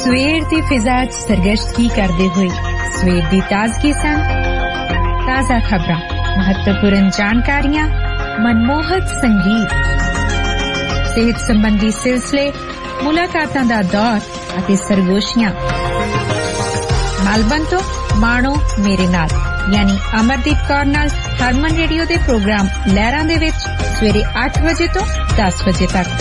ਸਵੇਰ ਦੀ ਫਿਜ਼ਾ 'ਚ ਸਰਗਸ਼ਤਗੀ ਕਰਦੇ ਹੋਏ ਸਵੇਰ ਦੀ ਤਾਜ਼ਗੀ ਸੰਗ ਤਾਜ਼ਾ ਖਬਰਾਂ, ਮਹੱਤਵਪੂਰਨ ਜਾਣਕਾਰੀਆਂ, ਮਨਮੋਹਕ ਸੰਗੀਤ, ਸਿਹਤ ਸੰਬੰਧੀ ਸਿਲਸਿਲੇ, ਮੁਲਾਕਾਤਾਂ ਦਾ ਦੌਰ ਅਤੇ ਸਰਗੋਸ਼ੀਆਂ। ਮੈਲਬਨ ਤੋਂ ਮਾਣੋ ਮੇਰੇ ਨਾਲ ਯਾਨੀ ਅਮਰਦੀਪ ਕੌਰ ਨਾਲ ਹਰਮਨ ਰੇਡੀਓ ਦੇ ਪ੍ਰੋਗਰਾਮ ਲਹਿਰਾਂ ਦੇ ਵਿੱਚ ਸਵੇਰੇ 8 ਵਜੇ ਤੋਂ 10 ਵਜੇ ਤੱਕ।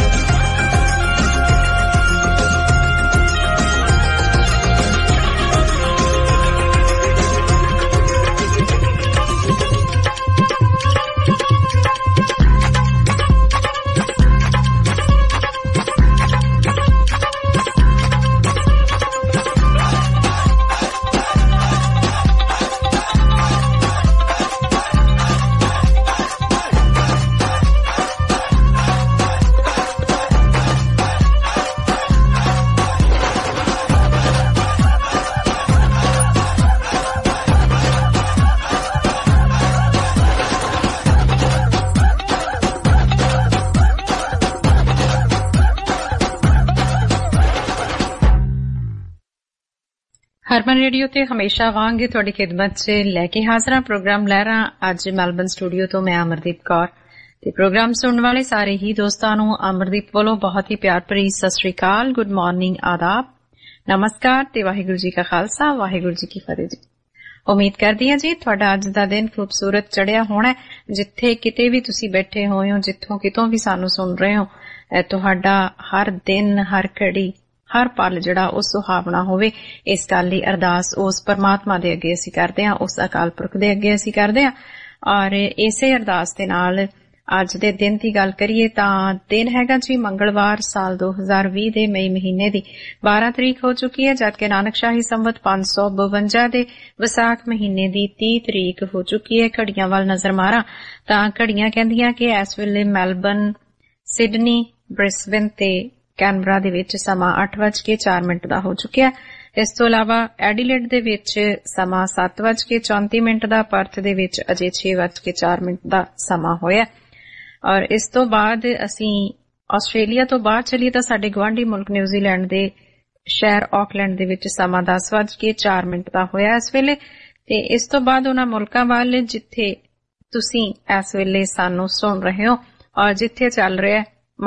ਹਰਮਨ ਰੇਡੀਓ ਤੇ ਹਮੇਸ਼ਾ ਵਾਂਗ ਤੁਹਾਡੀ ਖਿਦਮਤ 'ਚ ਲੈ ਕੇ ਹਾਜ਼ਰਾਂ ਪ੍ਰੋਗਰਾਮ ਲਹਿਰਾਂ। ਅੱਜ ਮੈਲਬਨ ਸਟੂਡੀਓ ਤੋਂ ਮੈਂ ਅਮਰਦੀਪ ਕੌਰ ਤੇ ਪ੍ਰੋਗਰਾਮ ਸੁਣਨ ਵਾਲੇ ਸਾਰੇ ਹੀ ਦੋਸਤਾਂ ਨੂੰ ਅਮਰਦੀਪ ਵੱਲੋਂ ਬਹੁਤ ਹੀ ਪਿਆਰ ਭਰੀ ਸਤਿ ਸ੍ਰੀ ਅਕਾਲ, ਗੁੱਡ ਮਾਰਨਿੰਗ, ਆਦਾਬ, ਨਮਸਕਾਰ ਤੇ ਵਾਹਿਗੁਰੂ ਜੀ ਕਾ ਖਾਲਸਾ, ਵਾਹਿਗੁਰੂ ਜੀ ਕੀ ਫਤਿਹ ਜੀ। ਉਮੀਦ ਕਰਦੀ ਹਾਂ ਜੀ ਤੁਹਾਡਾ ਅੱਜ ਦਾ ਦਿਨ ਖੂਬਸੂਰਤ ਚੜਿਆ ਹੋਣਾ। ਜਿੱਥੇ ਕਿਤੇ ਵੀ ਤੁਸੀਂ ਬੈਠੇ ਹੋਏ ਹੋ, ਜਿੱਥੋਂ ਕਿਤੋਂ ਵੀ ਸਾਨੂੰ ਸੁਣ ਰਹੇ ਹੋ, ਤੁਹਾਡਾ ਹਰ ਦਿਨ, ਹਰ ਘੜੀ, ਹਰ ਪਲ ਜਿਹੜਾ ਉਹ ਸੁਹਾਵਣਾ ਹੋਵੇ, ਇਸ ਗੱਲ ਲਈ ਅਰਦਾਸ ਉਸ ਪਰਮਾਤਮਾ ਦੇ ਅੱਗੇ ਅਸੀਂ ਕਰਦੇ ਹਾਂ, ਉਸ ਅਕਾਲ ਪੁਰਖ ਦੇ ਅੱਗੇ ਅਸੀਂ ਕਰਦੇ ਹਾਂ। ਔਰ ਇਸੇ ਅਰਦਾਸ ਦੇ ਨਾਲ ਅੱਜ ਦੇ ਦਿਨ ਦੀ ਗੱਲ ਕਰੀਏ ਤਾਂ ਦਿਨ ਹੈਗਾ ਜੀ ਮੰਗਲਵਾਰ, ਸਾਲ 2020 ਦੇ ਮਈ ਮਹੀਨੇ ਦੀ 12 ਤਰੀਕ ਹੋ ਚੁੱਕੀ ਹੈ, ਜਦਕਿ ਨਾਨਕਸ਼ਾਹੀ ਸੰਵਤ 552 ਦੇ ਵਿਸਾਖ ਮਹੀਨੇ ਦੀ 30 ਤਰੀਕ ਹੋ ਚੁੱਕੀ ਹੈ। ਘੜੀਆਂ ਵੱਲ ਨਜ਼ਰ ਮਾਰਾਂ ਤਾਂ ਘੜੀਆਂ ਕਹਿੰਦੀਆਂ ਕਿ ਇਸ ਵੇਲੇ ਮੈਲਬਨ, ਸਿਡਨੀ, ਬ੍ਰਿਸਬਨ ਤੇ ਕੈਨਬਰਾ ਦੇ ਵਿੱਚ ਸਮਾਂ 8:04 ਦਾ ਹੋ ਚੁੱਕਿਆ। ਇਸ ਤੋਂ ਇਲਾਵਾ ਐਡੀਲੇਡ ਦੇ ਵਿੱਚ ਸਮਾਂ 7:34 ਦਾ, ਪਰਥ ਦੇ ਵਿੱਚ ਅਜੇ 6:04 ਦਾ ਸਮਾਂ ਹੋਇਆ। ਔਰ ਇਸ ਤੋਂ ਬਾਅਦ ਅਸੀਂ ਆਸਟ੍ਰੇਲੀਆ ਤੋਂ ਬਾਹਰ ਚਲੀਏ ਤਾਂ ਸਾਡੇ ਗਵਾਂਢੀ ਮੁਲਕ ਨਿਊਜ਼ੀਲੈਂਡ ਦੇ ਸ਼ਹਿਰ ਆਕਲੈਂਡ ਦੇ ਵਿੱਚ ਸਮਾਂ 10:04 ਦਾ ਹੋਇਆ ਇਸ ਵੇਲੇ। ਤੇ ਇਸ ਤੋਂ ਬਾਅਦ ਉਹਨਾਂ ਮੁਲਕਾਂ ਵੱਲ ਜਿੱਥੇ ਤੁਸੀਂ ਇਸ ਵੇਲੇ ਸਾਨੂੰ ਸੁਣ ਰਹੇ ਹੋ ਔਰ ਜਿੱਥੇ ਚੱਲ ਰਿਹਾ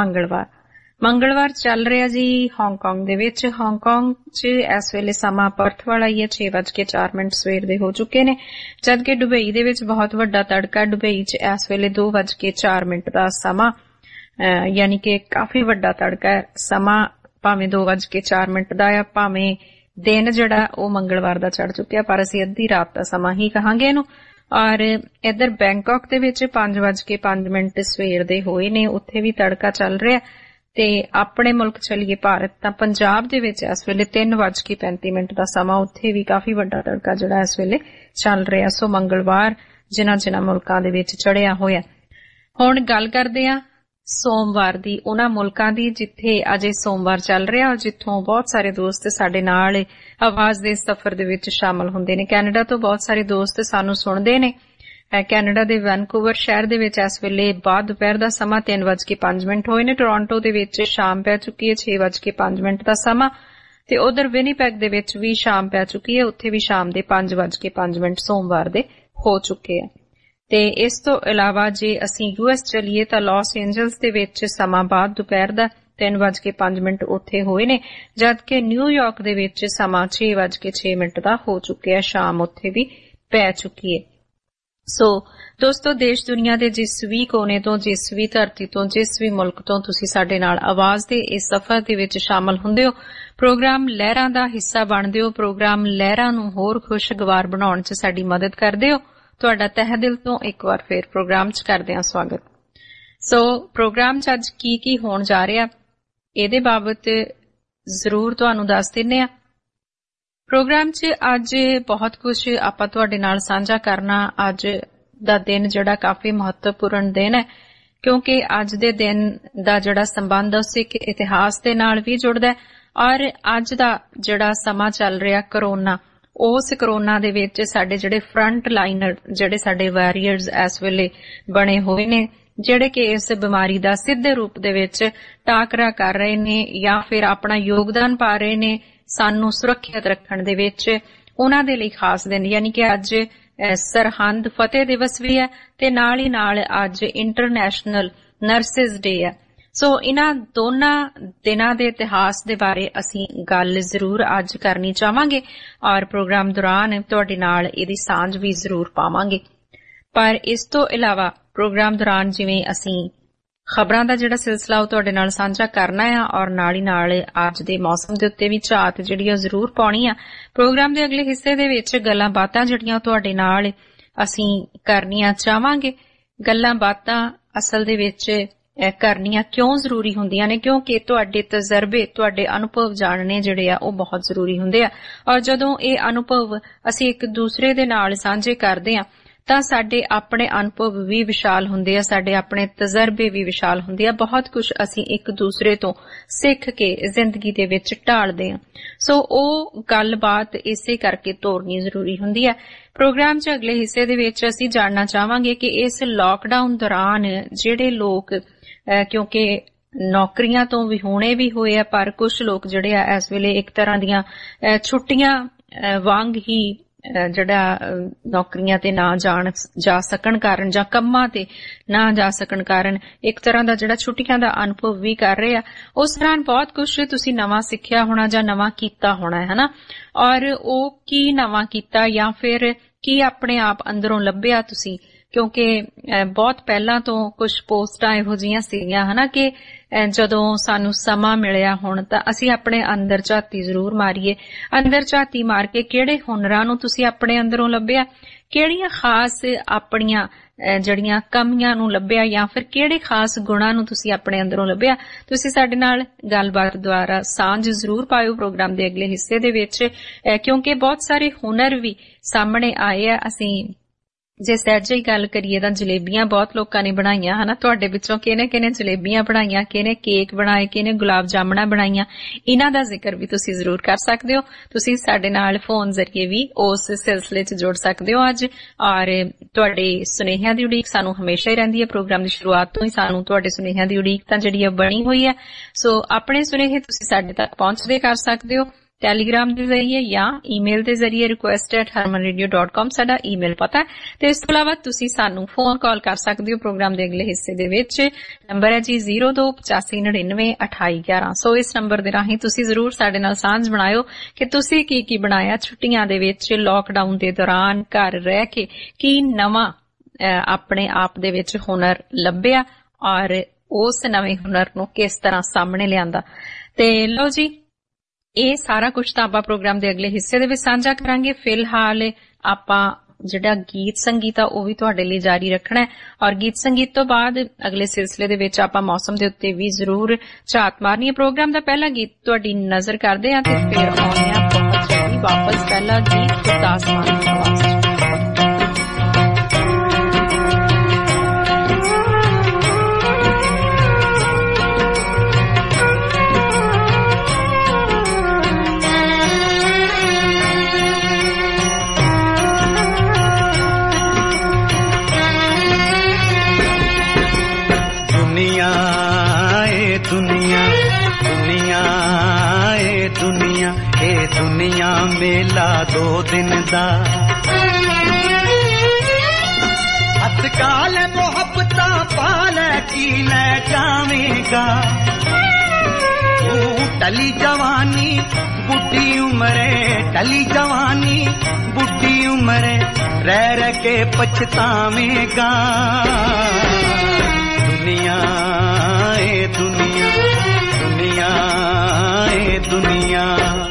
ਮੰਗਲਵਾਰ ਚੱਲ ਰਿਹਾ ਜੀ ਹਾਂਗਕਾਂਗ ਦੇ ਵਿੱਚ। ਹਾਂਗਕਾਂਗ 'ਚ ਇਸ ਵੇਲੇ ਸਮਾਂ ਪਰਥ ਵਾਲਾ ਹੀ ਹੈ, 6:04 ਸਵੇਰ ਦੇ ਹੋ ਚੁੱਕੇ ਨੇ, ਜਦਕਿ ਦੁਬਈ ਦੇ ਵਿੱਚ ਬਹੁਤ ਵੱਡਾ ਤੜਕਾ। ਦੁਬਈ 'ਚ ਇਸ ਵੇਲੇ 2:04 ਦਾ ਸਮਾਂ, ਯਾਨੀ ਕਿ ਕਾਫੀ ਵੱਡਾ ਤੜਕਾ ਹੈ। ਸਮਾਂ ਭਾਵੇਂ 2:04 ਦਾ ਆ, ਭਾਵੇਂ ਦਿਨ ਜਿਹੜਾ ਉਹ ਮੰਗਲਵਾਰ ਦਾ ਚੜ ਚੁੱਕਿਆ, ਪਰ ਅਸੀਂ ਅੱਧੀ ਰਾਤ ਦਾ ਸਮਾਂ ਹੀ ਕਹਾਂਗੇ ਇਹਨੂੰ। ਔਰ ਇੱਧਰ ਬੈਂਕਾਕ ਦੇ ਵਿੱਚ 5:05 ਸਵੇਰ ਦੇ ਹੋਏ ਨੇ, ਉੱਥੇ ਵੀ ਤੜਕਾ ਚੱਲ ਰਿਹਾ। ਤੇ ਆਪਣੇ ਮੁਲਕ ਚਲੀਏ ਭਾਰਤ ਤਾਂ ਪੰਜਾਬ ਦੇ ਵਿੱਚ ਇਸ ਵੇਲੇ 3:35 ਦਾ ਸਮਾਂ, ਉੱਥੇ ਵੀ ਕਾਫੀ ਵੱਡਾ ਤੜਕਾ ਜਿਹੜਾ ਇਸ ਵੇਲੇ ਚੱਲ ਰਿਹਾ। ਸੋ ਮੰਗਲਵਾਰ ਜਿਨ੍ਹਾਂ ਮੁਲਕਾਂ ਦੇ ਵਿੱਚ ਚੜਿਆ ਹੋਇਆ। ਹੁਣ ਗੱਲ ਕਰਦੇ ਹਾਂ ਸੋਮਵਾਰ ਦੀ, ਉਹਨਾਂ ਮੁਲਕਾਂ ਦੀ ਜਿੱਥੇ ਅਜੇ ਸੋਮਵਾਰ ਚੱਲ ਰਿਹਾ ਔਰ ਜਿੱਥੋਂ ਬਹੁਤ ਸਾਰੇ ਦੋਸਤ ਸਾਡੇ ਨਾਲ ਆਵਾਜ਼ ਦੇ ਸਫ਼ਰ ਦੇ ਵਿੱਚ ਸ਼ਾਮਲ ਹੁੰਦੇ ਨੇ। ਕੈਨੇਡਾ ਤੋਂ ਬਹੁਤ ਸਾਰੇ ਦੋਸਤ ਸਾਨੂੰ ਸੁਣਦੇ ਨੇ। ਕੈਨੇਡਾ ਦੇ ਵੈਨਕੂਵਰ ਸ਼ਹਿਰ ਦੇ ਵਿੱਚ ਇਸ ਵੇਲੇ ਬਾਅਦ ਦੁਪਹਿਰ ਦਾ ਸਮਾਂ 3:05 ਹੋਏ ਨੇ। ਟੋਰਾਂਟੋ ਦੇ ਵਿੱਚ ਸ਼ਾਮ ਪੈ ਚੁੱਕੀ ਹੈ, 6:05 ਦਾ ਸਮਾਂ। ਤੇ ਉਧਰ ਵਿਨੀਪੈਗ ਦੇ ਵਿੱਚ ਵੀ ਸ਼ਾਮ ਪੈ ਚੁੱਕੀ ਹੈ, ਉੱਥੇ ਵੀ ਸ਼ਾਮ ਦੇ 5:05 ਸੋਮਵਾਰ ਦੇ ਹੋ ਚੁੱਕੇ ਆ। ਤੇ ਇਸ ਤੋਂ ਇਲਾਵਾ ਜੇ ਅਸੀਂ US ਚਲੀਏ ਤਾਂ ਲਾਸ ਏਂਜਲਸ ਦੇ ਵਿੱਚ ਸਮਾਂ ਬਾਅਦ ਦੁਪਹਿਰ ਦਾ 3:05 ਉੱਥੇ ਹੋਏ ਨੇ, ਜਦਕਿ ਨਿਊਯਾਰਕ ਦੇ ਵਿੱਚ ਸਮਾਂ 6:06 ਦਾ ਹੋ ਚੁੱਕਿਆ, ਸ਼ਾਮ ਉੱਥੇ ਵੀ ਪੈ ਚੁੱਕੀ ਹੈ। ਸੋ ਦੋਸਤੋ, ਦੇਸ਼ ਦੁਨੀਆ ਦੇ ਜਿਸ ਵੀ ਕੋਨੇ ਤੋਂ, ਜਿਸ ਵੀ ਧਰਤੀ ਤੋਂ, ਜਿਸ ਵੀ ਮੁਲਕ ਤੋਂ ਤੁਸੀਂ ਸਾਡੇ ਨਾਲ ਆਵਾਜ਼ ਦੇ ਇਸ ਸਫ਼ਰ ਦੇ ਵਿੱਚ ਸ਼ਾਮਲ ਹੁੰਦੇ ਹੋ, ਪ੍ਰੋਗਰਾਮ ਲਹਿਰਾਂ ਦਾ ਹਿੱਸਾ ਬਣਦੇ ਹੋ, ਪ੍ਰੋਗਰਾਮ ਲਹਿਰਾਂ ਨੂੰ ਹੋਰ ਖੁਸ਼ਗਵਾਰ ਬਣਾਉਣ 'ਚ ਸਾਡੀ ਮਦਦ ਕਰਦੇ ਹੋ, ਤੁਹਾਡਾ ਤਹਿ ਦਿਲ ਤੋਂ ਇੱਕ ਵਾਰ ਫੇਰ ਪ੍ਰੋਗਰਾਮ 'ਚ ਕਰਦੇ ਹਾਂ ਸਵਾਗਤ। ਸੋ ਪ੍ਰੋਗਰਾਮ 'ਚ ਅੱਜ ਕੀ ਹੋਣ ਜਾ ਰਿਹਾ ਇਹਦੇ ਬਾਬਤ ਜ਼ਰੂਰ ਤੁਹਾਨੂੰ ਦੱਸ ਦਿੰਨੇ ਆ। ਪ੍ਰੋਗਰਾਮ 'ਚ ਅੱਜ ਬਹੁਤ ਕੁਝ ਆਪਾਂ ਤੁਹਾਡੇ ਨਾਲ ਸਾਂਝਾ ਕਰਨਾ। ਅੱਜ ਦਾ ਦਿਨ ਜਿਹੜਾ ਕਾਫੀ ਮਹੱਤਵਪੂਰਨ ਦਿਨ ਹੈ, ਕਿਉਂਕਿ ਅੱਜ ਦੇ ਦਿਨ ਦਾ ਜਿਹੜਾ ਸੰਬੰਧ ਹੈ ਸਿੱਖ ਇਤਿਹਾਸ ਦੇ ਨਾਲ ਵੀ ਜੁੜਦਾ ਹੈ। ਔਰ ਅੱਜ ਦਾ ਜਿਹੜਾ ਸਮਾਂ ਚੱਲ ਰਿਹਾ ਕਰੋਨਾ, ਉਸ ਕਰੋਨਾ ਦੇ ਵਿੱਚ ਸਾਡੇ ਜਿਹੜੇ ਫਰੰਟ ਲਾਈਨਰ, ਜਿਹੜੇ ਸਾਡੇ ਵਾਰੀਅਰਸ ਇਸ ਵੇਲੇ ਬਣੇ ਹੋਏ ਨੇ, ਜਿਹੜੇ ਕਿ ਇਸ ਬਿਮਾਰੀ ਦਾ ਸਿੱਧੇ ਰੂਪ ਦੇ ਵਿੱਚ ਟਾਕਰਾ ਕਰ ਰਹੇ ਨੇ ਜਾਂ ਫਿਰ ਆਪਣਾ ਯੋਗਦਾਨ ਪਾ ਰਹੇ ਨੇ ਸਾਨੂੰ ਸੁਰੱਖਿਅਤ ਰੱਖਣ ਦੇ ਵਿੱਚ ਉਹਨਾਂ ਦੇ ਲਈ ਖਾਸ ਦਿਨ ਯਾਨੀ ਕਿ ਅੱਜ ਸਰਹੰਦ ਫਤਿਹ ਦਿਵਸ ਵੀ ਹੈ ਤੇ ਨਾਲ ਹੀ ਨਾਲ ਅੱਜ ਇੰਟਰਨੈਸ਼ਨਲ ਨਰਸਿਸ ਡੇ ਹੈ। ਸੋ ਇਹਨਾਂ ਦੋਨਾਂ ਦਿਨਾਂ ਦੇ ਇਤਿਹਾਸ ਦੇ ਬਾਰੇ ਅਸੀਂ ਗੱਲ ਜ਼ਰੂਰ ਅੱਜ ਕਰਨੀ ਚਾਹਾਂਗੇ ਔਰ ਪ੍ਰੋਗਰਾਮ ਦੌਰਾਨ ਤੁਹਾਡੇ ਨਾਲ ਇਹਦੀ ਸਾਂਝ ਵੀ ਜ਼ਰੂਰ ਪਾਵਾਂਗੇ। ਪਰ ਇਸ ਤੋਂ ਇਲਾਵਾ ਪ੍ਰੋਗਰਾਮ ਦੌਰਾਨ ਜਿਵੇਂ ਅਸੀਂ ਖਬਰਾਂ ਦਾ ਜਿਹੜਾ ਸਿਲਸਿਲਾ ਉਹ ਤੁਹਾਡੇ ਨਾਲ ਸਾਂਝਾ ਕਰਨਾ ਆ ਔਰ ਨਾਲ ਹੀ ਨਾਲ ਅੱਜ ਦੇ ਮੌਸਮ ਦੇ ਉੱਤੇ ਵੀ ਝਾਤ ਜਿਹੜੀ ਉਹ ਜ਼ਰੂਰ ਪਾਉਣੀ ਆ। ਪ੍ਰੋਗਰਾਮ ਦੇ ਅਗਲੇ ਹਿੱਸੇ ਦੇ ਵਿੱਚ ਗੱਲਾਂ ਬਾਤਾਂ ਜਿਹੜੀਆਂ ਤੁਹਾਡੇ ਨਾਲ ਅਸੀਂ ਕਰਨੀਆਂ ਚਾਹਾਂਗੇ। ਗੱਲਾਂ ਬਾਤਾਂ ਅਸਲ ਦੇ ਵਿੱਚ ਕਰਨੀਆਂ ਕਿਉਂ ਜ਼ਰੂਰੀ ਹੁੰਦੀਆਂ ਨੇ, ਕਿਉਂਕਿ ਤੁਹਾਡੇ ਤਜਰਬੇ ਤੁਹਾਡੇ ਅਨੁਭਵ ਜਾਣਨੇ ਜਿਹੜੇ ਆ ਉਹ ਬਹੁਤ ਜ਼ਰੂਰੀ ਹੁੰਦੇ ਆ ਔਰ ਜਦੋਂ ਇਹ ਅਨੁਭਵ ਅਸੀਂ ਇੱਕ ਦੂਸਰੇ ਦੇ ਨਾਲ ਸਾਂਝੇ ਕਰਦੇ ਆ ਤਾਂ ਸਾਡੇ ਆਪਣੇ ਅਨੁਭਵ ਵੀ ਵਿਸ਼ਾਲ ਹੁੰਦੇ ਆ, ਸਾਡੇ ਆਪਣੇ ਤਜਰਬੇ ਵੀ ਵਿਸ਼ਾਲ ਹੁੰਦੇ ਆ। ਬਹੁਤ ਕੁਝ ਅਸੀਂ ਇੱਕ ਦੂਸਰੇ ਤੋਂ ਸਿੱਖ ਕੇ ਜ਼ਿੰਦਗੀ ਦੇ ਵਿੱਚ ਢਾਲਦੇ ਆ। ਸੋ ਉਹ ਗੱਲਬਾਤ ਇਸੇ ਕਰਕੇ ਤੋਰਨੀ ਜ਼ਰੂਰੀ ਹੁੰਦੀ ਹੈ। ਪ੍ਰੋਗਰਾਮ 'ਚ ਅਗਲੇ ਹਿੱਸੇ ਦੇ ਵਿੱਚ ਅਸੀਂ ਜਾਣਨਾ ਚਾਹਾਂਗੇ ਕਿ ਇਸ ਲਾਕਡਾਊਨ ਦੌਰਾਨ ਜਿਹੜੇ ਲੋਕ ਕਿਉਂਕਿ ਨੌਕਰੀਆਂ ਤੋਂ ਵਿਹੂਣੇ ਵੀ ਹੋਏ ਆ ਪਰ ਕੁਝ ਲੋਕ ਜਿਹੜੇ ਆ ਇਸ ਵੇਲੇ ਇੱਕ ਤਰ੍ਹਾਂ ਦੀਆਂ ਛੁੱਟੀਆਂ ਵਾਂਗ ਹੀ ਜਿਹੜਾ ਨੌਕਰੀਆਂ ਤੇ ਨਾ ਜਾ ਸਕਣ ਕਾਰਨ ਜਾਂ ਕੰਮਾਂ ਤੇ ਨਾ ਜਾ ਸਕਣ ਕਾਰਨ ਇੱਕ ਤਰ੍ਹਾਂ ਦਾ ਜਿਹੜਾ ਛੁੱਟੀਆਂ ਦਾ ਅਨੁਭਵ ਵੀ ਕਰ ਰਹੇ ਆ। ਉਸ ਦੌਰਾਨ ਬਹੁਤ ਕੁਝ ਤੁਸੀਂ ਨਵਾਂ ਸਿੱਖਿਆ ਹੋਣਾ ਜਾਂ ਨਵਾਂ ਕੀਤਾ ਹੋਣਾ ਹੈ ਨਾ, ਔਰ ਉਹ ਕੀ ਨਵਾਂ ਕੀਤਾ ਜਾਂ ਫਿਰ ਕੀ ਆਪਣੇ ਆਪ ਅੰਦਰੋਂ ਲੱਭਿਆ ਤੁਸੀਂ, ਕਿਉਂਕਿ ਬਹੁਤ ਪਹਿਲਾਂ ਤੋਂ ਕੁਝ ਪੋਸਟਾਂ ਇਹੋ ਜਿਹੀਆਂ ਸੀਗੀਆਂ ਹਨਾ ਕਿ ਜਦੋਂ ਸਾਨੂੰ ਸਮਾਂ ਮਿਲਿਆ ਹੁਣ ਤਾਂ ਅਸੀਂ ਆਪਣੇ ਅੰਦਰ ਝਾਤੀ ਜ਼ਰੂਰ ਮਾਰੀਏ। ਅੰਦਰ ਝਾਤੀ ਮਾਰ ਕੇ ਕਿਹੜੇ ਹੁਨਰਾਂ ਨੂੰ ਤੁਸੀਂ ਆਪਣੇ ਅੰਦਰੋਂ ਲੱਭਿਆ, ਕਿਹੜੀਆਂ ਖਾਸ ਆਪਣੀਆਂ ਜਿਹੜੀਆਂ ਕਮੀਆਂ ਨੂੰ ਲੱਭਿਆ ਜਾਂ ਫਿਰ ਕਿਹੜੇ ਖਾਸ ਗੁਣਾਂ ਨੂੰ ਤੁਸੀਂ ਆਪਣੇ ਅੰਦਰੋਂ ਲੱਭਿਆ। ਤੁਸੀਂ ਸਾਡੇ ਨਾਲ ਗੱਲਬਾਤ ਦੁਆਰਾ ਸਾਂਝ ਜ਼ਰੂਰ ਪਾਇਓ ਪ੍ਰੋਗਰਾਮ ਦੇ ਅਗਲੇ ਹਿੱਸੇ ਦੇ ਵਿੱਚ, ਕਿਉਂਕਿ ਬਹੁਤ ਸਾਰੇ ਹੁਨਰ ਵੀ ਸਾਹਮਣੇ ਆਏ ਆ। ਅਸੀਂ ਜੇ ਸਹਿਜੇ ਹੀ ਗੱਲ ਕਰੀਏ ਤਾਂ ਜਲੇਬੀਆਂ ਬਹੁਤ ਲੋਕਾਂ ਨੇ ਬਣਾਈਆਂ ਹਨਾ। ਤੁਹਾਡੇ ਵਿੱਚੋਂ ਕਿਹਨੇ ਜਲੇਬੀਆਂ ਬਣਾਈਆਂ, ਕਿਹਨੇ ਕੇਕ ਬਣਾਏ, ਕਿਹਨੇ ਗੁਲਾਬ ਜਾਮਣਾ ਬਣਾਈਆਂ, ਇਹਨਾਂ ਦਾ ਜ਼ਿਕਰ ਵੀ ਤੁਸੀਂ ਜ਼ਰੂਰ ਕਰ ਸਕਦੇ ਹੋ। ਤੁਸੀਂ ਸਾਡੇ ਨਾਲ ਫੋਨ ਜ਼ਰੀਏ ਵੀ ਉਸ ਸਿਲਸਿਲੇ 'ਚ ਜੁੜ ਸਕਦੇ ਹੋ ਅੱਜ, ਔਰ ਤੁਹਾਡੇ ਸੁਨੇਹਿਆਂ ਦੀ ਉਡੀਕ ਸਾਨੂੰ ਹਮੇਸ਼ਾ ਹੀ ਰਹਿੰਦੀ ਹੈ। ਪ੍ਰੋਗਰਾਮ ਦੀ ਸ਼ੁਰੂਆਤ ਤੋਂ ਹੀ ਸਾਨੂੰ ਤੁਹਾਡੇ ਸੁਨੇਹਿਆਂ ਦੀ ਉਡੀਕ ਤਾਂ ਜਿਹੜੀ ਹੈ ਬਣੀ ਹੋਈ ਹੈ। ਸੋ ਆਪਣੇ ਸੁਨੇਹੇ ਤੁਸੀਂ ਸਾਡੇ ਤੱਕ ਪਹੁੰਚਦੇ ਕਰ ਸਕਦੇ ਹੋ ਟੈਲੀਗ੍ਰਾਮ ਦੇ ਜ਼ਰੀਏ ਜਾਂ ਈਮੇਲ ਦੇ ਜ਼ਰੀਏ request@harmanradio.com ਸਾਡਾ ਈਮੇਲ ਪਤਾ ਹੈ। ਤੇ ਇਸ ਤੋਂ ਇਲਾਵਾ ਤੁਸੀਂ ਸਾਨੂੰ ਫੋਨ ਕਾਲ ਕਰ ਸਕਦੇ ਹੋ ਪ੍ਰੋਗਰਾਮ ਦੇ ਅਗਲੇ ਹਿੱਸੇ ਦੇ ਵਿੱਚ। ਨੰਬਰ ਹੈ ਜੀ 0285992811। ਸੋ ਇਸ ਨੰਬਰ ਦੇ ਰਾਹੀਂ ਤੁਸੀਂ ਜ਼ਰੂਰ ਸਾਡੇ ਨਾਲ ਸਾਂਝ ਬਣਾਇਓ ਕਿ ਤੁਸੀਂ ਕੀ ਬਣਾਇਆ ਛੁੱਟੀਆਂ ਦੇ ਵਿੱਚ, ਲਾਕਡਾਊਨ ਦੇ ਦੌਰਾਨ ਘਰ ਰਹਿ ਕੇ ਕੀ ਨਵਾਂ ਆਪਣੇ ਆਪ ਦੇ ਵਿੱਚ ਹੁਨਰ ਲੱਭਿਆ ਔਰ ਉਸ ਨਵੇਂ ਹੁਨਰ ਨੂੰ ਕਿਸ ਤਰ੍ਹਾਂ ਸਾਹਮਣੇ ਲਿਆਂਦਾ। ਤੇ ਲਓ ਜੀ, ਇਹ ਸਾਰਾ ਕੁਝ ਤਾਂ ਆਪਾਂ ਪ੍ਰੋਗਰਾਮ ਦੇ ਅਗਲੇ ਹਿੱਸੇ ਦੇ ਵਿੱਚ ਸਾਂਝਾ ਕਰਾਂਗੇ। ਫਿਲਹਾਲ ਆਪਾਂ ਜਿਹੜਾ ਗੀਤ ਸੰਗੀਤ ਆ ਉਹ ਵੀ ਤੁਹਾਡੇ ਲਈ ਜਾਰੀ ਰੱਖਣਾ ਹੈ ਔਰ ਗੀਤ ਸੰਗੀਤ ਤੋਂ ਬਾਅਦ ਅਗਲੇ ਸਿਲਸਿਲੇ ਦੇ ਵਿੱਚ ਆਪਾਂ ਮੌਸਮ ਦੇ ਉੱਤੇ ਵੀ ਜ਼ਰੂਰ ਝਾਤ ਮਾਰਨੀ ਹੈ। ਪ੍ਰੋਗਰਾਮ ਦਾ ਪਹਿਲਾ ਗੀਤ ਤੁਹਾਡੀ ਨਜ਼ਰ ਕਰਦੇ ਆ ਤੇ ਫਿਰ ਆਉਂਦੇ ਆ ਬਹੁਤ ਜਲਦੀ ਵਾਪਸ। ਪਹਿਲਾ ਗੀਤ ਗੁਰਦਾਸ ਮਾਨ ਦੀ ਆਵਾਜ਼ 'ਚ। दुनिया मेला 2 दिन दा अतकाल मोहब्बता पाले की ले जावेगा। टली जवानी बुढ़ी उम्रे, टली जवानी बुढ़ी उम्रे रह रह के पछतावेगा। दुनिया ए दुनिया, दुनिया ए दुनिया।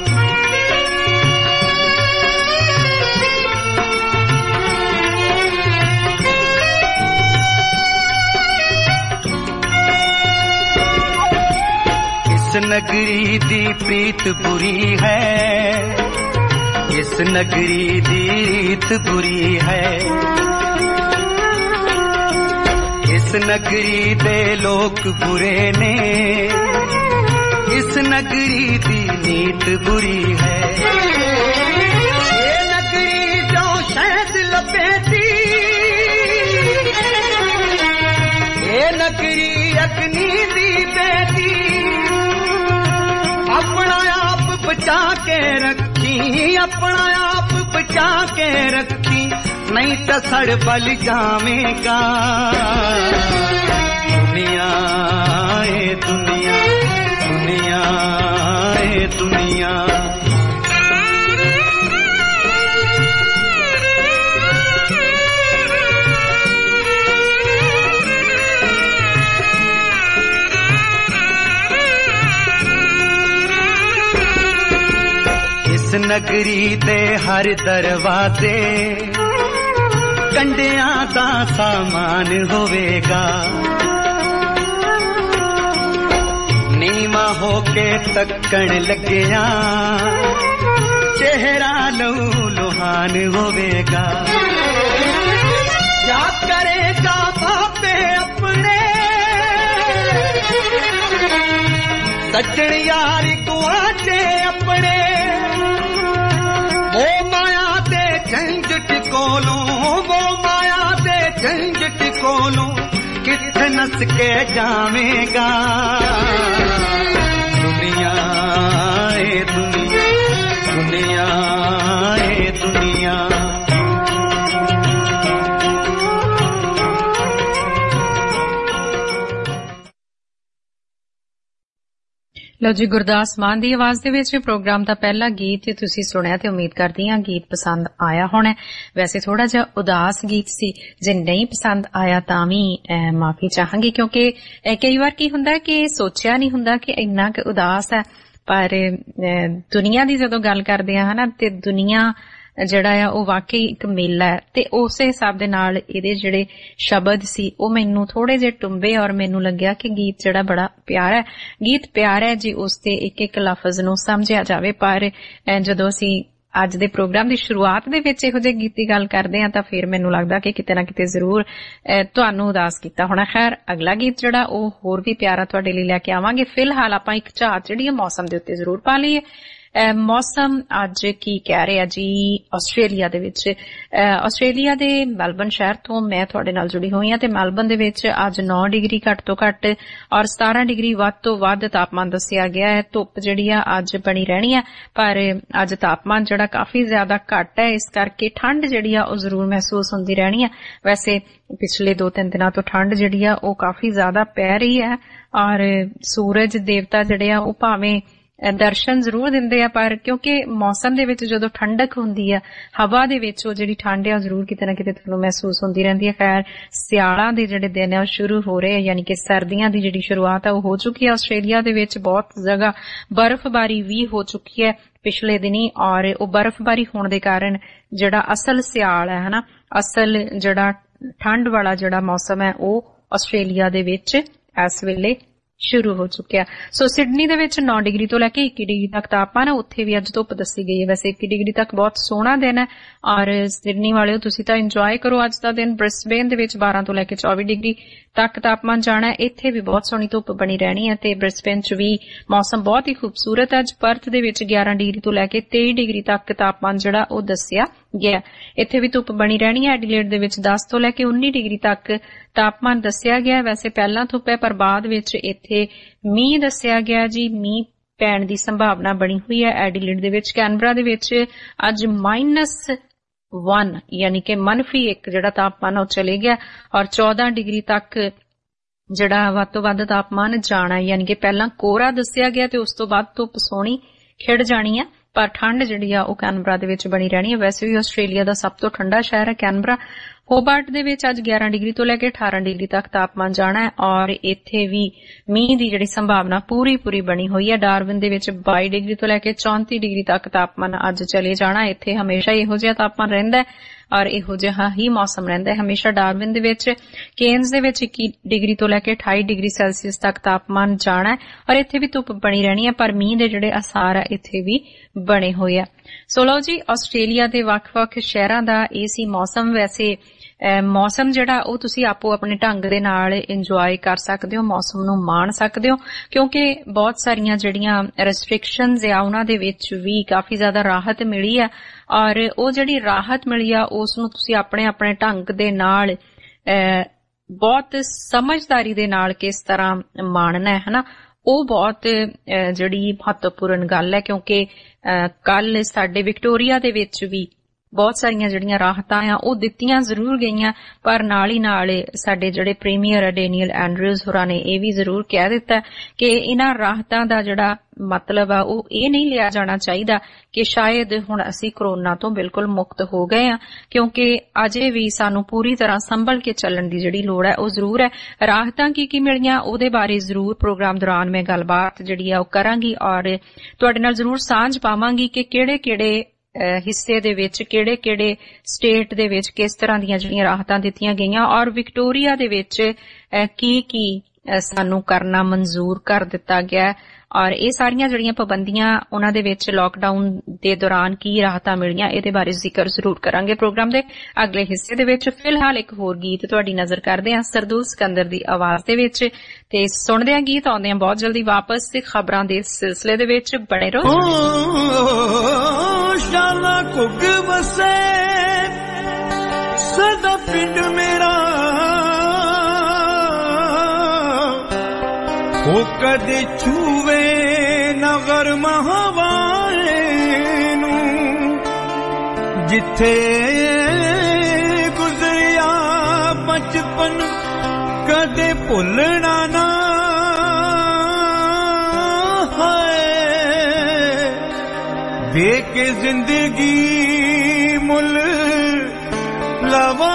इस नगरी दी प्रीत बुरी है, इस नगरी दी रीत बुरी है, इस नगरी दे लोग बुरे ने, इस नगरी दी नीत बुरी है। ये नगरी जो शहद लपेटी, ये नगरी अग्नि दी बेटी, अपना आप बचा बचा के रखी, अपना आप बचा के रखी, नहीं तो सड़ बल जावेगा। दुनिया ए दुनिया, दुनिया ए दुनिया। इस नगरी दे हर दरवाजे कंडियां दा सामान होवेगा, नीमा होके तक्कण लग्गिया चेहरा लहू लुहान होवेगा। याद करेगा बापे अपने सज्जन यार गुआचे अपने, वो माया दे झंझट कोलों, वो माया दे झंझट कोलों किथ नस के जावेगा। दुनिया ए दुनिया, दुनिया ए दुनिया। ਲਓ ਜੀ, ਗੁਰਦਾਸ ਮਾਨ ਦੀ ਆਵਾਜ਼ ਦੇ ਵਿੱਚ ਪ੍ਰੋਗਰਾਮ ਦਾ ਪਹਿਲਾ ਗੀਤ ਤੁਸੀਂ ਸੁਣਿਆ ਤੇ ਉਮੀਦ ਕਰਦੀ ਹਾਂ ਗੀਤ ਪਸੰਦ ਆਇਆ ਹੋਣਾ। ਵੈਸੇ ਥੋੜਾ ਜਿਹਾ ਉਦਾਸ ਗੀਤ ਸੀ, ਜੇ ਨਹੀਂ ਪਸੰਦ ਆਇਆ ਤਾਂ ਵੀ ਮਾਫੀ ਚਾਹਾਂਗੀ, ਕਿਉਂਕਿ ਕਈ ਵਾਰ ਕੀ ਹੁੰਦਾ ਕਿ ਸੋਚਿਆ ਨਹੀਂ ਹੁੰਦਾ ਕਿ ਇੰਨਾ ਕੁ ਉਦਾਸ ਹੈ, ਪਰ ਦੁਨੀਆ ਦੀ ਜਦੋਂ ਗੱਲ ਕਰਦੇ ਆ ਹਨਾ, ਤੇ ਦੁਨੀਆ ਜਿਹੜਾ ਆ ਉਹ ਵਾਕਈ ਇੱਕ ਮੇਲਾ ਹੈ, ਤੇ ਉਸੇ ਹਿਸਾਬ ਦੇ ਨਾਲ ਇਹਦੇ ਜਿਹੜੇ ਸ਼ਬਦ ਸੀ ਉਹ ਮੈਨੂੰ ਥੋੜੇ ਜਿਹੇ ਟੁੰਬੇ, ਔਰ ਮੈਨੂੰ ਲੱਗਿਆ ਕਿ ਗੀਤ ਜਿਹੜਾ ਬੜਾ ਪਿਆਰਾ ਹੈ, ਗੀਤ ਪਿਆਰਾ ਹੈ ਜੀ ਉਸ ਤੇ ਇੱਕ ਇੱਕ ਲਫ਼ਜ਼ ਨੂੰ ਸਮਝਿਆ ਜਾਵੇ। ਪਰ ਜਦੋਂ ਅਸੀਂ ਅੱਜ ਦੇ ਪ੍ਰੋਗਰਾਮ ਦੀ ਸ਼ੁਰੂਆਤ ਦੇ ਵਿੱਚ ਇਹੋ ਜਿਹੇ ਗੀਤ ਦੀ ਗੱਲ ਕਰਦੇ ਹਾਂ ਤਾਂ ਫਿਰ ਮੈਨੂੰ ਲੱਗਦਾ ਕਿ ਕਿਤੇ ਨਾ ਕਿਤੇ ਜ਼ਰੂਰ ਤੁਹਾਨੂੰ ਉਦਾਸ ਕੀਤਾ ਹੋਣਾ। ਖੈਰ, ਅਗਲਾ ਗੀਤ ਜਿਹੜਾ ਉਹ ਹੋਰ ਵੀ ਪਿਆਰਾ ਤੁਹਾਡੇ ਲਈ ਲੈ ਕੇ ਆਵਾਂਗੇ। ਫਿਲਹਾਲ ਆਪਾਂ ਇੱਕ ਝਾਤ ਜਿਹੜੀ ਹੈ ਮੌਸਮ ਦੇ ਉੱਤੇ ਜ਼ਰੂਰ ਪਾ ਲਈਏ। ਮੌਸਮ ਅੱਜ ਕੀ ਕਹਿ ਰਿਹਾ ਜੀ ਆਸਟ੍ਰੇਲੀਆ ਦੇ ਵਿੱਚ। ਆਸਟ੍ਰੇਲੀਆ ਦੇ ਮੈਲਬਨ ਸ਼ਹਿਰ ਤੋਂ ਮੈਂ ਤੁਹਾਡੇ ਨਾਲ ਜੁੜੀ ਹੋਈ ਹਾਂ, ਤੇ ਮੈਲਬਨ ਦੇ ਵਿੱਚ ਅੱਜ 9 ਡਿਗਰੀ ਘੱਟ ਤੋਂ ਘੱਟ ਔਰ 17 ਡਿਗਰੀ ਵੱਧ ਤੋਂ ਵੱਧ ਤਾਪਮਾਨ ਦੱਸਿਆ ਗਿਆ ਹੈ। ਧੁੱਪ ਜਿਹੜੀ ਆ ਅੱਜ ਬਣੀ ਰਹਿਣੀ ਹੈ, ਪਰ ਅੱਜ ਤਾਪਮਾਨ ਜਿਹੜਾ ਕਾਫੀ ਜ਼ਿਆਦਾ ਘੱਟ ਹੈ, ਇਸ ਕਰਕੇ ਠੰਡ ਜਿਹੜੀ ਆ ਉਹ ਜ਼ਰੂਰ ਮਹਿਸੂਸ ਹੁੰਦੀ ਰਹਿਣੀ ਹੈ। ਵੈਸੇ ਪਿਛਲੇ 2-3 ਦਿਨਾਂ ਤੋਂ ਠੰਡ ਜਿਹੜੀ ਆ ਉਹ ਕਾਫੀ ਜ਼ਿਆਦਾ ਪੈ ਰਹੀ ਹੈ, ਔਰ ਸੂਰਜ ਦੇਵਤਾ ਜਿਹੜੇ ਆ ਉਹ ਭਾਵੇਂ ਦਰਸ਼ਨ ਜ਼ਰੂਰ ਦਿੰਦੇ ਆ, ਪਰ ਕਿਉਂਕਿ ਮੌਸਮ ਦੇ ਵਿੱਚ ਜਦੋਂ ਠੰਡਕ ਹੁੰਦੀ ਆ ਹਵਾ ਦੇ ਵਿੱਚ, ਉਹ ਜਿਹੜੀ ਠੰਡ ਆ ਜ਼ਰੂਰ ਕਿਤੇ ਨਾ ਕਿਤੇ ਤੁਹਾਨੂੰ ਮਹਿਸੂਸ ਹੁੰਦੀ ਰਹਿੰਦੀ ਹੈ। ਖੈਰ, ਸਿਆਲਾਂ ਦੇ ਜਿਹੜੇ ਦਿਨ ਆ ਉਹ ਸ਼ੁਰੂ ਹੋ ਰਹੇ ਆ, ਯਾਨੀ ਕਿ ਸਰਦੀਆਂ ਦੀ ਜਿਹੜੀ ਸ਼ੁਰੂਆਤ ਆ ਉਹ ਹੋ ਚੁੱਕੀ ਹੈ। ਆਸਟ੍ਰੇਲੀਆ ਦੇ ਵਿੱਚ ਬਹੁਤ ਜਗ੍ਹਾ ਬਰਫ਼ਬਾਰੀ ਵੀ ਹੋ ਚੁੱਕੀ ਹੈ ਪਿਛਲੇ ਦਿਨੀ, ਔਰ ਉਹ ਬਰਫ਼ਬਾਰੀ ਹੋਣ ਦੇ ਕਾਰਨ ਜਿਹੜਾ ਅਸਲ ਸਿਆਲ ਹੈ ਹਨਾ, ਅਸਲ ਜਿਹੜਾ ਠੰਡ ਵਾਲਾ ਜਿਹੜਾ ਮੌਸਮ ਹੈ ਉਹ ਆਸਟ੍ਰੇਲੀਆ ਦੇ ਵਿੱਚ ਇਸ ਵੇਲੇ ਸ਼ੁਰੂ ਹੋ ਚੁੱਕਿਆ। ਸੋ ਸਿਡਨੀ ਦੇ ਵਿੱਚ 9 ਡਿਗਰੀ ਤੋਂ ਲੈ ਕੇ 21 ਡਿਗਰੀ ਤੱਕ ਤਾਪਮਾਨ ਹੈ, ਉੱਥੇ ਵੀ ਅੱਜ ਧੁੱਪ ਦੱਸੀ ਗਈ ਹੈ। ਵੈਸੇ 21 ਡਿਗਰੀ ਤੱਕ ਬਹੁਤ ਸੋਹਣਾ ਦਿਨ ਹੈ, ਔਰ ਸਿਡਨੀ ਵਾਲਿਓ ਤੁਸੀਂ ਤਾਂ ਇੰਜੋਏ ਕਰੋ ਅੱਜ ਦਾ ਦਿਨ। ਬ੍ਰਿਸਬੇਨ ਦੇ ਵਿੱਚ 12 ਤੋਂ ਲੈ ਕੇ 24 ਡਿਗਰੀ ਤੱਕ ਤਾਪਮਾਨ ਜਾਣਾ ਹੈ, ਇੱਥੇ ਵੀ ਬਹੁਤ ਸੋਹਣੀ ਧੁੱਪ ਬਣੀ ਰਹਿਣੀ ਹੈ, ਤੇ ਬ੍ਰਿਸਬੇਨ 'ਚ ਵੀ ਮੌਸਮ ਬਹੁਤ ਹੀ ਖੂਬਸੂਰਤ ਹੈ। ਅੱਜ ਪਰਥ ਦੇ ਵਿੱਚ 11 ਡਿਗਰੀ ਤੋਂ ਲੈ ਕੇ 23 ਡਿਗਰੀ ਤੱਕ ਤਾਪਮਾਨ ਜਿਹੜਾ ਉਹ ਦੱਸਿਆ ਗਿਆ, ਇੱਥੇ ਵੀ ਧੁੱਪ ਬਣੀ ਰਹਿਣੀ ਹੈ। ਐਡੀਲੇਡ ਦੇ ਵਿੱਚ 10 ਤੋਂ ਲੈ ਕੇ 19 ਡਿਗਰੀ ਤੱਕ ਤਾਪਮਾਨ ਦੱਸਿਆ ਗਿਆ। ਵੈਸੇ ਪਹਿਲਾਂ ਧੁੱਪ ਹੈ, ਪਰ ਬਾਅਦ ਵਿੱਚ ਇੱਥੇ ਮੀਂਹ ਦੱਸਿਆ ਗਿਆ ਜੀ, ਮੀਂਹ ਪੈਣ ਦੀ ਸੰਭਾਵਨਾ ਬਣੀ ਹੋਈ ਹੈ ਐਡੀਲੇਡ ਦੇ ਵਿੱਚ। ਕੈਨਬਰਾ ਦੇ ਵਿੱਚ ਅੱਜ -1 ਯਾਨੀ ਕਿ -1 ਜਿਹੜਾ ਤਾਪਮਾਨ ਉਹ ਚਲੇ ਗਿਆ, ਔਰ 14 ਡਿਗਰੀ ਤੱਕ ਜਿਹੜਾ ਵੱਧ ਤੋਂ ਵੱਧ ਤਾਪਮਾਨ ਜਾਣਾ, ਯਾਨੀ ਕਿ ਪਹਿਲਾਂ ਕੋਹਰਾ ਦੱਸਿਆ ਗਿਆ ਤੇ ਉਸ ਤੋਂ ਬਾਅਦ ਧੁੱਪ ਸੋਹਣੀ ਖਿੜ ਜਾਣੀ ਹੈ, ਪਰ ਠੰਡ ਜਿਹੜੀ ਆ ਉਹ ਕੈਨਬਰਾ ਦੇ ਵਿੱਚ ਬਣੀ ਰਹਿਣੀ ਹੈ। ਵੈਸੇ ਵੀ ਆਸਟ੍ਰੇਲੀਆ ਦਾ ਸਭ ਤੋਂ ਠੰਡਾ ਸ਼ਹਿਰ ਹੈ ਕੈਨਬਰਾ। ਹੋਬਾਰਟ ਦੇ ਵਿੱਚ ਅੱਜ 11 ਡਿਗਰੀ ਤੋਂ ਲੈ ਕੇ 18 ਡਿਗਰੀ ਤੱਕ ਤਾਪਮਾਨ ਜਾਣਾ ਹੈ, ਔਰ ਇੱਥੇ ਵੀ ਮੀਂਹ ਦੀ ਜਿਹੜੀ ਸੰਭਾਵਨਾ ਪੂਰੀ ਬਣੀ ਹੋਈ ਹੈ। ਡਾਰਵਿਨ ਦੇ ਵਿੱਚ 22 ਡਿਗਰੀ ਤੋਂ ਲੈ ਕੇ 34 ਡਿਗਰੀ ਤੱਕ ਤਾਪਮਾਨ ਅੱਜ ਚਲੇ ਜਾਣਾ। ਇੱਥੇ ਹਮੇਸ਼ਾ ਇਹੋ ਜਿਹਾ ਤਾਪਮਾਨ ਰਹਿੰਦਾ ਹੈ, ਔਰ ਇਹੋ ਜਿਹਾ ਹੀ ਮੌਸਮ ਰਹਿੰਦਾ ਹੈ ਹਮੇਸ਼ਾ ਡਾਰਵਿਨ ਦੇ ਵਿੱਚ। ਕੇਨਜ਼ ਦੇ ਵਿੱਚ 21 ਡਿਗਰੀ ਤੋਂ ਲੈ ਕੇ 28 ਡਿਗਰੀ ਸੈਲਸੀਅਸ ਤੱਕ ਤਾਪਮਾਨ ਜਾਣਾ ਹੈ, ਔਰ ਇੱਥੇ ਵੀ ਧੁੱਪ ਬਣੀ ਰਹਿਣੀ ਹੈ, ਪਰ ਮੀਂਹ ਦੇ ਜਿਹੜੇ ਅਸਾਰ ਆ ਇੱਥੇ ਵੀ ਬਣੇ ਹੋਏ ਆ। ਸੋ ਲਓ ਜੀ, ਆਸਟ੍ਰੇਲੀਆ ਦੇ ਵੱਖ-ਵੱਖ ਸ਼ਹਿਰਾਂ ਦਾ ਇਹ ਸੀ ਮੌਸਮ। ਵੈਸੇ ਮੌਸਮ ਜਿਹੜਾ ਉਹ ਤੁਸੀਂ ਆਪੋ ਆਪਣੇ ਢੰਗ ਦੇ ਨਾਲ ਇੰਜੋਏ ਕਰ ਸਕਦੇ ਹੋ, ਮੌਸਮ ਨੂੰ ਮਾਣ ਸਕਦੇ ਹੋ, ਕਿਉਂਕਿ ਬਹੁਤ ਸਾਰੀਆਂ ਜਿਹੜੀਆਂ ਰੈਸਟ੍ਰਿਕਸ਼ਨਸ ਆ ਉਹਨਾਂ ਦੇ ਵਿੱਚ ਵੀ ਕਾਫੀ ਜ਼ਿਆਦਾ ਰਾਹਤ ਮਿਲੀ ਹੈ, ਔਰ ਉਹ ਜਿਹੜੀ ਰਾਹਤ ਮਿਲੀ ਆ ਉਸ ਨੂੰ ਤੁਸੀਂ ਆਪਣੇ ਢੰਗ ਦੇ ਨਾਲ ਬਹੁਤ ਸਮਝਦਾਰੀ ਦੇ ਨਾਲ ਕਿਸ ਤਰ੍ਹਾਂ ਮਾਣਨਾ ਹੈ ਹਨਾ, ਉਹ ਬਹੁਤ ਜਿਹੜੀ ਮਹੱਤਵਪੂਰਨ ਗੱਲ ਹੈ, ਕਿਉਂਕਿ ਕੱਲ ਸਾਡੇ ਵਿਕਟੋਰੀਆ ਦੇ ਵਿੱਚ ਵੀ ਬਹੁਤ ਸਾਰੀਆਂ ਜਿਹੜੀਆਂ ਰਾਹਤਾਂ ਆ ਉਹ ਦਿੱਤੀਆਂ ਜ਼ਰੂਰ ਗਈਆਂ, ਪਰ ਨਾਲ ਹੀ ਨਾਲ ਸਾਡੇ ਜਿਹੜੇ ਪ੍ਰੀਮੀਅਰ ਡੈਨੀਅਲ ਐਂਡਰਿਊਜ਼ ਹੋਰਾਂ ਨੇ ਇਹ ਵੀ ਜ਼ਰੂਰ ਕਹਿ ਦਿੱਤਾ ਕਿ ਇਹਨਾਂ ਰਾਹਤਾਂ ਦਾ ਜਿਹੜਾ ਮਤਲਬ ਆ ਉਹ ਇਹ ਨਹੀਂ ਲਿਆ ਜਾਣਾ ਚਾਹੀਦਾ ਕਿ ਸ਼ਾਇਦ ਹੁਣ ਅਸੀਂ ਕਰੋਨਾ ਤੋਂ ਬਿਲਕੁਲ ਮੁਕਤ ਹੋ ਗਏ ਆ, ਕਿਉਂਕਿ ਅਜੇ ਵੀ ਸਾਨੂੰ ਪੂਰੀ ਤਰ੍ਹਾਂ ਸੰਭਲ ਕੇ ਚੱਲਣ ਦੀ ਜਿਹੜੀ ਲੋੜ ਹੈ ਉਹ ਜ਼ਰੂਰ ਹੈ। ਰਾਹਤਾਂ ਕੀ ਮਿਲੀਆਂ ਉਹਦੇ ਬਾਰੇ ਜ਼ਰੂਰ ਪ੍ਰੋਗਰਾਮ ਦੌਰਾਨ ਮੈਂ ਗੱਲਬਾਤ ਜਿਹੜੀ ਆ ਉਹ ਕਰਾਂਗੀ ਔਰ ਤੁਹਾਡੇ ਨਾਲ ਜ਼ਰੂਰ ਸਾਂਝ ਪਾਵਾਂਗੀ ਕਿ ਕਿਹੜੇ ਹਿੱਸੇ ਦੇ ਵਿੱਚ ਕਿਹੜੇ ਸਟੇਟ ਦੇ ਵਿੱਚ ਕਿਸ ਤਰ੍ਹਾਂ ਦੀਆਂ ਜਿਹੜੀਆਂ ਰਾਹਤਾਂ ਦਿੱਤੀਆਂ ਗਈਆਂ ਔਰ ਵਿਕਟੋਰੀਆ ਦੇ ਵਿੱਚ ਕੀ ਸਾਨੂੰ ਕਰਨਾ ਮਨਜ਼ੂਰ ਕਰ ਦਿੱਤਾ ਗਿਆ ਔਰ ਇਹ ਸਾਰੀਆਂ ਜਿਹੜੀਆਂ ਪਾਬੰਦੀਆਂ ਉਹਨਾਂ ਦੇ ਵਿੱਚ ਲਾਕਡਾਊਨ ਦੇ ਦੌਰਾਨ ਕੀ ਰਾਹਤਾਂ ਮਿਲੀਆਂ ਇਹਦੇ ਬਾਰੇ ਜ਼ਿਕਰ ਜ਼ਰੂਰ ਕਰਾਂਗੇ ਪ੍ਰੋਗਰਾਮ ਦੇ ਅਗਲੇ ਹਿੱਸੇ ਦੇ ਵਿੱਚ। ਫਿਲਹਾਲ ਇੱਕ ਹੋਰ ਗੀਤ ਤੁਹਾਡੀ ਨਜ਼ਰ ਕਰਦੇ ਹਾਂ ਸਰਦੂਲ ਸਿਕੰਦਰ ਦੀ ਆਵਾਜ਼ ਦੇ ਵਿੱਚ, ਤੇ ਸੁਣਦੇ ਹਾਂ ਗੀਤ, ਆਉਂਦੇ ਹਾਂ ਬਹੁਤ ਜਲਦੀ ਵਾਪਸ ਖਬਰਾਂ ਦੇ ਸਿਲਸਿਲੇ ਦੇ ਵਿੱਚ। ਬਣੇ ਰਹੋ। ਸ਼ਾਲਾ ਘੁੱਗ ਵਸੇ ਸਦਾ ਪਿੰਡ ਮੇਰਾ, ਉਹ ਕਦੇ ਛੂਵੇ ਨਾ ਗਰਮ ਹਵਾਏ ਨੂੰ, ਜਿੱਥੇ ਗੁਜ਼ਰਿਆ ਬਚਪਨ ਕਦੇ ਭੁੱਲਣਾ ਨਾ ਹੈ, ਦੇ ਕੇ ਜ਼ਿੰਦਗੀ ਮੁੱਲ ਲਵਾ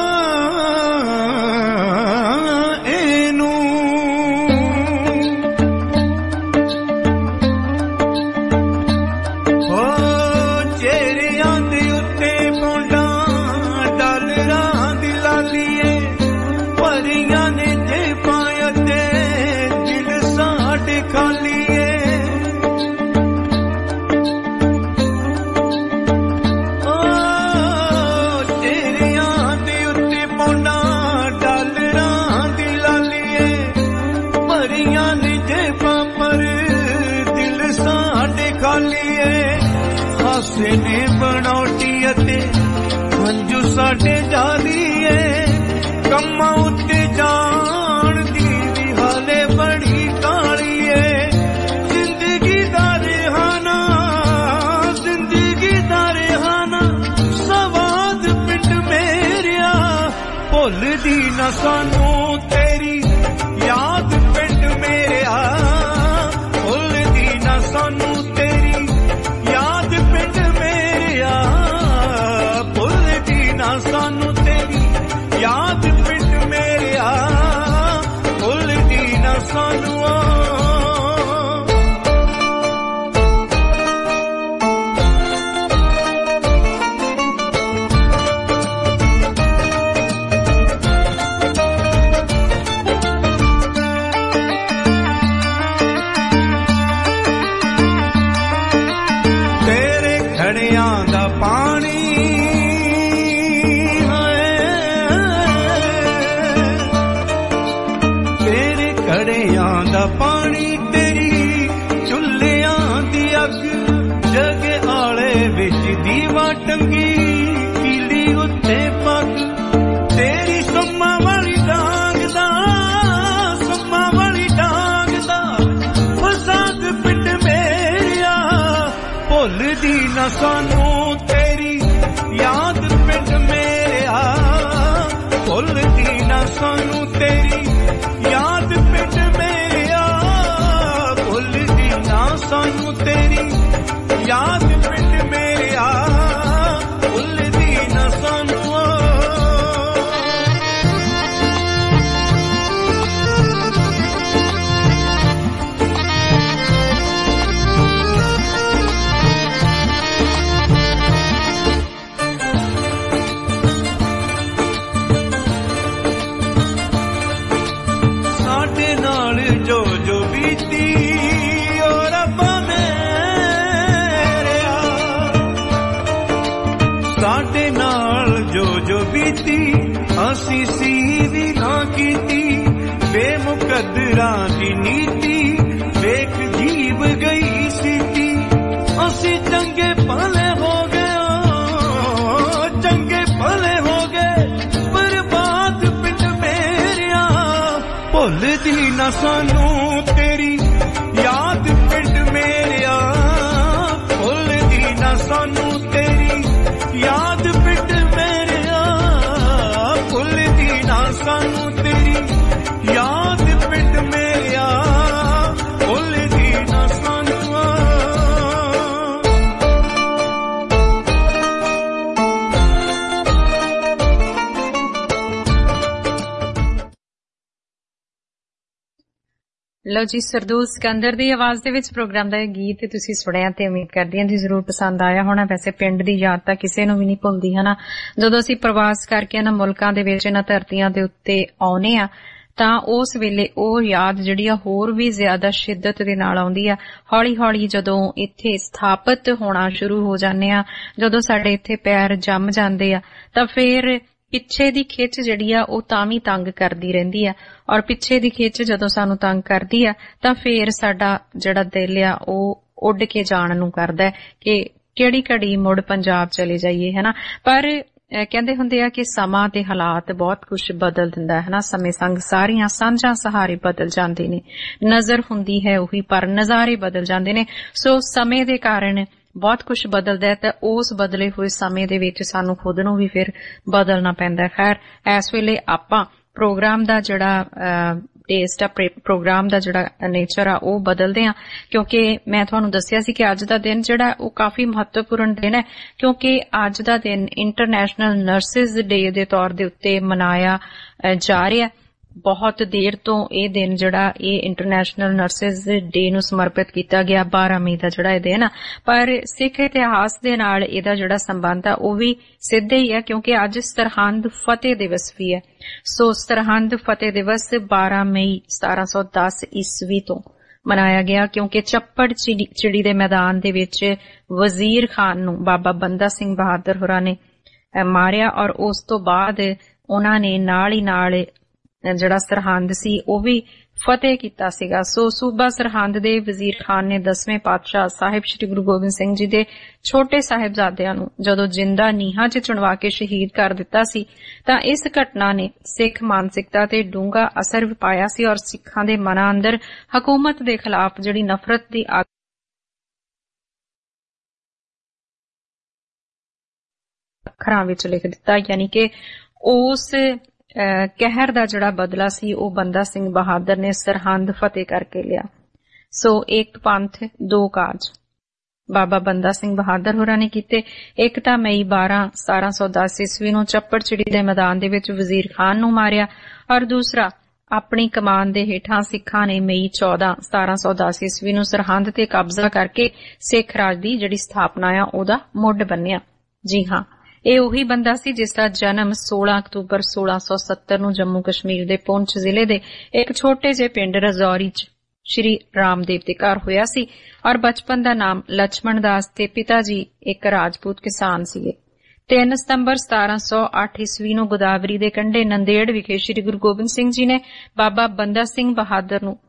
ਨੇ ਬਣਾਉਟੀ ਅਤੇ ਹੰਝੂ ਸਾਡੇ ਜਾਲੀਏ, ਕੰਮਾਂ ਉੱਤੇ ਜਾਣ ਦੀ ਵੀ ਹਾਲੇ ਬੜੀ ਕਾਲੀਏ, ਜ਼ਿੰਦਗੀ ਦਾ ਰਿਹਾਨਾ ਸਵਾਦ ਪਿੰਡ ਮੇਰਿਆ, ਭੁੱਲਦੀ ਨਾ ਸਾਨੂੰ ਤੇਰੀ ਯਾਦ ਪਿੰਡ ਮੇਰਿਆ, ਭੁੱਲਦੀ ਨਾ ਸਾਨੂੰ ਤੇਰੀ ਯਾਦ ਪਿੰਡ ਮੇਰਿਆ, ਭੁੱਲਦੀ ਨਾ ਸਾਨੂੰ ਤੇਰੀ ਯਾਦ ਪਿੰਡ ਮੇਰਿਆ, ਭੁੱਲਦੀ ਨਾ ਸਾਨੂੰ। ਦਾ ਪਾਣੀ ਤੇਰੇ ਘੜਿਆਂ ਦਾ ਪਾਣੀ, ਤੇਰੀ ਚੁੱਲ੍ਹਿਆਂ ਦੀ ਅੱਗ, ਜਗ ਆਲੇ ਵਿੱਚ ਦੀਵਾ ਟੰਗੀ, ਪੀਲੀ ਉੱਤੇ ਪੱਗ, ਤੇਰੀ ਸੰਮਾਂ ਵਾਲੀ ਡਾਂਗ ਦਾ ਫਸਾਦ ਪਿੰਡ ਮੇਰਿਆ, ਭੁੱਲਦੀ ਨਾ ਸਾਨੂੰ ਤੇਰੀ ਯਾਦ ਪਿੰਡ ਮੇਰਿਆ, ਭੁੱਲਦੀ ਨਾ ਸਾਨੂੰ ਤੇਰੀ ਯਾਦ ਪਿੰਡ ਮੇਰਿਆ, ਭੁੱਲਦੀ ਨਾ ਸਾਨੂੰ ਤੇਰੀ ਯਾਦ ਪਿੰਡ ਮੇਰਿਆ, ਭੁੱਲਦੀ ਨਾ ਸਾਨੂੰ। ਜੋ ਬੀਤੀ ਓ ਰੱਬਾ ਮੇਰਿਆ, ਸਾਡੇ ਨਾਲ ਜੋ ਬੀਤੀ ਅਸੀਂ ਸੀ ਵੀ ਨਾ ਕੀਤੀ, ਬੇਮੁਕੱਦਰਾਂ ਦੀ ਨੀਤੀ ਵੇਖ ਜੀਬ ਗਈ ਸੀਤੀ, ਅਸੀਂ ਚੰਗੇ ਭਲੇ ਹੋ ਗਏ, ਚੰਗੇ ਭਲੇ ਹੋ ਗਏ, ਬਰਬਾਦ ਪਿੰਡ ਮੇਰਿਆ, ਭੁੱਲਦੀ ਨਾ ਸਾਨੂੰ ਤੇਰੀ ਲਓ ਜੀ, ਸਰਦੂਲ ਸਿਕੰਦਰ ਦੀ ਆਵਾਜ਼ ਦੇ ਵਿੱਚ ਪ੍ਰੋਗਰਾਮ ਦਾ ਇਹ ਗੀਤ ਤੁਸੀਂ ਸੁਣਿਆ ਤੇ ਉਮੀਦ ਕਰਦੀ ਹਾਂ ਜੀ ਜ਼ਰੂਰ ਪਸੰਦ ਆਇਆ ਹੋਣਾ। ਵੈਸੇ ਪਿੰਡ ਦੀ ਯਾਦ ਤਾਂ ਕਿਸੇ ਨੂੰ ਵੀ ਨਹੀਂ ਭੁੱਲਦੀ ਹੈ ਨਾ। ਜਦੋਂ ਅਸੀਂ ਪ੍ਰਵਾਸ ਕਰਕੇ ਇਹਨਾਂ ਮੁਲਕਾਂ ਦੇ ਵਿੱਚ, ਇਹਨਾਂ ਧਰਤੀਆਂ ਦੇ ਉੱਤੇ ਆਉਨੇ ਆ ਤਾਂ ਉਸ ਵੇਲੇ ਉਹ ਯਾਦ ਜਿਹੜੀ ਆ ਹੋਰ ਵੀ ਜ਼ਿਆਦਾ ਸ਼ਿੱਦਤ ਦੇ ਨਾਲ ਆਉਂਦੀ ਆ। ਹੌਲੀ ਹੌਲੀ ਜਦੋਂ ਇੱਥੇ ਸਥਾਪਿਤ ਹੋਣਾ ਸ਼ੁਰੂ ਹੋ ਜਾਂਦੇ ਆ, ਜਦੋਂ ਸਾਡੇ ਇੱਥੇ ਪੈਰ ਜੰਮ ਜਾਂਦੇ ਆ, ਤਾਂ ਫਿਰ ਪਿੱਛੇ ਦੀ ਖਿੱਚ ਜਿਹੜੀ ਆ ਉਹ ਤਾਂ ਵੀ ਤੰਗ ਕਰਦੀ ਰਹਿੰਦੀ ਆ। ਔਰ ਪਿੱਛੇ ਦੀ ਖਿੱਚ ਜਦੋਂ ਸਾਨੂੰ ਤੰਗ ਕਰਦੀ ਆ ਤਾਂ ਫੇਰ ਸਾਡਾ ਜਿਹੜਾ ਦਿਲ ਆ ਉਹ ਉੱਡ ਕੇ ਜਾਣ ਨੂੰ ਕਰਦਾ ਹੈ ਕਿ ਕਿਹੜੀ ਘੜੀ ਮੁੜ ਪੰਜਾਬ ਚਲੇ ਜਾਈਏ, ਹੈ ਨਾ। ਪਰ ਕਹਿੰਦੇ ਹੁੰਦੇ ਆ ਕਿ ਸਮਾਂ ਤੇ ਹਾਲਾਤ ਬਹੁਤ ਕੁਝ ਬਦਲ ਦਿੰਦਾ ਹੈ ਨਾ। ਸਮੇਂ ਸੰਗ ਸਾਰੀਆਂ ਸਾਂਝਾਂ ਸਹਾਰੇ ਬਦਲ ਜਾਂਦੇ ਨੇ। ਨਜ਼ਰ ਹੁੰਦੀ ਹੈ ਉਹੀ, ਪਰ ਨਜ਼ਾਰੇ ਬਦਲ ਜਾਂਦੇ ਨੇ। ਸੋ ਸਮੇਂ ਦੇ ਕਾਰਨ ਬਹੁਤ ਕੁਝ ਬਦਲਦਾ ਹੈ ਤਾਂ ਉਸ ਬਦਲੇ ਹੋਏ ਸਮੇਂ ਦੇ ਵਿੱਚ ਸਾਨੂੰ ਖੁਦ ਨੂੰ ਵੀ ਫਿਰ ਬਦਲਣਾ ਪੈਂਦਾ। ਖੈਰ, ਇਸ ਵੇਲੇ ਆਪਾਂ ਪ੍ਰੋਗਰਾਮ ਦਾ ਜਿਹੜਾ ਟੇਸਟ ਆ, ਪ੍ਰੋਗਰਾਮ ਦਾ ਜਿਹੜਾ ਨੇਚਰ ਆ ਉਹ ਬਦਲਦੇ ਆ, ਕਿਉਂਕਿ ਮੈਂ ਤੁਹਾਨੂੰ ਦੱਸਿਆ ਸੀ ਕਿ ਅੱਜ ਦਾ ਦਿਨ ਜਿਹੜਾ ਉਹ ਕਾਫੀ ਮਹੱਤਵਪੂਰਨ ਦਿਨ ਹੈ, ਕਿਉਂਕਿ ਅੱਜ ਦਾ ਦਿਨ ਇੰਟਰਨੈਸ਼ਨਲ ਨਰਸਿਸ ਡੇ ਦੇ ਤੌਰ ਦੇ ਉੱਤੇ ਮਨਾਇਆ ਜਾ ਰਿਹਾ। ਬਹੁਤ ਦੇਰ ਤੋਂ ਇਹ ਦਿਨ ਜਿਹੜਾ ਇਹ ਇੰਟਰਨੈਸ਼ਨਲ ਨਰਸਿਸ ਡੇ ਨੂੰ ਸਮਰਪਿਤ ਕੀਤਾ ਗਿਆ, 12 ਮਈ ਦਾ ਜਿਹੜਾ ਇਹ ਦਿਨ ਆ। ਪਰ ਸਿੱਖ ਇਤਿਹਾਸ ਦੇ ਨਾਲ ਇਹਦਾ ਜਿਹੜਾ ਸੰਬੰਧ ਆ ਉਹ ਵੀ ਸਿੱਧੇ ਹੀ ਹੈ, ਕਿਉਂਕਿ ਅੱਜ ਸਰਹੰਦ ਫਤਿਹ ਦਿਵਸ ਵੀ ਹੈ। ਸੋ ਸਰਹੰਦ ਫਤਿਹ ਦਿਵਸ 12 ਮਈ 1710 ਈਸਵੀ ਤੋਂ ਮਨਾਇਆ ਗਿਆ, ਕਿਉਂਕਿ ਚੱਪੜ ਚਿੜੀ ਦੇ ਮੈਦਾਨ ਦੇ ਵਿੱਚ ਵਜ਼ੀਰ ਖਾਨ ਨੂੰ ਬਾਬਾ ਬੰਦਾ ਸਿੰਘ ਬਹਾਦਰ ਹੋਰਾਂ ਨੇ ਮਾਰਿਆ ਔਰ ਉਸ ਤੋਂ ਬਾਅਦ ਉਹਨਾਂ ਨੇ ਨਾਲ ਹੀ ਨਾਲ ਜਿਹੜਾ ਸਰਹੰਦ ਸੀ ਉਹ ਵੀ ਫਤਿਹ ਕੀਤਾ ਸੀਗਾ। ਸੋ ਸੂਬਾ ਸਰਹੰਦ ਦੇ ਵਜ਼ੀਰ ਖਾਨ ਨੇ 10ਵੇਂ ਪਾਤਸ਼ਾਹ ਸਾਹਿਬ ਸ੍ਰੀ ਗੁਰੂ ਗੋਬਿੰਦ ਸਿੰਘ ਜੀ ਦੇ ਛੋਟੇ ਸਾਹਿਬਜ਼ਾਦਿਆਂ ਨੂੰ ਜਦੋਂ ਜਿੰਦਾ ਨੀਹਾਂ 'ਚ ਚੁਣਵਾ ਕੇ ਸ਼ਹੀਦ ਕਰ ਦਿੱਤਾ ਸੀ, ਤਾਂ ਇਸ ਘਟਨਾ ਨੇ ਸਿੱਖ ਮਾਨਸਿਕਤਾ ਤੇ ਡੂੰਘਾ ਅਸਰ ਪਾਇਆ ਸੀ ਔਰ ਸਿੱਖਾਂ ਦੇ ਮਨਾਂ ਅੰਦਰ ਹਕੂਮਤ ਦੇ ਖਿਲਾਫ ਜਿਹੜੀ ਨਫ਼ਰਤ ਦੀ ਅੱਖਰਾਂ ਵਿੱਚ ਲਿਖ ਦਿੱਤਾ। ਯਾਨੀ ਕਿ ਉਸ ਕਹਿਰ ਦਾ ਜਿਹੜਾ ਬਦਲਾ ਸੀ ਉਹ ਬੰਦਾ ਸਿੰਘ ਬਹਾਦਰ ਨੇ ਸਰਹੰਦ ਫਤਿਹ ਕਰਕੇ ਲਿਆ। ਸੋ ਇੱਕ ਪੰਥ ਦੋ ਕਾਜ ਬਾਬਾ ਬੰਦਾ ਸਿੰਘ ਬਹਾਦਰ ਹੋਰਾਂ ਨੇ ਕੀਤੇ। ਇੱਕ ਤਾਂ ਮਈ 12 1710 ਈਸਵੀ ਨੂੰ ਚੱਪੜ ਚਿੜੀ ਦੇ ਮੈਦਾਨ ਦੇ ਵਿੱਚ ਵਜ਼ੀਰ ਖਾਨ ਨੂੰ ਮਾਰਿਆ ਔਰ ਦੂਸਰਾ ਆਪਣੀ ਕਮਾਨ ਦੇ ਹੇਠਾਂ ਸਿੱਖਾਂ ਨੇ ਮਈ 14 1710 ਈਸਵੀ ਨੂੰ ਸਰਹੰਦ ਤੇ ਕਬਜ਼ਾ ਕਰਕੇ ਸਿੱਖ ਰਾਜ ਦੀ ਜਿਹੜੀ ਸਥਾਪਨਾ ਆ ਉਹਦਾ ਮੁੱਢ ਬੰਨਿਆ। ਜੀ ਹਾਂ, ਇਹ ਉਹੀ ਬੰਦਾ ਸੀ ਜਿਸ ਦਾ ਜਨਮ 16 ਅਕਤੂਬਰ 1670 ਨੂੰ ਜੰਮੂ ਕਸ਼ਮੀਰ ਦੇ ਪੁੰਛ ਜ਼ਿਲ੍ਹੇ ਦੇ ਇੱਕ ਛੋਟੇ ਜਿਹੇ ਪਿੰਡ ਰਜੌਰੀ 'ਚ ਸ਼੍ਰੀ ਰਾਮਦੇਵ ਦੇ ਘਰ ਹੋਇਆ ਸੀ ਔਰ ਬਚਪਨ ਦਾ ਨਾਮ ਲਛਮਣ ਦਾਸ ਤੇ ਪਿਤਾ ਜੀ ਇੱਕ ਰਾਜਪੂਤ ਕਿਸਾਨ ਸੀਗੇ। 3 ਸਤੰਬਰ 1708 ਈਸਵੀ ਨੂੰ ਗੋਦਾਵਰੀ ਦੇ ਕੰਢੇ ਨੰਦੇੜ ਵਿਖੇ ਸ਼੍ਰੀ ਗੁਰੂ ਗੋਬਿੰਦ ਸਿੰਘ ਜੀ ਨੇ ਬਾਬਾ ਬੰਦਾ ਸਿੰਘ ਬਹਾਦਰ ਨੂੰ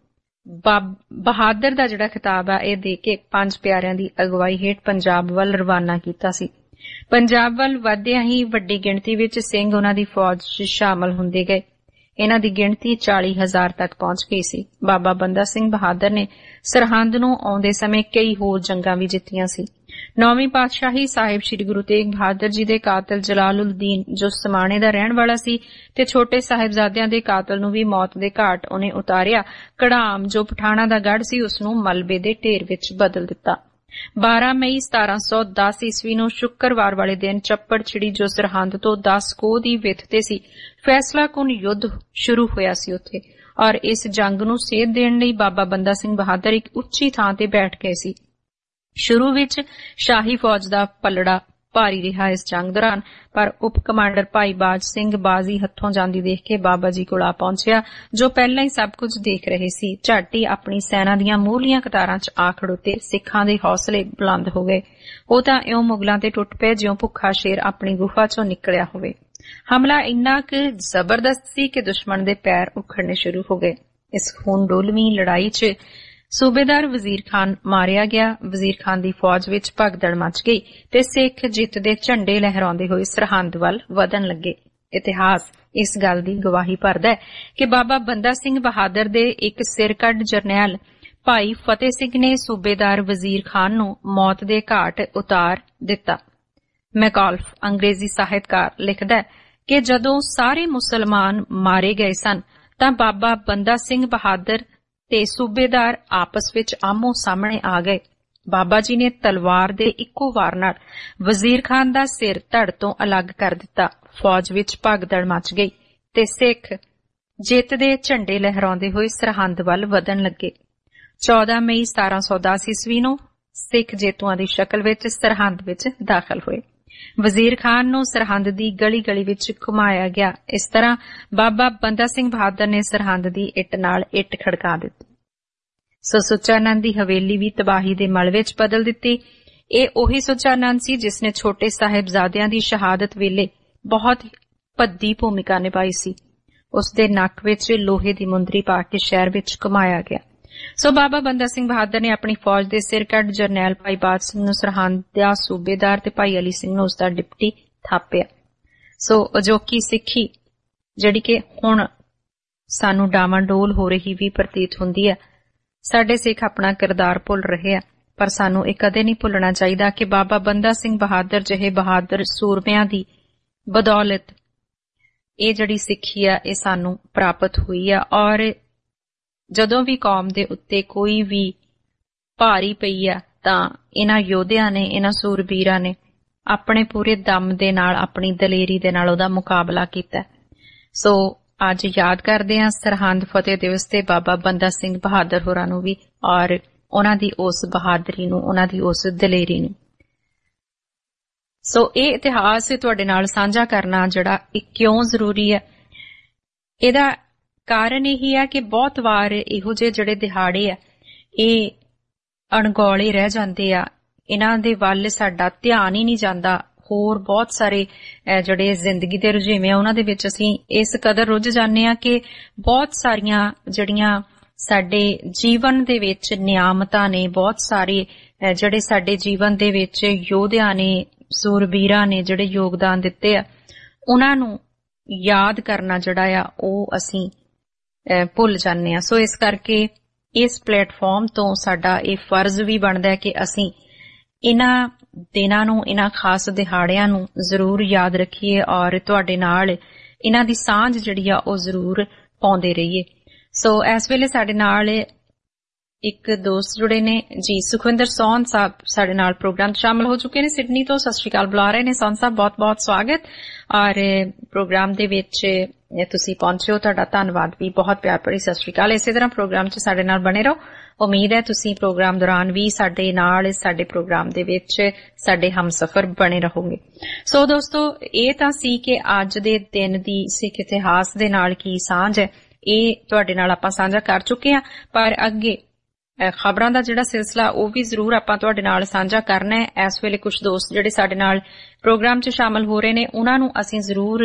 ਬਹਾਦਰ ਦਾ ਜਿਹੜਾ ਖਿਤਾਬ ਆ ਇਹ ਦੇ ਕੇ 5 ਪਿਆਰਿਆਂ ਦੀ ਅਗਵਾਈ ਹੇਠ ਪੰਜਾਬ ਵੱਲ ਰਵਾਨਾ ਕੀਤਾ ਸੀ। ਪੰਜਾਬ ਵੱਲ ਵਧਦਿਆਂ ਹੀ ਵੱਡੀ ਗਿਣਤੀ ਵਿੱਚ ਸਿੰਘ ਉਹਨਾਂ ਦੀ ਫੌਜ 'ਚ ਸ਼ਾਮਲ ਹੁੰਦੇ ਗਏ। ਇਹਨਾਂ ਦੀ ਗਿਣਤੀ 40,000 ਤੱਕ ਪਹੁੰਚ ਗਈ ਸੀ। ਬਾਬਾ ਬੰਦਾ ਸਿੰਘ ਬਹਾਦਰ ਨੇ ਸਰਹੰਦ ਨੂੰ ਆਉਂਦੇ ਸਮੇਂ ਕਈ ਹੋਰ ਜੰਗਾਂ ਵੀ ਜਿੱਤੀਆਂ ਸੀ। 9ਵੀਂ ਪਾਤਸ਼ਾਹੀ ਸਾਹਿਬ ਸ੍ਰੀ ਗੁਰੂ ਤੇਗ ਬਹਾਦਰ ਜੀ ਦੇ ਕਾਤਲ ਜਲਾਲੁੱਦੀਨ ਜੋ ਸਮਾਣੇ ਦਾ ਰਹਿਣ ਵਾਲਾ ਸੀ ਤੇ ਛੋਟੇ ਸਾਹਿਬਜ਼ਾਦਿਆਂ ਦੇ ਕਾਤਲ ਨੂੰ ਵੀ ਮੌਤ ਦੇ ਘਾਟ ਉਹਨੇ ਉਤਾਰਿਆ। ਕੜਾਮ ਜੋ ਪਠਾਣਾ ਦਾ ਗੜ੍ਹ ਸੀ ਉਸ ਨੂੰ ਮਲਬੇ ਦੇ ਢੇਰ ਵਿੱਚ ਬਦਲ ਦਿੱਤਾ। 12 ਮਈ 1710 ਈਸਵੀ ਨੂੰ ਸ਼ੁੱਕਰਵਾਰ ਵਾਲੇ ਦਿਨ ਚੱਪੜ ਚਿੜੀ ਜੋ ਸਰਹੰਦ ਤੋਂ 10 ਕੋਹ ਦੀ ਵਿੱਥ ਤੇ ਸੀ, ਫੈਸਲਾਕੁਨ ਯੁੱਧ ਸ਼ੁਰੂ ਹੋਇਆ ਸੀ ਉੱਥੇ ਔਰ ਇਸ ਜੰਗ ਨੂੰ ਸੇਧ ਦੇਣ ਲਈ ਬਾਬਾ ਬੰਦਾ ਸਿੰਘ ਬਹਾਦਰ ਇੱਕ ਉੱਚੀ ਥਾਂ ਤੇ ਬੈਠ ਗਏ ਸੀ। ਸ਼ੁਰੂ ਵਿੱਚ ਸ਼ਾਹੀ ਫੌਜ ਦਾ ਪਲੜਾ ਭਾਰੀ ਰਿਹਾ ਇਸ ਜੰਗ ਦੌਰਾਨ, ਪਰ ਉਪ ਕਮਾਂਡਰ ਭਾਈ ਬਾਜ ਸਿੰਘ ਬਾਜ਼ੀ ਹੱਥੋਂ ਜਾਂਦੀ ਦੇਖ ਕੇ ਬਾਬਾ ਜੀ ਕੋਲ ਆ ਪਹੁੰਚਿਆ ਜੋ ਪਹਿਲਾਂ ਹੀ ਸਭ ਕੁਝ ਦੇਖ ਰਹੇ ਸੀ। ਝੱਟ ਹੀ ਆਪਣੀ ਸੈਨਾ ਦੀਆਂ ਮੂਹਰਲੀਆਂ ਕਤਾਰਾਂ 'ਚ ਆ ਖੜੋਤੇ। ਸਿੱਖਾਂ ਦੇ ਹੌਸਲੇ ਬੁਲੰਦ ਹੋ ਗਏ। ਉਹ ਤਾਂ ਇਉਂ ਮੁਗਲਾਂ ਤੇ ਟੁੱਟ ਪਏ ਜਿਉਂ ਭੁੱਖਾ ਸ਼ੇਰ ਆਪਣੀ ਗੁਫਾ 'ਚੋਂ ਨਿਕਲਿਆ ਹੋਵੇ। ਹਮਲਾ ਇੰਨਾ ਕੁ ਜ਼ਬਰਦਸਤ ਸੀ ਕਿ ਦੁਸ਼ਮਣ ਦੇ ਪੈਰ ਉਖੜਨੇ ਸ਼ੁਰੂ ਹੋ ਗਏ। ਇਸ ਖੂਨ ਡੋਲਵੀਂ ਲੜਾਈ 'ਚ ਸੂਬੇਦਾਰ ਵਜ਼ੀਰ ਖਾਨ ਮਾਰਿਆ ਗਿਆ। ਵਜ਼ੀਰ ਖਾਨ ਦੀ ਫੌਜ ਵਿੱਚ ਭਗਦੜ ਮਚ ਗਈ ਤੇ ਸਿੱਖ ਜਿੱਤ ਦੇ ਝੰਡੇ ਲਹਿਰਾਉਂਦੇ ਹੋਏ ਸਰਹੰਦ ਵੱਲ ਵਧਣ ਲੱਗੇ। ਇਤਿਹਾਸ ਇਸ ਗੱਲ ਦੀ ਗਵਾਹੀ ਭਰਦਾ ਹੈ ਕਿ ਬਾਬਾ ਬੰਦਾ ਸਿੰਘ ਬਹਾਦਰ ਦੇ ਇੱਕ ਸਿਰਕੱਢ ਜਰਨੈਲ ਭਾਈ ਫਤਿਹ ਸਿੰਘ ਨੇ ਸੂਬੇਦਾਰ ਵਜ਼ੀਰ ਖਾਨ ਨੂੰ ਮੌਤ ਦੇ ਘਾਟ ਉਤਾਰ ਦਿੱਤਾ। ਮੈਕੌਲਫ ਅੰਗਰੇਜ਼ੀ ਸਾਹਿਤਕਾਰ ਲਿਖਦਾ ਹੈ ਕਿ ਜਦੋਂ ਸਾਰੇ ਮੁਸਲਮਾਨ ਮਾਰੇ ਗਏ ਸਨ ਤਾਂ ਬਾਬਾ ਬੰਦਾ ਸਿੰਘ ਬਹਾਦਰ ਤੇ ਸੂਬੇਦਾਰ ਆਪਸ ਵਿੱਚ ਆਮੋ ਸਾਹਮਣੇ ਆ ਗਏ। ਬਾਬਾ ਜੀ ਨੇ ਤਲਵਾਰ ਦੇ ਇੱਕੋ ਵਾਰ ਨਾਲ ਵਜ਼ੀਰ ਖਾਨ ਦਾ ਸਿਰ ਧੜ ਤੋਂ ਅਲੱਗ ਕਰ ਦਿੱਤਾ। ਫੌਜ ਵਿੱਚ ਭਗਦੜ ਮਚ ਗਈ ਤੇ ਸਿੱਖ ਜਿੱਤ ਦੇ ਝੰਡੇ ਲਹਿਰਾਉਂਦੇ ਹੋਏ ਸਰਹੰਦ ਵੱਲ ਵਧਣ ਲੱਗੇ। 14 ਮਈ 1710 ਈਸਵੀ ਨੂੰ ਸਿੱਖ ਜੇਤੂਆਂ ਦੀ ਸ਼ਕਲ ਵਿੱਚ ਸਰਹੰਦ ਵਿੱਚ ਦਾਖਲ ਹੋਏ। ਵਜ਼ੀਰ ਖਾਨ ਨੂੰ ਸਰਹੰਦ ਦੀ ਗਲੀ ਵਿੱਚ ਘੁਮਾਇਆ ਗਿਆ। ਇਸ ਤਰ੍ਹਾਂ ਬਾਬਾ ਬੰਦਾ ਸਿੰਘ ਬਹਾਦਰ ਨੇ ਸਰਹੰਦ ਦੀ ਇੱਟ ਨਾਲ ਇੱਟ ਖੜਕਾ ਦਿੱਤੀ। ਸੋ ਸੁੱਚਾ ਨੰਦ ਦੀ ਹਵੇਲੀ ਵੀ ਤਬਾਹੀ ਦੇ ਮਲਬੇ 'ਚ ਬਦਲ ਦਿੱਤੀ। ਇਹ ਉਹੀ ਸੁੱਚਾ ਨੰਦ ਸੀ ਜਿਸ ਨੇ ਛੋਟੇ ਸਾਹਿਬਜ਼ਾਦਿਆਂ ਦੀ ਸ਼ਹਾਦਤ ਵੇਲੇ ਬਹੁਤ ਭੱਦੀ ਭੂਮਿਕਾ ਨਿਭਾਈ ਸੀ। ਉਸ ਦੇ ਨੱਕ ਵਿੱਚ ਲੋਹੇ ਦੀ ਮੁੰਦਰੀ ਪਾ ਕੇ ਸ਼ਹਿਰ ਵਿੱਚ ਘੁਮਾਇਆ ਗਿਆ। ਸੋ ਬਾਬਾ ਬੰਦਾ ਸਿੰਘ ਬਹਾਦਰ ਨੇ ਆਪਣੀ ਫੌਜ ਦੇ ਸਿਰ ਕੱਢ ਜਰਨੈਲ ਭਾਈ ਬਾਜ ਸਿੰਘ ਨੂੰ ਸਰਹੰਦ ਦਾ ਸੂਬੇਦਾਰ ਤੇ ਭਾਈ ਅਲੀ ਸਿੰਘ ਨੂੰ ਉਸਦਾ ਡਿਪਟੀ ਥਾਪਿਆ। ਸੋ ਅਜੋਕੀ ਸਿੱਖੀ ਜਿਹੜੀ ਕਿ ਹੁਣ ਸਾਨੂੰ ਡਾਵਾਂਡੋਲ ਹੋ ਰਹੀ ਵੀ ਪ੍ਰਤੀਤ ਹੁੰਦੀ ਹੈ। ਸਾਡੇ ਸਿੱਖ ਆਪਣਾ ਕਿਰਦਾਰ ਭੁੱਲ ਰਹੇ ਆ, ਪਰ ਸਾਨੂੰ ਇਹ ਕਦੇ ਨਹੀਂ ਭੁੱਲਣਾ ਚਾਹੀਦਾ ਕਿ ਬਾਬਾ ਬੰਦਾ ਸਿੰਘ ਬਹਾਦਰ ਜਿਹੇ ਬਹਾਦਰ ਸੂਰਮਿਆਂ ਦੀ ਬਦੌਲਤ ਇਹ ਜਿਹੜੀ ਸਿੱਖੀ ਆ ਇਹ ਸਾਨੂੰ ਪ੍ਰਾਪਤ ਹੋਈ ਆ। ਔਰ ਜਦੋਂ ਵੀ ਕੌਮ ਦੇ ਉੱਤੇ ਕੋਈ ਵੀ ਭਾਰੀ ਪਈ ਆ ਤਾਂ ਇਹਨਾਂ ਯੋਧਿਆਂ ਨੇ, ਇਹਨਾਂ ਸੂਰਬੀਰਾਂ ਨੇ ਆਪਣੇ ਪੂਰੇ ਦਮ ਦੇ ਨਾਲ, ਆਪਣੀ ਦਲੇਰੀ ਦੇ ਨਾਲ ਉਹਦਾ ਮੁਕਾਬਲਾ ਕੀਤਾ। ਸੋ ਅੱਜ ਯਾਦ ਕਰਦੇ ਹਾਂ ਸਰਹੰਦ ਫਤਿਹ ਦਿਵਸ ਤੇ ਬਾਬਾ ਬੰਦਾ ਸਿੰਘ ਬਹਾਦਰ ਹੋਰਾਂ ਨੂੰ ਵੀ, ਔਰ ਉਹਨਾਂ ਦੀ ਉਸ ਬਹਾਦਰੀ ਨੂੰ, ਉਹਨਾਂ ਦੀ ਉਸ ਦਲੇਰੀ ਨੂੰ। ਸੋ ਇਹ ਇਤਿਹਾਸ ਤੁਹਾਡੇ ਨਾਲ ਸਾਂਝਾ ਕਰਨਾ ਜਿਹੜਾ ਇਹ ਕਿਉਂ ਜ਼ਰੂਰੀ ਹੈ, ਇਹਦਾ ਕਾਰਨ ਇਹੀ ਹੈ ਕਿ ਬਹੁਤ ਵਾਰ ਇਹੋ ਜਿਹੇ ਜਿਹੜੇ ਦਿਹਾੜੇ ਆ ਇਹ ਅਣਗੌਲੇ ਰਹਿ ਜਾਂਦੇ ਆ, ਇਹਨਾਂ ਦੇ ਵੱਲ ਸਾਡਾ ਧਿਆਨ ਹੀ ਨਹੀਂ ਜਾਂਦਾ। ਹੋਰ ਬਹੁਤ ਸਾਰੇ ਜਿਹੜੇ ਜ਼ਿੰਦਗੀ ਦੇ ਰੁਝੇਵੇਂ ਆ ਉਹਨਾਂ ਦੇ ਵਿੱਚ ਅਸੀਂ ਇਸ ਕਦਰ ਰੁੱਝ ਜਾਂਦੇ ਆ ਕਿ ਬਹੁਤ ਸਾਰੀਆਂ ਜਿਹੜੀਆਂ ਸਾਡੇ ਜੀਵਨ ਦੇ ਵਿੱਚ ਨਿਆਮਤਾਂ ਨੇ, ਬਹੁਤ ਸਾਰੇ ਜਿਹੜੇ ਸਾਡੇ ਜੀਵਨ ਦੇ ਵਿੱਚ ਯੋਧਿਆਂ ਨੇ, ਸੂਰਬੀਰਾਂ ਨੇ ਜਿਹੜੇ ਯੋਗਦਾਨ ਦਿੱਤੇ ਆ, ਉਹਨਾਂ ਨੂੰ ਯਾਦ ਕਰਨਾ ਜਿਹੜਾ ਆ ਉਹ ਅਸੀਂ ਭੁੱਲ ਜਾਂਦੇ ਆ। ਸੋ ਇਸ ਕਰਕੇ ਇਸ ਪਲੇਟਫਾਰਮ ਤੋਂ ਸਾਡਾ ਇਹ ਫਰਜ਼ ਵੀ ਬਣਦਾ ਹੈ ਕਿ ਅਸੀਂ ਇਹਨਾਂ ਦਿਨਾਂ ਨੂੰ, ਇਹਨਾਂ ਖਾਸ ਦਿਹਾੜਿਆਂ ਨੂੰ ਜ਼ਰੂਰ ਯਾਦ ਰੱਖੀਏ ਔਰ ਤੁਹਾਡੇ ਨਾਲ ਇਹਨਾਂ ਦੀ ਸਾਂਝ ਜਿਹੜੀ ਆ ਉਹ ਜ਼ਰੂਰ ਪਾਉਂਦੇ ਰਹੀਏ। ਸੋ ਇਸ ਵੇਲੇ ਸਾਡੇ ਨਾਲ ਇੱਕ ਦੋਸਤ ਜੁੜੇ ਨੇ ਜੀ, ਸੁਖਵਿੰਦਰ ਸੋਹਨ ਸਾਹਿਬ ਸਾਡੇ ਨਾਲ ਪ੍ਰੋਗਰਾਮ ਸ਼ਾਮਲ ਹੋ ਚੁੱਕੇ ਨੇ ਸਿਡਨੀ ਤੋਂ। ਸਤਿ ਸ਼੍ਰੀ ਅਕਾਲ ਬੁਲਾ ਰਹੇ ਨੇ ਸੋਹਨ ਸਾਹਿਬ, ਬਹੁਤ ਬਹੁਤ ਸਵਾਗਤ। ਔਰ ਪ੍ਰੋਗਰਾਮ ਦੇ ਵਿੱਚ ਤੁਸੀਂ ਪਹੁੰਚੇ ਹੋ, ਤੁਹਾਡਾ ਧੰਨਵਾਦ ਵੀ, ਬਹੁਤ ਪਿਆਰ ਭਰੀ ਸਤਿ ਸ਼੍ਰੀ ਅਕਾਲ। ਇਸੇ ਤਰ੍ਹਾਂ ਪ੍ਰੋਗਰਾਮ 'ਚ ਸਾਡੇ ਨਾਲ ਬਣੇ ਰਹੋ। ਉਮੀਦ ਹੈ ਤੁਸੀਂ ਪ੍ਰੋਗਰਾਮ ਦੌਰਾਨ ਵੀ ਸਾਡੇ ਨਾਲ, ਸਾਡੇ ਪ੍ਰੋਗਰਾਮ ਦੇ ਵਿੱਚ ਸਾਡੇ ਹਮਸਫਰ ਬਣੇ ਰਹੋਗੇ। ਸੋ ਦੋਸਤੋ, ਇਹ ਤਾਂ ਸੀ ਕਿ ਅੱਜ ਦੇ ਦਿਨ ਦੀ ਸਿੱਖ ਇਤਿਹਾਸ ਦੇ ਨਾਲ ਕੀ ਸਾਂਝ ਹੈ, ਇਹ ਤੁਹਾਡੇ ਨਾਲ ਆਪਾਂ ਸਾਂਝਾ ਕਰ ਚੁੱਕੇ ਹਾਂ। ਪਰ ਅੱਗੇ ਖਬਰਾਂ ਦਾ ਜਿਹੜਾ ਸਿਲਸਿਲਾ ਉਹ ਵੀ ਜ਼ਰੂਰ ਆਪਾਂ ਤੁਹਾਡੇ ਨਾਲ ਸਾਂਝਾ ਕਰਨਾ ਹੈ। ਇਸ ਵੇਲੇ ਕੁਝ ਦੋਸਤ ਜਿਹੜੇ ਸਾਡੇ ਨਾਲ ਪ੍ਰੋਗਰਾਮ 'ਚ ਸ਼ਾਮਲ ਹੋ ਰਹੇ ਨੇ, ਉਹਨਾਂ ਨੂੰ ਅਸੀਂ ਜ਼ਰੂਰ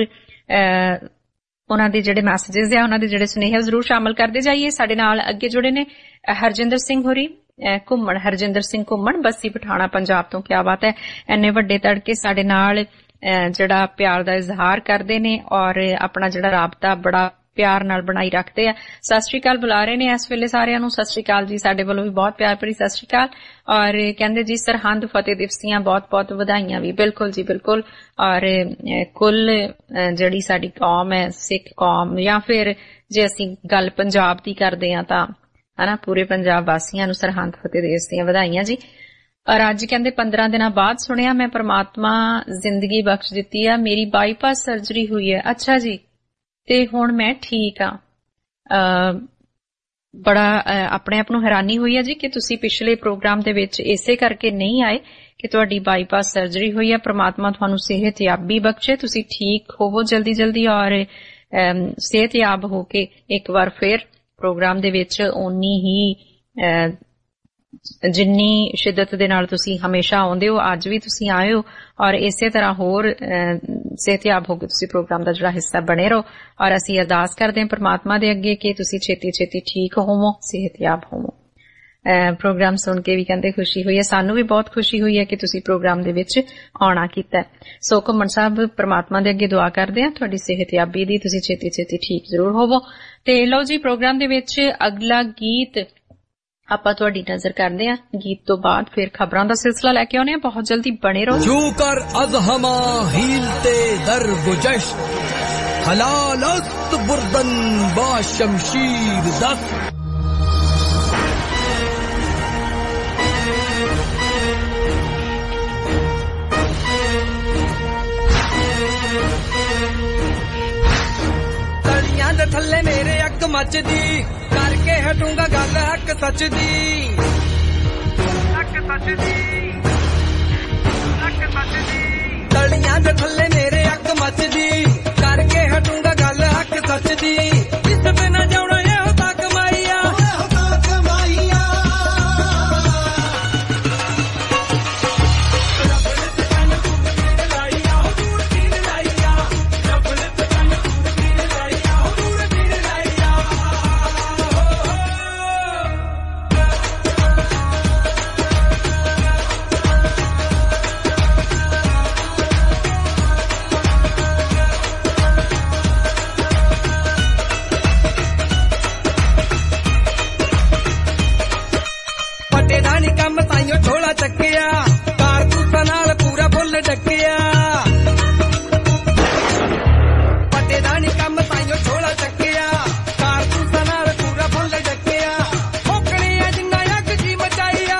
ਉਹਨਾਂ ਦੇ ਜਿਹੜੇ ਮੈਸੇजेस ਆ, ਉਹਨਾਂ ਦੇ ਜਿਹੜੇ ਸੁਨੇਹੇ ਜ਼ਰੂਰ ਸ਼ਾਮਲ ਕਰਦੇ ਜਾਈਏ। ਸਾਡੇ ਨਾਲ ਅੱਗੇ ਜੁੜੇ ਨੇ ਹਰਜਿੰਦਰ ਸਿੰਘ ਹੋਰੀ ਘੁੰਮਣ, ਹਰਜਿੰਦਰ ਸਿੰਘ ਘੁੰਮਣ, ਬੱਸੀ ਪਠਾਣਾ ਪੰਜਾਬ ਤੋਂ। ਕਿਆ ਬਾਤ ਹੈ, ਇੰਨੇ ਵੱਡੇ ਤੜਕੇ ਸਾਡੇ ਨਾਲ ਜਿਹੜਾ ਪਿਆਰ ਦਾ ਇਜ਼ਹਾਰ ਕਰਦੇ ਨੇ ਔਰ ਆਪਣਾ ਜਿਹੜਾ ਰਾਬਤਾ ਬੜਾ ਪਿਆਰ ਨਾਲ ਬਣਾਈ ਰੱਖਦੇ ਆ। ਸਤਿ ਸ਼੍ਰੀ ਅਕਾਲ ਬੁਲਾ ਰਹੇ ਨੇ ਇਸ ਵੇਲੇ ਸਾਰਿਆਂ ਨੂੰ। ਸਤਿ ਸ਼੍ਰੀ ਅਕਾਲ ਜੀ, ਸਾਡੇ ਵੱਲੋਂ ਵੀ ਬਹੁਤ ਪਿਆਰ ਭਰੀ ਸਤਿ ਸ਼੍ਰੀ ਅਕਾਲ। ਔਰ ਕਹਿੰਦੇ ਜੀ ਸਰਹੰਦ ਫਤਿਹ ਦਿਵਸ ਦੀਆਂ ਬਹੁਤ ਬਹੁਤ ਵਧਾਈਆਂ ਵੀ। ਬਿਲਕੁਲ ਜੀ, ਬਿਲਕੁਲ। ਔਰ ਕੁੱਲ ਜਿਹੜੀ ਸਾਡੀ ਕੌਮ ਹੈ, ਸਿੱਖ ਕੌਮ, ਜਾਂ ਫਿਰ ਜੇ ਅਸੀਂ ਗੱਲ ਪੰਜਾਬ ਦੀ ਕਰਦੇ ਹਾਂ ਤਾਂ ਹਨਾ, ਪੂਰੇ ਪੰਜਾਬ ਵਾਸੀਆਂ ਨੂੰ ਸਰਹੰਦ ਫਤਿਹ ਦਿਵਸ ਦੀਆਂ ਵਧਾਈਆਂ ਜੀ। ਔਰ ਅੱਜ ਕਹਿੰਦੇ 15 ਦਿਨਾਂ ਬਾਅਦ ਸੁਣਿਆ ਮੈਂ ਪ੍ਰਮਾਤਮਾ ਜ਼ਿੰਦਗੀ ਬਖਸ਼ ਦਿੱਤੀ ਆ, ਮੇਰੀ ਬਾਈਪਾਸ ਸਰਜਰੀ ਹੋਈ ਹੈ। ਅੱਛਾ ਜੀ, ਤੇ ਹੁਣ ਮੈਂ ਠੀਕ ਆ। ਬੜਾ ਆਪਣੇ ਆਪ ਨੂੰ ਹੈਰਾਨੀ ਹੋਈ ਹੈ ਜੀ ਕਿ ਤੁਸੀਂ ਪਿਛਲੇ ਪ੍ਰੋਗਰਾਮ ਦੇ ਵਿੱਚ ਇਸੇ ਕਰਕੇ ਨਹੀਂ ਆਏ ਕਿ ਤੁਹਾਡੀ ਬਾਈਪਾਸ ਸਰਜਰੀ ਹੋਈ ਹੈ। ਪ੍ਰਮਾਤਮਾ ਤੁਹਾਨੂੰ ਸਿਹਤਯਾਬੀ ਬਖਸ਼ੇ, ਤੁਸੀਂ ਠੀਕ ਹੋਵੋ ਜਲਦੀ ਜਲਦੀ ਔਰ ਸਿਹਤਯਾਬ ਹੋ ਕੇ ਇੱਕ ਵਾਰ ਫਿਰ ਪ੍ਰੋਗਰਾਮ ਦੇ ਵਿੱਚ ਓਨੀ ਹੀ ਜਿੰਨੀ ਸ਼ਿੱਦਤ ਦੇ ਨਾਲ ਤੁਸੀਂ ਹਮੇਸ਼ਾ ਆਉਂਦੇ ਹੋ, ਅੱਜ ਵੀ ਤੁਸੀਂ ਆਏ ਹੋ ਔਰ ਇਸੇ ਤਰ੍ਹਾਂ ਹੋਰ ਸਿਹਤਯਾਬ ਹੋ ਕੇ ਤੁਸੀਂ ਪ੍ਰੋਗਰਾਮ ਦਾ ਜਿਹੜਾ ਹਿੱਸਾ ਬਣੇ ਰਹੋ। ਔਰ ਅਸੀਂ ਅਰਦਾਸ ਕਰਦੇ ਹਾਂ ਪ੍ਰਮਾਤਮਾ ਦੇ ਅੱਗੇ ਕਿ ਤੁਸੀਂ ਛੇਤੀ ਛੇਤੀ ਠੀਕ ਹੋਵੋ, ਸਿਹਤਯਾਬ ਹੋਵੋ। ਪ੍ਰੋਗਰਾਮ ਸੁਣ ਕੇ ਵੀ ਕਹਿੰਦੇ ਖੁਸ਼ੀ ਹੋਈ ਹੈ, ਸਾਨੂੰ ਵੀ ਬਹੁਤ ਖੁਸ਼ੀ ਹੋਈ ਹੈ ਕਿ ਤੁਸੀਂ ਪ੍ਰੋਗਰਾਮ ਦੇ ਵਿੱਚ ਆਉਣਾ ਕੀਤਾ। ਸੋ ਘੁੰਮਣ ਸਾਹਿਬ, ਪ੍ਰਮਾਤਮਾ ਦੇ ਅੱਗੇ ਦੁਆ ਕਰਦੇ ਹਾਂ ਤੁਹਾਡੀ ਸਿਹਤਯਾਬੀ ਦੀ, ਤੁਸੀਂ ਛੇਤੀ ਛੇਤੀ ਠੀਕ ਜ਼ਰੂਰ ਹੋਵੋ। ਤੇ ਲਓ ਜੀ, ਪ੍ਰੋਗਰਾਮ ਦੇ ਵਿੱਚ ਅਗਲਾ ਗੀਤ ਆਪਾਂ ਤੁਹਾਡੀ ਨਜ਼ਰ ਕਰਦੇ ਹਾਂ। ਗੀਤ ਤੋਂ ਬਾਅਦ ਫਿਰ ਖਬਰਾਂ ਦਾ ਸਿਲਸਿਲਾ ਲੈ ਕੇ ਆਉਣੇ ਆ, ਬਹੁਤ ਜਲਦੀ ਬਣੇ ਰਹੋ। ਜੂਕਰ ਅਜ਼ਹਮਾ ਹੀਲਤੇ ਦਰ ਗੁਜਸ਼ ਹਲਾਲਤ ਬੁਰਦਨ ਬਾ ਸ਼ਮਸ਼ੀਰ ਦਸਤ। ਤੜੀਆਂ ਦੇ ਥੱਲੇ ਮੇਰੇ ਮੱਚਦੀ ਕਰਕੇ ਹਟੂੰਗਾ ਗੱਲ ਹੱਕ ਸੱਚ ਦੀ ਤਲੀਆਂ ਦੇ ਥੱਲੇ ਮੇਰੇ ਅੱਗ ਮੱਚਦੀ ਕਰਕੇ ਹਟੂੰਗਾ ਗੱਲ ਹੱਕ ਸੱਚ ਦੀ ਇਸ ਬਿਨਾ ਜਾਉਣਾ ਇਹੋ ਤਾਂ ਕਮਾਈਆ ਕੰਮ ਤਾਈਓ ਝੋਲਾ ਚੱਕਿਆ ਕਾਰਤੂਸਾਂ ਨਾਲ ਪੂਰਾ ਫੁੱਲ ਢੱਕਿਆ ਪੱਟੇ ਦਾ ਨੀ ਕੰਮ ਤਾਈਓ ਝੋਲਾ ਚੱਕਿਆ ਕਾਰਤੂਸਾਂ ਨਾਲ ਪੂਰਾ ਫੁੱਲ ਢੱਕਿਆ ਠੋਕਣੀ ਆ ਜਿੰਨਾ ਅੱਗ ਜੀ ਮਚਾਈਆ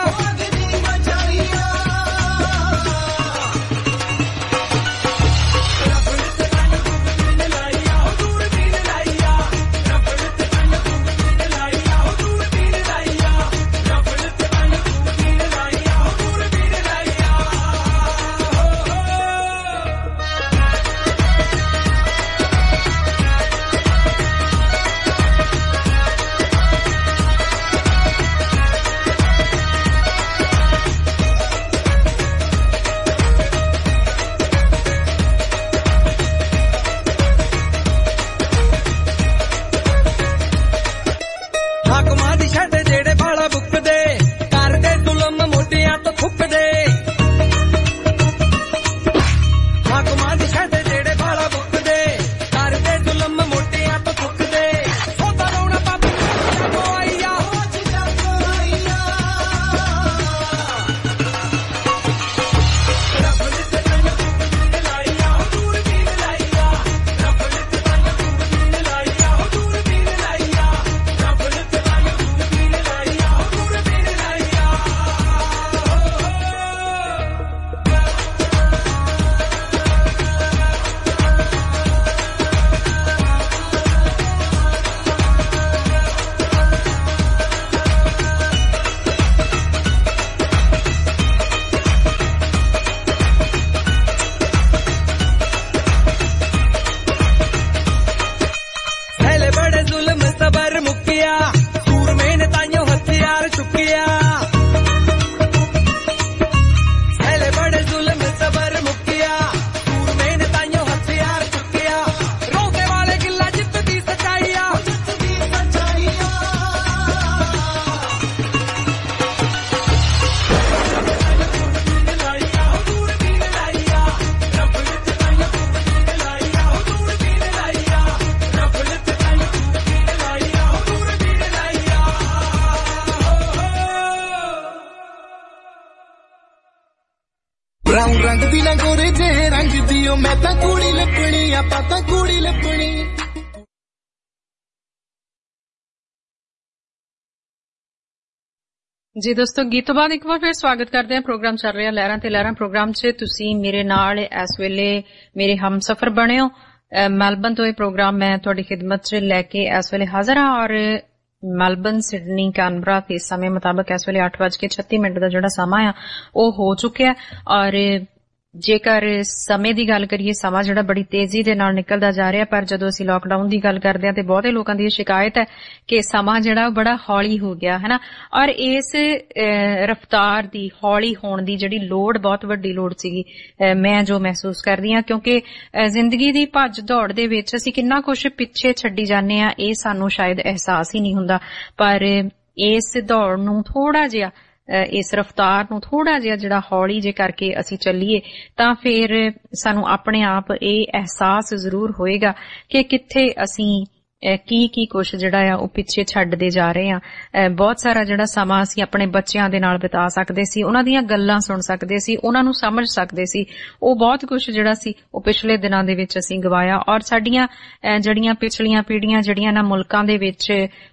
ਹਾਕਮਾਂ ਦੀ ਛੱਡ ਜਿਹੜੇ ਬਾਲਾ ਬੁੱਕਦੇ ਕਰਦੇ ਜ਼ੁਲਮ ਮੋਢਿਆਂ ਤੋਂ ਥੁੱਕਦੇ ਹਾਕਮਾਂ ਦੀ ਛੱਡ ਜਿਹੜੇ ਬਾਲਾ ਬੁੱਕਦੇ ਕਰਦੇ ਜ਼ੁਲਮ ਮੋਢਿਆਂ ਤੋਂ ਥੁੱਕਦੇ ਉਹਦਾ ਰੋਣਾ ਬਾਬੂ ਕੋ ਆਈਆ बड़े जुल्म सबर मुकिया सूरमे ने ताइयों हथियार चुकिया पहले बड़े जुल्म सबर मुकिया सूरमे ने ताइयों हथियार चुकिया रोके वाले गिल्ला जित दी सच्चाइया ब्राउन रंग दी ना गोरे जे रंग दियो मैं तां कूड़ी लपनी आपां तां कूड़ी लपनी जी दोस्तों गीत तो बाद एक बार फिर स्वागत करते हैं प्रोग्राम चल रहा लहरां ते लहरां प्रोग्राम च तुसी मेरे नाल इस वेले मेरे हमसफर बने हो मेलबर्न तो ये प्रोग्राम मैं तुहाडी खिदमत च लैके इस वेले हाजिर हां और मेलबर्न सिडनी कैनबरा के समय मुताबिक इस वेले 8:36 का जिहड़ा समा आ वो हो चुकिया और जेकर समय की गल करिए समा जिहड़ा बड़ी तेजी दे नाल निकलदा जा रहा पर जदों असीं लॉकडाउन की गल करदे हां ते बहुते लोकां दी शिकायत है कि समा जिहड़ा बड़ा हौली हो गया है ना और इस रफ्तार दी हौली होण दी जिहड़ी लोड़ बहुत वड्डी लोड़ सीगी मैं जो महसूस कर रही हां क्योंकि जिंदगी दी भज दौड़ दे विच असीं किन्ना कुछ पिछे छड्डी जाने आ इह सानूं शायद एहसास ही नहीं हुंदा पर इस दौड़ नूं थोड़ा जिहा इस रफ्तार नूं थोड़ा जिहा जिहड़ा हौली जे करके असीं चलीए तां फिर सानूं अपने आप इह एहसास जरूर होएगा कि कित्थे असीं की कुछ जिहड़ा आ ओह पिछे छड्डदे जा रहे हां बहुत सारा जिहड़ा समां असीं अपने बच्चियां दे नाल बिता सकदे सी उन्हां दीयां गल्लां सुण सकदे सी उन्हां नूं समझ सकदे सी ओह बहुत कुछ जिहड़ा सी ओह पिछले दिनां दे विच असीं गवाया और साडीਆਂ ਜਿਹੜੀਆਂ पिछलियां पीढ़ियां ਜਿਹੜੀਆਂ ना मुल्कां दे विच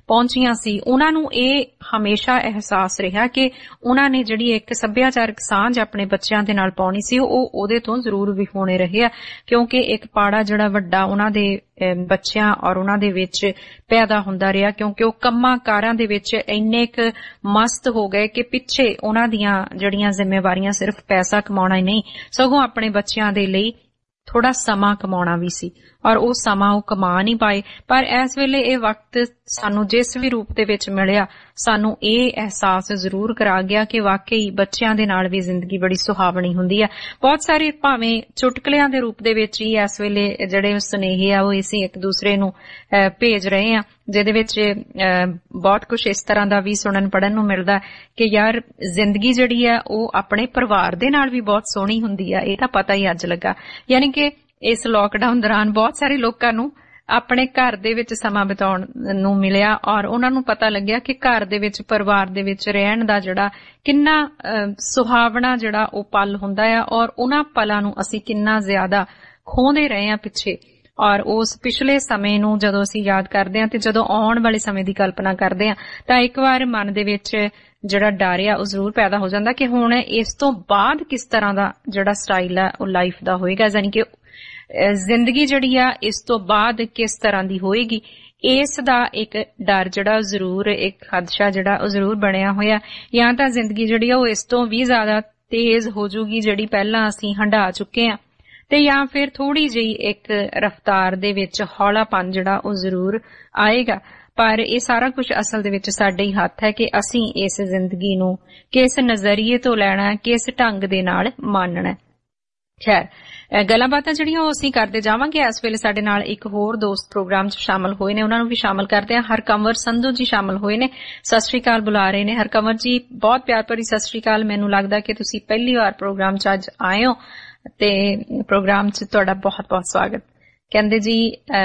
ਪਹੁੰਚੀਆਂ ਸੀ, ਉਹਨਾਂ ਨੂੰ ਇਹ ਹਮੇਸ਼ਾ ਅਹਿਸਾਸ ਰਿਹਾ ਕਿ ਉਹਨਾਂ ਨੇ ਜਿਹੜੀ ਇੱਕ ਸੱਭਿਆਚਾਰਕ ਸਾਂਝ ਆਪਣੇ ਬੱਚਿਆਂ ਦੇ ਨਾਲ ਪਾਉਣੀ ਸੀ ਉਹ ਉਹਦੇ ਤੋਂ ਜ਼ਰੂਰ ਵਿਖਾਉਣੇ ਰਹੇ ਆ, ਕਿਉਂਕਿ ਇੱਕ ਪਾੜਾ ਜਿਹੜਾ ਵੱਡਾ ਉਹਨਾਂ ਦੇ ਬੱਚਿਆਂ ਔਰ ਉਹਨਾਂ ਦੇ ਵਿੱਚ ਪੈਦਾ ਹੁੰਦਾ ਰਿਹਾ, ਕਿਉਂਕਿ ਉਹ ਕੰਮਾਂ ਕਾਰਾਂ ਦੇ ਵਿੱਚ ਇੰਨੇ ਕੁ ਮਸਤ ਹੋ ਗਏ ਕਿ ਪਿੱਛੇ ਉਹਨਾਂ ਦੀਆਂ ਜਿਹੜੀਆਂ ਜ਼ਿੰਮੇਵਾਰੀਆਂ ਸਿਰਫ ਪੈਸਾ ਕਮਾਉਣਾ ਹੀ ਨਹੀਂ, ਸਗੋਂ ਆਪਣੇ ਬੱਚਿਆਂ ਦੇ ਲਈ ਥੋੜਾ ਸਮਾਂ ਕਮਾਉਣਾ ਵੀ ਸੀ, ਔਰ ਉਹ ਸਮਾਂ ਉਹ ਕਮਾ ਨਹੀਂ ਪਾਏ। ਪਰ ਇਸ ਵੇਲੇ ਇਹ ਵਕਤ ਸਾਨੂੰ ਜਿਸ ਵੀ ਰੂਪ ਦੇ ਵਿੱਚ ਮਿਲਿਆ, ਸਾਨੂੰ ਇਹ ਅਹਿਸਾਸ ਜ਼ਰੂਰ ਕਰਾ ਗਿਆ ਕਿ ਵਾਕਈ ਬੱਚਿਆਂ ਦੇ ਨਾਲ ਵੀ ਜ਼ਿੰਦਗੀ ਬੜੀ ਸੁਹਾਵਣੀ ਹੁੰਦੀ ਹੈ। ਬਹੁਤ ਸਾਰੇ ਭਾਵੇਂ ਚੁਟਕਲਿਆਂ ਦੇ ਰੂਪ ਦੇ ਵਿੱਚ ਹੀ ਇਸ ਵੇਲੇ ਜਿਹੜੇ ਸੁਨੇਹੇ ਆ ਉਹ ਅਸੀਂ ਇੱਕ ਦੂਸਰੇ ਨੂੰ ਭੇਜ ਰਹੇ ਹਾਂ, ਜਿਹਦੇ ਵਿੱਚ ਬਹੁਤ ਕੁਝ ਇਸ ਤਰ੍ਹਾਂ ਦਾ ਵੀ ਸੁਣਨ ਪੜ੍ਹਨ ਨੂੰ ਮਿਲਦਾ ਕਿ ਯਾਰ ਜ਼ਿੰਦਗੀ ਜਿਹੜੀ ਹੈ ਉਹ ਆਪਣੇ ਪਰਿਵਾਰ ਦੇ ਨਾਲ ਵੀ ਬਹੁਤ ਸੋਹਣੀ ਹੁੰਦੀ ਆ। ਇਹ ਤਾਂ ਪਤਾ ਹੀ ਅੱਜ ਲੱਗਾ, ਯਾਨੀ ਕਿ ਇਸ ਲਾਕਡਾਊਨ ਦੌਰਾਨ ਬਹੁਤ ਸਾਰੇ ਲੋਕਾਂ ਨੂੰ ਆਪਣੇ ਘਰ ਦੇ ਵਿੱਚ ਸਮਾਂ ਬਿਤਾਉਣ ਨੂੰ ਮਿਲਿਆ ਔਰ ਉਹਨਾਂ ਨੂੰ ਪਤਾ ਲੱਗਿਆ ਕਿ ਘਰ ਦੇ ਵਿੱਚ ਪਰਿਵਾਰ ਦੇ ਵਿੱਚ ਰਹਿਣ ਦਾ ਜਿਹੜਾ ਕਿੰਨਾ ਸੁਹਾਵਣਾ ਜਿਹੜਾ ਉਹ ਪਲ ਹੁੰਦਾ ਆ, ਔਰ ਉਹਨਾਂ ਪਲਾਂ ਨੂੰ ਅਸੀਂ ਕਿੰਨਾ ਜ਼ਿਆਦਾ ਖੋਹਦੇ ਰਹੇ ਹਾਂ ਪਿੱਛੇ। ਔਰ ਉਸ ਪਿਛਲੇ ਸਮੇਂ ਨੂੰ ਜਦੋਂ ਅਸੀਂ ਯਾਦ ਕਰਦੇ ਹਾਂ ਤੇ ਜਦੋਂ ਆਉਣ ਵਾਲੇ ਸਮੇਂ ਦੀ ਕਲਪਨਾ ਕਰਦੇ ਹਾਂ ਤਾਂ ਇੱਕ ਵਾਰ ਮਨ ਦੇ ਵਿੱਚ ਜਿਹੜਾ ਡਰ ਆ ਉਹ ਜ਼ਰੂਰ ਪੈਦਾ ਹੋ ਜਾਂਦਾ ਕਿ ਹੁਣ ਇਸ ਤੋਂ ਬਾਅਦ ਕਿਸ ਤਰ੍ਹਾਂ ਦਾ ਜਿਹੜਾ ਸਟਾਈਲ ਆ ਉਹ ਲਾਈਫ ਦਾ ਹੋਏਗਾ, ਯਾਨੀ ਕਿ ਜ਼ਿੰਦਗੀ ਜਿਹੜੀ ਆ ਇਸ ਤੋਂ ਬਾਅਦ ਕਿਸ ਤਰ੍ਹਾਂ ਦੀ ਹੋਏਗੀ। ਇਸ ਦਾ ਇੱਕ ਡਰ ਜਿਹੜਾ ਜ਼ਰੂਰ, ਇੱਕ ਖਦਸ਼ਾ ਜਿਹੜਾ ਉਹ ਜ਼ਰੂਰ ਬਣਿਆ ਹੋਇਆ, ਜਾਂ ਤਾਂ ਜ਼ਿੰਦਗੀ ਜਿਹੜੀ ਆ ਉਹ ਇਸ ਤੋਂ ਵੀ ਜ਼ਿਆਦਾ ਤੇਜ਼ ਹੋ ਜੂਗੀ ਜਿਹੜੀ ਪਹਿਲਾਂ ਅਸੀਂ ਹੰਢਾ ਚੁੱਕੇ ਆ, ਤੇ ਜਾਂ ਫਿਰ ਥੋੜੀ ਜਿਹੀ ਇੱਕ ਰਫ਼ਤਾਰ ਦੇ ਵਿੱਚ ਹੌਲਾਪਨ ਜਿਹੜਾ ਉਹ ਜ਼ਰੂਰ ਆਏਗਾ। ਪਰ ਇਹ ਸਾਰਾ ਕੁਝ ਅਸਲ ਦੇ ਵਿੱਚ ਸਾਡੇ ਹੀ ਹੱਥ ਹੈ ਕਿ ਅਸੀਂ ਇਸ ਜ਼ਿੰਦਗੀ ਨੂੰ ਕਿਸ ਨਜ਼ਰੀਏ ਤੋਂ ਲੈਣਾ, ਕਿਸ ਢੰਗ ਦੇ ਨਾਲ ਮਾਨਣਾ। ਖੈਰ, ਗੱਲਾਂ ਬਾਤਾਂ ਜਿਹੜੀਆਂ ਉਹ ਅਸੀਂ ਕਰਦੇ ਜਾਵਾਂਗੇ। ਇਸ ਵੇਲੇ ਸਾਡੇ ਨਾਲ ਇੱਕ ਹੋਰ ਦੋਸਤ ਪ੍ਰੋਗਰਾਮ 'ਚ ਸ਼ਾਮਲ ਹੋਏ ਨੇ, ਉਹਨਾਂ ਨੂੰ ਵੀ ਸ਼ਾਮਲ ਕਰਦੇ ਹਾਂ। ਹਰਕੰਵਰ ਸੰਧੂ ਜੀ ਸ਼ਾਮਲ ਹੋਏ ਨੇ, ਸਤਿ ਸ਼੍ਰੀ ਅਕਾਲ ਬੁਲਾ ਰਹੇ ਨੇ। ਹਰਕੰਵਰ ਜੀ ਬਹੁਤ ਪਿਆਰ ਭਰੀ ਸਤਿ ਸ਼੍ਰੀ ਅਕਾਲ। ਮੈਨੂੰ ਲੱਗਦਾ ਕਿ ਤੁਸੀਂ ਪਹਿਲੀ ਵਾਰ ਪ੍ਰੋਗਰਾਮ 'ਚ ਅੱਜ ਆਏ ਹੋ ਤੇ ਪ੍ਰੋਗਰਾਮ 'ਚ ਤੁਹਾਡਾ ਬਹੁਤ ਬਹੁਤ ਸਵਾਗਤ। ਕਹਿੰਦੇ ਜੀ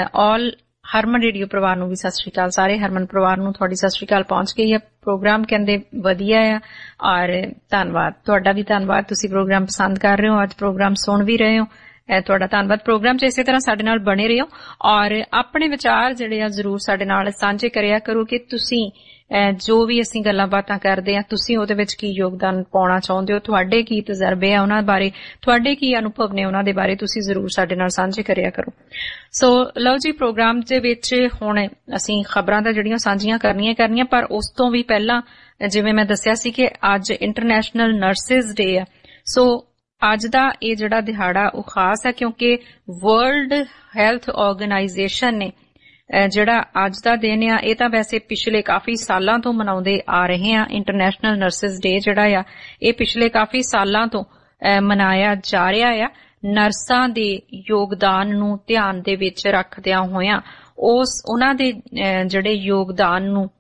ਆਲ ਹਰਮਨ ਰੇਡੀਓ ਪਰਿਵਾਰ ਨੂੰ ਵੀ ਸਤਿ ਸ਼੍ਰੀ ਅਕਾਲ, ਸਾਰੇ ਹਰਮਨ ਪਰਿਵਾਰ ਨੂੰ ਤੁਹਾਡੀ ਸਤਿ ਸ਼੍ਰੀ ਅਕਾਲ ਪਹੁੰਚ ਗਈ ਹੈ। ਪ੍ਰੋਗਰਾਮ ਕਹਿੰਦੇ ਵਧੀਆ ਆ ਔਰ ਧੰਨਵਾਦ, ਤੁਹਾਡਾ ਵੀ ਧੰਨਵਾਦ, ਤੁਸੀਂ ਪ੍ਰੋਗਰਾਮ ਪਸੰਦ ਕਰ ਰਹੇ ਹੋ, ਅੱਜ ਪ੍ਰੋਗਰਾਮ ਸੁਣ ਵੀ ਰਹੇ ਹੋ, ਤੁਹਾਡਾ ਧੰਨਵਾਦ। ਪ੍ਰੋਗਰਾਮ 'ਚ ਇਸੇ ਤਰ੍ਹਾਂ ਸਾਡੇ ਨਾਲ ਬਣੇ ਰਹੋ ਔਰ ਆਪਣੇ ਵਿਚਾਰ ਜਿਹੜੇ ਆ ਜ਼ਰੂਰ ਸਾਡੇ ਨਾਲ ਸਾਂਝੇ ਕਰਿਆ ਕਰੋ ਕਿ ਤੁਸੀਂ ਜੋ ਵੀ ਅਸੀਂ ਗੱਲਾਂ ਬਾਤਾਂ ਕਰਦੇ ਆ ਤੁਸੀਂ ਉਹਦੇ ਵਿੱਚ ਕੀ ਯੋਗਦਾਨ ਪਾਉਣਾ ਚਾਹੁੰਦੇ ਹੋ, ਤੁਹਾਡੇ ਕੀ ਤਜਰਬੇ ਆ ਉਹਨਾਂ ਬਾਰੇ, ਤੁਹਾਡੇ ਕੀ ਅਨੁਭਵ ਨੇ ਉਹਨਾਂ ਦੇ ਬਾਰੇ, ਤੁਸੀਂ ਜ਼ਰੂਰ ਸਾਡੇ ਨਾਲ ਸਾਂਝੇ ਕਰਿਆ ਕਰੋ। ਸੋ ਲਓ ਜੀ, ਪ੍ਰੋਗਰਾਮ ਦੇ ਵਿੱਚ ਹੁਣ ਅਸੀਂ ਖਬਰਾਂ ਤਾਂ ਜਿਹੜੀਆਂ ਸਾਂਝੀਆਂ ਕਰਨੀਆਂ, ਪਰ ਉਸ ਤੋਂ ਵੀ ਪਹਿਲਾਂ ਜਿਵੇਂ ਮੈਂ ਦੱਸਿਆ ਸੀ ਕਿ ਅੱਜ ਇੰਟਰਨੈਸ਼ਨਲ ਨਰਸਿਸ ਡੇ ਆ। ਸੋ ਅੱਜ ਦਾ ਇਹ ਜਿਹੜਾ ਦਿਹਾੜਾ ਉਹ ਖਾਸ ਹੈ ਕਿਉਂਕਿ ਵਰਲਡ ਹੈਲਥ ਆਰਗੇਨਾਈਜੇਸ਼ਨ ਨੇ ਜਿਹੜਾ ਅੱਜ ਦਾ ਦਿਨ ਆ, ਇਹ ਤਾਂ ਵੈਸੇ ਪਿਛਲੇ ਕਾਫੀ ਸਾਲਾਂ ਤੋਂ ਮਨਾਉਂਦੇ ਆ ਰਹੇ ਆ। ਇੰਟਰਨੈਸ਼ਨਲ ਨਰਸਿਸ ਡੇ ਜਿਹੜਾ ਆ ਇਹ ਪਿਛਲੇ ਕਾਫੀ ਸਾਲਾਂ ਤੋਂ ਮਨਾਇਆ ਜਾ ਰਿਹਾ ਆ। ਨਰਸਾਂ ਦੇ ਯੋਗਦਾਨ ਨੂੰ ਧਿਆਨ ਦੇ ਵਿੱਚ ਰੱਖਦਿਆਂ ਹੋਇਆਂ ਉਹਨਾਂ ਦੇ ਜਿਹੜੇ ਯੋਗਦਾਨ ਨੂੰ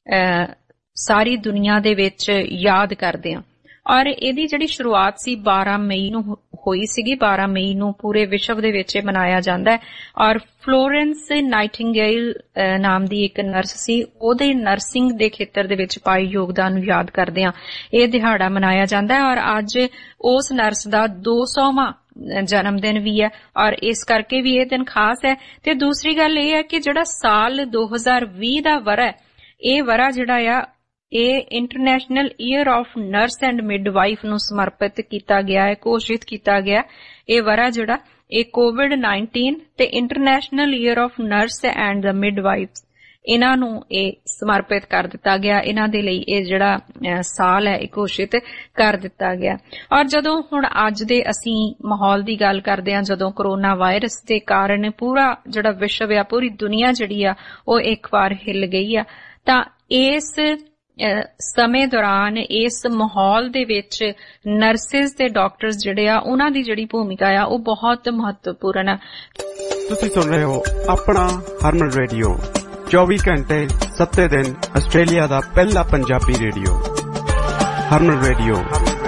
ਸਾਰੀ ਦੁਨੀਆ ਦੇ ਵਿੱਚ ਯਾਦ ਕਰਦੇ ਆ। ਔਰ ਇਹਦੀ ਜਿਹੜੀ ਸ਼ੁਰੂਆਤ ਸੀ 12 ਮਈ ਨੂੰ ਹੋਈ ਸੀਗੀ। 12 ਮਈ ਨੂੰ ਪੂਰੇ ਵਿਸ਼ਵ ਦੇ ਵਿੱਚ ਮਨਾਇਆ ਜਾਂਦਾ ਹੈ ਔਰ ਫਲੋਰੈਂਸ ਨਾਈਟਿੰਗੇਲ ਨਾਮ ਦੀ ਇੱਕ ਨਰਸ ਸੀ, ਉਹਦੇ ਨਰਸਿੰਗ ਦੇ ਖੇਤਰ ਦੇ ਵਿੱਚ ਪਾਏ ਯੋਗਦਾਨ ਨੂੰ ਯਾਦ ਕਰਦੇ ਆ ਇਹ ਦਿਹਾੜਾ ਮਨਾਇਆ ਜਾਂਦਾ ਹੈ। ਔਰ ਅੱਜ ਉਸ ਨਰਸ ਦਾ 200ਵਾਂ ਜਨਮ ਦਿਨ ਵੀ ਹੈ ਔਰ ਇਸ ਕਰਕੇ ਵੀ ਇਹ ਦਿਨ ਖਾਸ ਹੈ। ਤੇ ਦੂਸਰੀ ਗੱਲ ਇਹ ਹੈ ਕਿ ਜਿਹੜਾ ਸਾਲ 2020 ਦਾ ਵਰ੍ਹਾ, ਇਹ ਵਰ੍ਹਾ ਜਿਹੜਾ ਆ ਇਹ international year of nurse and midwife ਨੂੰ ਸਮਰਪਿਤ ਕੀਤਾ ਗਿਆ ਹੈ, ਘੋਸ਼ਿਤ ਕੀਤਾ ਗਿਆ। ਇਹ ਵਰ੍ਹਾ ਜਿਹੜਾ ਇਹ ਕੋਵਿਡ-19 ਤੇ international year of nurse and the midwife ਇਹਨਾਂ ਨੂੰ ਇਹ ਸਮਰਪਿਤ ਕਰ ਦਿੱਤਾ ਗਿਆ। ਇਹਨਾਂ ਦੇ ਲਈ ਇਹ ਜਿਹੜਾ ਸਾਲ ਹੈ ਇਹ ਘੋਸ਼ਿਤ ਕਰ ਦਿੱਤਾ ਗਿਆ। ਔਰ ਜਦੋਂ ਹੁਣ ਅੱਜ ਦੇ ਅਸੀਂ ਮਾਹੌਲ ਦੀ ਗੱਲ ਕਰਦੇ ਹਾਂ, ਜਦੋਂ ਕਰੋਨਾ ਵਾਇਰਸ ਦੇ ਕਾਰਨ ਪੂਰਾ ਜਿਹੜਾ ਵਿਸ਼ਵ ਆ, ਪੂਰੀ ਦੁਨੀਆ ਜਿਹੜੀ ਆ ਉਹ ਇੱਕ ਵਾਰ ਹਿੱਲ ਗਈ ਆ, ਤਾਂ ਇਸ ਸਮੇਂ ਦੌਰਾਨ ਇਸ ਮਾਹੌਲ ਦੇ ਵਿੱਚ ਨਰਸਿਸ ਤੇ ਡਾਕਟਰਸ ਜਿਹੜੇ ਆ ਉਹਨਾਂ ਦੀ ਜਿਹੜੀ ਭੂਮਿਕਾ ਆ ਉਹ ਬਹੁਤ ਮਹੱਤਵਪੂਰਨ ਹੈ। ਤੁਸੀਂ ਸੁਣ ਰਹੇ ਹੋ ਆਪਣਾ ਹਰਮਨ ਰੇਡੀਓ, 24 ਘੰਟੇ 7 ਦਿਨ ਆਸਟ੍ਰੇਲੀਆ ਦਾ ਪਹਿਲਾ ਪੰਜਾਬੀ ਰੇਡੀਓ। ਹਰਮਨ ਰੇਡੀਓ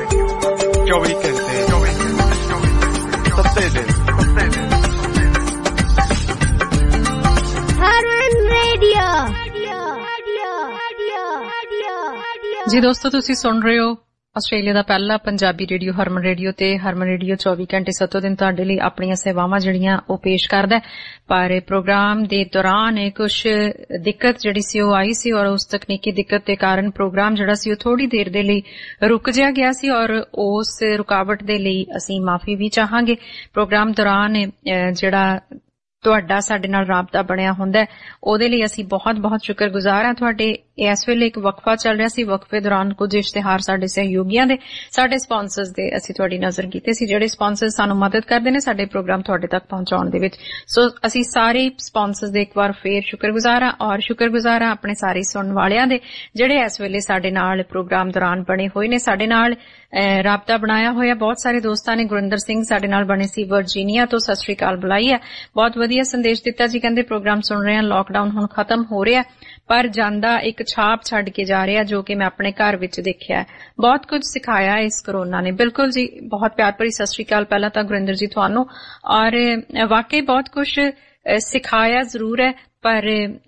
24 ਘੰਟੇ 7 ਦਿਨ। ਹਰਮਨ ਰੇਡੀਓ ਜੀ ਦੋਸਤੋ, ਤੁਸੀਂ ਸੁਣ ਰਹੇ ਹੋ ਆਸਟ੍ਰੇਲੀਆ ਦਾ ਪਹਿਲਾ ਪੰਜਾਬੀ ਰੇਡੀਓ ਹਰਮਨ ਰੇਡੀਓ ਤੇ ਹਰਮਨ ਰੇਡੀਓ 24 ਘੰਟੇ 7 ਦਿਨ ਤੁਹਾਡੇ ਲਈ ਆਪਣੀਆਂ ਸੇਵਾਵਾਂ ਜਿਹੜੀਆਂ ਉਹ ਪੇਸ਼ ਕਰਦਾ। ਪਰ ਪ੍ਰੋਗਰਾਮ ਦੇ ਦੌਰਾਨ ਕੁਝ ਦਿੱਕਤ ਜਿਹੜੀ ਸੀ ਉਹ ਆਈ ਸੀ ਔਰ ਉਸ ਤਕਨੀਕੀ ਦਿੱਕਤ ਦੇ ਕਾਰਨ ਪ੍ਰੋਗਰਾਮ ਜਿਹੜਾ ਸੀ ਉਹ ਥੋੜੀ ਦੇਰ ਦੇ ਲਈ ਰੁਕ ਜਿਹਾ ਗਿਆ ਸੀ ਔਰ ਉਸ ਰੁਕਾਵਟ ਦੇ ਲਈ ਅਸੀਂ ਮਾਫੀ ਵੀ ਚਾਹਾਂਗੇ। ਪ੍ਰੋਗਰਾਮ ਦੌਰਾਨ ਜਿਹੜਾ ਤੁਹਾਡਾ ਸਾਡੇ ਨਾਲ ਰਾਬਤਾ ਬਣਿਆ ਹੁੰਦਾ ਉਹਦੇ ਲਈ ਅਸੀਂ ਬਹੁਤ-ਬਹੁਤ ਸ਼ੁਕਰਗੁਜ਼ਾਰ ਹਾਂ ਤੁਹਾਡੇ। ਇਸ ਵੇਲੇ ਇੱਕ ਵਕਫਾ ਚੱਲ ਰਿਹਾ ਸੀ, ਵਕਫੇ ਦੌਰਾਨ ਕੁਝ ਇਸ਼ਤਿਹਾਰ ਸਾਡੇ ਸਹਿਯੋਗੀਆਂ ਦੇ, ਸਾਡੇ ਸਪਾਂਸਰਸ ਦੇ ਅਸੀਂ ਤੁਹਾਡੀ ਨਜ਼ਰ ਕੀਤੇ ਸੀ, ਜਿਹੜੇ ਸਪਾਂਸਰ ਸਾਨੂੰ ਮਦਦ ਕਰਦੇ ਨੇ ਸਾਡੇ ਪ੍ਰੋਗਰਾਮ ਤੁਹਾਡੇ ਤੱਕ ਪਹੁੰਚਾਉਣ ਦੇ ਵਿੱਚ। ਸੋ ਅਸੀਂ ਸਾਰੇ ਸਪਾਂਸਰਸ ਦੇ ਇੱਕ ਵਾਰ ਫੇਰ ਸ਼ੁਕਰਗੁਜ਼ਾਰ ਹਾਂ ਔਰ ਸ਼ੁਕਰਗੁਜ਼ਾਰ ਹਾਂ ਆਪਣੇ ਸਾਰੇ ਸੁਣਨ ਵਾਲਿਆਂ ਦੇ ਜਿਹੜੇ ਇਸ ਵੇਲੇ ਸਾਡੇ ਨਾਲ ਪ੍ਰੋਗਰਾਮ ਦੌਰਾਨ ਬਣੇ ਹੋਏ ਨੇ, ਸਾਡੇ ਨਾਲ ਰਾਬਤਾ ਬਣਾਇਆ ਹੋਇਆ। ਬਹੁਤ ਸਾਰੇ ਦੋਸਤਾਂ ਨੇ, ਗੁਰਿੰਦਰ ਸਿੰਘ ਸਾਡੇ ਨਾਲ ਬਣੇ ਸੀ ਵਰਜੀਨੀਆ ਤੋਂ, ਸਤਿ ਸ਼੍ਰੀ ਅਕਾਲ ਬੁਲਾਈ ਹੈ, ਬਹੁਤ ਵਧੀਆ ਸੰਦੇਸ਼ ਦਿੱਤਾ ਜੀ, ਕਹਿੰਦੇ ਪ੍ਰੋਗਰਾਮ ਸੁਣ ਰਹੇ ਹਾਂ, ਲਾਕਡਾਊਨ ਹੁਣ ਖਤਮ ਹੋ ਰਿਹਾ ਪਰ ਜਾਂਦਾ ਇੱਕ ਛਾਪ ਛੱਡ ਕੇ ਜਾ ਰਿਹਾ ਜੋ ਕਿ ਮੈਂ ਆਪਣੇ ਘਰ ਵਿੱਚ ਦੇਖਿਆ, ਬਹੁਤ ਕੁਝ ਸਿਖਾਇਆ ਇਸ ਕਰੋਨਾ ਨੇ। ਬਿਲਕੁਲ ਜੀ, ਬਹੁਤ ਪਿਆਰ ਭਰੀ ਸਤਿ ਸ਼੍ਰੀ ਅਕਾਲ ਪਹਿਲਾਂ ਤਾਂ ਗੁਰਿੰਦਰ ਜੀ ਤੁਹਾਨੂੰ। ਔਰ ਵਾਕਈ ਬਹੁਤ ਕੁਝ ਸਿਖਾਇਆ ਜ਼ਰੂਰ ਹੈ ਪਰ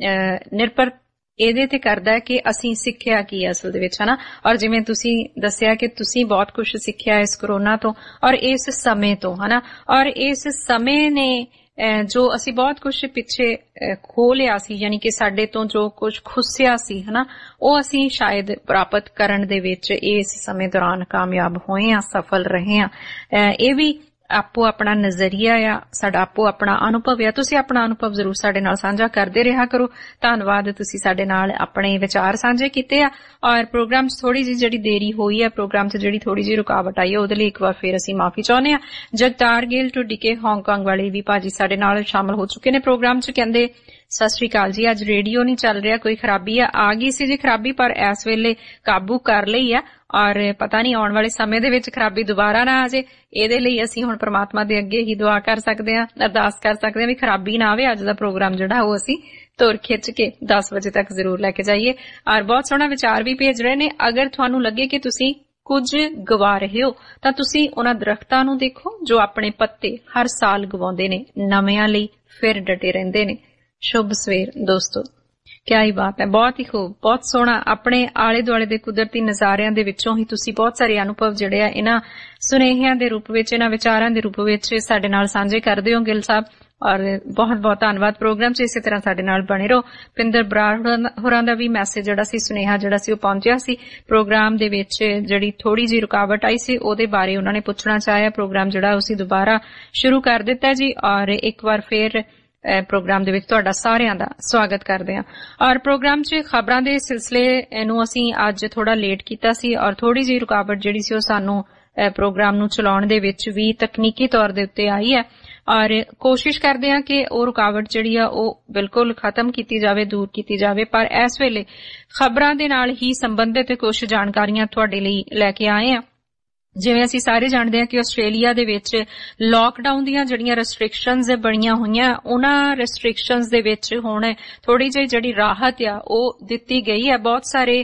ਨਿਰਭਰ ਇਹਦੇ ਤੇ ਕਰਦਾ ਹੈ ਕਿ ਅਸੀਂ ਸਿੱਖਿਆ ਕੀ ਅਸਲ ਦੇ ਵਿੱਚ, ਹਨਾ। ਔਰ ਜਿਵੇਂ ਤੁਸੀਂ ਦੱਸਿਆ ਕਿ ਤੁਸੀਂ ਬਹੁਤ ਕੁਝ ਸਿੱਖਿਆ ਇਸ ਕਰੋਨਾ ਤੋਂ ਔਰ ਇਸ ਸਮੇਂ ਤੋਂ, ਹਨਾ। ਔਰ ਇਸ ਸਮੇਂ ਨੇ ਜੋ ਅਸੀਂ ਬਹੁਤ ਕੁਝ ਪਿੱਛੇ ਖੋ ਲਿਆ ਸੀ, ਯਾਨੀ ਕਿ ਸਾਡੇ ਤੋਂ ਜੋ ਕੁਝ ਖੁੱਸਿਆ ਸੀ, ਹਨਾ, ਉਹ ਅਸੀਂ ਸ਼ਾਇਦ ਪ੍ਰਾਪਤ ਕਰਨ ਦੇ ਵਿੱਚ ਇਸ ਸਮੇਂ ਦੌਰਾਨ ਕਾਮਯਾਬ ਹੋਏ ਹਾਂ, ਸਫਲ ਰਹੇ ਹਾਂ। ਇਹ ਵੀ ਆਪੋ ਆਪਣਾ ਨਜ਼ਰੀਆ ਆ, ਸਾਡਾ ਆਪੋ ਆਪਣਾ ਅਨੁਭਵ ਆ। ਤੁਸੀਂ ਆਪਣਾ ਅਨੁਭਵ ਜ਼ਰੂਰ ਸਾਡੇ ਨਾਲ ਸਾਂਝਾ ਕਰਦੇ ਰਿਹਾ ਕਰੋ। ਧੰਨਵਾਦ, ਤੁਸੀਂ ਸਾਡੇ ਨਾਲ ਆਪਣੇ ਵਿਚਾਰ ਸਾਂਝੇ ਕੀਤੇ ਆ। ਔਰ ਪ੍ਰੋਗਰਾਮ 'ਚ ਥੋੜੀ ਜਿਹੀ ਜਿਹੜੀ ਦੇਰੀ ਹੋਈ ਹੈ, ਪ੍ਰੋਗਰਾਮ 'ਚ ਜਿਹੜੀ ਥੋੜੀ ਜਿਹੀ ਰੁਕਾਵਟ ਆਈ ਹੈ, ਉਹਦੇ ਲਈ ਇੱਕ ਵਾਰ ਫੇਰ ਅਸੀਂ ਮਾਫੀ ਚਾਹੁੰਦੇ ਹਾਂ। Jagtar Gill to DK Hong Kong ਵਾਲੇ ਵੀ ਭਾਜੀ ਸਾਡੇ ਨਾਲ ਸ਼ਾਮਲ ਹੋ ਚੁੱਕੇ ਨੇ ਪ੍ਰੋਗਰਾਮ 'ਚ, ਕਹਿੰਦੇ ਸਤਿ ਸ਼੍ਰੀ ਅਕਾਲ ਜੀ, ਅੱਜ ਰੇਡੀਓ ਨਹੀਂ ਚੱਲ ਰਿਹਾ, ਕੋਈ ਖਰਾਬੀ ਆ ਗਈ ਸੀ ਜੀ ਖਰਾਬੀ, ਪਰ ਇਸ ਵੇਲੇ ਕਾਬੂ ਕਰ ਲਈ ਆ ਔਰ ਪਤਾ ਨਹੀਂ ਆਉਣ ਵਾਲੇ ਸਮੇਂ ਦੇ ਵਿੱਚ ਖਰਾਬੀ ਦੁਬਾਰਾ ਨਾ ਆ ਜੇ। ਇਹਦੇ ਲਈ ਅਸੀਂ ਹੁਣ ਪ੍ਰਮਾਤਮਾ ਦੇ ਅੱਗੇ ਹੀ ਦੁਆ ਕਰ ਸਕਦੇ ਹਾਂ, ਅਰਦਾਸ ਕਰ ਸਕਦੇ ਹਾਂ ਵੀ ਖਰਾਬੀ ਨਾ ਆਵੇ। ਅੱਜ ਦਾ ਪ੍ਰੋਗਰਾਮ ਜਿਹੜਾ ਉਹ ਅਸੀਂ ਤੁਰ ਖਿੱਚ ਕੇ 10 ਵਜੇ ਤੱਕ ਜ਼ਰੂਰ ਲੈ ਕੇ ਜਾਈਏ। ਔਰ ਬਹੁਤ ਸੋਹਣਾ ਵਿਚਾਰ ਵੀ ਭੇਜ ਰਹੇ ਨੇ। ਅਗਰ ਤੁਹਾਨੂੰ ਲੱਗੇ ਕਿ ਤੁਸੀਂ ਕੁਝ ਗਵਾ ਰਹੇ ਹੋ ਤਾਂ ਤੁਸੀਂ ਉਹਨਾਂ ਦਰਖਤਾਂ ਨੂੰ ਦੇਖੋ ਜੋ ਆਪਣੇ ਪੱਤੇ ਹਰ ਸਾਲ ਗਵਾਉਂਦੇ ਨੇ, ਨਵਿਆਂ ਲਈ ਫਿਰ ਡਟੇ ਰਹਿੰਦੇ ਨੇ। ਸ਼ੁਭ ਸਵੇਰ ਦੋਸਤੋ। ਕਿਆ ਹੀ ਬਾਤ ਹੈ, ਬਹੁਤ ਹੀ ਖੂਬ, ਬਹੁਤ ਸੋਹਣਾ। ਆਪਣੇ ਆਲੇ ਦੁਆਲੇ ਦੇ ਕੁਦਰਤੀ ਨਜ਼ਾਰਿਆਂ ਦੇ ਵਿੱਚੋਂ ਹੀ ਤੁਸੀਂ ਬਹੁਤ ਸਾਰੇ ਅਨੁਭਵ ਜਿਹੜੇ ਆ ਇਹਨਾਂ ਸੁਨੇਹਿਆਂ ਦੇ ਰੂਪ ਵਿੱਚ, ਇਹਨਾਂ ਵਿਚਾਰਾਂ ਦੇ ਰੂਪ ਵਿੱਚ ਸਾਡੇ ਨਾਲ ਸਾਂਝੇ ਕਰਦੇ ਹੋ ਗਿੱਲ ਸਾਹਿਬ। ਔਰ ਬਹੁਤ ਬਹੁਤ ਧੰਨਵਾਦ। ਪ੍ਰੋਗਰਾਮ 'ਚ ਇਸੇ ਤਰ੍ਹਾਂ ਸਾਡੇ ਨਾਲ ਬਣੇ ਰਹੋ। ਪਿੰਦਰ ਬਰਾੜ ਹੋਰਾਂ ਦਾ ਵੀ ਮੈਸੇਜ ਜਿਹੜਾ ਸੀ, ਸੁਨੇਹਾ ਜਿਹੜਾ ਸੀ ਉਹ ਪਹੁੰਚਿਆ ਸੀ। ਪ੍ਰੋਗਰਾਮ ਦੇ ਵਿੱਚ ਜਿਹੜੀ ਥੋੜੀ ਜਿਹੀ ਰੁਕਾਵਟ ਆਈ ਸੀ ਉਹਦੇ ਬਾਰੇ ਉਹਨਾਂ ਨੇ ਪੁੱਛਣਾ ਚਾਹਿਆ। ਪ੍ਰੋਗਰਾਮ ਜਿਹੜਾ ਅਸੀਂ ਦੁਬਾਰਾ ਸ਼ੁਰੂ ਕਰ ਦਿੱਤਾ ਜੀ ਔਰ ਇੱਕ ਵਾਰ ਫੇਰ ਪ੍ਰੋਗਰਾਮ ਦੇ ਵਿੱਚ ਤੁਹਾਡਾ ਸਾਰਿਆਂ ਦਾ ਸਵਾਗਤ ਕਰਦੇ ਹਾਂ। ਔਰ ਪ੍ਰੋਗਰਾਮ 'ਚ ਖਬਰਾਂ ਦੇ ਸਿਲਸਿਲੇ ਨੂੰ ਅਸੀਂ ਅੱਜ ਥੋੜਾ ਲੇਟ ਕੀਤਾ ਸੀ ਔਰ ਥੋੜੀ ਜਿਹੀ ਰੁਕਾਵਟ ਜਿਹੜੀ ਸੀ ਉਹ ਸਾਨੂੰ ਪ੍ਰੋਗਰਾਮ ਨੂੰ ਚਲਾਉਣ ਦੇ ਵਿੱਚ ਵੀ ਤਕਨੀਕੀ ਤੌਰ ਦੇ ਉੱਤੇ ਆਈ ਹੈ ਔਰ ਕੋਸ਼ਿਸ਼ ਕਰਦੇ ਹਾਂ ਕਿ ਉਹ ਰੁਕਾਵਟ ਜਿਹੜੀ ਆ ਉਹ ਬਿਲਕੁਲ ਖਤਮ ਕੀਤੀ ਜਾਵੇ, ਦੂਰ ਕੀਤੀ ਜਾਵੇ। ਪਰ ਇਸ ਵੇਲੇ ਖਬਰਾਂ ਦੇ ਨਾਲ ਹੀ ਸੰਬੰਧਿਤ ਕੁਝ ਜਾਣਕਾਰੀਆਂ ਤੁਹਾਡੇ ਲਈ ਲੈ ਕੇ ਆਏ ਹਾਂ। ਜਿਵੇਂ ਅਸੀਂ ਸਾਰੇ ਜਾਣਦੇ ਹਾਂ ਕਿ ਆਸਟ੍ਰੇਲੀਆ ਦੇ ਵਿੱਚ ਲਾਕਡਾਊਨ ਦੀਆਂ ਜਿਹੜੀਆਂ ਰੈਸਟ੍ਰਿਕਸ਼ਨਸ ਬਣੀਆਂ ਹੋਈਆਂ, ਉਹਨਾਂ ਰੈਸਟ੍ਰਿਕਸ਼ਨਸ ਦੇ ਵਿੱਚ ਹੁਣ ਥੋੜੀ ਜਿਹੀ ਜਿਹੜੀ ਰਾਹਤ ਆ ਉਹ ਦਿੱਤੀ ਗਈ ਹੈ। ਬਹੁਤ ਸਾਰੇ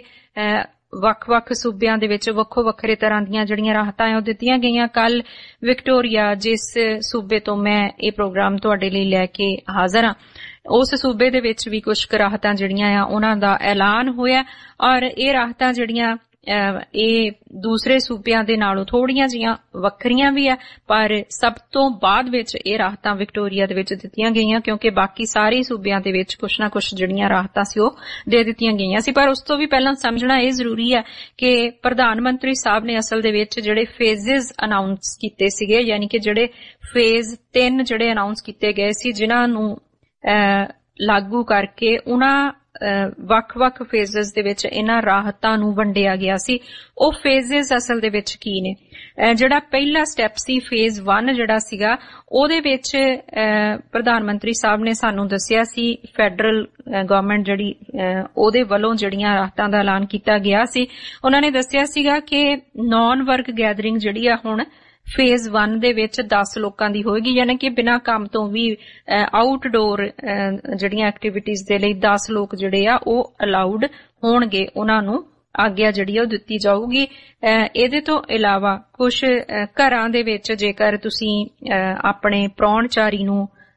ਵੱਖ-ਵੱਖ ਸੂਬਿਆਂ ਦੇ ਵਿੱਚ ਵੱਖੋ ਵੱਖਰੇ ਤਰ੍ਹਾਂ ਦੀਆਂ ਜਿਹੜੀਆਂ ਰਾਹਤਾਂ ਆ ਉਹ ਦਿੱਤੀਆਂ ਗਈਆਂ। ਕੱਲ ਵਿਕਟੋਰੀਆ, ਜਿਸ ਸੂਬੇ ਤੋਂ ਮੈਂ ਇਹ ਪ੍ਰੋਗਰਾਮ ਤੁਹਾਡੇ ਲਈ ਲੈ ਕੇ ਹਾਜ਼ਰ ਹਾਂ, ਉਸ ਸੂਬੇ ਦੇ ਵਿੱਚ ਵੀ ਕੁਝ ਰਾਹਤਾਂ ਜਿਹੜੀਆਂ ਆ ਉਹਨਾਂ ਦਾ ਐਲਾਨ ਹੋਇਆ ਔਰ ਇਹ ਰਾਹਤਾਂ ਜਿਹੜੀਆਂ ਇਹ ਦੂਸਰੇ ਸੂਬਿਆਂ ਦੇ ਨਾਲੋਂ ਥੋੜੀਆਂ ਜੀਆਂ ਵੱਖਰੀਆਂ ਵੀ ਆ, ਪਰ ਸਭ ਤੋਂ ਬਾਅਦ ਵਿੱਚ ਇਹ ਰਾਹਤਾਂ ਵਿਕਟੋਰੀਆ ਦੇ ਵਿੱਚ ਦਿੱਤੀਆਂ ਗਈਆਂ ਕਿਉਂਕਿ ਬਾਕੀ ਸਾਰੇ ਸੂਬਿਆਂ ਦੇ ਵਿੱਚ ਕੁਛ ਨਾ ਕੁਛ ਜਿਹੜੀਆਂ ਰਾਹਤਾਂ ਸੀ ਉਹ ਦੇ ਦਿੱਤੀਆਂ ਗਈਆਂ ਸੀ। ਪਰ ਉਸ ਤੋਂ ਵੀ ਪਹਿਲਾਂ ਸਮਝਣਾ ਇਹ ਜ਼ਰੂਰੀ ਹੈ ਕਿ ਪ੍ਰਧਾਨ ਮੰਤਰੀ ਸਾਹਿਬ ਨੇ ਅਸਲ ਦੇ ਵਿੱਚ ਜਿਹੜੇ ਫੇਜ਼ਸ ਅਨਾਉਂਸ ਕੀਤੇ ਸੀਗੇ, ਯਾਨੀ ਕਿ ਜਿਹੜੇ ਫੇਜ਼ 3 ਜਿਹੜੇ ਅਨਾਉਂਸ ਕੀਤੇ ਗਏ ਸੀ, ਜਿਨ੍ਹਾਂ ਨੂੰ ਲਾਗੂ ਕਰਕੇ ਉਹਨਾਂ ਵੱਖ-ਵੱਖ ਫੇਜ਼ਸ ਦੇ ਵਿੱਚ ਇਹਨਾਂ ਰਾਹਤਾਂ ਨੂੰ ਵੰਡਿਆ ਗਿਆ ਸੀ। ਉਹ ਫੇਜ਼ਸ ਅਸਲ ਦੇ ਵਿੱਚ ਕੀ ਨੇ? ਜਿਹੜਾ ਪਹਿਲਾ ਸਟੈਪ ਸੀ ਫੇਜ਼ 1 ਜਿਹੜਾ ਸੀਗਾ, ਉਹਦੇ ਵਿੱਚ ਪ੍ਰਧਾਨ ਮੰਤਰੀ ਸਾਹਿਬ ਨੇ ਸਾਨੂੰ ਦੱਸਿਆ ਸੀ ਫੈਡਰਲ ਗਵਰਨਮੈਂਟ ਜਿਹੜੀ ਉਹਦੇ ਵੱਲੋਂ ਜਿਹੜੀਆਂ ਰਾਹਤਾਂ ਦਾ ਐਲਾਨ ਕੀਤਾ ਗਿਆ ਸੀ, ਉਹਨਾਂ ਨੇ ਦੱਸਿਆ ਸੀਗਾ ਕਿ ਨੌਨ ਵਰਕ ਗੈਦਰਿੰਗ ਜਿਹੜੀ ਆ ਹੁਣ ਫੇਜ਼ 1 ਦੇ ਵਿੱਚ 10 ਲੋਕਾਂ ਦੀ ਹੋਏਗੀ, ਯਾਨੀ ਕਿ ਬਿਨਾਂ ਕੰਮ ਤੋਂ ਵੀ ਆਊਟਡੋਰ ਜਿਹੜੀਆਂ ਐਕਟੀਵਿਟੀਜ਼ ਦੇ ਲਈ 10 ਲੋਕ ਜਿਹੜੇ ਆ ਉਹ ਅਲਾਉਡ ਹੋਣਗੇ, ਉਹਨਾਂ ਨੂੰ ਆਗਿਆ ਜਿਹੜੀ ਉਹ ਦਿੱਤੀ ਜਾਊਗੀ। ਇਹਦੇ ਤੋਂ ਇਲਾਵਾ ਕੁਝ ਘਰਾਂ ਦੇ ਵਿੱਚ ਜੇਕਰ ਤੁਸੀਂ ਆਪਣੇ ਪ੍ਰਾਹੁਣਚਾਰੀ ਨੂੰ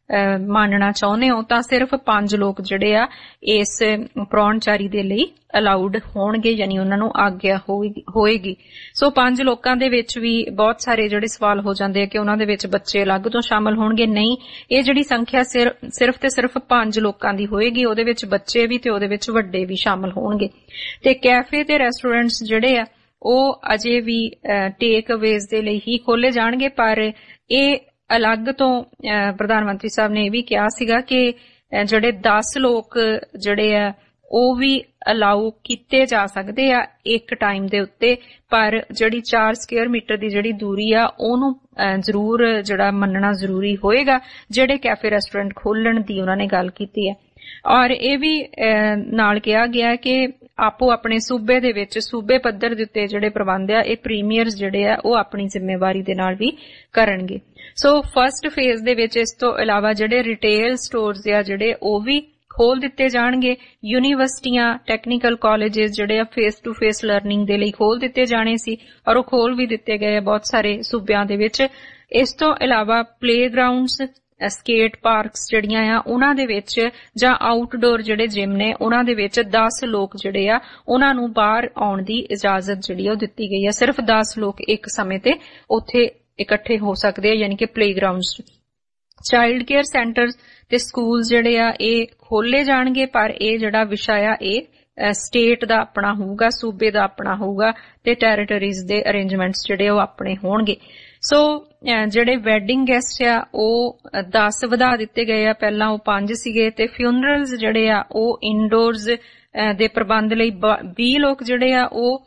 ਮਾਨਣਾ ਚਾਹੁੰਦੇ ਹੋ ਤਾਂ ਸਿਰਫ 5 ਲੋਕ ਜਿਹੜੇ ਆ ਇਸ ਪ੍ਰਾਹੁਣਚਾਰੀ ਦੇ ਲਈ ਅਲਾਉਡ ਹੋਣਗੇ, ਯਾਨੀ ਉਹਨਾਂ ਨੂੰ ਆਗਿਆ ਹੋਏਗੀ। ਸੋ 5 ਲੋਕਾਂ ਦੇ ਵਿੱਚ ਵੀ ਬਹੁਤ ਸਾਰੇ ਜਿਹੜੇ ਸਵਾਲ ਹੋ ਜਾਂਦੇ ਆ ਕਿ ਉਹਨਾਂ ਦੇ ਵਿੱਚ ਬੱਚੇ ਅਲੱਗ ਤੋਂ ਸ਼ਾਮਲ ਹੋਣਗੇ। ਨਹੀਂ, ਇਹ ਜਿਹੜੀ ਸੰਖਿਆ ਸਿਰਫ ਤੇ ਸਿਰਫ 5 ਲੋਕਾਂ ਦੀ ਹੋਏਗੀ, ਉਹਦੇ ਵਿੱਚ ਬੱਚੇ ਵੀ ਤੇ ਉਹਦੇ ਵਿੱਚ ਵੱਡੇ ਵੀ ਸ਼ਾਮਲ ਹੋਣਗੇ। ਤੇ ਕੈਫੇ ਤੇ ਰੈਸਟੋਰੈਂਟਸ ਜਿਹੜੇ ਆ ਉਹ ਅਜੇ ਵੀ ਟੇਕ ਅਵੇਜ਼ ਦੇ ਲਈ ਹੀ ਖੋਲੇ ਜਾਣਗੇ, ਪਰ ਇਹ ਅਲੱਗ ਤੋਂ ਪ੍ਰਧਾਨ ਮੰਤਰੀ ਸਾਹਿਬ ਨੇ ਇਹ ਵੀ ਕਿਹਾ ਸੀਗਾ ਕਿ ਜਿਹੜੇ 10 ਲੋਕ ਜਿਹੜੇ ਆ ਉਹ ਵੀ ਅਲਾਉ ਕੀਤੇ ਜਾ ਸਕਦੇ ਆ ਇੱਕ ਟਾਈਮ ਦੇ ਉੱਤੇ, ਪਰ ਜਿਹੜੀ 4 ਸਕੁਅਰ ਮੀਟਰ ਦੀ ਜਿਹੜੀ ਦੂਰੀ ਆ ਉਹਨੂੰ ਜ਼ਰੂਰ ਜਿਹੜਾ ਮੰਨਣਾ ਜ਼ਰੂਰੀ ਹੋਏਗਾ ਜਿਹੜੇ ਕੈਫੇ ਰੈਸਟੋਰੈਂਟ ਖੋਲਣ ਦੀ ਉਹਨਾਂ ਨੇ ਗੱਲ ਕੀਤੀ ਹੈ। ਔਰ ਇਹ ਵੀ ਨਾਲ ਕਿਹਾ ਗਿਆ ਕਿ ਆਪੋ ਆਪਣੇ ਸੂਬੇ ਦੇ ਵਿੱਚ ਸੂਬੇ ਪੱਧਰ ਦੇ ਉੱਤੇ ਜਿਹੜੇ ਪ੍ਰਬੰਧ ਆ ਇਹ ਪ੍ਰੀਮੀਅਰਸ ਜਿਹੜੇ ਆ ਉਹ ਆਪਣੀ ਜ਼ਿੰਮੇਵਾਰੀ ਦੇ ਨਾਲ ਵੀ ਕਰਨਗੇ। ਸੋ ਫਸਟ ਫੇਜ਼ ਦੇ ਵਿੱਚ ਇਸ ਤੋਂ ਇਲਾਵਾ ਜਿਹੜੇ ਰਿਟੇਲ ਸਟੋਰਸ ਆ ਜਿਹੜੇ ਉਹ ਵੀ ਖੋਲ ਦਿੱਤੇ ਜਾਣਗੇ। ਯੂਨੀਵਰਸਿਟੀਆਂ, ਟੈਕਨੀਕਲ ਕਾਲਜਿਸ ਜਿਹੜੇ ਆ ਫੇਸ ਟੂ ਫੇਸ ਲਰਨਿੰਗ ਦੇ ਲਈ ਖੋਲ ਦਿੱਤੇ ਜਾਣੇ ਸੀ ਔਰ ਉਹ ਖੋਲ ਵੀ ਦਿੱਤੇ ਗਏ ਬਹੁਤ ਸਾਰੇ ਸੂਬਿਆਂ ਦੇ ਵਿੱਚ। ਇਸ ਤੋਂ ਇਲਾਵਾ ਪਲੇਗਰਾਉਂਡਸ, ਸਕੇਟ ਪਾਰਕਸ ਜਿਹੜੀਆਂ ਆ ਉਹਨਾਂ ਦੇ ਵਿੱਚ ਜਾਂ ਆਊਟਡੋਰ ਜਿਹੜੇ ਜਿਮ ਨੇ ਉਹਨਾਂ ਦੇ ਵਿੱਚ 10 ਲੋਕ ਜਿਹੜੇ ਆ ਉਹਨਾਂ ਨੂੰ ਬਾਹਰ ਆਉਣ ਦੀ ਇਜਾਜ਼ਤ ਜਿਹੜੀ ਆ ਉਹ ਦਿੱਤੀ ਗਈ ਆ। ਸਿਰਫ 10 ਲੋਕ ਇੱਕ ਸਮੇਂ ਤੇ ਉੱਥੇ ਇਕੱਠੇ ਹੋ ਸਕਦੇ ਆ, ਯਾਨੀ ਕਿ ਪਲੇਗਰਾਉਂਡਸ। ਚਾਈਲਡ ਕੇਅਰ ਸੈਂਟਰ ਤੇ ਸਕੂਲ ਜਿਹੜੇ ਆ ਇਹ ਖੋਲੇ ਜਾਣਗੇ, ਪਰ ਇਹ ਜਿਹੜਾ ਵਿਸ਼ਾ ਆ ਇਹ ਸਟੇਟ ਦਾ ਆਪਣਾ ਹੋਊਗਾ, ਸੂਬੇ ਦਾ ਆਪਣਾ ਹੋਊਗਾ ਤੇ ਟੈਰੀਟਰੀਜ਼ ਦੇ ਅਰੇਂਜਮੈਂਟਸ ਜਿਹੜੇ ਉਹ ਆਪਣੇ ਹੋਣਗੇ। ਸੋ ਜਿਹੜੇ ਵੈਡਿੰਗ ਗੈਸਟ ਆ ਉਹ 10 ਵਧਾ ਦਿੱਤੇ ਗਏ ਆ, ਪਹਿਲਾਂ ਉਹ 5 ਸੀਗੇ। ਤੇ ਫਿਊਨਰਲਸ ਜਿਹੜੇ ਆ ਉਹ ਇਨਡੋਰਸ ਦੇ ਪ੍ਰਬੰਧ ਲਈ 20 ਲੋਕ ਜਿਹੜੇ ਆ ਉਹ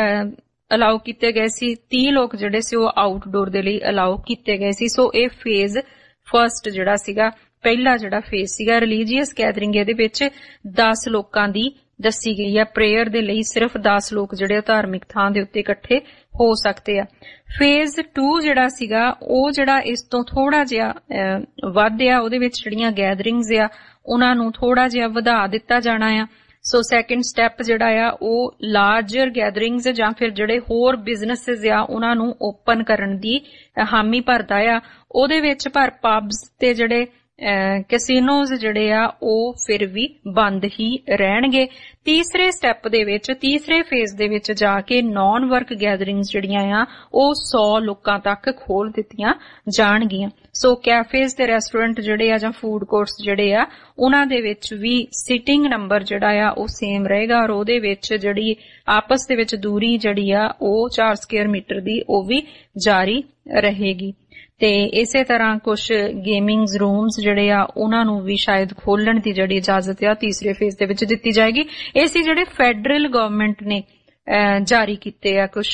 ਅਲਾਉ ਕੀਤੇ ਗਏ ਸੀ, 30 ਲੋਕ ਜਿਹੜੇ ਸੀ ਉਹ ਆਊਟਡੋਰ ਦੇ ਲਈ ਅਲਾਉ ਕੀਤੇ ਗਏ ਸੀ। ਸੋ ਇਹ ਫੇਜ਼ ਫਸਟ ਜਿਹੜਾ ਸੀਗਾ, ਪਹਿਲਾ ਜਿਹੜਾ ਫੇਜ਼ ਸੀਗਾ। ਰਿਲੀਜੀਅਸ ਗੈਦਰਿੰਗ ਇਹਦੇ ਵਿੱਚ 10 ਲੋਕਾਂ ਦੀ ਦੱਸੀ ਗਈ ਆ। ਪ੍ਰੇਅਰ ਦੇ ਲਈ ਸਿਰਫ 10 ਲੋਕ ਜਿਹੜੇ ਧਾਰਮਿਕ ਥਾਂ ਦੇ ਉੱਤੇ ਇਕੱਠੇ ਹੋ ਸਕਦੇ ਆ। ਫੇਜ਼ 2 ਜਿਹੜਾ ਸੀਗਾ ਉਹ ਜਿਹੜਾ ਇਸ ਤੋਂ ਥੋੜਾ ਜਿਹਾ ਵੱਧ ਆ, ਉਹਦੇ ਵਿੱਚ ਜਿਹੜੀਆਂ ਗੈਦਰਿੰਗਸ ਆ ਉਹਨਾਂ ਨੂੰ ਥੋੜਾ ਜਿਹਾ ਵਧਾ ਦਿੱਤਾ ਜਾਣਾ ਆ। ਸੋ ਸੈਕੰਡ ਸਟੈਪ ਜਿਹੜਾ ਆ ਉਹ ਲਾਰਜਰ ਗੈਦਰਿੰਗਸ ਜਾਂ ਫਿਰ ਜਿਹੜੇ ਹੋਰ ਬਿਜ਼ਨੈਸਸ ਆ ਉਹਨਾਂ ਨੂੰ ਓਪਨ ਕਰਨ ਦੀ ਹਾਮੀ ਭਰਦਾ ਆ। ਉਹਦੇ ਵਿੱਚ ਪਰ ਪਬਸ ਤੇ ਜਿਹੜੇ ਕੈਸੀਨੋਜ਼ ਜਿਹੜੇ ਆ ਉਹ ਫਿਰ ਵੀ ਬੰਦ ਹੀ ਰਹਿਣਗੇ। ਤੀਸਰੇ ਸਟੈਪ ਦੇ ਵਿੱਚ, ਤੀਸਰੇ ਫੇਜ਼ ਦੇ ਵਿੱਚ ਜਾ ਕੇ ਨੌਨ ਵਰਕ ਗੈਦਰਿੰਗਸ ਜਿਹੜੀਆਂ ਆ ਉਹ 100 ਲੋਕਾਂ ਤੱਕ ਖੋਲ ਦਿੱਤੀਆਂ ਜਾਣਗੀਆਂ। ਸੋ ਕੈਫੇਜ਼ ਤੇ ਰੈਸਟੋਰੈਂਟ ਜਿਹੜੇ ਆ ਜਾਂ ਫੂਡ ਕੋਰਟਸ ਜਿਹੜੇ ਆ ਉਹਨਾਂ ਦੇ ਵਿੱਚ ਵੀ ਸਿਟਿੰਗ ਨੰਬਰ ਜਿਹੜਾ ਆ ਉਹ ਸੇਮ ਰਹੇਗਾ ਔਰ ਉਹਦੇ ਵਿੱਚ ਜਿਹੜੀ ਆਪਸ ਦੇ ਵਿੱਚ ਦੂਰੀ ਜਿਹੜੀ ਆ ਉਹ 4 ਸਕੁਅਰ ਮੀਟਰ ਦੀ ਉਹ ਵੀ ਜਾਰੀ ਰਹੇਗੀ। ਤੇ ਇਸੇ ਤਰ੍ਹਾਂ ਕੁਝ ਗੇਮਿੰਗ ਰੂਮਸ ਜਿਹੜੇ ਆ ਉਹਨਾਂ ਨੂੰ ਵੀ ਸ਼ਾਇਦ ਖੋਲਣ ਦੀ ਜਿਹੜੀ ਇਜਾਜ਼ਤ ਆ ਤੀਸਰੇ ਫੇਜ਼ ਦੇ ਵਿੱਚ ਦਿੱਤੀ ਜਾਏਗੀ। ਇਹ ਸੀ ਜਿਹੜੇ ਫੈਡਰਲ ਗਵਰਨਮੈਂਟ ਨੇ ਜਾਰੀ ਕੀਤੇ ਆ ਕੁਝ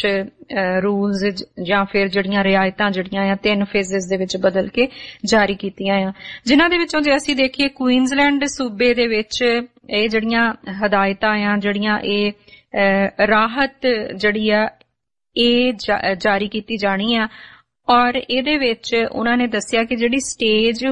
ਰੂਲਸ ਜਾਂ ਫਿਰ ਜਿਹੜੀਆਂ ਰਿਆਇਤਾਂ ਜਿਹੜੀਆਂ ਆ 3 ਫੇਜ਼ਸ ਦੇ ਵਿੱਚ ਬਦਲ ਕੇ ਜਾਰੀ ਕੀਤੀਆਂ ਆ, ਜਿਨ੍ਹਾਂ ਦੇ ਵਿੱਚੋਂ ਜੇ ਅਸੀਂ ਦੇਖੀਏ ਕੁਈਨਜ਼ਲੈਂਡ ਸੂਬੇ ਦੇ ਵਿੱਚ ਇਹ ਜਿਹੜੀਆਂ ਹਦਾਇਤਾਂ ਆ ਜਿਹੜੀਆਂ ਇਹ ਰਾਹਤ ਜਿਹੜੀ ਆ ਇਹ ਜਾਰੀ ਕੀਤੀ ਜਾਣੀ ਆ। ਔਰ ਇਹਦੇ ਵਿੱਚ ਉਹਨਾਂ ਨੇ ਦੱਸਿਆ ਕਿ ਜਿਹੜੀ ਸਟੇਜ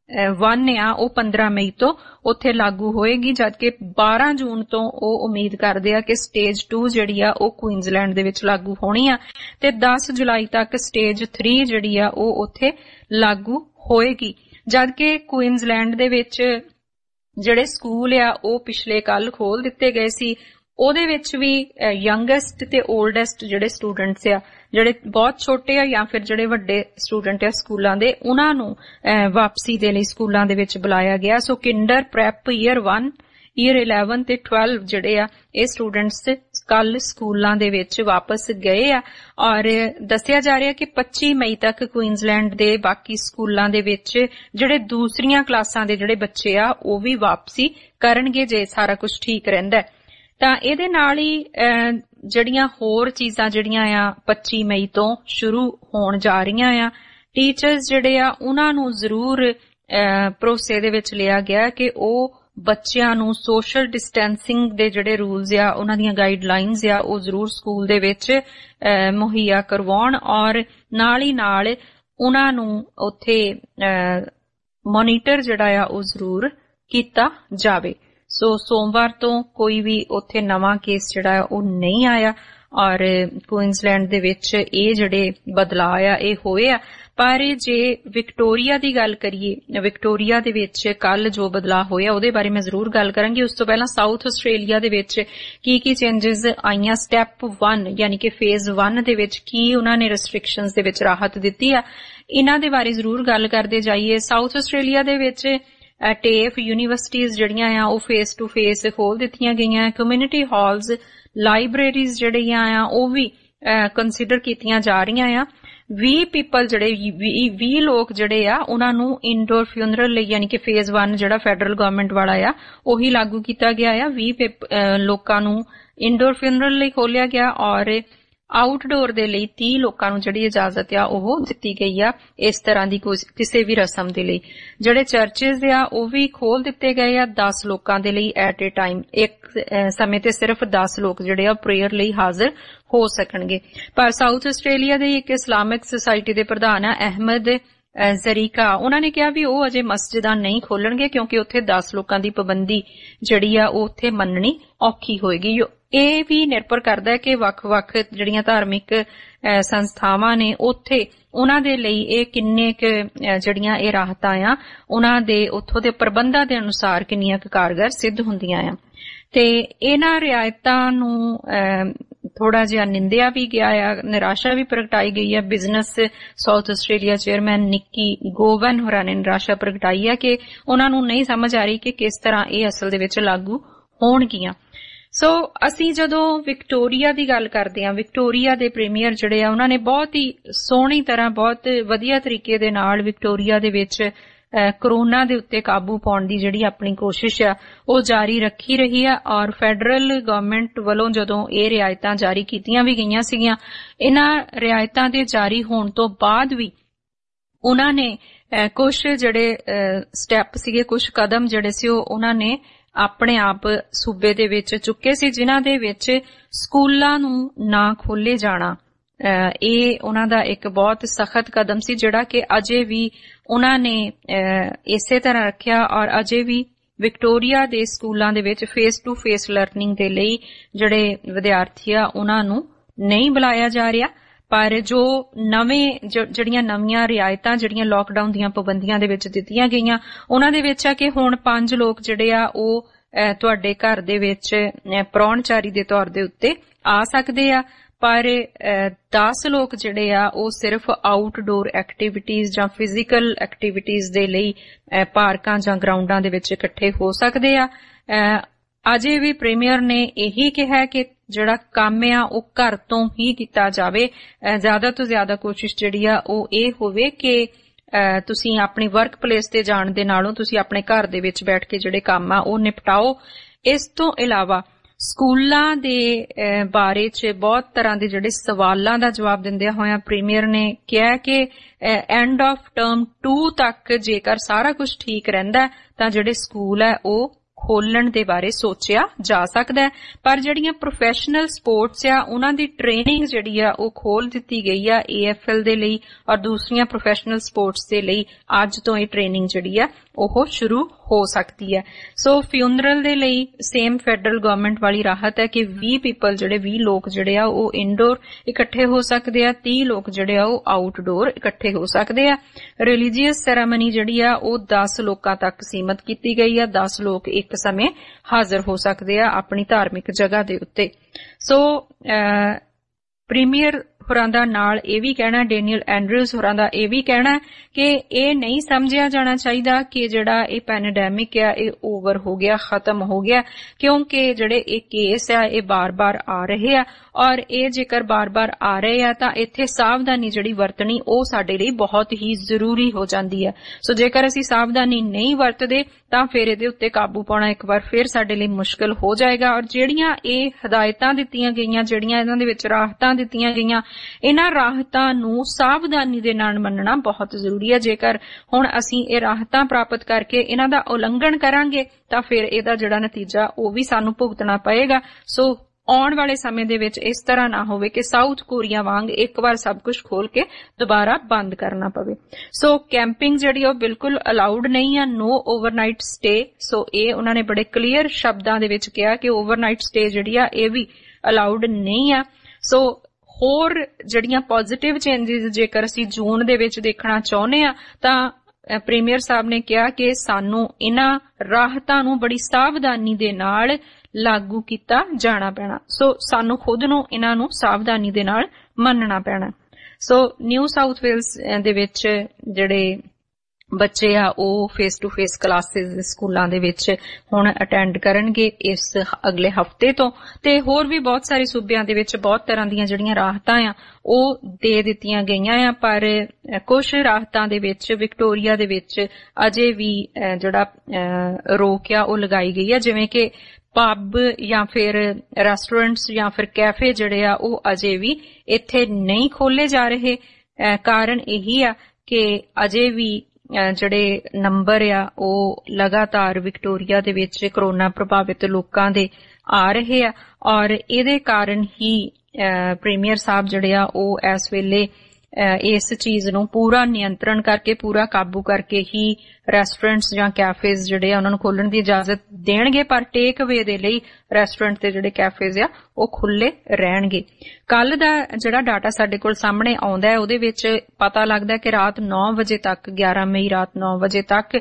1 ਆ ਉਹ 15 ਮਈ ਤੋਂ ਉੱਥੇ ਲਾਗੂ ਹੋਏਗੀ, ਜਦਕਿ 12 ਜੂਨ ਤੋਂ ਉਹ ਉਮੀਦ ਕਰਦੇ ਆ ਕਿ ਸਟੇਜ 2 ਜਿਹੜੀ ਆ ਉਹ ਕੁਈਨਜ਼ਲੈਂਡ ਦੇ ਵਿੱਚ ਲਾਗੂ ਹੋਣੀ ਆ ਤੇ 10 ਜੁਲਾਈ ਤੱਕ ਸਟੇਜ 3 ਜਿਹੜੀ ਆ ਉਹ ਉੱਥੇ ਲਾਗੂ ਹੋਏਗੀ। ਜਦਕਿ ਕੁਈਨਜ਼ਲੈਂਡ ਦੇ ਵਿੱਚ ਜਿਹੜੇ ਸਕੂਲ ਆ ਉਹ ਪਿਛਲੇ ਕੱਲ ਖੋਲ ਦਿੱਤੇ ਗਏ ਸੀ। ਉਹਦੇ ਵਿੱਚ ਵੀ ਯੰਗੈਸਟ ਤੇ ਓਲਡੈਸਟ ਜਿਹੜੇ ਸਟੂਡੈਂਟਸ ਆ, ਜਿਹੜੇ ਬਹੁਤ ਛੋਟੇ ਆ ਜਾਂ ਫਿਰ ਜਿਹੜੇ ਵੱਡੇ ਸਟੂਡੈਂਟ ਆ ਸਕੂਲਾਂ ਦੇ, ਉਹਨਾਂ ਨੂੰ ਵਾਪਸੀ ਦੇ ਲਈ ਸਕੂਲਾਂ ਦੇ ਵਿੱਚ ਬੁਲਾਇਆ ਗਿਆ। So kinder, prep, year 1, year 11 ਤੇ 12 ਜਿਹੜੇ ਆ ਇਹ ਸਟੂਡੈਂਟਸ ਕੱਲ ਸਕੂਲਾਂ ਦੇ ਵਿੱਚ ਵਾਪਸ ਗਏ ਆ ਔਰ ਦੱਸਿਆ ਜਾ ਰਿਹਾ ਕਿ 25 ਮਈ ਤੱਕ ਕੁਈਨਜ਼ਲੈਂਡ ਦੇ ਬਾਕੀ ਸਕੂਲਾਂ ਦੇ ਵਿੱਚ ਜਿਹੜੇ ਦੂਸਰੀਆਂ ਕਲਾਸਾਂ ਦੇ ਜਿਹੜੇ ਬੱਚੇ ਆ ਉਹ ਵੀ ਵਾਪਸੀ ਕਰਨਗੇ ਜੇ ਸਾਰਾ ਕੁਝ ਠੀਕ ਰਹਿੰਦਾ। ਤਾਂ ਇਹਦੇ ਨਾਲ ਹੀ ਜਿਹੜੀਆਂ ਹੋਰ ਚੀਜ਼ਾਂ ਜਿਹੜੀਆਂ ਆ 25 ਮਈ ਤੋਂ ਸ਼ੁਰੂ ਹੋਣ ਜਾ ਰਹੀਆਂ ਆ। ਟੀਚਰਸ ਜਿਹੜੇ ਆ ਉਹਨਾਂ ਨੂੰ ਜ਼ਰੂਰ ਭਰੋਸੇ ਦੇ ਵਿੱਚ ਲਿਆ ਗਿਆ ਕਿ ਉਹ ਬੱਚਿਆਂ ਨੂੰ ਸੋਸ਼ਲ ਡਿਸਟੈਂਸਿੰਗ ਦੇ ਜਿਹੜੇ ਰੂਲਸ ਆ ਉਹਨਾਂ ਦੀਆਂ ਗਾਈਡਲਾਈਨਸ ਆ ਉਹ ਜ਼ਰੂਰ ਸਕੂਲ ਦੇ ਵਿੱਚ ਮੁਹੱਈਆ ਕਰਵਾਉਣ ਔਰ ਨਾਲ ਹੀ ਨਾਲ ਉਹਨਾਂ ਨੂੰ ਉੱਥੇ ਮੋਨੀਟਰ ਜਿਹੜਾ ਆ ਉਹ ਜ਼ਰੂਰ ਕੀਤਾ ਜਾਵੇ। ਸੋ ਸੋਮਵਾਰ ਤੋਂ ਕੋਈ ਵੀ ਉੱਥੇ ਨਵਾਂ ਕੇਸ ਜਿਹੜਾ ਉਹ ਨਹੀਂ ਆਇਆ ਔਰ ਕੁਇਨਜ਼ਲੈਂਡ ਦੇ ਵਿੱਚ ਇਹ ਜਿਹੜੇ ਬਦਲਾਅ ਆ ਇਹ ਹੋਏ ਆ। ਪਰ ਜੇ ਵਿਕਟੋਰੀਆ ਦੀ ਗੱਲ ਕਰੀਏ, ਵਿਕਟੋਰੀਆ ਦੇ ਵਿੱਚ ਕੱਲ ਜੋ ਬਦਲਾਅ ਹੋਇਆ ਉਹਦੇ ਬਾਰੇ ਮੈਂ ਜ਼ਰੂਰ ਗੱਲ ਕਰਾਂਗੀ। ਉਸ ਤੋਂ ਪਹਿਲਾਂ ਸਾਊਥ ਆਸਟ੍ਰੇਲੀਆ ਦੇ ਵਿੱਚ ਕੀ ਚੇਂਜਸ ਆਈਆਂ, ਸਟੈਪ 1 ਯਾਨੀ ਕਿ ਫੇਜ਼ 1 ਦੇ ਵਿੱਚ ਕੀ ਉਹਨਾਂ ਨੇ ਰੈਸਟ੍ਰਿਕਸ਼ਨਸ ਦੇ ਵਿੱਚ ਰਾਹਤ ਦਿੱਤੀ ਆ, ਇਹਨਾਂ ਦੇ ਬਾਰੇ ਜ਼ਰੂਰ ਗੱਲ ਕਰਦੇ ਜਾਈਏ। ਸਾਊਥ ਆਸਟ੍ਰੇਲੀਆ ਦੇ ਵਿੱਚ ਟੇਫ ਯੂਨੀਵਰਸਿਟੀਜ਼ ਜਿਹੜੀਆਂ ਆ ਉਹ ਫੇਸ ਟੂ ਫੇਸ ਖੋਲ ਦਿੱਤੀਆਂ ਗਈਆਂ। ਕਮਿਊਨਿਟੀ ਹਾਲਸ, ਲਾਇਬ੍ਰੇਰੀਜ਼ ਜਿਹੜੀਆਂ ਆ ਉਹ ਵੀ ਕੰਸੀਡਰ ਕੀਤੀਆਂ ਜਾ ਰਹੀਆਂ ਆ। 20 ਪੀਪਲ ਜਿਹੜੇ 20 ਲੋਕ ਜਿਹੜੇ ਆ ਉਹਨਾਂ ਨੂੰ ਇੰਡੋਰ ਫਿਊਨਰਲ ਲਈ ਯਾਨੀ ਕਿ ਫੇਜ਼ 1 ਜਿਹੜਾ ਫੈਡਰਲ ਗਵਰਨਮੈਂਟ ਵਾਲਾ ਆ ਉਹੀ ਲਾਗੂ ਕੀਤਾ ਗਿਆ ਆ। 20 ਲੋਕਾਂ ਨੂੰ ਇੰਡੋਰ ਫਿਊਨਰਲ ਲਈ ਖੋਲਿਆ ਗਿਆ ਔਰ ਆਊਟਡੋਰ ਦੇ ਲਈ 30 ਲੋਕਾਂ ਨੂੰ ਜਿਹੜੀ ਇਜਾਜ਼ਤ ਆ ਉਹ ਦਿੱਤੀ ਗਈ ਆ ਇਸ ਤਰ੍ਹਾਂ ਦੀ ਕਿਸੇ ਵੀ ਰਸਮ ਦੇ ਲਈ। ਜਿਹੜੇ ਚਰਚਿਜ਼ ਆ ਉਹ ਵੀ ਖੋਲ ਦਿੱਤੇ ਗਏ ਆ 10 ਲੋਕਾਂ ਦੇ ਲਈ ਐਟ ਏ ਟਾਈਮ। ਇੱਕ ਸਮੇਂ ਤੇ ਸਿਰਫ 10 ਲੋਕ ਜਿਹੜੇ ਆ ਪ੍ਰੇਅਰ ਲਈ ਹਾਜ਼ਰ ਹੋ ਸਕਣਗੇ। ਪਰ ਸਾਊਥ ਆਸਟ੍ਰੇਲੀਆ ਦੇ ਇੱਕ ਇਸਲਾਮਿਕ ਸੁਸਾਇਟੀ ਦੇ ਪ੍ਰਧਾਨ ਆ ਅਹਿਮਦ ਜ਼ਰੀਕਾ, ਉਹਨਾਂ ਨੇ ਕਿਹਾ ਵੀ ਉਹ ਅਜੇ ਮਸਜਿਦਾਂ ਨਹੀਂ ਖੋਲਣਗੇ ਕਿਉਂਕਿ ਉੱਥੇ 10 ਲੋਕਾਂ ਦੀ ਪਾਬੰਦੀ ਜਿਹੜੀ ਆ ਉਹ ਉੱਥੇ ਮੰਨਣੀ ਔਖੀ ਹੋਏਗੀ। ਇਹ ਵੀ ਨਿਰਭਰ ਕਰਦਾ ਹੈ ਕਿ ਵੱਖ-ਵੱਖ ਜਿਹੜੀਆਂ ਧਾਰਮਿਕ ਸੰਸਥਾਵਾਂ ਨੇ ਉੱਥੇ ਉਹਨਾਂ ਦੇ ਲਈ ਇਹ ਕਿੰਨੇ ਕੁ ਜਿਹੜੀਆਂ ਇਹ ਰਾਹਤਾਂ ਆ ਉਹਨਾਂ ਦੇ ਉੱਥੋਂ ਦੇ ਪ੍ਰਬੰਧਾਂ ਦੇ ਅਨੁਸਾਰ ਕਿੰਨੀਆਂ ਕੁ ਕਾਰਗਰ ਸਿੱਧ ਹੁੰਦੀਆਂ ਆ। ਤੇ ਇਹਨਾਂ ਰਿਆਇਤਾਂ ਨੂੰ ਥੋੜਾ ਜਿਹਾ ਨਿੰਦਿਆ ਵੀ ਗਿਆ ਆ, ਨਿਰਾਸ਼ਾ ਵੀ ਪ੍ਰਗਟਾਈ ਗਈ ਆ। Business South Australia chairman Nikki Govan ਹੋਰਾਂ ਨੇ ਨਿਰਾਸ਼ਾ ਪ੍ਰਗਟਾਈ ਆ ਕਿ ਉਹਨਾਂ ਨੂੰ ਨਹੀਂ ਸਮਝ ਆ ਰਹੀ ਕਿ ਕਿਸ ਤਰ੍ਹਾਂ ਇਹ ਅਸਲ ਦੇ ਵਿੱਚ ਲਾਗੂ ਹੋਣਗੀਆਂ। ਸੋ ਅਸੀਂ ਜਦੋਂ ਵਿਕਟੋਰੀਆ ਦੀ ਗੱਲ ਕਰਦੇ ਹਾਂ, ਵਿਕਟੋਰੀਆ ਦੇ ਪ੍ਰੀਮੀਅਰ ਜਿਹੜੇ ਆ ਉਹਨਾਂ ਨੇ ਬਹੁਤ ਹੀ ਸੋਹਣੀ ਤਰ੍ਹਾਂ ਬਹੁਤ ਵਧੀਆ ਤਰੀਕੇ ਦੇ ਨਾਲ ਵਿਕਟੋਰੀਆ ਦੇ ਵਿੱਚ ਕਰੋਨਾ ਦੇ ਉੱਤੇ ਕਾਬੂ ਪਾਉਣ ਦੀ ਜਿਹੜੀ ਆਪਣੀ ਕੋਸ਼ਿਸ਼ ਆ ਉਹ ਜਾਰੀ ਰੱਖੀ ਰਹੀ ਆ। ਔਰ ਫੈਡਰਲ ਗਵਰਨਮੈਂਟ ਵੱਲੋਂ ਜਦੋਂ ਇਹ ਰਿਆਇਤਾਂ ਜਾਰੀ ਕੀਤੀਆਂ ਵੀ ਗਈਆਂ ਸੀਗੀਆਂ, ਇਹਨਾਂ ਰਿਆਇਤਾਂ ਦੇ ਜਾਰੀ ਹੋਣ ਤੋਂ ਬਾਅਦ ਵੀ ਉਹਨਾਂ ਨੇ ਕੁਝ ਜਿਹੜੇ ਸਟੈਪ ਸੀਗੇ, ਕੁਝ ਕਦਮ ਜਿਹੜੇ ਸੀ ਉਹ ਉਹਨਾਂ ਨੇ ਆਪਣੇ ਆਪ ਸੂਬੇ ਦੇ ਵਿੱਚ ਚੁੱਕੇ ਸੀ, ਜਿਨ੍ਹਾਂ ਦੇ ਵਿੱਚ ਸਕੂਲਾਂ ਨੂੰ ਨਾ ਖੋਲੇ ਜਾਣਾ ਇਹ ਉਹਨਾਂ ਦਾ ਇੱਕ ਬਹੁਤ ਸਖਤ ਕਦਮ ਸੀ ਜਿਹੜਾ ਕਿ ਅਜੇ ਵੀ ਉਹਨਾਂ ਨੇ ਇਸੇ ਤਰ੍ਹਾਂ ਰੱਖਿਆ। ਔਰ ਅਜੇ ਵੀ ਵਿਕਟੋਰੀਆ ਦੇ ਸਕੂਲਾਂ ਦੇ ਵਿੱਚ ਫੇਸ ਟੂ ਫੇਸ ਲਰਨਿੰਗ ਦੇ ਲਈ ਜਿਹੜੇ ਵਿਦਿਆਰਥੀ ਆ ਉਹਨਾਂ ਨੂੰ ਨਹੀਂ ਬੁਲਾਇਆ ਜਾ ਰਿਹਾ। ਪਰ ਜੋ ਜਿਹੜੀਆਂ ਨਵੀਆਂ ਰਿਆਇਤਾਂ ਜਿਹੜੀਆਂ ਲਾਕਡਾਊਨ ਦੀਆਂ ਪਾਬੰਦੀਆਂ ਦੇ ਵਿੱਚ ਦਿੱਤੀਆਂ ਗਈਆਂ ਉਹਨਾਂ ਦੇ ਵਿੱਚ ਆ ਕਿ ਹੁਣ 5 ਲੋਕ ਜਿਹੜੇ ਆ ਉਹ ਤੁਹਾਡੇ ਘਰ ਦੇ ਵਿੱਚ ਪ੍ਰਾਹੁਣਚਾਰੀ ਦੇ ਤੌਰ ਦੇ ਉੱਤੇ ਆ ਸਕਦੇ ਆ। ਪਰ 10 ਲੋਕ ਜਿਹੜੇ ਆ ਉਹ ਸਿਰਫ ਆਊਟਡੋਰ ਐਕਟੀਵਿਟੀਜ਼ ਜਾਂ ਫਿਜ਼ੀਕਲ ਐਕਟੀਵਿਟੀਜ਼ ਦੇ ਲਈ ਪਾਰਕਾਂ ਜਾਂ ਗਰਾਊਂਡਾਂ ਦੇ ਵਿੱਚ ਇਕੱਠੇ ਹੋ ਸਕਦੇ ਆ। ਅਜੇ ਵੀ ਪ੍ਰੀਮੀਅਰ ਨੇ ਇਹੀ ਕਿਹਾ ਕਿ ਜਿਹੜਾ ਕੰਮ ਆ ਉਹ ਘਰ ਤੋਂ ਹੀ ਕੀਤਾ ਜਾਵੇ। ਜ਼ਿਆਦਾ ਤੋਂ ਜ਼ਿਆਦਾ ਕੋਸ਼ਿਸ਼ ਜਿਹੜੀ ਆ ਉਹ ਇਹ ਹੋਵੇ ਕਿ ਤੁਸੀਂ ਆਪਣੀ ਵਰਕ ਪਲੇਸ ਤੇ ਜਾਣ ਦੇ ਨਾਲੋਂ ਤੁਸੀਂ ਆਪਣੇ ਘਰ ਦੇ ਵਿੱਚ ਬੈਠ ਕੇ ਜਿਹੜੇ ਕੰਮ ਆ ਉਹ ਨਿਪਟਾਓ। ਇਸ ਤੋਂ ਇਲਾਵਾ ਸਕੂਲਾਂ ਦੇ ਬਾਰੇ 'ਚ ਬਹੁਤ ਤਰ੍ਹਾਂ ਦੇ ਜਿਹੜੇ ਸਵਾਲਾਂ ਦਾ ਜਵਾਬ ਦਿੰਦਿਆਂ ਹੋਇਆਂ ਪ੍ਰੀਮੀਅਰ ਨੇ ਕਿਹਾ ਕਿ ਐਂਡ ਆਫ ਟਰਮ 2 ਤੱਕ ਜੇਕਰ ਸਾਰਾ ਕੁਝ ਠੀਕ ਰਹਿੰਦਾ ਤਾਂ ਜਿਹੜੇ ਸਕੂਲ ਹੈ ਉਹ ਖੋਲਣ ਦੇ ਬਾਰੇ ਸੋਚਿਆ ਜਾ ਸਕਦਾ ਹੈ। ਪਰ ਜਿਹੜੀਆਂ ਪ੍ਰੋਫੈਸ਼ਨਲ ਸਪੋਰਟਸ ਆ ਉਹਨਾਂ ਦੀ ਟ੍ਰੇਨਿੰਗ ਜਿਹੜੀ ਆ ਉਹ ਖੋਲ ਦਿੱਤੀ ਗਈ ਆ AFL ਦੇ ਲਈ ਔਰ ਦੂਸਰੀਆਂ ਪ੍ਰੋਫੈਸ਼ਨਲ ਸਪੋਰਟਸ ਦੇ ਲਈ ਅੱਜ ਤੋਂ ਇਹ ਟ੍ਰੇਨਿੰਗ ਜਿਹੜੀ ਆ ਉਹ ਸ਼ੁਰੂ ਹੋ ਸਕਦੀ ਹੈ। ਸੋ ਫਿਊਨਰਲ ਦੇ ਲਈ ਸੇਮ ਫੈਡਰਲ ਗਵਰਨਮੈਂਟ ਵਾਲੀ ਰਾਹਤ ਹੈ ਕਿ 20 ਲੋਕ ਜਿਹੜੇ ਆ ਉਹ ਇਨਡੋਰ ਇਕੱਠੇ ਹੋ ਸਕਦੇ ਆ, 30 ਲੋਕ ਜਿਹੜੇ ਆ ਉਹ ਆਊਟਡੋਰ ਇਕੱਠੇ ਹੋ ਸਕਦੇ ਆ। ਰਿਲੀਜੀਅਸ ਸੈਰਾਮਨੀ ਜਿਹੜੀ ਆ ਉਹ 10 ਲੋਕਾਂ ਤੱਕ ਸੀਮਤ ਕੀਤੀ ਗਈ ਆ, 10 ਲੋਕ ਇੱਕ ਸਮੇਂ ਹਾਜ਼ਰ ਹੋ ਸਕਦੇ ਆ ਆਪਣੀ ਧਾਰਮਿਕ ਜਗ੍ਹਾ ਦੇ ਉੱਤੇ। ਸੋ ਪ੍ਰੀਮੀਅਰ ਹੋਰਾਂ ਦਾ ਨਾਲ ਇਹ ਵੀ ਕਹਿਣਾ, ਡੈਨੀਅਲ ਐਂਡਰਿਊਜ਼ ਹੋਰਾਂ ਦਾ ਇਹ ਵੀ ਕਹਿਣਾ ਕਿ ਇਹ ਨਹੀਂ ਸਮਝਿਆ ਜਾਣਾ ਚਾਹੀਦਾ ਕਿ ਜਿਹੜਾ ਇਹ ਪੈਂਡੈਮਿਕ ਆ ਇਹ ਓਵਰ ਹੋ ਗਿਆ, ਖਤਮ ਹੋ ਗਿਆ, ਕਿਉਂਕਿ ਜਿਹੜੇ ਇਹ ਕੇਸ ਆ ਇਹ ਬਾਰ-ਬਾਰ ਆ ਰਹੇ ਆ ਔਰ ਇਹ ਜੇਕਰ ਬਾਰ-ਬਾਰ ਆ ਰਹੇ ਆ ਤਾਂ ਇੱਥੇ ਸਾਵਧਾਨੀ ਜਿਹੜੀ ਵਰਤਣੀ ਉਹ ਸਾਡੇ ਲਈ ਬਹੁਤ ਹੀ ਜ਼ਰੂਰੀ ਹੋ ਜਾਂਦੀ ਹੈ। ਸੋ ਜੇਕਰ ਅਸੀਂ ਸਾਵਧਾਨੀ ਨਹੀਂ ਵਰਤਦੇ ਤਾਂ ਫਿਰ ਇਹਦੇ ਉੱਤੇ ਕਾਬੂ ਪਾਉਣਾ ਇੱਕ ਵਾਰ ਫਿਰ ਸਾਡੇ ਲਈ ਮੁਸ਼ਕਲ ਹੋ ਜਾਏਗਾ। ਔਰ ਜਿਹੜੀਆਂ ਇਹ ਹਦਾਇਤਾਂ ਦਿੱਤੀਆਂ ਗਈਆਂ, ਜਿਹੜੀਆਂ ਇਹਨਾਂ ਦੇ ਵਿੱਚ ਰਾਹਤਾਂ ਦਿੱਤੀਆਂ ਗਈਆਂ, ਇਹਨਾਂ ਰਾਹਤਾਂ ਨੂੰ ਸਾਵਧਾਨੀ ਦੇ ਨਾਲ ਮੰਨਣਾ ਬਹੁਤ ਜ਼ਰੂਰੀ ਹੈ। ਜੇਕਰ ਹੁਣ ਅਸੀਂ ਇਹ ਰਾਹਤਾਂ ਪ੍ਰਾਪਤ ਕਰਕੇ ਇਹਨਾਂ ਦਾ ਉਲੰਘਣ ਕਰਾਂਗੇ ਤਾਂ ਫਿਰ ਇਹਦਾ ਜਿਹੜਾ ਨਤੀਜਾ ਉਹ ਵੀ ਸਾਨੂੰ ਭੁਗਤਣਾ ਪਏਗਾ। ਸੋ ਆਉਣ ਵਾਲੇ ਸਮੇਂ ਦੇ ਵਿੱਚ ਇਸ ਤਰ੍ਹਾਂ ਨਾ ਹੋਵੇ ਕਿ ਸਾਊਥ ਕੋਰੀਆ ਵਾਂਗ ਇੱਕ ਵਾਰ ਸਭ ਕੁਝ ਖੋਲ ਕੇ ਦੁਬਾਰਾ ਬੰਦ ਕਰਨਾ ਪਵੇ। ਸੋ ਕੈਂਪਿੰਗ ਜਿਹੜੀ ਉਹ ਬਿਲਕੁਲ ਅਲਾਉਡ ਨਹੀਂ ਆ, ਨੋ ਓਵਰਨਾਈਟ ਸਟੇ। ਸੋ ਇਹ ਉਹਨਾਂ ਨੇ ਬੜੇ ਕਲੀਅਰ ਸ਼ਬਦਾਂ ਦੇ ਵਿੱਚ ਕਿਹਾ ਕਿ ਓਵਰਨਾਈਟ ਸਟੇ ਜਿਹੜੀ ਆ ਇਹ ਵੀ ਅਲਾਉਡ ਨਹੀਂ ਆ। ਸੋ ਹੋਰ ਜਿਹੜੀਆਂ ਪੋਜ਼ਿਟਿਵ ਚੇਂਜਸ ਜੇਕਰ ਅਸੀਂ ਜੂਨ ਦੇ ਵਿੱਚ ਦੇਖਣਾ ਚਾਹੁੰਦੇ ਆ ਤਾਂ ਪ੍ਰੀਮੀਅਰ ਸਾਹਿਬ ਨੇ ਕਿਹਾ ਕਿ ਸਾਨੂੰ ਇਹਨਾਂ ਰਾਹਤਾਂ ਨੂੰ ਬੜੀ ਸਾਵਧਾਨੀ ਦੇ ਨਾਲ ਲਾਗੂ ਕੀਤਾ ਜਾਣਾ ਪੈਣਾ। ਸੋ ਸਾਨੂੰ ਖੁਦ ਨੂੰ ਇਹਨਾਂ ਨੂੰ ਸਾਵਧਾਨੀ ਦੇ ਨਾਲ ਮੰਨਣਾ ਪੈਣਾ। ਸੋ ਨਿਊ ਸਾਊਥ ਵੇਲਸ ਦੇ ਵਿੱਚ ਜਿਹੜੇ ਬੱਚੇ ਆ ਉਹ ਫੇਸ ਟੂ ਫੇਸ ਕਲਾਸਿਸ ਸਕੂਲਾਂ ਦੇ ਵਿੱਚ ਹੁਣ ਅਟੈਂਡ ਕਰਨਗੇ ਇਸ ਅਗਲੇ ਹਫਤੇ ਤੋਂ, ਤੇ ਹੋਰ ਵੀ ਬਹੁਤ ਸਾਰੇ ਸੂਬਿਆਂ ਦੇ ਵਿੱਚ ਬਹੁਤ ਤਰ੍ਹਾਂ ਦੀਆਂ ਜਿਹੜੀਆਂ ਰਾਹਤਾਂ ਆ ਉਹ ਦੇ ਦਿੱਤੀਆਂ ਗਈਆਂ ਆ। ਪਰ ਕੁਝ ਰਾਹਤਾਂ ਦੇ ਵਿੱਚ ਵਿਕਟੋਰੀਆ ਦੇ ਵਿੱਚ ਅਜੇ ਵੀ ਜਿਹੜਾ ਰੋਕ ਆ ਉਹ ਲਗਾਈ ਗਈ ਆ, ਜਿਵੇਂ ਕਿ ਪਬ ਜਾਂ ਫਿਰ ਰੈਸਟੋਰੈਂਟਸ ਜਾਂ ਫਿਰ ਕੈਫੇ ਜਿਹੜੇ ਆ ਉਹ ਅਜੇ ਵੀ ਇੱਥੇ ਨਹੀਂ ਖੋਲੇ ਜਾ ਰਹੇ। ਕਾਰਨ ਇਹੀ ਆ ਕਿ ਅਜੇ ਵੀ ਜਿਹੜੇ ਨੰਬਰ ਆ ਉਹ ਲਗਾਤਾਰ ਵਿਕਟੋਰੀਆ ਦੇ ਵਿੱਚ ਕਰੋਨਾ ਪ੍ਰਭਾਵਿਤ ਲੋਕਾਂ ਦੇ ਆ ਰਹੇ ਆ, ਔਰ ਇਹਦੇ ਕਾਰਨ ਹੀ ਪ੍ਰੀਮੀਅਰ ਸਾਹਿਬ ਜਿਹੜੇ ਆ ਉਹ ਇਸ ਵੇਲੇ ਇਸ ਚੀਜ਼ ਨੂੰ ਪੂਰਾ ਨਿਯੰਤਰਣ ਕਰਕੇ, ਪੂਰਾ ਕਾਬੂ ਕਰਕੇ ਹੀ ਰੈਸਟੋਰੈਂਟਸ ਜਾਂ ਕੈਫੇਜ਼ ਜਿਹੜੇ ਆ ਉਹਨਾਂ ਨੂੰ ਖੋਲਣ ਦੀ ਇਜਾਜ਼ਤ ਦੇਣਗੇ। ਪਰ ਟੇਕ ਅਵੇ ਦੇ ਲਈ ਰੈਸਟੋਰੈਂਟ ਤੇ ਜਿਹੜੇ ਕੈਫੇਜ਼ ਆ ਉਹ ਖੁੱਲੇ ਰਹਿਣਗੇ। ਕੱਲ ਦਾ ਜਿਹੜਾ ਡਾਟਾ ਸਾਡੇ ਕੋਲ ਸਾਹਮਣੇ ਆਉਂਦਾ ਹੈ ਉਹਦੇ ਵਿੱਚ ਪਤਾ ਲੱਗਦਾ ਕਿ ਰਾਤ 9 ਵਜੇ ਤੱਕ 11 ਮਈ ਰਾਤ 9 ਵਜੇ ਤੱਕ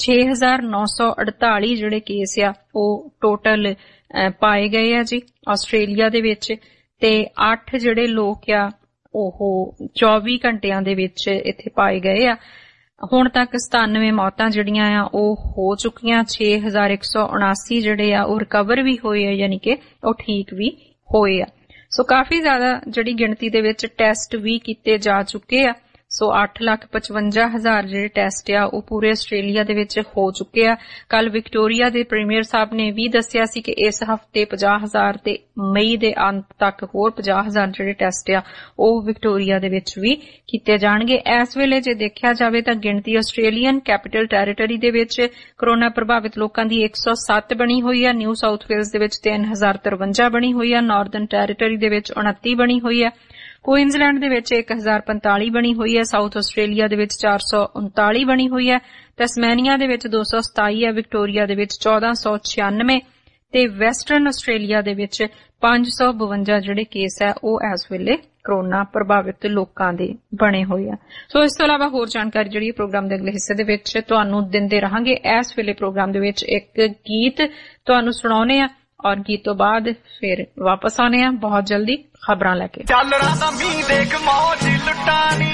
6948 ਜਿਹੜੇ ਕੇਸ ਆ ਉਹ ਟੋਟਲ ਪਾਏ ਗਏ ਆ ਜੀ ਆਸਟ੍ਰੇਲੀਆ ਦੇ ਵਿੱਚ, ਤੇ 8 ਜਿਹੜੇ ਲੋਕ ਆ ਉਹ 24 ਘੰਟਿਆਂ ਦੇ ਵਿੱਚ ਇੱਥੇ ਪਾਏ ਗਏ ਆ। ਹੁਣ ਤੱਕ 97 ਮੌਤਾਂ ਜਿਹੜੀਆਂ ਆ ਉਹ ਹੋ ਚੁੱਕੀਆਂ, 6179 ਜਿਹੜੇ ਆ ਉਹ ਰਿਕਵਰ ਵੀ ਹੋਏ ਆ, ਯਾਨੀ ਕਿ ਉਹ ਠੀਕ ਵੀ ਹੋਏ ਆ। ਸੋ ਕਾਫੀ ਜ਼ਿਆਦਾ ਜਿਹੜੀ ਗਿਣਤੀ ਦੇ ਵਿੱਚ ਟੈਸਟ ਵੀ ਕੀਤੇ ਜਾ ਚੁੱਕੇ ਆ। ਸੋ 8,55,000 ਜਿਹੜੇ ਟੈਸਟ ਆ ਉਹ ਪੂਰੇ ਆਸਟ੍ਰੇਲੀਆ ਦੇ ਵਿੱਚ ਹੋ ਚੁੱਕੇ ਆ। ਕੱਲ ਵਿਕਟੋਰੀਆ ਦੇ ਪ੍ਰੀਮੀਅਰ ਸਾਹਿਬ ਨੇ ਵੀ ਦੱਸਿਆ ਸੀ ਕਿ ਇਸ ਹਫ਼ਤੇ 50,000 ਤੇ ਮਈ ਦੇ ਅੰਤ ਤੱਕ ਹੋਰ 50,000 ਜਿਹੜੇ ਟੈਸਟ ਆ ਉਹ ਵਿਕਟੋਰੀਆ ਦੇ ਵਿੱਚ ਵੀ ਕੀਤੇ ਜਾਣਗੇ। ਇਸ ਵੇਲੇ ਜੇ ਦੇਖਿਆ ਜਾਵੇ ਤਾਂ ਗਿਣਤੀ ਆਸਟ੍ਰੇਲੀਅਨ ਕੈਪੀਟਲ ਟੈਰੀਟਰੀ ਦੇ ਵਿੱਚ ਕਰੋਨਾ ਪ੍ਰਭਾਵਿਤ ਲੋਕਾਂ ਦੀ 107 ਬਣੀ ਹੋਈ ਆ, ਨਿਊ ਸਾਊਥ ਵੇਲਸ ਦੇ ਵਿੱਚ 3053 ਬਣੀ ਹੋਈ ਆ, ਨਾਰਦਰਨ ਟੈਰੀਟਰੀ ਦੇ ਵਿੱਚ 29 ਬਣੀ ਹੋਈ ਆ, ਕੁਈਨਜ਼ਲੈਂਡ ਦੇ ਵਿੱਚ 1045 ਬਣੀ ਹੋਈ ਹੈ, ਸਾਊਥ ਆਸਟ੍ਰੇਲੀਆ ਦੇ ਵਿੱਚ 439 ਬਣੀ ਹੋਈ ਹੈ, ਟੈਸਮੈਨੀਆ ਦੇ ਵਿੱਚ 227 ਹੈ, ਵਿਕਟੋਰੀਆ ਦੇ ਵਿੱਚ 1496 ਤੇ ਵੈਸਟਰਨ ਆਸਟ੍ਰੇਲੀਆ ਦੇ ਵਿੱਚ 552 ਜਿਹੜੇ ਕੇਸ ਹੈ ਉਹ ਇਸ ਵੇਲੇ ਕਰੋਨਾ ਪ੍ਰਭਾਵਿਤ ਲੋਕਾਂ ਦੇ ਬਣੇ ਹੋਏ ਆ। ਸੋ ਇਸ ਤੋਂ ਇਲਾਵਾ ਹੋਰ ਜਾਣਕਾਰੀ ਜਿਹੜੀ ਪ੍ਰੋਗਰਾਮ ਦੇ ਅਗਲੇ ਹਿੱਸੇ ਦੇ ਵਿੱਚ ਤੁਹਾਨੂੰ ਦਿੰਦੇ ਰਹਾਂਗੇ। ਇਸ ਵੇਲੇ ਪ੍ਰੋਗਰਾਮ ਦੇ ਵਿੱਚ ਇੱਕ ਗੀਤ ਤੁਹਾਨੂੰ ਸੁਣਾਉਣੇ ਆ ਔਰ ਗੀਤ ਤੋਂ ਬਾਅਦ ਫਿਰ ਵਾਪਸ ਆਨੇ ਆ ਬਹੁਤ ਜਲਦੀ ਖਬਰਾਂ ਲੈ ਕੇ। ਚੱਲ ਰਾਦਾ ਮੀਂਹ ਦੇਖ ਮੌਜ ਲੁਟਾਣੀ,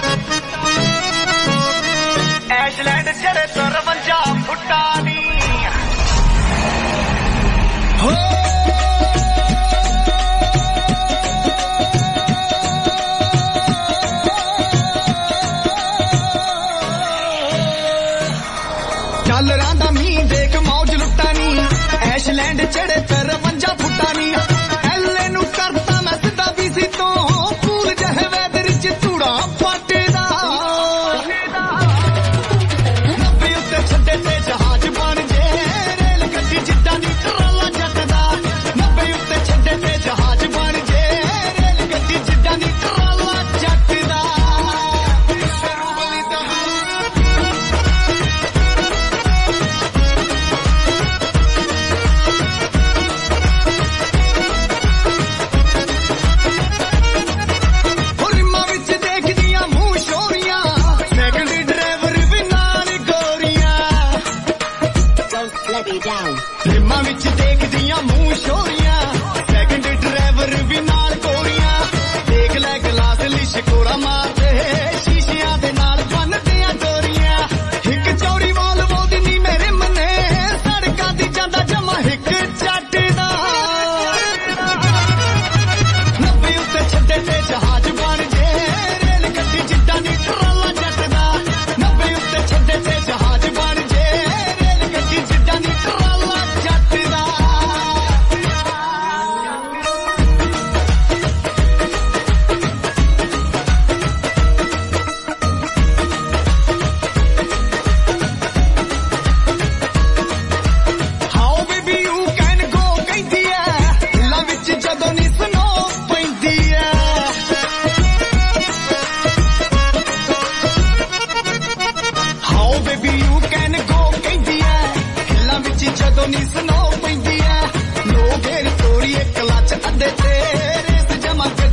ਐਸ਼ਲੈਂਡ ਚੜੇ 53 ਫੁੱਟਾਂ ਨੀ ਹੋ ਚੱਲ ਰਾਦਾ ਮੀਂਹ ਦੇਖ ਮੌਜ ਲੁਟਾਣੀ, ਐਸ਼ਲੈਂਡ ਚੜੇ 53 ਫੁੱਟਾਂ ਨੀ ਐਲੇ ਨੂੰ ਕਰਤਾ ਮੈਂ ਸਿੱਧਾ ਵੀਸੀ ਤੋਂ ਪੂਲ ਜਿਹੇ ਵੈਦਰ ਚ ਧੂੜਾ ਫੱਟਦਾ 90 ਉੱਤੇ ਛੱਡੇ ਤੇ ਜਹਾਜ਼ ਬਣ ਜੇ ਰੇਲ ਗੱਡੀ ਜਿੱਦਾਂ ਦੀ ਟਰਾਲਾ ਜੱਟ ਦਾ 90 ਉੱਤੇ ਛੱਡੇ ਤੇ ਜਹਾਜ਼ ਬਣ ਜੇ ਰੇਲ ਗੱਡੀ ਜਿੱਦਾਂ ਦੀ ਟਰਾਲਾ ਜੱਟ ਦਾ ਫਿਲਮਾਂ ਵਿੱਚ ਦੇਖਦੀਆਂ ਮੂੰਹ ਸ਼ੋਰੀਆਂ, ਸੈਕਿੰਡ ਡਰਾਈਵਰ ਵੀ ਨਾਲ ਗੋਰੀਆਂ, ਦੇਖ ਲੈ ਗਲਾਸ ਲਿਸ਼ਕੋਰਾ ਮਾਰਦੇ ਸ਼ੀਸ਼ਿਆਂ ਦੇ ਨਾਲ ਬੰਨਦੀਆਂ ਡੋਰੀਆਂ, ਇੱਕ ਚੌੜੀ ਵਾਲ ਵੋਦੀ ਨੀ ਮੇਰੇ ਮਨੇ ਸੜਕਾਂ ਦੀ ਜਾਂਦਾ ਜਮਾ ਇੱਕ ਚੱਟ ਦਾ 90 ਉੱਤੇ ਛੱਡੇ ਤੇ ਜਹਾਜ਼ ਬਣ ਜੇ ਰੇਲ ਗੱਡੀ ਜਿੱਦਾਂ ਦੀ ਟਰਾਲਾ ਜੱਟ ਦਾ 90 ਉੱਤੇ ਛੱਡੇ ਤੇ ਜਹਾਜ਼ ਬਣ ਜੇ ਰੇਲ ਗੱਡੀ ਜਿੱਦਾਂ ਦੀ ਟਰਾਲਾ ਜੱਟ ਦਾ how baby you can go ਕਹਿੰਦੀ ਐ ਹਿੱਲਾਂ ਵਿੱਚ ਜਦੋਂ ਨੀ ਸਨੋ ਪੈਂਦੀ ਐ how baby you can go ਕਹਿੰਦੀ ਐ ਹਿੱਲਾਂ ਵਿੱਚ ਜਦੋਂ ਨੀ ਸਨੋ ਪੈਂਦੀ ਐ ਲੋ ਗੇਰ ਤੋੜੀ ਇੱਕ ਲੱਚ ਅੱਡੇ ਤੇ ਰੇਸ ਜਮਾ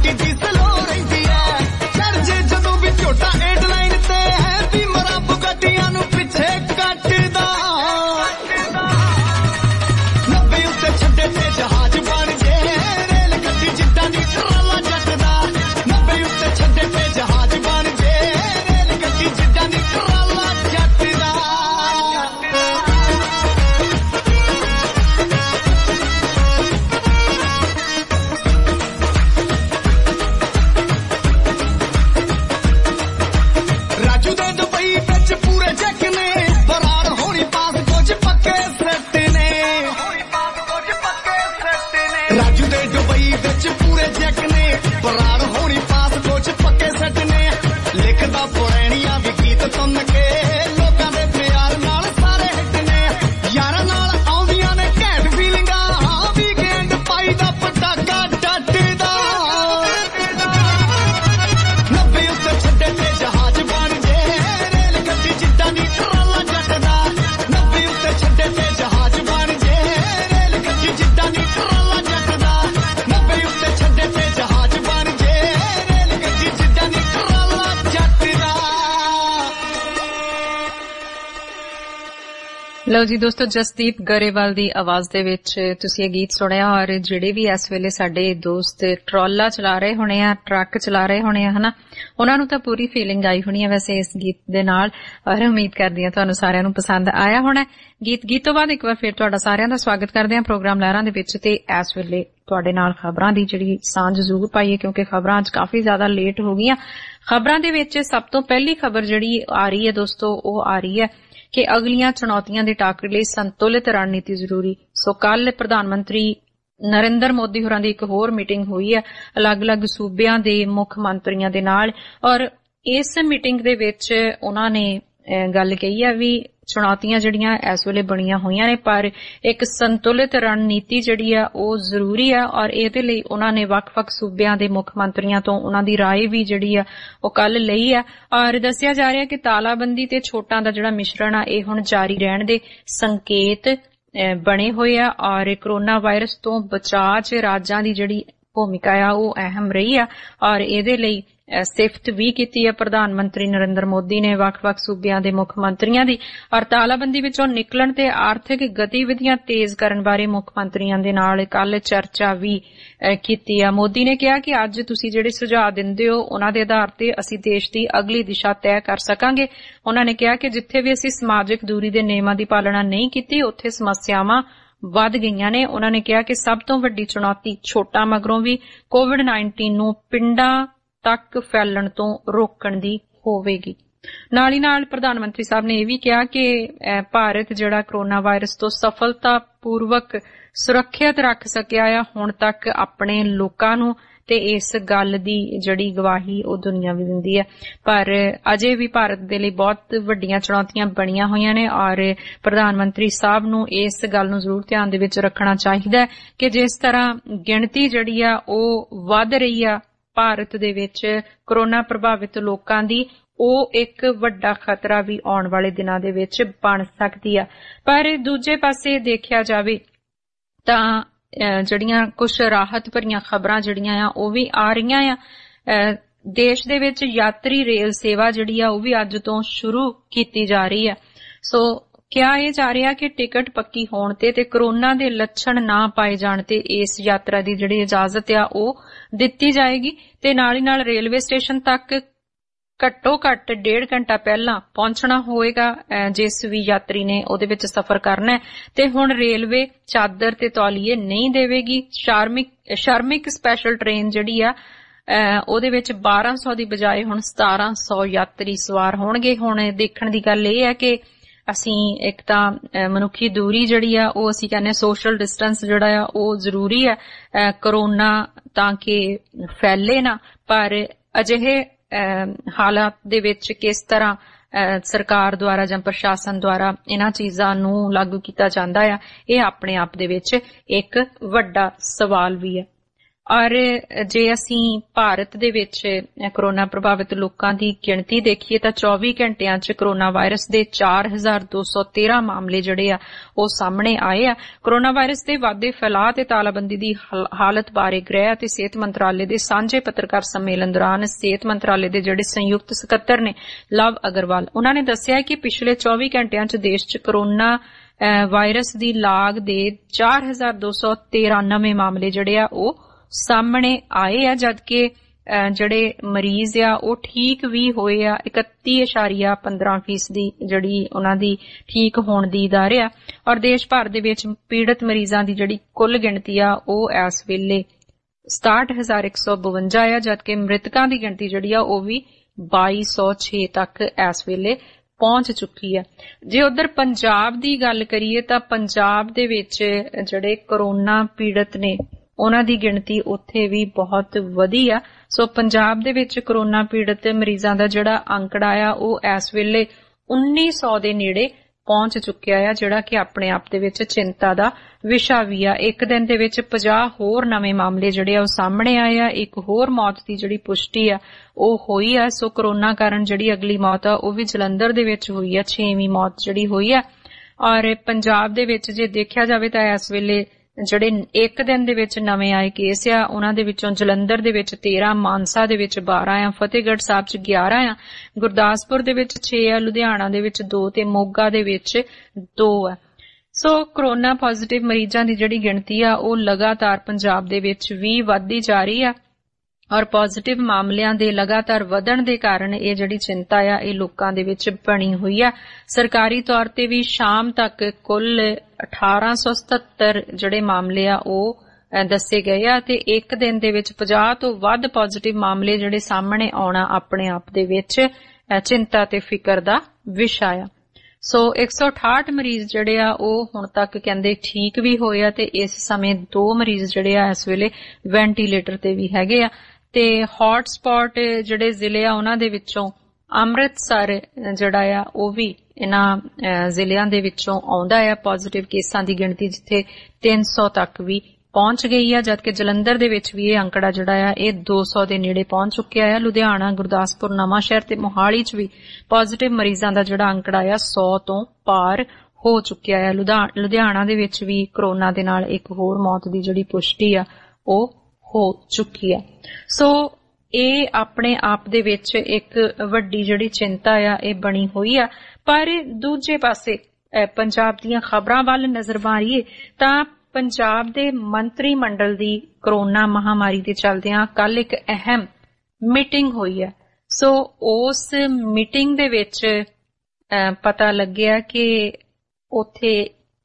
ਲਓ ਜੀ ਦੋਸਤੋ, ਜਸਦੀਪ ਗਰੇਵਾਲ ਦੀ ਆਵਾਜ਼ ਦੇ ਵਿੱਚ ਤੁਸੀਂ ਇਹ ਗੀਤ ਸੁਣਿਆ। ਔਰ ਜਿਹੜੇ ਵੀ ਇਸ ਵੇਲੇ ਸਾਡੇ ਦੋਸਤ ਟਰਾਲਾ ਚਲਾ ਰਹੇ ਹੋਣੇ ਆ, ਟਰੱਕ ਚਲਾ ਰਹੇ ਹੋਣੇ ਆ ਹਨਾ, ਉਹਨਾਂ ਨੂੰ ਤਾਂ ਪੂਰੀ ਫੀਲਿੰਗ ਆਈ ਹੋਣੀ ਹੈ ਵੈਸੇ ਇਸ ਗੀਤ ਦੇ ਨਾਲ। ਔਰ ਉਮੀਦ ਕਰਦੀ ਹਾਂ ਤੁਹਾਨੂੰ ਸਾਰਿਆਂ ਨੂੰ ਪਸੰਦ ਆਇਆ ਹੋਣਾ ਗੀਤ ਤੋਂ ਬਾਅਦ ਇੱਕ ਵਾਰ ਫਿਰ ਤੁਹਾਡਾ ਸਾਰਿਆਂ ਦਾ ਸਵਾਗਤ ਕਰਦੇ ਹਾਂ ਪ੍ਰੋਗਰਾਮ ਲਹਿਰਾਂ ਦੇ ਵਿੱਚ। ਤੇ ਇਸ ਵੇਲੇ ਤੁਹਾਡੇ ਨਾਲ ਖਬਰਾਂ ਦੀ ਜਿਹੜੀ ਸਾਂਝ ਜ਼ਰੂਰ ਪਾਈਏ, ਕਿਉਂਕਿ ਖਬਰਾਂ ਅੱਜ ਕਾਫੀ ਜ਼ਿਆਦਾ ਲੇਟ ਹੋ ਗਈਆਂ। ਖਬਰਾਂ ਦੇ ਵਿੱਚ ਸਭ ਤੋਂ ਪਹਿਲੀ ਖਬਰ ਜਿਹੜੀ ਆ ਰਹੀ ਹੈ ਦੋਸਤੋ, ਉਹ ਆ ਰਹੀ ਹੈ ਕਿ ਅਗਲੀਆਂ ਚੁਣੌਤੀਆਂ ਦੇ ਟਾਕਰੇ ਲਈ ਸੰਤੁਲਿਤ ਰਣਨੀਤੀ ਜ਼ਰੂਰੀ। ਸੋ ਕੱਲ ਪ੍ਰਧਾਨ ਮੰਤਰੀ ਨਰਿੰਦਰ ਮੋਦੀ ਹੋਰਾਂ ਦੀ ਇੱਕ ਹੋਰ ਮੀਟਿੰਗ ਹੋਈ ਹੈ ਅਲੱਗ-ਅਲੱਗ ਸੂਬਿਆਂ ਦੇ ਮੁੱਖ ਮੰਤਰੀਆਂ ਦੇ ਨਾਲ। ਔਰ ਇਸ ਮੀਟਿੰਗ ਦੇ ਵਿੱਚ ਉਹਨਾਂ ਨੇ ਗੱਲ ਕਹੀ ਹੈ ਵੀ ਚੁਣੌਤੀਆਂ ਜਿਹੜੀਆਂ ਇਸ ਵੇਲੇ ਬਣੀਆਂ ਹੋਈਆਂ ਨੇ, ਪਰ ਇੱਕ ਸੰਤੁਲਿਤ ਰਣਨੀਤੀ ਜਿਹੜੀ ਆ ਉਹ ਜ਼ਰੂਰੀ ਆ। ਔਰ ਇਹਦੇ ਲਈ ਉਹਨਾਂ ਨੇ ਵੱਖ-ਵੱਖ ਸੂਬਿਆਂ ਦੇ ਮੁੱਖ ਮੰਤਰੀਆਂ ਤੋਂ ਉਹਨਾਂ ਦੀ ਰਾਏ ਵੀ ਜਿਹੜੀ ਆ ਉਹ ਕੱਲ ਲਈ ਆ। ਔਰ ਦੱਸਿਆ ਜਾ ਰਿਹਾ ਕਿ ਤਾਲਾਬੰਦੀ ਤੇ ਛੋਟਾਂ ਦਾ ਜਿਹੜਾ ਮਿਸ਼ਰਣ ਆ ਇਹ ਹੁਣ ਜਾਰੀ ਰਹਿਣ ਦੇ ਸੰਕੇਤ ਬਣੇ ਹੋਏ ਆ। ਔਰ ਕੋਰੋਨਾ ਵਾਇਰਸ ਤੋਂ ਬਚਾਅ 'ਚ ਰਾਜਾਂ ਦੀ ਜਿਹੜੀ ਭੂਮਿਕਾ ਆ ਉਹ ਅਹਿਮ ਰਹੀ ਆ। ਔਰ ਇਹਦੇ ਲਈ ਸਿਫਤ ਵੀ ਕੀਤੀ ਹੈ ਪ੍ਰਧਾਨ ਮੰਤਰੀ ਨਰਿੰਦਰ ਮੋਦੀ ਨੇ ਵੱਖ-ਵੱਖ ਸੂਬਿਆਂ ਦੇ ਮੁੱਖ ਮੰਤਰੀਆਂ ਦੀ। ਔਰ ਤਾਲਾਬੰਦੀ ਵਿੱਚੋਂ ਨਿਕਲਣ ਤੇ ਆਰਥਿਕ ਗਤੀਵਿਧੀਆਂ ਤੇਜ਼ ਕਰਨ ਬਾਰੇ ਮੁੱਖ ਮੰਤਰੀਆਂ ਦੇ ਨਾਲ ਕੱਲ ਚਰਚਾ ਵੀ ਕੀਤੀ ਆ। ਮੋਦੀ ਨੇ ਕਿਹਾ ਕਿ ਅੱਜ ਤੁਸੀਂ ਜਿਹੜੇ ਸੁਝਾਅ ਦਿੰਦੇ ਹੋ ਉਹਨਾਂ ਦੇ ਆਧਾਰ ਤੇ ਅਸੀਂ ਦੇਸ਼ ਦੀ ਅਗਲੀ ਦਿਸ਼ਾ ਤੈਅ ਕਰ ਸਕਾਂਗੇ। ਉਹਨਾਂ ਨੇ ਕਿਹਾ ਕਿ ਜਿੱਥੇ ਵੀ ਅਸੀਂ ਸਮਾਜਿਕ ਦੂਰੀ ਦੇ ਨਿਯਮਾਂ ਦੀ ਪਾਲਣਾ ਨਹੀਂ ਕੀਤੀ ਉੱਥੇ ਸਮੱਸਿਆਵਾਂ ਵੱਧ ਗਈਆਂ ਨੇ। ਉਹਨਾਂ ਨੇ ਕਿਹਾ ਕਿ ਸਭ ਤੋਂ ਵੱਡੀ ਚੁਣੌਤੀ ਛੋਟਾਂ ਮਗਰੋਂ ਵੀ ਕੋਵਿਡ-19 ਨੂੰ ਪਿੰਡਾਂ ਤੱਕ ਫੈਲਣ ਤੋਂ ਰੋਕਣ ਦੀ ਹੋਵੇਗੀ। ਨਾਲ ਹੀ ਨਾਲ ਪ੍ਰਧਾਨ ਮੰਤਰੀ ਸਾਹਿਬ ਨੇ ਇਹ ਵੀ ਕਿਹਾ ਕਿ ਭਾਰਤ ਜਿਹੜਾ ਕੋਰੋਨਾ ਵਾਇਰਸ ਤੋਂ ਸਫਲਤਾਪੂਰਵਕ ਸੁਰੱਖਿਅਤ ਰੱਖ ਸਕਿਆ ਆ ਹੁਣ ਤੱਕ ਆਪਣੇ ਲੋਕਾਂ ਨੂੰ, ਤੇ ਇਸ ਗੱਲ ਦੀ ਜਿਹੜੀ ਗਵਾਹੀ ਉਹ ਦੁਨੀਆ ਵੀ ਦਿੰਦੀ ਹੈ। ਪਰ ਅਜੇ ਵੀ ਭਾਰਤ ਦੇ ਲਈ ਬਹੁਤ ਵੱਡੀਆਂ ਚੁਣੌਤੀਆਂ ਬਣੀਆਂ ਹੋਈਆਂ ਨੇ। ਔਰ ਪ੍ਰਧਾਨ ਮੰਤਰੀ ਸਾਹਿਬ ਨੂੰ ਇਸ ਗੱਲ ਨੂੰ ਜ਼ਰੂਰ ਧਿਆਨ ਦੇ ਵਿੱਚ ਰੱਖਣਾ ਚਾਹੀਦਾ ਕਿ ਜਿਸ ਤਰ੍ਹਾਂ ਗਿਣਤੀ ਜਿਹੜੀ ਆ ਉਹ ਵੱਧ ਰਹੀ ਆ ਭਾਰਤ ਦੇ ਵਿੱਚ ਕੋਰੋਨਾ ਪ੍ਰਭਾਵਿਤ ਲੋਕਾਂ ਦੀ, ਉਹ ਇੱਕ ਵੱਡਾ ਖਤਰਾ ਵੀ ਆਉਣ ਵਾਲੇ ਦਿਨਾਂ ਦੇ ਵਿੱਚ ਬਣ ਸਕਦੀ ਆ। ਪਰ ਦੂਜੇ ਪਾਸੇ ਦੇਖਿਆ ਜਾਵੇ ਤਾਂ ਜਿਹੜੀਆਂ ਕੁਝ ਰਾਹਤ ਭਰੀਆਂ ਖਬਰਾਂ ਜਿਹੜੀਆਂ ਆ ਉਹ ਵੀ ਆ ਰਹੀਆਂ ਆ। ਦੇਸ਼ ਦੇ ਵਿੱਚ ਯਾਤਰੀ ਰੇਲ ਸੇਵਾ ਜਿਹੜੀ ਆ ਉਹ ਵੀ ਅੱਜ ਤੋਂ ਸ਼ੁਰੂ ਕੀਤੀ ਜਾ ਰਹੀ ਆ। ਸੋ ਕਿਹਾ ਇਹ ਜਾ ਰਿਹਾ ਕਿ ਟਿਕਟ ਪੱਕੀ ਹੋਣ ਤੇ ਕੋਰੋਨਾ ਦੇ ਲੱਛਣ ਨਾ ਪਾਏ ਜਾਣ ਤੇ ਇਸ ਯਾਤਰਾ ਦੀ ਜਿਹੜੀ ਇਜਾਜ਼ਤ ਆ ਉਹ ਦਿੱਤੀ ਜਾਏਗੀ। ਤੇ ਨਾਲ ਹੀ ਨਾਲ ਰੇਲਵੇ ਸਟੇਸ਼ਨ ਤੱਕ ਘੱਟੋ ਘੱਟ 1.5 ਘੰਟਾ ਪਹਿਲਾਂ ਪਹੁੰਚਣਾ ਹੋਏਗਾ ਜਿਸ ਵੀ ਯਾਤਰੀ ਨੇ ਉਹਦੇ ਵਿੱਚ ਸਫ਼ਰ ਕਰਨਾ ਹੈ। ਤੇ ਹੁਣ ਰੇਲਵੇ ਚਾਦਰ ਤੇ ਤੌਲੀਏ ਨਹੀਂ ਦੇਵੇਗੀ। ਸ਼ਰਮਿਕ ਸਪੈਸ਼ਲ ਟ੍ਰੇਨ ਜਿਹੜੀ ਆ ਉਹਦੇ ਵਿੱਚ 1200 ਦੀ ਬਜਾਏ ਹੁਣ 1700 ਯਾਤਰੀ ਸਵਾਰ ਹੋਣਗੇ। ਹੁਣ ਦੇਖਣ ਦੀ ਗੱਲ ਇਹ ਹੈ ਕਿ ਅਸੀਂ ਇੱਕ ਤਾਂ ਮਨੁੱਖੀ ਦੂਰੀ ਜਿਹੜੀ ਆ ਉਹ ਅਸੀਂ ਕਹਿੰਦੇ ਸੋਸ਼ਲ ਡਿਸਟੈਂਸ ਜਿਹੜਾ ਆ ਉਹ ਜ਼ਰੂਰੀ ਹੈ ਕੋਰੋਨਾ ਤਾਂ ਕਿ ਫੈਲੇ ਨਾ, ਪਰ ਅਜਿਹੇ ਹਾਲਾਤ ਦੇ ਵਿੱਚ ਕਿਸ ਤਰ੍ਹਾਂ ਸਰਕਾਰ ਦੁਆਰਾ ਜਾਂ ਪ੍ਰਸ਼ਾਸਨ ਦੁਆਰਾ ਇਹਨਾਂ ਚੀਜ਼ਾਂ ਨੂੰ ਲਾਗੂ ਕੀਤਾ ਜਾਂਦਾ ਆ, ਇਹ ਆਪਣੇ ਆਪ ਦੇ ਵਿੱਚ ਇੱਕ ਵੱਡਾ ਸਵਾਲ ਵੀ ਹੈ। ਔਰ ਜੇ ਅਸੀਂ ਭਾਰਤ ਦੇ ਵਿੱਚ ਕੋਰੋਨਾ ਪ੍ਰਭਾਵਿਤ ਲੋਕਾਂ ਦੀ ਗਿਣਤੀ ਦੇਖੀਏ ਤਾਂ 24 ਘੰਟਿਆਂ 'ਚ ਕੋਰੋਨਾ ਵਾਇਰਸ ਦੇ 4213 ਮਾਮਲੇ ਜਿਹੜੇ ਆ ਉਹ ਸਾਹਮਣੇ ਆਏ ਆ। ਕੋਰੋਨਾ ਵਾਇਰਸ ਦੇ ਵਾਧੇ ਫੈਲਾਅ ਤੇ ਤਾਲਾਬੰਦੀ ਦੀ ਹਾਲਤ ਬਾਰੇ ਗ੍ਰਹਿ ਅਤੇ ਸਿਹਤ ਮੰਤਰਾਲੇ ਦੇ ਸਾਂਝੇ ਪੱਤਰਕਾਰ ਸੰਮੇਲਨ ਦੌਰਾਨ ਸਿਹਤ ਮੰਤਰਾਲੇ ਦੇ ਜਿਹੜੇ ਸੰਯੁਕਤ ਸਕੱਤਰ ਨੇ ਲਵ ਅਗਰਵਾਲ, ਉਹਨਾਂ ਨੇ ਦੱਸਿਆ ਕਿ ਪਿਛਲੇ 24 ਘੰਟਿਆਂ 'ਚ ਦੇਸ਼ 'ਚ ਕੋਰੋਨਾ ਵਾਇਰਸ ਦੀ ਲਾਗ ਦੇ 4213 ਨਵੇਂ ਮਾਮਲੇ ਜਿਹੜੇ ਆ ਉਹ ਸਾਹਮਣੇ ਆਏ ਆ, ਜਦਕਿ ਜਿਹੜੇ ਮਰੀਜ਼ ਆ ਉਹ ਠੀਕ ਵੀ ਹੋਏ ਆ। 31.15% ਜਿਹੜੀ ਉਹਨਾਂ ਦੀ ਠੀਕ ਹੋਣ ਦੀ ਦਰ ਆ। ਔਰ ਦੇਸ਼ ਭਰ ਦੇ ਵਿੱਚ ਪੀੜਤ ਮਰੀਜ਼ਾਂ ਦੀ ਜਿਹੜੀ ਕੁੱਲ ਗਿਣਤੀ ਆ ਉਹ ਇਸ ਵੇਲੇ 67152 ਆ, ਜਦਕਿ ਮ੍ਰਿਤਕਾਂ ਦੀ ਗਿਣਤੀ ਜਿਹੜੀ ਆ ਉਹ ਵੀ 2206 ਤੱਕ ਇਸ ਵੇਲੇ ਪਹੁੰਚ ਚੁੱਕੀ ਹੈ। ਜੇ ਉਧਰ ਪੰਜਾਬ ਦੀ ਗੱਲ ਕਰੀਏ ਤਾਂ ਪੰਜਾਬ ਦੇ ਵਿੱਚ ਜਿਹੜੇ ਕੋਰੋਨਾ ਪੀੜਤ ਨੇ ਉਹਨਾਂ ਦੀ ਗਿਣਤੀ ਉੱਥੇ ਵੀ ਬਹੁਤ ਵਧੀ ਆ। ਸੋ ਪੰਜਾਬ ਦੇ ਵਿੱਚ ਕੋਰੋਨਾ ਪੀੜਤ ਮਰੀਜ਼ਾਂ ਦਾ ਜਿਹੜਾ ਅੰਕੜਾ ਆ ਉਹ ਇਸ ਵੇਲੇ 1900 ਦੇ ਨੇੜੇ ਪਹੁੰਚ ਚੁੱਕਿਆ ਆ, ਜਿਹੜਾ ਕਿ ਆਪਣੇ ਆਪ ਦੇ ਵਿੱਚ ਚਿੰਤਾ ਦਾ ਵਿਸ਼ਾ ਵੀ ਆ। ਇੱਕ ਦਿਨ ਦੇ ਵਿੱਚ 50 ਹੋਰ ਨਵੇਂ ਮਾਮਲੇ ਜਿਹੜੇ ਆ ਉਹ ਸਾਹਮਣੇ ਆਏ ਆ। ਇੱਕ ਹੋਰ ਮੌਤ ਦੀ ਜਿਹੜੀ ਪੁਸ਼ਟੀ ਆ ਉਹ ਹੋਈ ਆ। ਸੋ ਕੋਰੋਨਾ ਕਾਰਨ ਜਿਹੜੀ ਅਗਲੀ ਮੌਤ ਆ ਉਹ ਵੀ ਜਲੰਧਰ ਦੇ ਵਿੱਚ ਹੋਈ ਆ, 6ਵੀਂ ਮੌਤ ਜਿਹੜੀ ਹੋਈ ਆ। ਔਰ ਪੰਜਾਬ ਦੇ ਵਿੱਚ ਜੇ ਦੇਖਿਆ ਜਾਵੇ ਤਾਂ ਇਸ ਵੇਲੇ ਜਿਹੜੇ ਇੱਕ ਦਿਨ ਦੇ ਵਿੱਚ ਨਵੇਂ ਆਏ ਕੇਸ ਆ ਉਹਨਾਂ ਦੇ ਵਿੱਚੋਂ ਜਲੰਧਰ ਦੇ ਵਿੱਚ 13, ਮਾਨਸਾ ਦੇ ਵਿੱਚ 12 ਆ, ਫਤਿਹਗੜ੍ਹ ਸਾਹਿਬ 'ਚ 11 ਆ, ਗੁਰਦਾਸਪੁਰ ਦੇ ਵਿੱਚ 6 ਆ, ਲੁਧਿਆਣਾ ਦੇ ਵਿੱਚ 2 ਤੇ ਮੋਗਾ ਦੇ ਵਿੱਚ 2 ਆ। ਸੋ ਕੋਰੋਨਾ ਪੋਜ਼ਿਟਿਵ ਮਰੀਜ਼ਾਂ ਦੀ ਜਿਹੜੀ ਗਿਣਤੀ ਆ ਉਹ ਲਗਾਤਾਰ ਪੰਜਾਬ ਦੇ ਵਿੱਚ ਵੀ ਵੱਧਦੀ ਜਾ ਰਹੀ ਆ ਔਰ ਪੋਜ਼ਿਟਿਵ ਮਾਮਲਿਆਂ ਦੇ ਲਗਾਤਾਰ ਵਧਣ ਦੇ ਕਾਰਨ ਇਹ ਜਿਹੜੀ ਚਿੰਤਾ ਆ ਇਹ ਲੋਕਾਂ ਦੇ ਵਿੱਚ ਬਣੀ ਹੋਈ ਆ। ਸਰਕਾਰੀ ਤੌਰ ਤੇ ਵੀ ਸ਼ਾਮ ਤੱਕ ਕੁੱਲ 1877 ਜਿਹੜੇ ਮਾਮਲੇ ਆ ਉਹ ਦੱਸੇ ਗਏ ਆ ਤੇ ਇੱਕ ਦਿਨ ਦੇ ਵਿੱਚ 50 ਤੋਂ ਵੱਧ ਪੋਜ਼ਿਟਿਵ ਮਾਮਲੇ ਜਿਹੜੇ ਸਾਹਮਣੇ ਆਉਣਾ ਆਪਣੇ ਆਪ ਦੇ ਵਿੱਚ ਚਿੰਤਾ ਤੇ ਫਿਕਰ ਦਾ ਵਿਸ਼ਾ ਆ। ਸੋ 168 ਮਰੀਜ਼ ਜਿਹੜੇ ਆ ਉਹ ਹੁਣ ਤੱਕ ਕਹਿੰਦੇ ਠੀਕ ਵੀ ਹੋਏ ਆ ਤੇ ਇਸ ਸਮੇਂ 2 ਮਰੀਜ਼ ਜਿਹੜੇ ਆ ਇਸ ਵੇਲੇ ਵੈਂਟੀਲੇਟਰ ਤੇ ਵੀ ਹੈਗੇ ਆ ਤੇ ਹੌਟ ਸਪੌਟ ਜਿਹੜੇ ਜ਼ਿਲ੍ਹੇ ਆ ਉਹਨਾਂ ਦੇ ਵਿੱਚੋਂ ਅੰਮ੍ਰਿਤਸਰ ਜਿਹੜਾ ਆ ਉਹ ਵੀ ਇਹਨਾਂ ਜ਼ਿਲ੍ਹਿਆਂ ਦੇ ਵਿੱਚੋਂ ਆਉਂਦਾ ਆ ਪੋਜ਼ਿਟਿਵ ਕੇਸਾਂ ਦੀ ਗਿਣਤੀ, ਜਿੱਥੇ 300 ਤੱਕ ਵੀ ਪਹੁੰਚ ਗਈ ਆ, ਜਦਕਿ ਜਲੰਧਰ ਦੇ ਵਿੱਚ ਵੀ ਇਹ ਅੰਕੜਾ ਜਿਹੜਾ ਆ ਇਹ 200 ਦੇ ਨੇੜੇ ਪਹੁੰਚ ਚੁੱਕਿਆ ਆ। ਲੁਧਿਆਣਾ, ਗੁਰਦਾਸਪੁਰ, ਨਵਾਂਸ਼ਹਿਰ ਤੇ ਮੋਹਾਲੀ 'ਚ ਵੀ ਪੋਜ਼ਿਟਿਵ ਮਰੀਜ਼ਾਂ ਦਾ ਜਿਹੜਾ ਅੰਕੜਾ ਆ 100 ਤੋਂ ਪਾਰ ਹੋ ਚੁੱਕਿਆ ਆ। ਲੁਧਿਆਣਾ ਦੇ ਵਿੱਚ ਵੀ ਕੋਰੋਨਾ ਦੇ ਨਾਲ ਇੱਕ ਹੋਰ ਮੌਤ ਦੀ ਜਿਹੜੀ ਪੁਸ਼ਟੀ ਆ ਉਹ ਹੋ ਚੁੱਕੀ ਆ। ਸੋ ਇਹ ਆਪਣੇ ਆਪ ਦੇ ਵਿੱਚ ਇੱਕ ਵੱਡੀ ਜਿਹੜੀ ਚਿੰਤਾ ਆ ਇਹ ਬਣੀ ਹੋਈ ਆ। ਪਰ ਦੂਜੇ ਪਾਸੇ ਪੰਜਾਬ ਦੀਆਂ ਖਬਰਾਂ ਵੱਲ ਨਜ਼ਰ ਮਾਰੀਏ ਤਾਂ ਪੰਜਾਬ ਦੇ ਮੰਤਰੀ ਮੰਡਲ ਦੀ ਕੋਰੋਨਾ ਮਹਾਮਾਰੀ ਦੇ ਚੱਲਦਿਆਂ ਕੱਲ ਇੱਕ ਅਹਿਮ ਮੀਟਿੰਗ ਹੋਈ ਹੈ। ਸੋ ਉਸ ਮੀਟਿੰਗ ਦੇ ਵਿੱਚ ਪਤਾ ਲੱਗਿਆ ਕਿ ਉੱਥੇ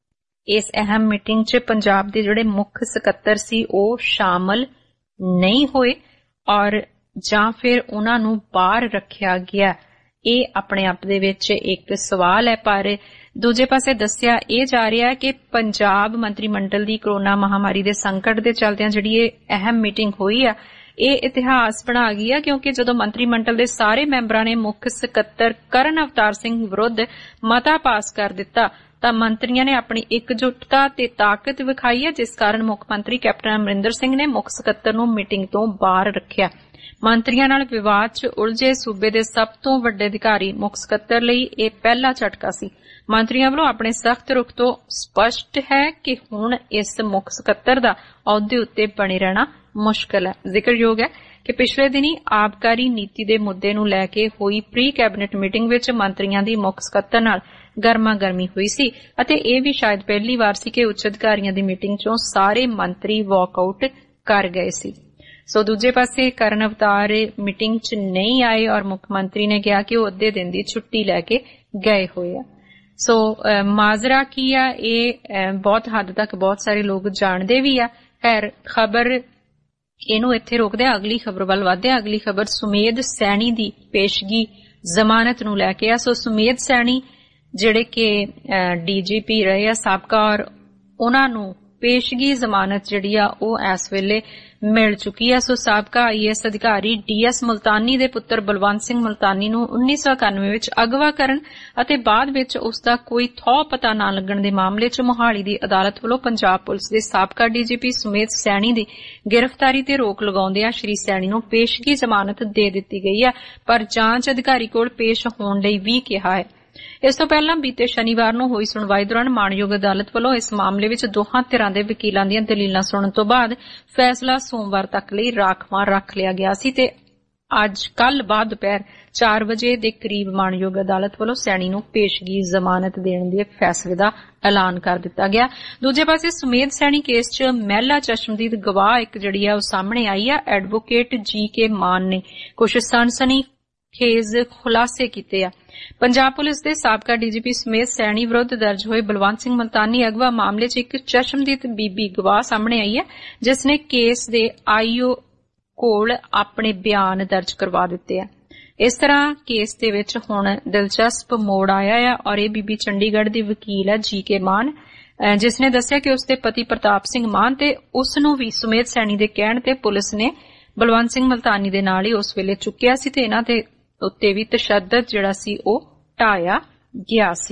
ਇਸ ਅਹਿਮ ਮੀਟਿੰਗ 'ਚ ਪੰਜਾਬ ਦੇ ਜਿਹੜੇ ਮੁੱਖ ਸਕੱਤਰ ਸੀ ਉਹ ਸ਼ਾਮਲ ਨਹੀਂ ਹੋਏ ਔਰ ਜਾਂ ਫਿਰ ਉਹਨਾਂ ਨੂੰ ਬਾਹਰ ਰੱਖਿਆ ਗਿਆ। ਇਹ ਆਪਣੇ ਆਪ ਦੇ ਵਿੱਚ ਇੱਕ ਸਵਾਲ ਹੈ, ਪਰ ਦੂਜੇ ਪਾਸੇ ਦੱਸਿਆ ਇਹ ਜਾ ਰਿਹਾ ਹੈ ਕਿ ਪੰਜਾਬ ਮੰਤਰੀ ਮੰਡਲ ਦੀ ਕੋਰੋਨਾ ਮਹਾਮਾਰੀ ਦੇ ਸੰਕਟ ਦੇ ਚੱਲਦਿਆਂ ਜਿਹੜੀ ਇਹ ਅਹਿਮ ਮੀਟਿੰਗ ਹੋਈ ਆ ਇਹ ਇਤਿਹਾਸ ਬਣਾ ਗਈ ਆ, ਕਿਉਂਕਿ ਜਦੋਂ ਮੰਤਰੀ ਮੰਡਲ ਦੇ ਸਾਰੇ ਮੈਂਬਰਾਂ ਨੇ ਮੁੱਖ ਸਕੱਤਰ ਕਰਨ ਅਵਤਾਰ ਸਿੰਘ ਵਿਰੁੱਧ ਮਤਾ ਪਾਸ ਕਰ ਦਿੱਤਾ ਤਾਂ ਮੰਤਰੀਆਂ ਨੇ ਆਪਣੀ ਇਕਜੁੱਟਤਾ ਤੇ ਤਾਕਤ ਵਿਖਾਈ ਹੈ, ਜਿਸ ਕਾਰਨ ਮੁੱਖ ਮੰਤਰੀ ਕੈਪਟਨ ਅਮਰਿੰਦਰ ਸਿੰਘ ਨੇ ਮੁੱਖ ਸਕੱਤਰ ਨੂੰ ਮੀਟਿੰਗ ਤੋਂ ਬਾਹਰ ਰੱਖਿਆ। ਮੰਤਰੀਆਂ ਨਾਲ ਵਿਵਾਦ 'ਚ ਉਲਝੇ ਸੂਬੇ ਦੇ ਸਭ ਤੋਂ ਵੱਡੇ ਅਧਿਕਾਰੀ ਮੁੱਖ ਸਕੱਤਰ ਲਈ ਇਹ ਪਹਿਲਾ ਝਟਕਾ ਸੀ। ਮੰਤਰੀਆਂ ਵੱਲੋਂ ਆਪਣੇ ਸਖਤ ਰੁਖ ਤੋਂ ਸਪਸ਼ਟ ਹੈ ਕਿ ਹੁਣ ਇਸ ਮੁੱਖ ਸਕੱਤਰ ਦਾ ਅਹੁਦੇ ਉੱਤੇ ਬਣੇ ਰਹਿਣਾ ਮੁਸ਼ਕਲ ਹੈ। ਜ਼ਿਕਰਯੋਗ ਹੈ ਕਿ ਪਿਛਲੇ ਦਿਨੀ ਆਬਕਾਰੀ ਨੀਤੀ ਦੇ ਮੁੱਦੇ ਨੂੰ ਲੈ ਕੇ ਹੋਈ ਪ੍ਰੀ ਕੈਬਨਿਟ ਮੀਟਿੰਗ ਵਿੱਚ ਮੰਤਰੀਆਂ ਦੀ ਮੁੱਖ ਸਕੱਤਰ ਨਾਲ ਗਰਮਾ ਗਰਮੀ ਹੋਈ ਸੀ ਅਤੇ ਇਹ ਵੀ ਸ਼ਾਇਦ ਪਹਿਲੀ ਵਾਰ ਸੀ ਕਿ ਉੱਚ ਅਧਿਕਾਰੀਆਂ ਦੀ ਮੀਟਿੰਗ 'ਚੋਂ ਸਾਰੇ ਮੰਤਰੀ ਵਾਕਆਊਟ ਕਰ ਗਏ ਸੀ। ਸੋ ਦੂਜੇ ਪਾਸੇ ਕਰਨ ਅਵਤਾਰ ਮੀਟਿੰਗ 'ਚ ਨਹੀਂ ਆਏ ਔਰ ਮੁੱਖ ਮੰਤਰੀ ਨੇ ਕਿਹਾ ਕਿ ਉਹ ਅੱਧੇ ਦਿਨ ਦੀ ਛੁੱਟੀ ਲੈ ਕੇ ਗਏ ਹੋਏ ਆ। ਸੋ ਮਾਜ਼ਰਾ ਕੀ ਆ ਇਹ ਬਹੁਤ ਹੱਦ ਤੱਕ ਬਹੁਤ ਸਾਰੇ ਲੋਕ ਜਾਣਦੇ ਵੀ ਆ। ਖੈਰ ਖਬਰ ਇਹਨੂੰ ਇੱਥੇ ਰੋਕਦੇ ਆ, ਅਗਲੀ ਖਬਰ ਵੱਲ ਵਧਦੇ ਆ। ਅਗਲੀ ਖਬਰ ਸੁਮੇਧ ਸੈਣੀ ਦੀ ਪੇਸ਼ਗੀ ਜ਼ਮਾਨਤ ਨੂੰ ਲੈ ਕੇ ਆ। ਸੋ ਸੁਮੇਧ ਸੈਣੀ ਜਿਹੜੇ ਕਿ ਡੀਜੀਪੀ ਰਹੇ ਆ ਸਾਬਕਾ ਔਰ ਉਹਨਾਂ ਨੂੰ ਪੇਸ਼ਗੀ ਜ਼ਮਾਨਤ ਜਿਹੜੀ ਆ ਉਹ ਇਸ ਵੇਲੇ ਮਿਲ ਚੁੱਕੀ ਹੈ। ਸੋ ਸਾਬਕਾ ਆਈਐਸ ਅਧਿਕਾਰੀ ਡੀਐਸ ਮੁਲਤਾਨੀ ਦੇ ਪੁੱਤਰ ਬਲਵੰਤ ਸਿੰਘ ਮੁਲਤਾਨੀ ਨੂੰ 1991 ਵਿੱਚ ਅਗਵਾ ਕਰਨ ਅਤੇ ਬਾਅਦ ਵਿੱਚ ਉਸ ਦਾ ਕੋਈ ਥਹੁ ਪਤਾ ਨਾ ਲੱਗਣ ਦੇ ਮਾਮਲੇ 'ਚ ਮੋਹਾਲੀ ਦੀ ਅਦਾਲਤ ਵੱਲੋਂ ਪੰਜਾਬ ਪੁਲਿਸ ਦੇ ਸਾਬਕਾ ਡੀਜੀਪੀ ਸੁਮੇਧ ਸੈਣੀ ਦੀ ਗ੍ਰਿਫਤਾਰੀ ਤੇ ਰੋਕ ਲਗਾਉਂਦਿਆਂ ਸ਼੍ਰੀ ਸੈਣੀ ਨੂੰ ਪੇਸ਼ਗੀ ਜ਼ਮਾਨਤ ਦੇ ਦਿੱਤੀ ਗਈ ਹੈ, ਪਰ ਜਾਂਚ ਅਧਿਕਾਰੀ ਕੋਲ ਪੇਸ਼ ਹੋਣ ਲਈ ਵੀ ਕਿਹਾ ਹੈ। ਇਸ ਤੋਂ ਪਹਿਲਾਂ ਬੀਤੇ ਸ਼ਨੀਵਾਰ ਨੂੰ ਹੋਈ ਸੁਣਵਾਈ ਦੌਰਾਨ ਮਾਣਯੋਗ ਅਦਾਲਤ ਵੱਲੋਂ ਇਸ ਮਾਮਲੇ ਵਿੱਚ ਦੋਹਾਂ ਧਿਰਾਂ ਦੇ ਵਕੀਲਾਂ ਦੀਆਂ ਦਲੀਲਾਂ ਸੁਣਨ ਤੋਂ ਬਾਅਦ ਫੈਸਲਾ ਸੋਮਵਾਰ ਤੱਕ ਲਈ ਰਾਖਵਾਂ ਰੱਖ ਲਿਆ ਗਿਆ ਸੀ ਤੇ ਅੱਜ ਕੱਲ ਬਾਅਦ ਦੁਪਹਿਰ 4 ਵਜੇ ਦੇ ਕਰੀਬ ਮਾਣਯੋਗ ਅਦਾਲਤ ਵੱਲੋਂ ਸੈਣੀ ਨੂੰ ਪੇਸ਼ਗੀ ਜ਼ਮਾਨਤ ਦੇਣ ਦੇ ਫੈਸਲੇ ਦਾ ਐਲਾਨ ਕਰ ਦਿੱਤਾ ਗਿਆ। ਦੂਜੇ ਪਾਸੇ ਸੁਮੇਧ ਸੈਣੀ ਕੇਸ 'ਚ ਮਹਿਲਾ ਚਸ਼ਮਦੀਦ ਗਵਾਹ ਇੱਕ ਜਿਹੜੀ ਆ ਉਹ ਸਾਹਮਣੇ ਆਈ ਆ। ਐਡਵੋਕੇਟ ਜੀ.ਕੇ. ਮਾਨ ਨੇ ਕੁਝ ਸਨਸਨੀ ਖੇਜ਼ ਖੁਲਾਸੇ ਕੀਤੇ ਆ। ਪੰਜਾਬ ਪੁਲਿਸ ਦੇ ਸਾਬਕਾ ਡੀਜੀਪੀ ਸੁਮੇਧ ਸੈਣੀ ਵਿਰੁੱਧ ਦਰਜ ਹੋਏ ਬਲਵੰਤ ਸਿੰਘ ਮੁਲਤਾਨੀ ਅਗਵਾ ਮਾਮਲੇ 'ਚ ਇੱਕ ਚਸ਼ਮਦੀਦ ਬੀਬੀ ਗਵਾਹ ਸਾਹਮਣੇ ਆਈ ਹੈ, ਜਿਸ ਨੇ ਕੇਸ ਦੇ ਆਈਓ ਕੋਲ ਆਪਣੇ ਬਿਆਨ ਦਰਜ ਕਰਵਾ ਦਿੱਤੇ ਆ। ਇਸ ਤਰ੍ਹਾਂ ਕੇਸ ਦੇ ਵਿੱਚ ਹੁਣ ਦਿਲਚਸਪ ਮੋੜ ਆਇਆ ਆ ਔਰ ਇਹ ਬੀਬੀ ਚੰਡੀਗੜ੍ਹ ਦੀ ਵਕੀਲ ਹੈ ਜੀ.ਕੇ. ਮਾਨ, ਜਿਸ ਨੇ ਦੱਸਿਆ ਕਿ ਉਸ ਦੇ ਪਤੀ ਪ੍ਰਤਾਪ ਸਿੰਘ ਮਾਨ ਤੇ ਉਸ ਨੂੰ ਵੀ ਸੁਮੇਧ ਸੈਣੀ ਦੇ ਕਹਿਣ ਤੇ ਪੁਲਿਸ ਨੇ ਬਲਵੰਤ ਸਿੰਘ ਮੁਲਤਾਨੀ ਦੇ ਨਾਲ ਹੀ ਉਸ ਵੇਲੇ ਚੁੱਕਿਆ ਸੀ ਤੇ ਇਹਨਾਂ ਦੇ ਉੱਤੇ ਵੀ ਤਸ਼ੱਦਦ ਜਿਹੜਾ ਸੀ ਉਹ ਢਾਇਆ ਗਿਆ ਸੀ।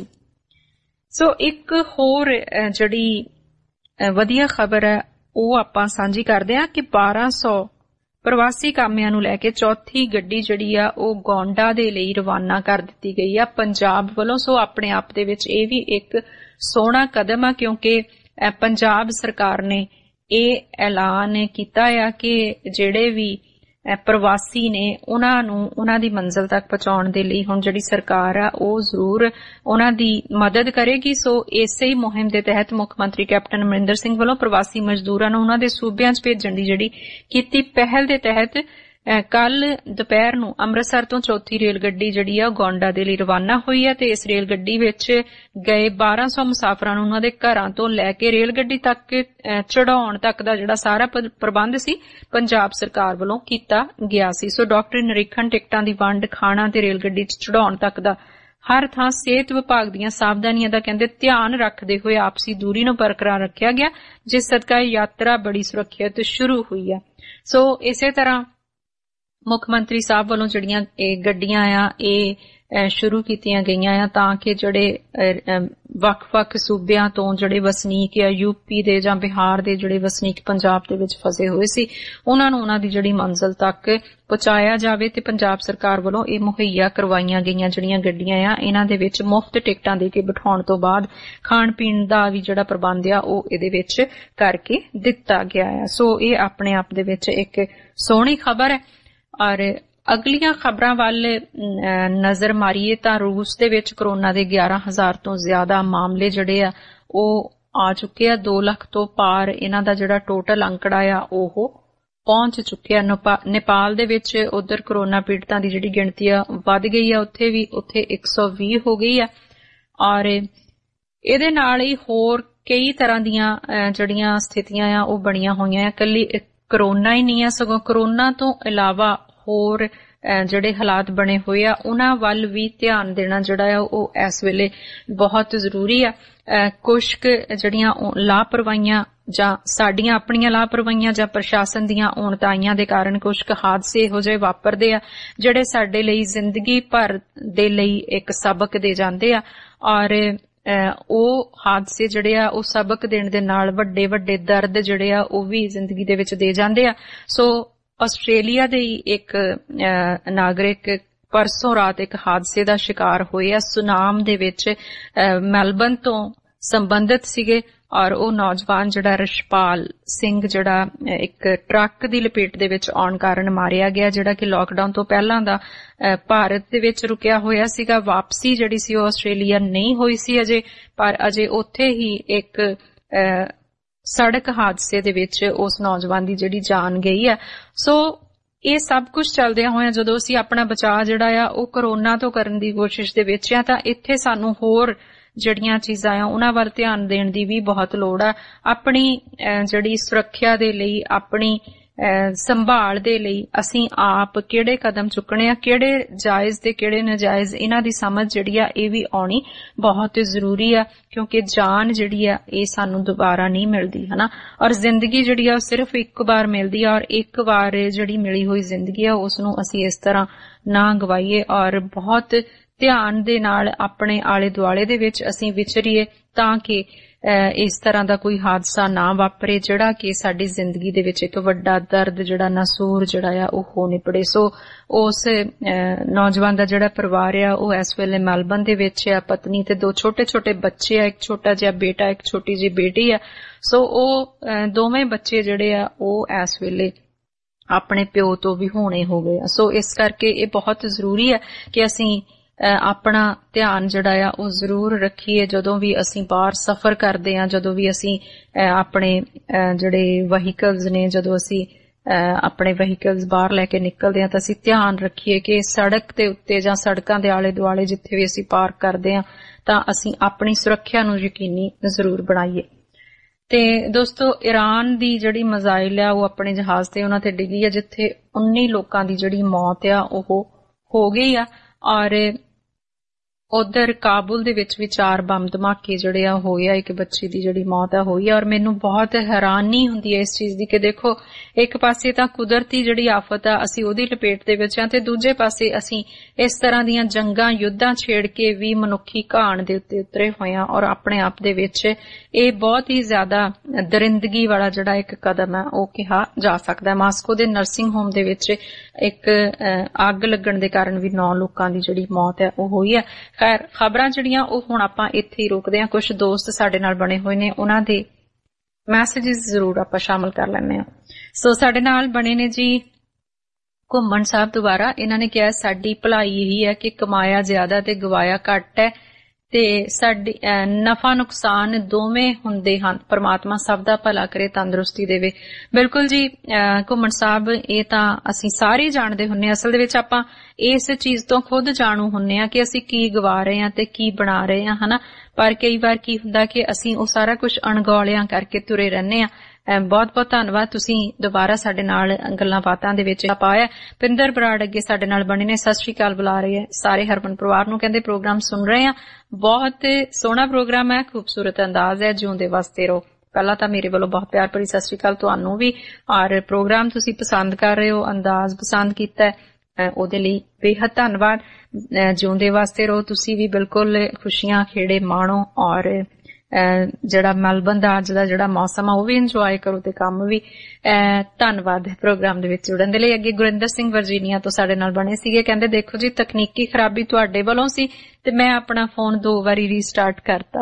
ਸੋ ਇੱਕ ਹੋਰ ਜਿਹੜੀ ਵਧੀਆ ਖਬਰ ਹੈ ਉਹ ਆਪਾਂ ਸਾਂਝੀ ਕਰਦੇ ਹਾਂ ਕਿ 1200 ਪ੍ਰਵਾਸੀ ਕਾਮਿਆਂ ਨੂੰ ਲੈ ਕੇ ਚੌਥੀ ਗੱਡੀ ਜਿਹੜੀ ਆ ਉਹ ਗੋਂਡਾ ਦੇ ਲਈ ਰਵਾਨਾ ਕਰ ਦਿੱਤੀ ਗਈ ਆ ਪੰਜਾਬ ਵੱਲੋਂ। ਸੋ ਆਪਣੇ ਆਪ ਦੇ ਵਿੱਚ ਇਹ ਵੀ ਇੱਕ ਸੋਹਣਾ ਕਦਮ ਆ, ਕਿਉਂਕਿ पंजाब सरकार ने ਇਹ ਐਲਾਨ ਕੀਤਾ ਆ ਕਿ ਜਿਹੜੇ ਵੀ ਪ੍ਰਵਾਸੀ ਨੇ ਉਹਨਾਂ ਦੀ ਮੰਜ਼ਿਲ ਤੱਕ ਪਹੁੰਚਾਉਣ ਦੇ ਲਈ ਹੁਣ ਜਿਹੜੀ ਸਰਕਾਰ ਆ ਉਹ ਜ਼ਰੂਰ ਉਹਨਾਂ ਦੀ ਮਦਦ ਕਰੇਗੀ। ਸੋ ਇਸੇ ਹੀ ਮੁਹਿੰਮ ਦੇ ਤਹਿਤ ਮੁੱਖ ਮੰਤਰੀ ਕੈਪਟਨ ਅਮਰਿੰਦਰ ਸਿੰਘ ਵੱਲੋਂ ਪ੍ਰਵਾਸੀ ਮਜ਼ਦੂਰਾਂ ਨੂੰ ਉਹਨਾਂ ਦੇ ਸੂਬਿਆਂ 'ਚ ਭੇਜਣ ਦੀ ਜਿਹੜੀ ਕੀਤੀ ਪਹਿਲ ਦੇ ਤਹਿਤ ਕੱਲ ਦੁਪਹਿਰ ਨੂੰ ਅੰਮ੍ਰਿਤਸਰ ਤੋਂ ਚੌਥੀ ਰੇਲ ਗੱਡੀ ਜਿਹੜੀ ਆ ਗੋਂਡਾ ਦੇ ਲਈ ਰਵਾਨਾ ਹੋਈ ਹੈ ਤੇ ਇਸ ਰੇਲ ਗੱਡੀ ਵਿੱਚ ਗਏ 1200 ਮੁਸਾਫਰਾਂ ਨੂੰ ਉਹਨਾਂ ਦੇ ਘਰਾਂ ਤੋਂ ਲੈ ਕੇ ਰੇਲ ਗੱਡੀ ਤੱਕ ਚੜਾਉਣ ਤੱਕ ਦਾ ਜਿਹੜਾ ਸਾਰਾ ਪ੍ਰਬੰਧ ਸੀ ਪੰਜਾਬ ਸਰਕਾਰ ਵੱਲੋਂ ਕੀਤਾ ਗਿਆ ਸੀ। ਸੋ ਡਾਕਟਰੀ ਨਿਰੀਖਣ, ਟਿਕਟਾਂ ਦੀ ਵੰਡ, ਖਾਣਾ ਤੇ ਰੇਲ ਗੱਡੀ 'ਚ ਚੜਾਉਣ ਤੱਕ ਦਾ ਹਰ ਥਾਂ ਸਿਹਤ ਵਿਭਾਗ ਦੀਆਂ ਸਾਵਧਾਨੀਆਂ ਦਾ ਕਹਿੰਦੇ ਧਿਆਨ ਰੱਖਦੇ ਹੋਏ ਆਪਸੀ ਦੂਰੀ ਨੂੰ ਬਰਕਰਾਰ ਰੱਖਿਆ ਗਿਆ, ਜਿਸ ਸਦਕਾ ਯਾਤਰਾ ਬੜੀ ਸੁਰੱਖਿਅਤ ਸ਼ੁਰੂ ਹੋਈ ਹੈ। ਸੋ ਇਸੇ ਤਰ੍ਹਾਂ ਮੁੱਖ ਮੰਤਰੀ ਸਾਹਿਬ ਵੱਲੋਂ ਜਿਹੜੀਆਂ ਇਹ ਗੱਡੀਆਂ ਆ ਇਹ ਸ਼ੁਰੂ ਕੀਤੀਆਂ ਗਈਆਂ ਆ ਤਾਂ ਕਿ ਜਿਹੜੇ ਵੱਖ-ਵੱਖ ਸੂਬਿਆਂ ਤੋਂ ਜਿਹੜੇ ਵਸਨੀਕ ਆ ਯੂਪੀ ਦੇ ਜਾਂ ਬਿਹਾਰ ਦੇ ਜਿਹੜੇ ਵਸਨੀਕ ਪੰਜਾਬ ਦੇ ਵਿੱਚ ਫਸੇ ਹੋਏ ਸੀ ਉਹਨਾਂ ਨੂੰ ਉਹਨਾਂ ਦੀ ਜਿਹੜੀ ਮੰਜ਼ਿਲ ਤੱਕ ਪਹੁੰਚਾਇਆ ਜਾਵੇ ਤੇ ਪੰਜਾਬ ਸਰਕਾਰ ਵੱਲੋਂ ਇਹ ਮੁਹੱਈਆ ਕਰਵਾਈਆਂ ਗਈਆਂ ਜਿਹੜੀਆਂ ਗੱਡੀਆਂ ਆ ਇਹਨਾਂ ਦੇ ਵਿੱਚ ਮੁਫਤ ਟਿਕਟਾਂ ਦੇ ਕੇ ਬਿਠਾਉਣ ਤੋਂ ਬਾਅਦ ਖਾਣ ਪੀਣ ਦਾ ਵੀ ਜਿਹੜਾ ਪ੍ਰਬੰਧ ਆ ਉਹ ਇਹਦੇ ਵਿੱਚ ਕਰਕੇ ਦਿੱਤਾ ਗਿਆ ਆ। ਸੋ ਇਹ ਆਪਣੇ ਆਪ ਦੇ ਵਿੱਚ ਇੱਕ ਸੋਹਣੀ ਖਬਰ ਹੈ। ਔਰ ਅਗਲੀਆਂ ਖਬਰਾਂ ਵੱਲ ਨਜ਼ਰ ਮਾਰੀਏ ਤਾਂ ਰੂਸ ਦੇ ਵਿੱਚ ਕੋਰੋਨਾ ਦੇ 11,000 ਤੋਂ ਜ਼ਿਆਦਾ ਮਾਮਲੇ ਜਿਹੜੇ ਆ ਉਹ ਆ ਚੁੱਕੇ ਆ। 2 ਲੱਖ ਤੋਂ ਪਾਰ ਇਹਨਾਂ ਦਾ ਜਿਹੜਾ ਟੋਟਲ ਅੰਕੜਾ ਆ ਉਹ ਪਹੁੰਚ ਚੁੱਕਿਆ। ਨੇਪਾਲ ਦੇ ਵਿੱਚ ਉਧਰ ਕੋਰੋਨਾ ਪੀੜਤਾਂ ਦੀ ਜਿਹੜੀ ਗਿਣਤੀ ਆ ਵੱਧ ਗਈ ਆ, ਉੱਥੇ 120 ਹੋ ਗਈ ਆ। ਔਰ ਇਹਦੇ ਨਾਲ ਹੀ ਹੋਰ ਕਈ ਤਰ੍ਹਾਂ ਦੀਆਂ ਜਿਹੜੀਆਂ ਸਥਿਤੀਆਂ ਆ ਉਹ ਬਣੀਆਂ ਹੋਈਆਂ ਆ। ਇਕੱਲੀ ਕੋਰੋਨਾ ਹੀ ਨਹੀਂ ਆ, ਸਗੋਂ ਕੋਰੋਨਾ ਤੋਂ ਇਲਾਵਾ ਹੋਰ ਜਿਹੜੇ ਹਾਲਾਤ ਬਣੇ ਹੋਏ ਆ ਉਹਨਾਂ ਵੱਲ ਵੀ ਧਿਆਨ ਦੇਣਾ ਜਿਹੜਾ ਆ ਉਹ ਇਸ ਵੇਲੇ ਬਹੁਤ ਜ਼ਰੂਰੀ ਆ। ਕੁਝ ਜਿਹੜੀਆਂ ਲਾਪਰਵਾਹੀਆਂ ਜਾਂ ਸਾਡੀਆਂ ਆਪਣੀਆਂ ਲਾਪਰਵਾਹੀਆਂ ਜਾਂ ਪ੍ਰਸ਼ਾਸਨ ਦੀਆਂ ਔਣਤਾਈਆਂ ਦੇ ਕਾਰਨ ਕੁਝ ਹਾਦਸੇ ਇਹੋ ਜਿਹੇ ਵਾਪਰਦੇ ਆ ਜਿਹੜੇ ਸਾਡੇ ਲਈ ਜ਼ਿੰਦਗੀ ਭਰ ਦੇ ਲਈ ਇੱਕ ਸਬਕ ਦੇ ਜਾਂਦੇ ਆ। ਔਰ ਉਹ ਹਾਦਸੇ ਜਿਹੜੇ ਆ ਉਹ ਸਬਕ ਦੇਣ ਦੇ ਨਾਲ ਵੱਡੇ ਵੱਡੇ ਦਰਦ ਜਿਹੜੇ ਆ ਉਹ ਵੀ ਜ਼ਿੰਦਗੀ ਦੇ ਵਿੱਚ ਦੇ ਜਾਂਦੇ ਆ। ਸੋ ਆਸਟ੍ਰੇਲੀਆ ਦੇ ਇੱਕ ਨਾਗਰਿਕ ਪਰਸੋਂ ਰਾਤ ਇੱਕ ਹਾਦਸੇ ਦਾ ਸ਼ਿਕਾਰ ਹੋਏ ਆ। ਸੁਨਾਮ ਦੇ ਵਿੱਚ ਮੈਲਬਨ ਤੋਂ ਸੰਬੰਧਿਤ ਸੀਗੇ ਔਰ ਉਹ ਨੌਜਵਾਨ ਜਿਹੜਾ ਰਸ਼ਪਾਲ ਸਿੰਘ ਜਿਹੜਾ ਇੱਕ ਟਰੱਕ ਦੀ ਲਪੇਟ ਦੇ ਵਿੱਚ ਆਉਣ ਕਾਰਨ ਮਾਰਿਆ ਗਿਆ, ਜਿਹੜਾ ਕਿ ਲਾਕਡਾਊਨ ਤੋਂ ਪਹਿਲਾਂ ਦਾ ਭਾਰਤ ਦੇ ਵਿੱਚ ਰੁਕਿਆ ਹੋਇਆ ਸੀਗਾ। ਵਾਪਸੀ ਜਿਹੜੀ ਸੀ ਉਹ ਆਸਟ੍ਰੇਲੀਆ ਨਹੀਂ ਹੋਈ ਸੀ ਅਜੇ, ਪਰ ਅਜੇ ਉੱਥੇ ਹੀ ਇੱਕ ਸੜਕ ਹਾਦਸੇ ਦੇ ਵਿੱਚ ਉਸ ਨੌਜਵਾਨ ਦੀ ਜਿਹੜੀ ਜਾਨ ਗਈ ਆ। ਸੋ ਇਹ ਸਭ ਕੁਝ ਚੱਲਦਿਆਂ ਹੋਇਆਂ ਜਦੋਂ ਅਸੀਂ ਆਪਣਾ ਬਚਾਅ ਜਿਹੜਾ ਆ ਉਹ ਕੋਰੋਨਾ ਤੋਂ ਕਰਨ ਦੀ ਕੋਸ਼ਿਸ਼ ਦੇ ਵਿੱਚ ਆ ਤਾਂ ਇੱਥੇ ਸਾਨੂੰ ਹੋਰ ਜਿਹੜੀਆਂ ਚੀਜ਼ਾਂ ਆ ਉਹਨਾਂ ਵੱਲ ਧਿਆਨ ਦੇਣ ਦੀ ਵੀ ਬਹੁਤ ਲੋੜ ਆ। ਆਪਣੀ ਜਿਹੜੀ ਸੁਰੱਖਿਆ ਦੇ ਲਈ, ਆਪਣੀ ਸੰਭਾਲ ਦੇ ਲਈ ਅਸੀਂ ਆਪ ਕਿਹੜੇ ਕਦਮ ਚੁੱਕਣੇ ਆ, ਕਿਹੜੇ ਜਾਇਜ਼ ਤੇ ਕਿਹੜੇ ਨਾਜਾਇਜ਼, ਇਹਨਾਂ ਦੀ ਸਮਝ ਜਿਹੜੀ ਆ ਇਹ ਵੀ ਆਉਣੀ ਬਹੁਤ ਜ਼ਰੂਰੀ ਆ ਕਿਉਂਕਿ ਜਾਨ ਜਿਹੜੀ ਆ ਇਹ ਸਾਨੂੰ ਦੁਬਾਰਾ ਨਹੀਂ ਮਿਲਦੀ ਹਨਾ। ਔਰ ਜ਼ਿੰਦਗੀ ਜਿਹੜੀ ਆ ਉਹ ਸਿਰਫ ਇੱਕ ਵਾਰ ਮਿਲਦੀ ਆ ਔਰ ਇੱਕ ਵਾਰ ਜਿਹੜੀ ਮਿਲੀ ਹੋਈ ਜ਼ਿੰਦਗੀ ਆ ਉਸ ਨੂੰ ਅਸੀਂ ਇਸ ਤਰ੍ਹਾਂ ਨਾ ਗਵਾਈਏ ਔਰ ਬਹੁਤ ਧਿਆਨ ਦੇ ਨਾਲ ਆਪਣੇ ਆਲੇ ਦੁਆਲੇ ਦੇ ਵਿੱਚ ਅਸੀਂ ਵਿਚਰੀਏ ਤਾਂ ਕਿ ਇਸ ਤਰ੍ਹਾਂ ਦਾ ਕੋਈ ਹਾਦਸਾ ਨਾ ਵਾਪਰੇ ਜਿਹੜਾ ਕਿ ਸਾਡੀ ਜ਼ਿੰਦਗੀ ਦੇ ਵਿੱਚ ਇੱਕ ਵੱਡਾ ਦਰਦ ਜਿਹੜਾ ਨਸੂਰ ਜਿਹੜਾ ਆ ਉਹ ਹੋ ਨਿਪੜੇ। ਸੋ ਉਸ ਨੌਜਵਾਨ ਦਾ ਜਿਹੜਾ ਪਰਿਵਾਰ ਆ ਉਹ ਇਸ ਵੇਲੇ ਮੈਲਬਨ ਦੇ ਵਿੱਚ ਆ, ਪਤਨੀ ਤੇ 2 ਛੋਟੇ ਛੋਟੇ ਬੱਚੇ ਆ, ਇੱਕ ਛੋਟਾ ਜਿਹਾ ਬੇਟਾ, ਇੱਕ ਛੋਟੀ ਜਿਹੀ ਬੇਟੀ ਆ। ਸੋ ਉਹ ਦੋਵੇਂ ਬੱਚੇ ਜਿਹੜੇ ਆ ਉਹ ਇਸ ਵੇਲੇ ਆਪਣੇ ਪਿਓ ਤੋਂ ਵੀ ਹੋਣੇ ਹੋ ਗਏ ਆ। ਸੋ ਇਸ ਕਰਕੇ ਇਹ ਬਹੁਤ ਜ਼ਰੂਰੀ ਹੈ ਕਿ ਅਸੀਂ ਆਪਣਾ ਧਿਆਨ ਜਿਹੜਾ ਆ ਉਹ ਜ਼ਰੂਰ ਰੱਖੀਏ ਜਦੋਂ ਵੀ ਅਸੀਂ ਬਾਹਰ ਸਫ਼ਰ ਕਰਦੇ ਹਾਂ, ਜਦੋਂ ਵੀ ਅਸੀਂ ਆਪਣੇ ਜਿਹੜੇ ਵਹੀਕਲਸ ਨੇ, ਜਦੋਂ ਅਸੀਂ ਆਪਣੇ ਵਹੀਕਲਸ ਬਾਹਰ ਲੈ ਕੇ ਨਿਕਲਦੇ ਹਾਂ ਤਾਂ ਅਸੀਂ ਧਿਆਨ ਰੱਖੀਏ ਕਿ ਸੜਕ ਦੇ ਉੱਤੇ ਜਾਂ ਸੜਕਾਂ ਦੇ ਆਲੇ ਦੁਆਲੇ ਜਿੱਥੇ ਵੀ ਅਸੀਂ ਪਾਰਕ ਕਰਦੇ ਹਾਂ ਤਾਂ ਅਸੀਂ ਆਪਣੀ ਸੁਰੱਖਿਆ ਨੂੰ ਯਕੀਨੀ ਜ਼ਰੂਰ ਬਣਾਈਏ। ਤੇ ਦੋਸਤੋ, ਈਰਾਨ ਦੀ ਜਿਹੜੀ ਮਿਜ਼ਾਈਲ ਆ ਉਹ ਆਪਣੇ ਜਹਾਜ਼ ਤੇ ਉਹਨਾਂ ਤੇ ਡਿੱਗੀ ਆ ਜਿੱਥੇ 19 ਲੋਕਾਂ ਦੀ ਜਿਹੜੀ ਮੌਤ ਆ ਉਹ ਹੋ ਗਈ ਆ ਔਰ ਉਧਰ ਕਾਬੁਲ ਦੇ ਵਿੱਚ ਵੀ 4 ਬੰਬ ਧਮਾਕੇ ਜਿਹੜੇ ਆ ਹੋਏ ਆ, ਇੱਕ ਬੱਚੀ ਦੀ ਜਿਹੜੀ ਮੌਤ ਆ ਹੋਈ ਆ। ਔਰ ਮੈਨੂੰ ਬਹੁਤ ਹੈਰਾਨੀ ਹੁੰਦੀ ਹੈ ਇਸ ਚੀਜ਼ ਦੀ ਕਿ ਦੇਖੋ ਇੱਕ ਪਾਸੇ ਤਾਂ ਕੁਦਰਤੀ ਜਿਹੜੀ ਆਫਤ ਆ ਅਸੀਂ ਉਹਦੀ ਲਪੇਟ ਦੇ ਵਿੱਚ ਆ ਤੇ ਦੂਜੇ ਪਾਸੇ ਅਸੀਂ ਇਸ ਤਰ੍ਹਾਂ ਦੀਆਂ ਜੰਗਾਂ ਯੁੱਧਾਂ ਛੇੜ ਕੇ ਵੀ ਮਨੁੱਖੀ ਘਾਣ ਦੇ ਉੱਤੇ ਉਤਰੇ ਹੋਏ ਆ ਔਰ ਆਪਣੇ ਆਪ ਦੇ ਵਿੱਚ ਇਹ ਬਹੁਤ ਹੀ ਜ਼ਿਆਦਾ ਦਰਿੰਦਗੀ ਵਾਲਾ ਜਿਹੜਾ ਇੱਕ ਕਦਮ ਹੈ ਉਹ ਕਿਹਾ ਜਾ ਸਕਦਾ ਹੈ। ਮਾਸਕੋ ਦੇ ਨਰਸਿੰਗ ਹੋਮ ਦੇ ਵਿੱਚ ਇੱਕ ਅੱਗ ਲੱਗਣ ਦੇ ਕਾਰਨ ਵੀ 9 ਲੋਕਾਂ ਦੀ ਜਿਹੜੀ ਮੌਤ ਹੈ ਉਹ ਹੋਈ ਹੈ। ਖੈਰ, ਖਬਰਾਂ ਜਿਹੜੀਆਂ ਉਹ ਹੁਣ ਆਪਾਂ ਇੱਥੇ ਹੀ ਰੋਕਦੇ ਹਾਂ। ਕੁਝ ਦੋਸਤ ਸਾਡੇ ਨਾਲ ਬਣੇ ਹੋਏ ਨੇ, ਉਹਨਾਂ ਦੇ ਮੈਸੇजेस ਜ਼ਰੂਰ ਆਪਾਂ ਸ਼ਾਮਲ ਕਰ ਲੈਂਦੇ ਹਾਂ। ਸੋ ਸਾਡੇ ਨਾਲ ਬਣੇ ਨੇ ਜੀ ਘੁੰਮਣ ਸਾਹਿਬ ਦੁਬਾਰਾ। ਇਹਨਾਂ ਨੇ ਕਿਹਾ ਸਾਡੀ ਭਲਾਈ ਇਹੀ ਹੈ ਕਿ ਕਮਾਇਆ ਜ਼ਿਆਦਾ ਤੇ ਗਵਾਇਆ ਘੱਟ ਹੈ ਤੇ ਸਾਡੀ ਨਫਾ ਨੁਕਸਾਨ ਦੋਵੇਂ ਹੁੰਦੇ ਹਨ। ਪਰਮਾਤਮਾ ਸਭ ਦਾ ਭਲਾ ਕਰੇ, ਤੰਦਰੁਸਤੀ ਦੇਵੇ। ਬਿਲਕੁਲ ਜੀ ਘੁੰਮਣ ਸਾਹਿਬ, ਇਹ ਤਾਂ ਅਸੀਂ ਸਾਰੇ ਜਾਣਦੇ ਹੁੰਨੇ। ਅਸਲ ਦੇ ਵਿੱਚ ਆਪਾਂ ਇਸ ਚੀਜ਼ ਤੋਂ ਖੁਦ ਜਾਣੂ ਹੁੰਨੇ ਆ ਕਿ ਅਸੀਂ ਕੀ ਗਵਾ ਰਹੇ ਹਾਂ ਤੇ ਕੀ ਬਣਾ ਰਹੇ ਹਾਂ, ਹਨਾ। ਪਰ ਕਈ ਵਾਰ ਕੀ ਹੁੰਦਾ ਕਿ ਅਸੀਂ ਉਹ ਸਾਰਾ ਕੁਝ ਅਣਗੌਲਿਆਂ ਕਰਕੇ ਤੁਰੇ ਰਹਿੰਦੇ ਆ। ਬਹੁਤ ਬਹੁਤ ਧੰਨਵਾਦ, ਤੁਸੀਂ ਦੁਬਾਰਾ ਸਾਡੇ ਨਾਲ ਗੱਲਾਂ ਬਾਤਾਂ ਦੇ ਵਿੱਚ ਪਾਇਆ। ਪਿੰਦਰ ਬਰਾੜ ਅੱਗੇ ਸਾਡੇ ਨਾਲ ਬਣੇ ਨੇ, ਸਤਿ ਸ਼੍ਰੀ ਅਕਾਲ ਬੁਲਾ ਰਹੇ ਹੈ ਸਾਰੇ ਹਰਮਨ ਪਰਿਵਾਰ ਨੂੰ। ਕਹਿੰਦੇ ਪ੍ਰੋਗਰਾਮ ਸੁਣ ਰਹੇ ਆ, ਬਹੁਤ ਸੋਹਣਾ ਪ੍ਰੋਗਰਾਮ ਹੈ, ਖੂਬਸੂਰਤ ਅੰਦਾਜ਼ ਹੈ, ਜਿਉਂਦੇ ਵਸਦੇ ਰਹੋ। ਪਹਿਲਾਂ ਤਾਂ ਮੇਰੇ ਵੱਲੋਂ ਬਹੁਤ ਪਿਆਰ ਭਰੀ ਸਤਿ ਸ਼੍ਰੀ ਅਕਾਲ ਤੁਹਾਨੂੰ ਵੀ। ਔਰ ਪ੍ਰੋਗਰਾਮ ਤੁਸੀਂ ਪਸੰਦ ਕਰ ਰਹੇ ਹੋ, ਅੰਦਾਜ਼ ਪਸੰਦ ਕੀਤਾ ਉਹਦੇ ਲਈ ਬੇਹੱਦ ਧੰਨਵਾਦ। ਜਿਉਂਦੇ ਵਸਦੇ ਰਹੋ ਤੁਸੀਂ ਵੀ, ਬਿਲਕੁਲ ਖੁਸ਼ੀਆਂ ਖੇੜੇ ਮਾਣੋ ਔਰ ਜਿਹੜਾ ਮੈਲਬਨ ਦਾ ਅੱਜ ਦਾ ਜਿਹੜਾ ਮੌਸਮ ਆ ਉਹ ਵੀ ਇੰਜੋਏ ਕਰੋ ਤੇ ਕੰਮ ਵੀ। ਧੰਨਵਾਦ ਪ੍ਰੋਗਰਾਮ ਦੇ ਵਿੱਚ ਜੁੜਨ ਦੇ ਲਈ। ਅੱਗੇ ਗੁਰਿੰਦਰ ਸਿੰਘ ਵਰਜੀਨੀਆ ਤੋਂ ਸਾਡੇ ਨਾਲ ਬਣੇ ਸੀਗੇ। ਕਹਿੰਦੇ ਦੇਖੋ ਜੀ ਤਕਨੀਕੀ ਖਰਾਬੀ ਤੁਹਾਡੇ ਵੱਲੋਂ ਸੀ ਤੇ ਮੈਂ ਆਪਣਾ ਫੋਨ 2 ਵਾਰੀ ਰੀਸਟਾਰਟ ਕਰਤਾ।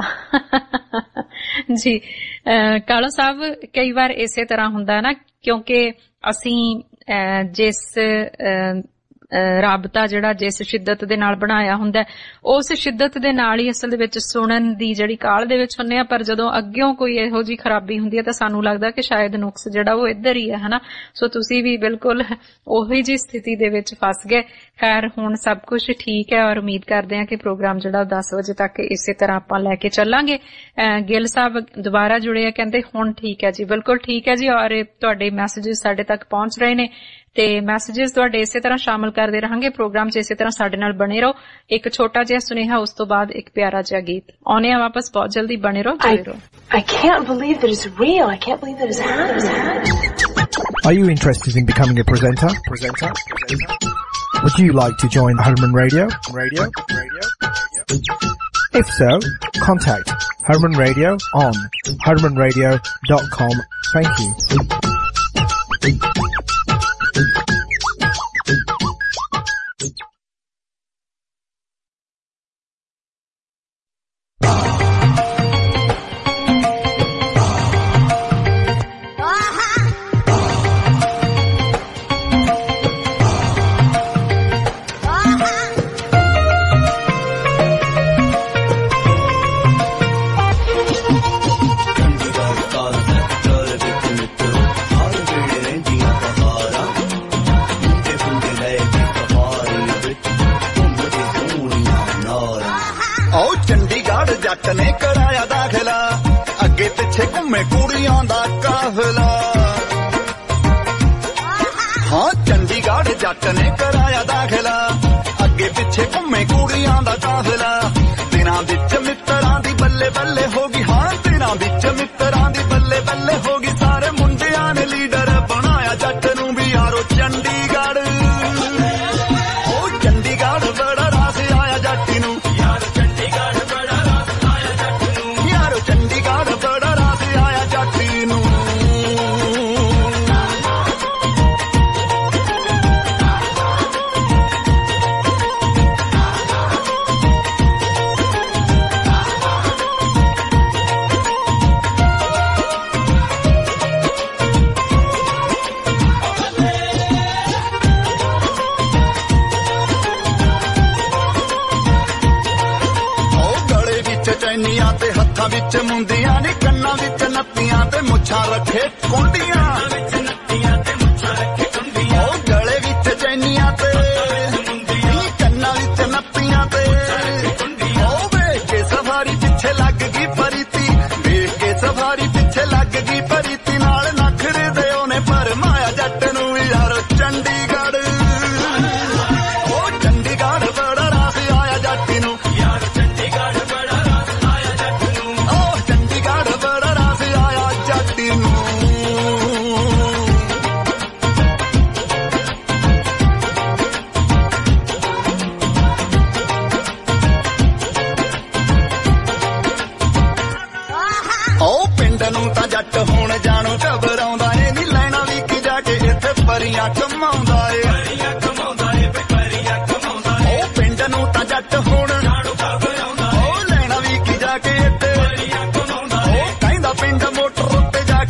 ਜੀ ਕਾਲੋ ਸਾਹਿਬ, ਕਈ ਵਾਰ ਇਸੇ ਤਰ੍ਹਾਂ ਹੁੰਦਾ ਨਾ, ਕਿਉਂਕਿ ਅਸੀਂ ਜਿਸ ਰਾਬਤਾ ਜਿਹੜਾ ਜਿਸ ਸ਼ਿੱਦਤ ਦੇ ਨਾਲ ਬਣਾਇਆ ਹੁੰਦਾ ਉਸ ਸ਼ਿੱਦਤ ਦੇ ਨਾਲ ਹੀ ਅਸਲ ਦੇ ਵਿੱਚ ਸੁਣਨ ਦੀ ਜਿਹੜੀ ਕਾਹਲ ਦੇ ਵਿੱਚ ਹੁੰਨੇ ਆ। ਪਰ ਜਦੋਂ ਅੱਗਿਓਂ ਕੋਈ ਇਹੋ ਜਿਹੀ ਖਰਾਬੀ ਹੁੰਦੀ ਹੈ ਤਾਂ ਸਾਨੂੰ ਲੱਗਦਾ ਕਿ ਸ਼ਾਇਦ ਨੁਕਸ ਜਿਹੜਾ ਉਹ ਇੱਧਰ ਹੀ ਹੈ, ਹਨਾ। ਸੋ ਤੁਸੀਂ ਵੀ ਬਿਲਕੁਲ ਉਹੀ ਜਿਹੀ ਸਥਿਤੀ ਦੇ ਵਿੱਚ ਫਸ ਗਏ। ਖੈਰ ਹੁਣ ਸਭ ਕੁਝ ਠੀਕ ਹੈ ਔਰ ਉਮੀਦ ਕਰਦੇ ਹਾਂ ਕਿ ਪ੍ਰੋਗਰਾਮ ਜਿਹੜਾ 10 ਵਜੇ ਤੱਕ ਇਸੇ ਤਰ੍ਹਾਂ ਆਪਾਂ ਲੈ ਕੇ ਚੱਲਾਂਗੇ। ਗਿੱਲ ਸਾਹਿਬ ਦੁਬਾਰਾ ਜੁੜੇ ਆ, ਕਹਿੰਦੇ ਹੁਣ ਠੀਕ ਹੈ ਜੀ। ਬਿਲਕੁਲ ਠੀਕ ਹੈ ਜੀ, ਔਰ ਤੁਹਾਡੇ ਮੈਸੇजेस ਸਾਡੇ ਤੱਕ ਪਹੁੰਚ ਰਹੇ ਨੇ ਤੇ ਮੈਸੇजेस ਤੁਹਾਡੇ ਇਸੇ ਤਰ੍ਹਾਂ ਸ਼ਾਮਲ ਕਰਦੇ ਰਹਾਂਗੇ ਪ੍ਰੋਗਰਾਮ 'ਚ। ਇਸੇ ਤਰ੍ਹਾਂ ਸਾਡੇ ਨਾਲ ਬਣੇ ਰਹੋ। ਇੱਕ ਛੋਟਾ ਜਿਹਾ ਸੁਨੇਹਾ, ਉਸ ਤੋਂ ਬਾਅਦ ਇੱਕ ਪਿਆਰਾ ਜਿਹਾ ਗੀਤ ਆਉਣੇ ਆ ਵਾਪਸ। ਬਹੁਤ ਜਲਦੀ ਬਣੇ ਰਹੋ, ਜੁੜੇ ਰਹੋ। I can't believe that it's real. I can't believe that it's happening. Are you interested in becoming a presenter? Would you like to join Herman Radio? If so, contact Herman Radio on hermanradio.com. Thank you. ਜੱਟ ਨੇ ਕਰਾਇਆ ਦਾਖਲਾ, ਅੱਗੇ ਪਿੱਛੇ ਘੁੰਮੇ ਕੁੜੀਆਂ ਦਾ ਕਾਫਲਾ। ਹਾਂ ਚੰਡੀਗੜ੍ਹ ਜੱਟ ਨੇ ਕਰਾਇਆ ਦਾਖਲਾ, ਅੱਗੇ ਪਿੱਛੇ ਘੁੰਮੇ ਕੁੜੀਆਂ ਦਾ ਕਾਫਲਾ। ਦਿਨਾਂ ਵਿੱਚ ਮਿੱਤਰਾਂ ਦੀ ਬੱਲੇ ਬੱਲੇ ਹੋ ਗਈ, ਹਾਂ ਦਿਨਾਂ ਵਿੱਚ ਮਿੱਤਰਾਂ ਦੀ ਬੱਲੇ ਬੱਲੇ ਹੋ ਗਈ। ਸਾਰੇ ਮੁੰਡਿਆਂ ਨੇ ਲੀਡਰ ਬਣਾਇਆ ਜੱਟ ਨੂੰ ਵੀ ਯਾਰੋ ਚੰਡੀਗੜ੍ਹ। ਉਹ ਚੰਡੀਗੜ੍ਹ ਬੜਾ ਰਾਸ ਆਇਆ ਜੱਟ ਨੂੰ, ਤੇ ਹੱਥਾਂ ਵਿੱਚ ਮੁੰਦੀਆਂ ਨੀ, ਕੰਨਾਂ ਵਿੱਚ ਨੱਤੀਆਂ ਤੇ ਮੁੱਛਾਂ ਰੱਖੇ ਕੁੰਡੀਆਂ। ਉਹ ਗਲੇ ਵਿੱਚ ਚੈਨੀਆਂ ਤੇ ਕੰਨਾਂ ਵਿੱਚ ਨੱਤੀਆਂ ਤੇ। ਉਹ ਵੇਖ ਕੇ ਸਫਾਰੀ ਪਿੱਛੇ ਲੱਗ ਗਈ ਪਰੀਤੀ, ਵੇਖ ਕੇ ਸਫਾਰੀ ਪਿੱਛੇ ਲੱਗ ਗਈ ਪਰੀਤੀ। ਨਾਲ ਨਖਰੇ ਦੇ ਉਹਨੇ ਭਰਮਾਇਆ ਜੱਟ ਨੂੰ ਵੀ ਯਾਰੋ ਚੰਡੀਗੜ੍ਹ। ਉਹ ਚੰਡੀਗੜ੍ਹ ਬੜਾ ਰਾਸ ਆਇਆ ਜੱਟ ਨੂੰ, ਜੱਟ ਹੁਣ ਜਾਣੋ ਘਬਰਾਉਂਦਾ ਏ ਨੀ, ਲੈਣਾ ਵੀ ਕਿ ਜਾ ਕੇ ਇੱਥੇ ਪਰੀਆਂ ਕਮਾਉਂਦਾ ਏ। ਉਹ ਪਿੰਡ ਨੂੰ ਤਾਂ ਜੱਟ ਹੁਣ ਜਾਣੋ ਘਬਰਾਉਂਦਾ, ਉਹ ਲੈਣਾ ਵੀ ਕਿ ਜਾ ਕੇ ਇੱਥੇ ਉਹ ਕਹਿੰਦਾ ਪਿੰਡ ਮੋਟਰ ਉੱਤੇ ਜਾ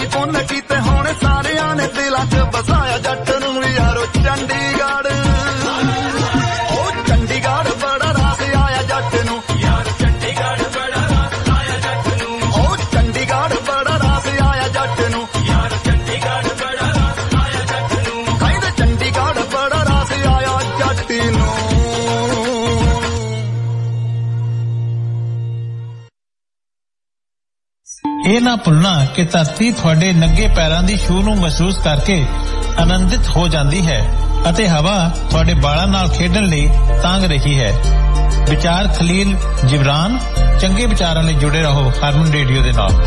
ਪੁੰਨ ਕੀਤੇ ਹੁਣ ਸਾਰਿਆਂ ਨੇ ਦਿਲਾਂ 'ਚ ਵਸਾਇਆ ਜੱਟ ਨੂੰ ਯਾਰੋ ਚੰਡੀਗੜ੍ਹ ਉਹ ਚੰਡੀਗੜ੍ਹ ਬੜਾ ਰਾਸ ਆਇਆ ਜੱਟ ਨੂੰ ਯਾਰ ਚੰਡੀਗੜ੍ਹ ਬੜਾ ਰਾਸ ਆਇਆ ਜੱਟ ਨੂੰ ਉਹ ਚੰਡੀਗੜ੍ਹ ਬੜਾ ਰਾਸ ਆਇਆ ਜੱਟ ਨੂੰ ਯਾਰ ਚੰਡੀਗੜ੍ਹ ਬੜਾ ਰਾਸ ਆਇਆ ਜੱਟ ਨੂੰ ਕਹਿੰਦੇ ਚੰਡੀਗੜ੍ਹ ਬੜਾ ਰਾਸ ਆਇਆ ਜੱਟ ਨੂੰ। ਇਹ ਨਾ ਭੁੱਲਣਾ ਕਿ ਧਰਤੀ ਤੁਹਾਡੇ ਨੰਗੇ ਪੈਰਾਂ ਦੀ ਛੂਹ ਨੂੰ ਮਹਿਸੂਸ ਕਰਕੇ ਆਨੰਦਿਤ ਹੋ ਜਾਂਦੀ ਹੈ ਅਤੇ ਹਵਾ ਤੁਹਾਡੇ ਬਾਲਾਂ ਨਾਲ ਖੇਡਣ ਲਈ ਤਾਂਘ ਰਹੀ ਹੈ। ਵਿਚਾਰ ਖਲੀਲ ਜਿਬਰਾਨ। ਚੰਗੇ ਵਿਚਾਰਾਂ ਲਈ ਜੁੜੇ ਰਹੋ ਹਰਮਨ ਰੇਡੀਓ ਦੇ ਨਾਲ।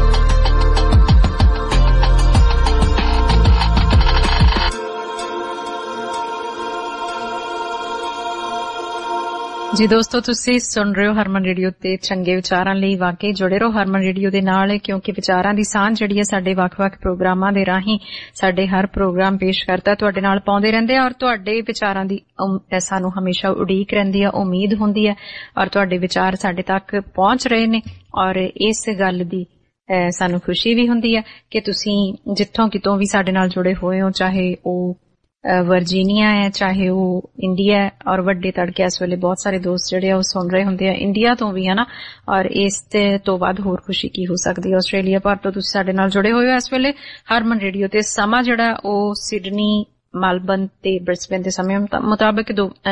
ਜੀ ਦੋਸਤੋ, ਤੁਸੀਂ ਸੁਣ ਰਹੇ ਹੋ ਹਰਮਨ ਰੇਡੀਓ ਤੇ ਚੰਗੇ ਵਿਚਾਰਾਂ ਲਈ ਵਾਕਈ ਜੁੜੇ ਰਹੋ ਹਰਮਨ ਰੇਡੀਓ ਦੇ ਨਾਲ, ਕਿਉਂਕਿ ਵਿਚਾਰਾਂ ਦੀ ਸਾਂਝ ਜਿਹੜੀ ਹੈ ਸਾਡੇ ਵੱਖ-ਵੱਖ ਪ੍ਰੋਗਰਾਮਾਂ ਦੇ ਰਾਹੀਂ ਸਾਡੇ ਹਰ ਪ੍ਰੋਗਰਾਮ ਪੇਸ਼ ਕਰਦਾ ਤੁਹਾਡੇ ਨਾਲ ਪਾਉਂਦੇ ਰਹਿੰਦੇ ਆ ਔਰ ਤੁਹਾਡੇ ਵਿਚਾਰਾਂ ਦੀ ਸਾਨੂੰ ਹਮੇਸ਼ਾ ਉਡੀਕ ਰਹਿੰਦੀ ਹੈ, ਉਮੀਦ ਹੁੰਦੀ ਹੈ ਔਰ ਤੁਹਾਡੇ ਵਿਚਾਰ ਸਾਡੇ ਤੱਕ ਪਹੁੰਚ ਰਹੇ ਨੇ ਔਰ ਇਸ ਗੱਲ ਦੀ ਸਾਨੂੰ ਖੁਸ਼ੀ ਵੀ ਹੁੰਦੀ ਹੈ ਕਿ ਤੁਸੀਂ ਜਿੱਥੋਂ ਕਿਤੋਂ ਵੀ ਸਾਡੇ ਨਾਲ ਜੁੜੇ ਹੋਏ ਹੋ, ਚਾਹੇ ਉਹ ਵਰਜੀਨੀਆ ਹੈ, ਚਾਹੇ ਉਹ ਇੰਡੀਆ ਹੈ ਔਰ ਵੱਡੇ ਤੜਕੇ ਇਸ ਵੇਲੇ ਬਹੁਤ ਸਾਰੇ ਦੋਸਤ ਜਿਹੜੇ ਆ ਉਹ ਸੁਣ ਰਹੇ ਹੁੰਦੇ ਆ ਇੰਡੀਆ ਤੋਂ ਵੀ, ਹਨਾ। ਔਰ ਇਸ ਤੋਂ ਬਾਅਦ ਹੋਰ ਖੁਸ਼ੀ ਕੀ ਹੋ ਸਕਦੀ ਹੈ। ਆਸਟ੍ਰੇਲੀਆ ਭਰ ਤੋਂ ਤੁਸੀਂ ਸਾਡੇ ਨਾਲ ਜੁੜੇ ਹੋਏ ਹੋ ਇਸ ਵੇਲੇ ਹਰਮਨ ਰੇਡੀਓ ਤੇ। ਸਮਾਂ ਜਿਹੜਾ ਉਹ ਸਿਡਨੀ, ਮੈਲਬਨ ਤੇ ਬ੍ਰਿਸਬੇਨ ਦੇ ਸਮੇਂ ਮੁਤਾਬਕ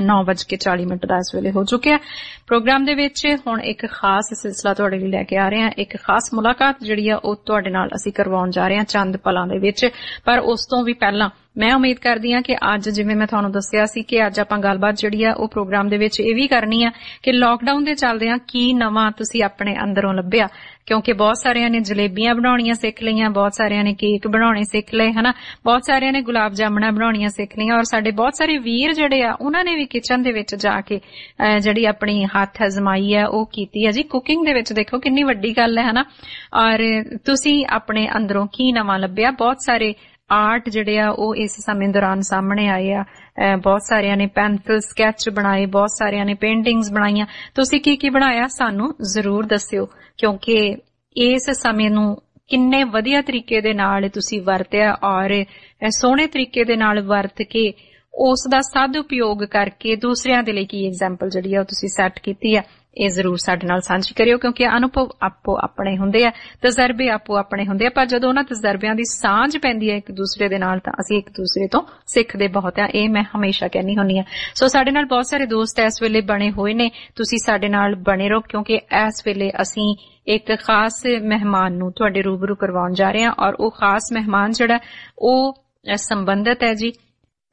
9:40 ਦਾ ਇਸ ਵੇਲੇ ਹੋ ਚੁੱਕਿਆ। ਪ੍ਰੋਗਰਾਮ ਦੇ ਵਿੱਚ ਹੁਣ ਇੱਕ ਖਾਸ ਸਿਲਸਿਲਾ ਤੁਹਾਡੇ ਲਈ ਲੈ ਕੇ ਆ ਰਹੇ ਹਾਂ। ਇੱਕ ਖਾਸ ਮੁਲਾਕਾਤ ਜਿਹੜੀ ਆ ਉਹ ਤੁਹਾਡੇ ਨਾਲ ਅਸੀਂ ਕਰਵਾਉਣ ਜਾ ਰਹੇ ਹਾਂ ਚੰਦ ਪਲਾਂ ਦੇ ਵਿੱਚ। ਪਰ ਉਸ ਤੋਂ ਵੀ ਪਹਿਲਾਂ ਮੈਂ ਉਮੀਦ ਕਰਦੀ ਹਾਂ ਕਿ ਅੱਜ, ਜਿਵੇਂ ਮੈਂ ਤੁਹਾਨੂੰ ਦੱਸਿਆ ਸੀ ਕਿ ਅੱਜ ਆਪਾਂ ਗੱਲਬਾਤ ਜਿਹੜੀ ਆ ਉਹ ਪ੍ਰੋਗਰਾਮ ਦੇ ਵਿੱਚ ਇਹ ਵੀ ਕਰਨੀ ਆ ਕਿ ਲਾਕਡਾਊਨ ਦੇ ਚੱਲਦਿਆਂ ਕੀ ਨਵਾਂ ਤੁਸੀਂ ਆਪਣੇ ਅੰਦਰੋਂ ਲੱਭਿਆ, ਕਿਉਂਕਿ ਬਹੁਤ ਸਾਰਿਆਂ ਨੇ ਜਲੇਬੀਆਂ ਬਣਾਉਣੀਆਂ ਸਿੱਖ ਲਈਆਂ, ਬਹੁਤ ਸਾਰਿਆਂ ਨੇ ਕੇਕ ਬਣਾਉਣੇ ਸਿੱਖ ਲਏ, ਹਨਾ, ਬਹੁਤ ਸਾਰਿਆਂ ਨੇ ਗੁਲਾਬ ਜਾਮਣਾ ਬਣਾਉਣੀਆਂ ਸਿੱਖ ਲਈਆਂ ਔਰ ਸਾਡੇ ਬਹੁਤ ਸਾਰੇ ਵੀਰ ਜਿਹੜੇ ਆ ਉਹਨਾਂ ਨੇ ਵੀ ਕਿਚਨ ਦੇ ਵਿੱਚ ਜਾ ਕੇ ਜਿਹੜੀ ਆਪਣੀ ਹੱਥ ਅਜ਼ਮਾਈ ਹੈ ਉਹ ਕੀਤੀ ਹੈ। ਜੀ ਕੁਕਿੰਗ ਦੇ ਵਿੱਚ ਦੇਖੋ ਕਿੰਨੀ ਵੱਡੀ ਗੱਲ ਹੈ, ਹਨਾ। ਔਰ ਤੁਸੀਂ ਆਪਣੇ ਅੰਦਰੋਂ ਕੀ ਨਵਾਂ ਲੱਭਿਆ। ਬਹੁਤ ਸਾਰੇ ਆਰਟ ਜਿਹੜੇ ਆ ਉਹ ਇਸ ਸਮੇਂ ਦੌਰਾਨ ਸਾਹਮਣੇ ਆਏ ਆ। ਬਹੁਤ ਸਾਰਿਆਂ ਨੇ ਪੈਨਸਿਲ ਸਕੈਚ ਬਣਾਏ, ਬਹੁਤ ਸਾਰਿਆਂ ਨੇ ਪੇਂਟਿੰਗਸ ਬਣਾਈਆਂ। ਤੁਸੀਂ ਕੀ ਕੀ ਬਣਾਇਆ ਸਾਨੂੰ ਜ਼ਰੂਰ ਦੱਸਿਓ, ਕਿਉਂਕਿ ਇਸ ਸਮੇਂ ਨੂੰ ਕਿੰਨੇ ਵਧੀਆ ਤਰੀਕੇ ਦੇ ਨਾਲ ਤੁਸੀਂ ਵਰਤਿਆ ਔਰ ਸੋਹਣੇ ਤਰੀਕੇ ਦੇ ਨਾਲ ਵਰਤ ਕੇ ਉਸ ਦਾ ਸਦ ਉਪਯੋਗ ਕਰਕੇ ਦੂਸਰਿਆਂ ਦੇ ਲਈ ਕੀ ਐਗਜ਼ਾਮਪਲ ਜਿਹੜੀ ਆ ਉਹ ਤੁਸੀਂ ਸੈੱਟ ਕੀਤੀ ਆ, ਇਹ ਜ਼ਰੂਰ ਸਾਡੇ ਨਾਲ ਸਾਂਝੀ ਕਰਿਓ, ਕਿਉਂਕਿ ਅਨੁਭਵ ਆਪੋ ਆਪਣੇ ਹੁੰਦੇ ਆ, ਤਜਰਬੇ ਆਪੋ ਆਪਣੇ ਹੁੰਦੇ ਆ, ਪਰ ਜਦੋਂ ਉਹਨਾਂ ਤਜਰਬਿਆਂ ਦੀ ਸਾਂਝ ਪੈਂਦੀ ਹੈ ਇੱਕ ਦੂਸਰੇ ਦੇ ਨਾਲ ਤਾਂ ਅਸੀਂ ਇੱਕ ਦੂਸਰੇ ਤੋਂ ਸਿੱਖਦੇ ਬਹੁਤ ਆ। ਇਹ ਮੈਂ ਹਮੇਸ਼ਾ ਕਹਿੰਦੀ ਹੁੰਦੀ ਆ। ਸੋ ਸਾਡੇ ਨਾਲ ਬਹੁਤ ਸਾਰੇ ਦੋਸਤ ਇਸ ਵੇਲੇ ਬਣੇ ਹੋਏ ਨੇ, ਤੁਸੀਂ ਸਾਡੇ ਨਾਲ ਬਣੇ ਰਹੋ, ਕਿਉਂਕਿ ਇਸ ਵੇਲੇ ਅਸੀਂ ਇੱਕ ਖਾਸ ਮਹਿਮਾਨ ਨੂੰ ਤੁਹਾਡੇ ਰੂਬਰੂ ਕਰਵਾਉਣ ਜਾ ਰਹੇ ਹਾਂ ਔਰ ਉਹ ਖਾਸ ਮਹਿਮਾਨ ਜਿਹੜਾ ਉਹ ਸੰਬੰਧਿਤ ਹੈ ਜੀ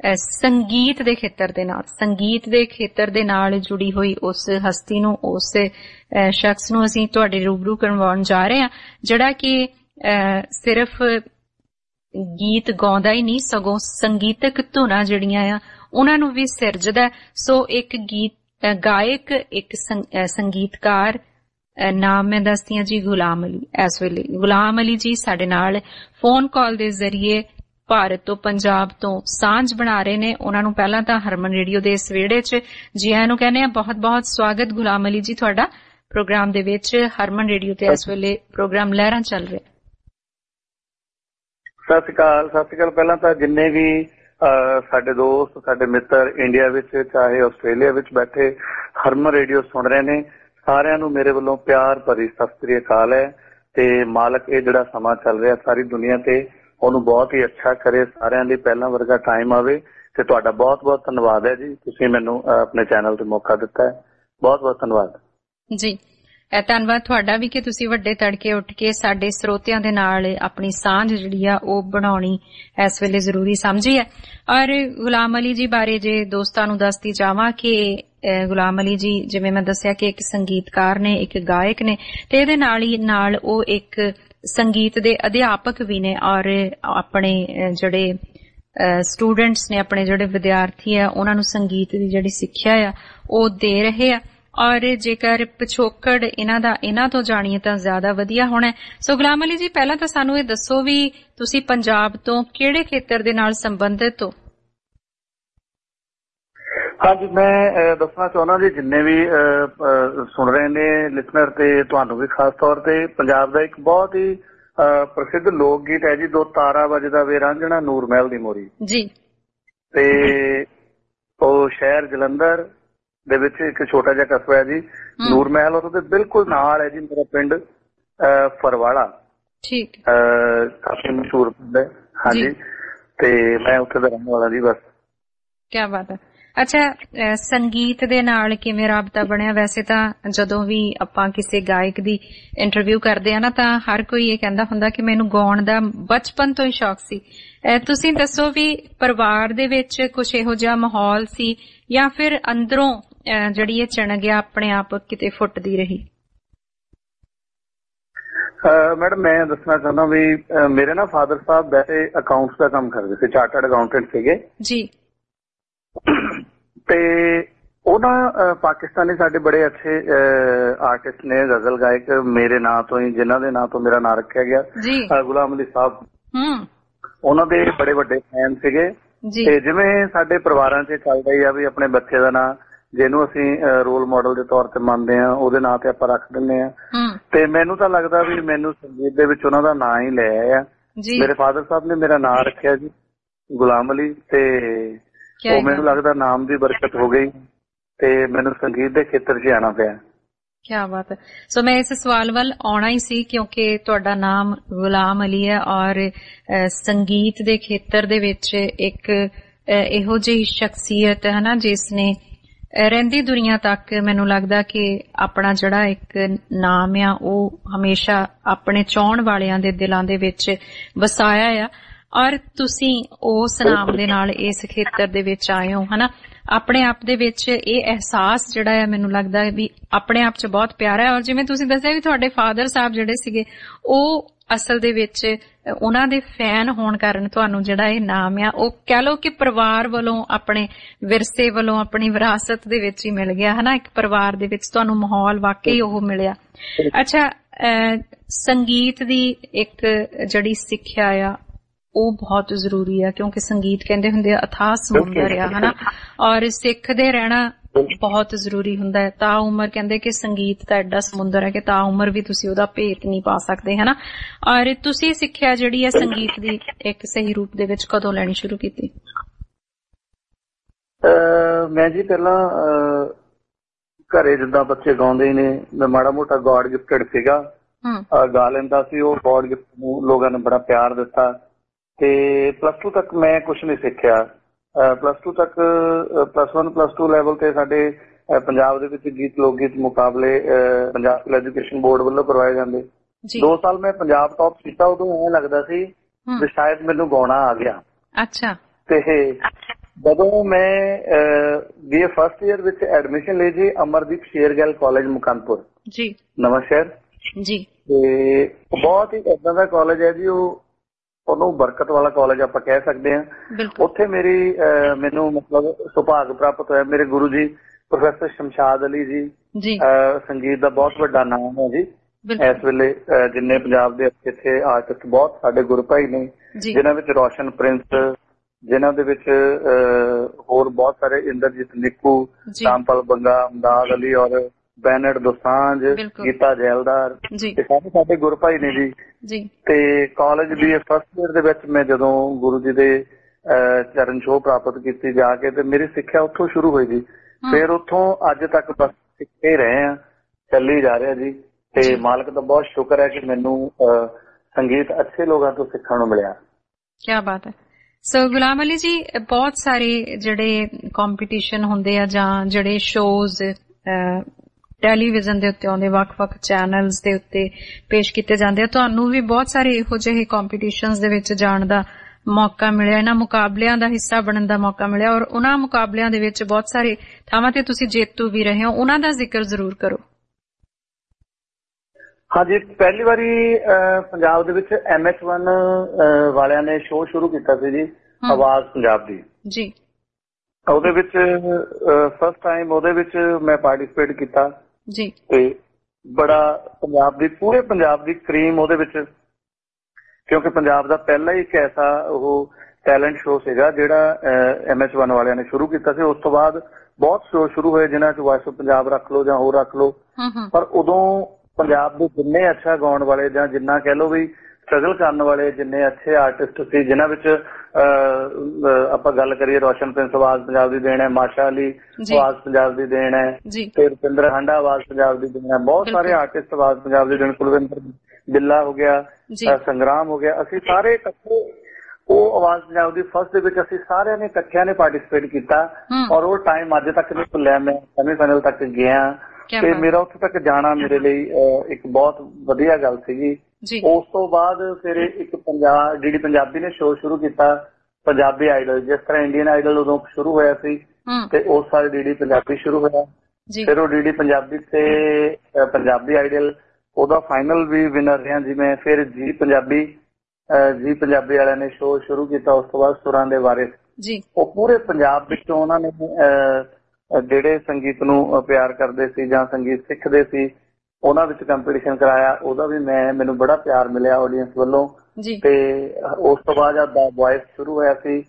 ਸੰਗੀਤ ਦੇ ਖੇਤਰ ਦੇ ਨਾਲ। ਸੰਗੀਤ ਦੇ ਖੇਤਰ ਦੇ ਨਾਲ ਜੁੜੀ ਹੋਈ ਉਸ ਹਸਤੀ ਨੂੰ, ਉਸ ਸ਼ਖਸ ਨੂੰ ਅਸੀਂ ਤੁਹਾਡੇ ਰੂਬਰੂ ਕਰਵਾਉਣ ਜਾ ਰਹੇ ਹਾਂ, ਜਿਹੜਾ ਕਿ ਸਿਰਫ ਗੀਤ ਗਾਉਂਦਾ ਹੀ ਨਹੀਂ, ਸਗੋਂ ਸੰਗੀਤਕ ਧੁਨਾਂ ਜਿਹੜੀਆਂ ਆ ਉਹਨਾਂ ਨੂੰ ਵੀ ਸਿਰਜਦਾ। ਸੋ ਇੱਕ ਗੀਤ ਗਾਇਕ, ਇੱਕ ਸੰਗੀਤਕਾਰ, ਨਾਮ ਮੈਂ ਦੱਸਦੀ ਹਾਂ ਜੀ ਗੁਲਾਮ ਅਲੀ। ਇਸ ਵੇਲੇ ਗੁਲਾਮ ਅਲੀ ਜੀ ਸਾਡੇ ਨਾਲ ਫੋਨ ਕਾਲ ਦੇ ਜ਼ਰੀਏ ਭਾਰਤ ਤੋਂ, ਪੰਜਾਬ ਤੋਂ ਸਾਂਝ ਬਣਾ ਰਹੇ ਨੇ। ਉਹਨਾਂ ਨੂੰ ਪਹਿਲਾਂ ਤਾਂ ਹਰਮਨ ਰੇਡੀਓ ਦੇ ਇਸ ਵਿਹੜੇ 'ਚ ਜੀ ਆਇਆਂ ਨੂੰ ਕਹਿੰਦੇ ਆ। ਬਹੁਤ ਬਹੁਤ ਸਵਾਗਤ ਗੁਲਾਮ ਅਲੀ ਜੀ ਤੁਹਾਡਾ ਪ੍ਰੋਗਰਾਮ ਦੇ ਵਿੱਚ। ਹਰਮਨ ਰੇਡੀਓ ਤੇ ਇਸ ਵੇਲੇ ਪ੍ਰੋਗਰਾਮ ਲਹਿਰਾਂ ਚੱਲ ਰਿਹਾ। ਸਤਿ ਸ਼੍ਰੀ ਅਕਾਲ। ਸਤਿ ਸ਼੍ਰੀ ਅਕਾਲ। ਪਹਿਲਾਂ ਤਾਂ ਜਿੰਨੇ ਵੀ ਸਾਡੇ ਦੋਸਤ, ਸਾਡੇ ਮਿੱਤਰ ਇੰਡੀਆ ਵਿੱਚ ਚਾਹੇ ਆਸਟ੍ਰੇਲੀਆ ਵਿੱਚ ਬੈਠੇ ਹਰਮਨ ਰੇਡੀਓ ਸੁਣ ਰਹੇ ਨੇ, ਸਾਰਿਆਂ ਨੂੰ ਮੇਰੇ ਵੱਲੋਂ ਪਿਆਰ ਭਰੀ ਸਤਿ ਸ਼੍ਰੀ ਅਕਾਲ ਹੈ। ਤੇ ਮਾਲਕ ਇਹ ਜਿਹੜਾ ਸਮਾਂ ਚੱਲ ਰਿਹਾ ਸਾਰੀ ਦੁਨੀਆ ਤੇ ਉਹਨੂੰ ਬਹੁਤ ਹੀ ਅੱਛਾ ਕਰੇ, ਸਾਰਿਆਂ ਲਈ ਪਹਿਲਾਂ ਵਰਗਾ ਟਾਈਮ ਆਵੇ। ਤੇ ਤੁਹਾਡਾ ਬਹੁਤ ਬਹੁਤ ਧੰਨਵਾਦ ਹੈ ਜੀ, ਤੁਸੀਂ ਮੈਨੂੰ ਆਪਣੇ ਚੈਨਲ ਤੇ ਮੌਕਾ ਦਿੱਤਾ ਹੈ। ਬਹੁਤ ਬਹੁਤ ਧੰਨਵਾਦ ਜੀ। ਧੰਨਵਾਦ ਤੁਹਾਡਾ ਵੀ ਕਿ ਤੁਸੀਂ ਵੱਡੇ ਤੜਕੇ ਉੱਠ ਕੇ ਸਾਡੇ ਸਰੋਤਿਆਂ ਦੇ ਨਾਲ ਆਪਣੀ ਸਾਂਝ ਜਿਹੜੀ ਆ ਉਹ ਬਣਾਉਣੀ ਇਸ ਵੇਲੇ ਜ਼ਰੂਰੀ ਸਮਝੀ ਹੈ। ਔਰ ਗੁਲਾਮ ਅਲੀ ਜੀ ਬਾਰੇ ਜੇ ਦੋਸਤਾਂ ਨੂੰ ਦੱਸਦੀ ਜਾਵਾਂ ਕਿ ਗੁਲਾਮ ਅਲੀ ਜੀ, ਜਿਵੇਂ ਮੈਂ ਦੱਸਿਆ ਕਿ ਇੱਕ ਸੰਗੀਤਕਾਰ ਨੇ, ਇੱਕ ਗਾਇਕ ਨੇ, ਤੇ ਇਹਦੇ ਨਾਲ ਹੀ ਨਾਲ ਉਹ ਇੱਕ ਸੰਗੀਤ ਦੇ ਅਧਿਆਪਕ ਵੀ ਨੇ ਔਰ ਆਪਣੇ ਜਿਹੜੇ ਸਟੂਡੈਂਟਸ ਨੇ, ਆਪਣੇ ਜਿਹੜੇ ਵਿਦਿਆਰਥੀ ਆ ਉਹਨਾਂ ਨੂੰ ਸੰਗੀਤ ਦੀ ਜਿਹੜੀ ਸਿੱਖਿਆ ਆ ਉਹ ਦੇ ਰਹੇ ਆ। ਔਰ ਜੇਕਰ ਪਿਛੋਕੜ ਇਹਨਾਂ ਤੋਂ ਜਾਣੀਏ ਤਾਂ ਜ਼ਿਆਦਾ ਵਧੀਆ ਹੋਣਾ। ਸੋ ਗੁਲਾਮ ਅਲੀ ਜੀ, ਪਹਿਲਾਂ ਤਾਂ ਸਾਨੂੰ ਇਹ ਦੱਸੋ ਵੀ ਤੁਸੀਂ ਪੰਜਾਬ ਤੋਂ ਕਿਹੜੇ ਖੇਤਰ ਦੇ ਨਾਲ ਸੰਬੰਧਿਤ ਹੋ? ਹਾਂਜੀ, ਮੈਂ ਦੱਸਣਾ ਚਾਹੁੰਦਾ ਜੀ, ਜਿੰਨੇ ਵੀ ਸੁਣ ਰਹੇ ਨੇ ਲਿਸਨਰ ਤੇ ਤੁਹਾਨੂੰ ਵੀ ਖਾਸ ਤੌਰ ਤੇ, ਪੰਜਾਬ ਦਾ ਇੱਕ ਬਹੁਤ ਹੀ ਪ੍ਰਸਿੱਧ ਲੋਕ ਗੀਤ ਹੈ ਜੀ ਦੋ ਤਾਰਾ ਵੱਜਦਾ ਵੇ ਰਾਂਝਣਾ ਨੂਰ ਮਹਿਲ ਦੀ ਮੋਰੀ ਜੀ। ਤੇ ਉਹ ਸ਼ਹਿਰ ਜਲੰਧਰ ਦੇ ਵਿੱਚ ਇੱਕ ਛੋਟਾ ਜਿਹਾ ਕਸਬਾ ਹੈ ਜੀ ਨੂਰ ਮਹਿਲ, ਉਹਦੇ ਬਿਲਕੁਲ ਨਾਲ ਹੈ ਜੀ ਮੇਰਾ ਪਿੰਡ ਫਰਵਾੜਾ। ਠੀਕ। ਕਾਫੀ ਮਸ਼ਹੂਰ ਪਿੰਡ ਹੈ। ਹਾਂਜੀ, ਤੇ ਮੈਂ ਉੱਥੇ ਦਾ ਰਹਿਣ ਵਾਲਾ ਜੀ। ਬਸ ਕਿਆ ਬਾਤ ਹੈ। ਅੱਛਾ, ਸੰਗੀਤ ਦੇ ਨਾਲ ਕਿਵੇਂ ਰਾਬਤਾ ਬਣਿਆ? ਵੈਸੇ ਤਾਂ ਜਦੋਂ ਵੀ ਆਪਾਂ ਕਿਸੇ ਗਾਇਕ ਦੀ ਇੰਟਰਵਿਊ ਕਰਦੇ ਆ ਨਾ ਤਾਂ ਹਰ ਕੋਈ ਇਹ ਕਹਿੰਦਾ ਹੁੰਦਾ ਕਿ ਮੈਨੂੰ ਗਾਉਣ ਦਾ ਬਚਪਨ ਤੋਂ ਹੀ ਸ਼ੌਕ ਸੀ। ਤੁਸੀਂ ਦੱਸੋ ਵੀ ਪਰਿਵਾਰ ਦੇ ਵਿੱਚ ਕੁਛ ਇਹੋ ਜਿਹਾ ਮਾਹੌਲ ਸੀ ਜਾਂ ਫਿਰ ਅੰਦਰੋਂ ਜਿਹੜੀ ਇਹ ਚਿਣ ਆਪਣੇ ਆਪ ਕਿਤੇ ਫੁੱਟਦੀ ਰਹੀ? ਮੈਡਮ ਮੈਂ ਦੱਸਣਾ ਚਾਹੁੰਦਾ ਵੀ ਮੇਰੇ ਨਾ ਫਾਦਰ ਸਾਹਿਬ ਵੈਸੇ ਅਕਾਊਂਟਸ ਦਾ ਕੰਮ ਕਰਦੇ ਸੀ, ਚਾਰਟਰਡ ਅਕਾਊਂਟੈਂਟ ਸੀਗੇ ਜੀ। ਤੇ ਉਹ ਨਾ ਪਾਕਿਸਤਾਨੀ ਸਾਡੇ ਬੜੇ ਅੱਛੇ ਆਰਟਿਸਟ ਨੇ, ਗਜ਼ਲ ਗਾਇਕ ਮੇਰੇ ਨਾਂ ਤੋਂ ਹੀ, ਜਿਨ੍ਹਾਂ ਦੇ ਨਾਂ ਤੋਂ ਮੇਰਾ ਨਾਂ ਰੱਖਿਆ ਗਿਆ, ਗੁਲਾਮ ਅਲੀ ਸਾਹਿਬ। ਉਹਨਾਂ ਦੇ ਬੜੇ ਵੱਡੇ ਫੈਨ ਸੀਗੇ। ਤੇ ਜਿਵੇਂ ਸਾਡੇ ਪਰਿਵਾਰਾਂ 'ਚ ਚੱਲਦਾ ਹੀ ਆ ਵੀ ਆਪਣੇ ਬੱਚੇ ਦਾ ਨਾਂ ਜਿਹਨੂੰ ਅਸੀਂ ਰੋਲ ਮਾਡਲ ਦੇ ਤੌਰ ਤੇ ਮੰਨਦੇ ਆ ਉਹਦੇ ਨਾਂ ਤੇ ਆਪਾਂ ਰੱਖ ਦਿੰਦੇ ਆ। ਤੇ ਮੈਨੂੰ ਤਾਂ ਲੱਗਦਾ ਵੀ ਮੈਨੂੰ ਸੰਗੀਤ ਦੇ ਵਿੱਚ ਉਹਨਾਂ ਦਾ ਨਾਂ ਹੀ ਲੈ ਆਇਆ। ਮੇਰੇ ਫਾਦਰ ਸਾਹਿਬ ਨੇ ਮੇਰਾ ਨਾਂ ਰੱਖਿਆ ਜੀ ਗੁਲਾਮ ਅਲੀ, ਤੇ ਉਹ ਮੈਨੂੰ ਲੱਗਦਾ ਨਾਮ ਦੀ ਬਰਕਤ ਹੋ ਗਈ ਤੇ ਮੈਨੂੰ ਸੰਗੀਤ ਦੇ ਖੇਤਰ 'ਚ ਆਉਣਾ ਪਿਆ। ਕਿਆ ਬਾਤ ਹੈ। ਸੋ ਮੈਂ ਇਸ ਸਵਾਲ ਵੱਲ ਆਉਣਾ ਹੀ ਸੀ ਕਿਉਂਕਿ ਤੁਹਾਡਾ ਨਾਮ ਗੁਲਾਮ ਅਲੀ ਹੈ ਔਰ ਸੰਗੀਤ ਦੇ ਖੇਤਰ ਦੇ ਵਿੱਚ ਇੱਕ ਇਹੋ ਜਿਹੀ ਸ਼ਖਸੀਅਤ ਹੈ ਨਾ ਜਿਸ ਨੇ ਰਹਿੰਦੀ ਦੁਨੀਆ ਤੱਕ ਮੈਨੂੰ ਲੱਗਦਾ ਕਿ ਆਪਣਾ ਜਿਹੜਾ ਇੱਕ ਨਾਮ ਆ ਉਹ ਹਮੇਸ਼ਾ ਆਪਣੇ ਚਾਹਣ ਵਾਲਿਆਂ ਦੇ ਦਿਲਾਂ ਦੇ ਵਿੱਚ ਵਸਾਇਆ ਆ ਔਰ ਤੁਸੀਂ ਉਸ ਨਾਮ ਦੇ ਨਾਲ ਇਸ ਖੇਤਰ ਦੇ ਵਿੱਚ ਆਏ ਹੋ ਹਨਾ। ਆਪਣੇ ਆਪ ਦੇ ਵਿੱਚ ਇਹ ਅਹਿਸਾਸ ਜਿਹੜਾ ਆ ਮੈਨੂੰ ਲੱਗਦਾ ਵੀ ਆਪਣੇ ਆਪ 'ਚ ਬਹੁਤ ਪਿਆਰਾ ਹੈ। ਔਰ ਜਿਵੇਂ ਤੁਸੀਂ ਦੱਸਿਆ ਵੀ ਤੁਹਾਡੇ ਫਾਦਰ ਸਾਹਿਬ ਜਿਹੜੇ ਸੀਗੇ ਉਹ ਅਸਲ ਦੇ ਵਿੱਚ ਉਹਨਾਂ ਦੇ ਫੈਨ ਹੋਣ ਕਾਰਨ ਤੁਹਾਨੂੰ ਜਿਹੜਾ ਇਹ ਨਾਮ ਆ ਉਹ ਕਹਿ ਲਓ ਕਿ ਪਰਿਵਾਰ ਵੱਲੋਂ ਆਪਣੇ ਵਿਰਸੇ ਵੱਲੋਂ ਆਪਣੀ ਵਿਰਾਸਤ ਦੇ ਵਿੱਚ ਹੀ ਮਿਲ ਗਿਆ ਹਨਾ। ਇੱਕ ਪਰਿਵਾਰ ਦੇ ਵਿੱਚ ਤੁਹਾਨੂੰ ਮਾਹੌਲ ਵਾਕਈ ਉਹ ਮਿਲਿਆ। ਅੱਛਾ, ਸੰਗੀਤ ਦੀ ਇੱਕ ਜਿਹੜੀ ਸਿੱਖਿਆ ਆ ਉਹ ਬਹੁਤ ਜ਼ਰੂਰੀ ਆ ਕਿਉਂਕਿ ਸੰਗੀਤ ਕਹਿੰਦੇ ਹੁੰਦੇ ਆ ਅਥਾਹ ਸਮੁੰਦਰ ਆ ਹਨਾ ਔਰ ਸਿੱਖਦੇ ਰਹਿਣਾ ਬਹੁਤ ਜ਼ਰੂਰੀ ਹੁੰਦਾ ਹੈ। ਤਾਂ ਉਮਰ ਕਹਿੰਦੇ ਕਿ ਸੰਗੀਤ ਤਾਂ ਐਡਾ ਸਮੁੰਦਰ ਹੈ ਕਿ ਤਾਂ ਉਮਰ ਵੀ ਤੁਸੀਂ ਉਹਦਾ ਭੇਤ ਨਹੀਂ ਪਾ ਸਕਦੇ ਹਨਾ। ਔਰ ਤੁਸੀਂ ਸਿੱਖਿਆ ਜਿਹੜੀ ਹੈ ਸੰਗੀਤ ਦੀ ਇੱਕ ਸਹੀ ਰੂਪ ਦੇ ਵਿੱਚ ਕਦੋਂ ਲੈਣੀ ਸ਼ੁਰੂ ਕੀਤੀ? ਮੈਂ ਜੀ ਪਹਿਲਾਂ ਘਰੇ ਜਿੱਦਾਂ ਬੱਚੇ ਗਾਉਂਦੇ ਨੇ ਮੈਂ ਮਾੜਾ ਮੋਟਾ ਗੋਡ ਗਿਫਟਡ ਸੀਗਾ, ਗਾ ਲੈਂਦਾ ਸੀ। ਉਹ ਗੋਡ ਗਿਫਟ ਨੂੰ ਲੋਕਾਂ ਨੇ ਬੜਾ ਪਿਆਰ ਦਿੱਤਾ ਤੇ +2 ਤੱਕ ਮੈਂ ਕੁਛ ਨਹੀਂ ਸਿੱਖਿਆ। +2 ਤੱਕ +1 +2 ਲੈਵਲ ਤੇ ਸਾਡੇ ਪੰਜਾਬ ਦੇ ਵਿੱਚ ਗੀਤ ਲੋਕ ਗੀਤ ਮੁਕਾਬਲੇ ਪੰਜਾਬ ਸਕੂਲ ਐਜੂਕੇਸ਼ਨ ਬੋਰਡ ਵੱਲੋਂ ਕਰਵਾਏ ਜਾਂਦੇ। 2 ਸਾਲ ਮੈਂ ਪੰਜਾਬ ਟੌਪ ਕੀਤਾ। ਉਦੋਂ ਐਂ ਲੱਗਦਾ ਸੀ ਵੀ ਸ਼ਾਇਦ ਮੈਨੂੰ ਗਾਉਣਾ ਆ ਗਿਆ। ਅੱਛਾ। ਤੇ ਜਦੋਂ ਮੈਂ BA ਫਸਟ ਈਅਰ ਵਿੱਚ ਐਡਮਿਸ਼ਨ ਲਈ ਜੀ ਅਮਰਦੀਪ ਸ਼ੇਰਗਿੱਲ ਕਾਲਜ ਮੁਕੰਦਪੁਰ ਜੀ, ਨਵਾਂ ਸ਼ਹਿਰ ਜੀ। ਤੇ ਬਹੁਤ ਹੀ ਏਦਾਂ ਦਾ ਕਾਲਜ ਹੈ ਜੀ, ਉਹਨੂੰ ਬਰਕਤ ਵਾਲਾ ਕਾਲਜ ਆਪਾਂ ਕਹਿ ਸਕਦੇ ਹਾਂ। ਉੱਥੇ ਮੈਨੂੰ ਮਤਲਬ ਸੁਭਾਗ ਪ੍ਰਾਪਤ ਹੋਇਆ। ਮੇਰੇ ਗੁਰੂ ਜੀ ਪ੍ਰੋਫੈਸਰ ਸ਼ਮਸ਼ਾਦ ਅਲੀ ਜੀ ਸੰਗੀਤ ਦਾ ਬਹੁਤ ਵੱਡਾ ਨਾਮ ਹੈ ਜੀ ਇਸ ਵੇਲੇ। ਜਿੰਨੇ ਪੰਜਾਬ ਦੇ ਇੱਥੇ ਆਰਟਿਸਟ ਬਹੁਤ ਸਾਡੇ ਗੁਰੂ ਭਾਈ ਨੇ ਜਿਨ੍ਹਾਂ ਵਿੱਚ ਰੋਸ਼ਨ ਪ੍ਰਿੰਸ, ਜਿਨ੍ਹਾਂ ਦੇ ਵਿੱਚ ਹੋਰ ਬਹੁਤ ਸਾਰੇ ਇੰਦਰਜੀਤ ਨਿੱਕੂ, ਰਾਮਪਾਲ ਬੰਗਾ, ਅਮਦਾਦ ਅਲੀ ਔਰ ਬੈਨਟ ਦੋਸਾਂਝ, ਗੀਤਾ ਜੈਲਦਾਰ, ਇਹ ਸਾਰੇ ਸਾਡੇ ਗੁਰੂ ਭਾਈ ਨੇ ਜੀ। ਤੇ ਕਾਲਜ ਦੀ ਫਸਟ ਈਅਰ ਦੇ ਵਿੱਚ ਮੈਂ ਜਦੋਂ ਗੁਰੂ ਜੀ ਦੇ ਚਰਨ ਛੋਹ ਪ੍ਰਾਪਤ ਕੀਤੀ ਜਾ ਕੇ ਤੇ ਮੇਰੀ ਸਿੱਖਿਆ ਉੱਥੋਂ ਸ਼ੁਰੂ ਹੋਈ ਜੀ। ਫਿਰ ਉੱਥੋਂ ਅੱਜ ਤੱਕ ਬਸ ਸਿੱਖੇ ਰਹੇ ਆ, ਚੱਲੀ ਜਾ ਰਿਹਾ ਜੀ। ਤੇ ਮਾਲਕ ਦਾ ਬਹੁਤ ਸ਼ੁਕਰ ਹੈ ਕਿ ਮੈਨੂੰ ਸੰਗੀਤ ਅੱਛੇ ਲੋਕਾਂ ਤੋਂ ਸਿੱਖਣ ਨੂੰ ਮਿਲਿਆ। ਕੀ ਬਾਤ ਹੈ। ਸੋ ਗੁਲਾਮ ਅਲੀ ਜੀ, ਬਹੁਤ ਸਾਰੇ ਜਿਹੜੇ ਕੰਪੀਟੀਸ਼ਨ ਹੁੰਦੇ ਆ ਜਾਂ ਜਿਹੜੇ ਸ਼ੋਜ਼ ਟੈਲੀਵਿਜ਼ਨ ਦੇ ਉੱਤੇ ਆਉਂਦੇ ਵੱਖ-ਵੱਖ ਚੈਨਲਸ ਦੇ ਉੱਤੇ ਪੇਸ਼ ਕੀਤੇ ਜਾਂਦੇ ਆ, ਤੁਹਾਨੂੰ ਵੀ ਬਹੁਤ ਸਾਰੇ ਇਹੋ ਜਿਹੇ ਕੰਪੀਟੀਸ਼ਨਸ ਦੇ ਵਿੱਚ ਜਾਣ ਦਾ ਮੌਕਾ ਮਿਲਿਆ, ਇਹਨਾਂ ਮੁਕਾਬਲਿਆਂ ਦਾ ਹਿੱਸਾ ਬਣਨ ਦਾ ਮੌਕਾ ਮਿਲਿਆ ਔਰ ਉਹਨਾਂ ਮੁਕਾਬਲਿਆਂ ਦੇ ਵਿੱਚ ਬਹੁਤ ਸਾਰੇ ਥਾਵਾਂ ਤੇ ਤੁਸੀਂ ਜੇਤੂ ਵੀ ਰਹੇ ਹੋ, ਉਹਨਾਂ ਦਾ ਜ਼ਿਕਰ ਜ਼ਰੂਰ ਕਰੋ। ਹਾਂਜੀ, ਪਹਿਲੀ ਵਾਰੀ ਪੰਜਾਬ ਦੇ ਵਿੱਚ MH1 ਵਾਲਿਆਂ ਨੇ ਸ਼ੋਅ ਸ਼ੁਰੂ ਕੀਤਾ ਸੀ ਜੀ, ਆਵਾਜ਼ ਪੰਜਾਬ ਦੀ ਜੀ। ਉਹਦੇ ਵਿੱਚ ਫਸਟ ਟਾਈਮ ਉਹਦੇ ਵਿੱਚ ਮੈਂ ਪਾਰਟੀਸਪੇਟ ਕੀਤਾ ਜੀ। ਤੇ ਬੜਾ ਪੂਰੇ ਪੰਜਾਬ ਦੀ ਕਰੀਮ ਉਹਦੇ ਵਿੱਚ, ਕਿਉਂਕਿ ਪੰਜਾਬ ਦਾ ਪਹਿਲਾ ਹੀ ਇੱਕ ਐਸਾ ਉਹ ਟੈਲੈਂਟ ਸ਼ੋਅ ਸੀਗਾ ਜਿਹੜਾ MH1 ਵਾਲਿਆਂ ਨੇ ਸ਼ੁਰੂ ਕੀਤਾ ਸੀ। ਉਸ ਤੋਂ ਬਾਅਦ ਬਹੁਤ ਸ਼ੋਅ ਸ਼ੁਰੂ ਹੋਏ ਜਿਨ੍ਹਾਂ ਚ ਵਾਇਸ ਆਫ ਪੰਜਾਬ ਰੱਖ ਲਓ ਜਾਂ ਹੋਰ ਰੱਖ ਲਓ, ਪਰ ਉਦੋਂ ਪੰਜਾਬ ਦੇ ਜਿੰਨੇ ਅੱਛਾ ਗਾਉਣ ਵਾਲੇ ਜਾਂ ਜਿੰਨਾ ਕਹਿ ਲਓ ਵੀ ਸਟਰਗਲ ਕਰਨ ਵਾਲੇ ਜਿੰਨੇ ਅੱਛੇ ਆਰਟਿਸਟ ਸੀ, ਜਿਨ੍ਹਾਂ ਵਿੱਚ ਆਪਾਂ ਗੱਲ ਕਰੀਏ ਰੋਸ਼ਨ ਪ੍ਰਿੰਸ ਆਵਾਜ਼ ਪੰਜਾਬ ਦੀ ਦੇਣ ਹੈ, ਮਾਸ਼ਾ ਅਲੀ ਆਵਾਜ਼ ਪੰਜਾਬ ਦੀ ਦੇਣ ਹੈ, ਤੇ ਰੁਪਿੰਦਰ ਹਾਂਡਾ ਆਵਾਜ਼ ਪੰਜਾਬ ਦੀ ਦੇਣ ਹੈ, ਬਹੁਤ ਸਾਰੇ ਆਰਟਿਸਟ ਆਵਾਜ਼ ਪੰਜਾਬ ਦੀ ਦੇਣ, ਕੁਲਵਿੰਦਰ ਬਿੱਲਾ ਹੋ ਗਿਆ, ਸੰਗਰਾਮ ਹੋ ਗਿਆ, ਅਸੀਂ ਸਾਰੇ ਇਕੱਠੇ ਉਹ ਆਵਾਜ਼ ਪੰਜਾਬ ਦੀ ਫਸਟ ਦੇ ਵਿੱਚ ਅਸੀਂ ਸਾਰਿਆਂ ਨੇ ਇਕੱਠਿਆਂ ਨੇ ਪਾਰਟਿਸਿਪੇਟ ਕੀਤਾ ਔਰ ਉਹ ਟਾਈਮ ਅੱਜ ਤੱਕ ਨਹੀਂ ਭੁੱਲਿਆ। ਮੈਂ ਸੈਮੀਫਾਈਨਲ ਤੱਕ ਗਿਆ ਤੇ ਮੇਰਾ ਉੱਥੇ ਤੱਕ ਜਾਣਾ ਮੇਰੇ ਲਈ ਇੱਕ ਬਹੁਤ ਵਧੀਆ ਗੱਲ ਸੀਗੀ। ਉਸ ਤੋਂ ਬਾਅਦ ਫਿਰ ਇੱਕ ਡੀਡੀ ਪੰਜਾਬੀ ਨੇ ਸ਼ੋਅ ਸ਼ੁਰੂ ਕੀਤਾ, ਪੰਜਾਬੀ ਆਈਡਲ, ਜਿਸ ਤਰ੍ਹਾਂ ਇੰਡੀਅਨ ਆਈਡਲ ਉਦੋਂ ਸ਼ੁਰੂ ਹੋਇਆ ਸੀ ਤੇ ਉਸ ਸਾਲ ਡੀਡੀ ਪੰਜਾਬੀ ਸ਼ੁਰੂ ਹੋਇਆ। ਫਿਰ ਉਹ ਡੀਡੀ ਪੰਜਾਬੀ ਤੇ ਪੰਜਾਬੀ ਆਈਡਲ ਉਹਦਾ ਫਾਈਨਲ ਵੀ ਵਿਨਰ ਰਿਹਾ ਜੀ ਮੈਂ। ਫਿਰ ਜੀ ਪੰਜਾਬੀ ਵਾਲਿਆਂ ਨੇ ਸ਼ੋਅ ਸ਼ੁਰੂ ਕੀਤਾ ਉਸ ਤੋਂ ਬਾਅਦ ਸੁਰਾਂ ਦੇ ਵਾਰਿਸ। ਉਹ ਪੂਰੇ ਪੰਜਾਬ ਵਿੱਚੋਂ ਉਹਨਾਂ ਨੇ ਜਿਹੜੇ ਸੰਗੀਤ ਨੂੰ ਪਿਆਰ ਕਰਦੇ ਸੀ ਜਾਂ ਸੰਗੀਤ ਸਿੱਖਦੇ ਸੀ ਉਹਨਾਂ ਵਿੱਚ ਕੰਪੀਟੀਸ਼ਨ ਕਰਾਇਆ, ਉਹਦਾ ਵੀ ਮੈਨੂੰ ਬੜਾ ਪਿਆਰ ਮਿਲਿਆ ਆਡੀਅנס ਵੱਲੋਂ। ਤੇ ਉਸ ਤੋਂ ਬਾਅਦ ਜਦ ਦਾ ਵੌਇਸ ਸ਼ੁਰੂ ਹੋਇਆ ਸੀ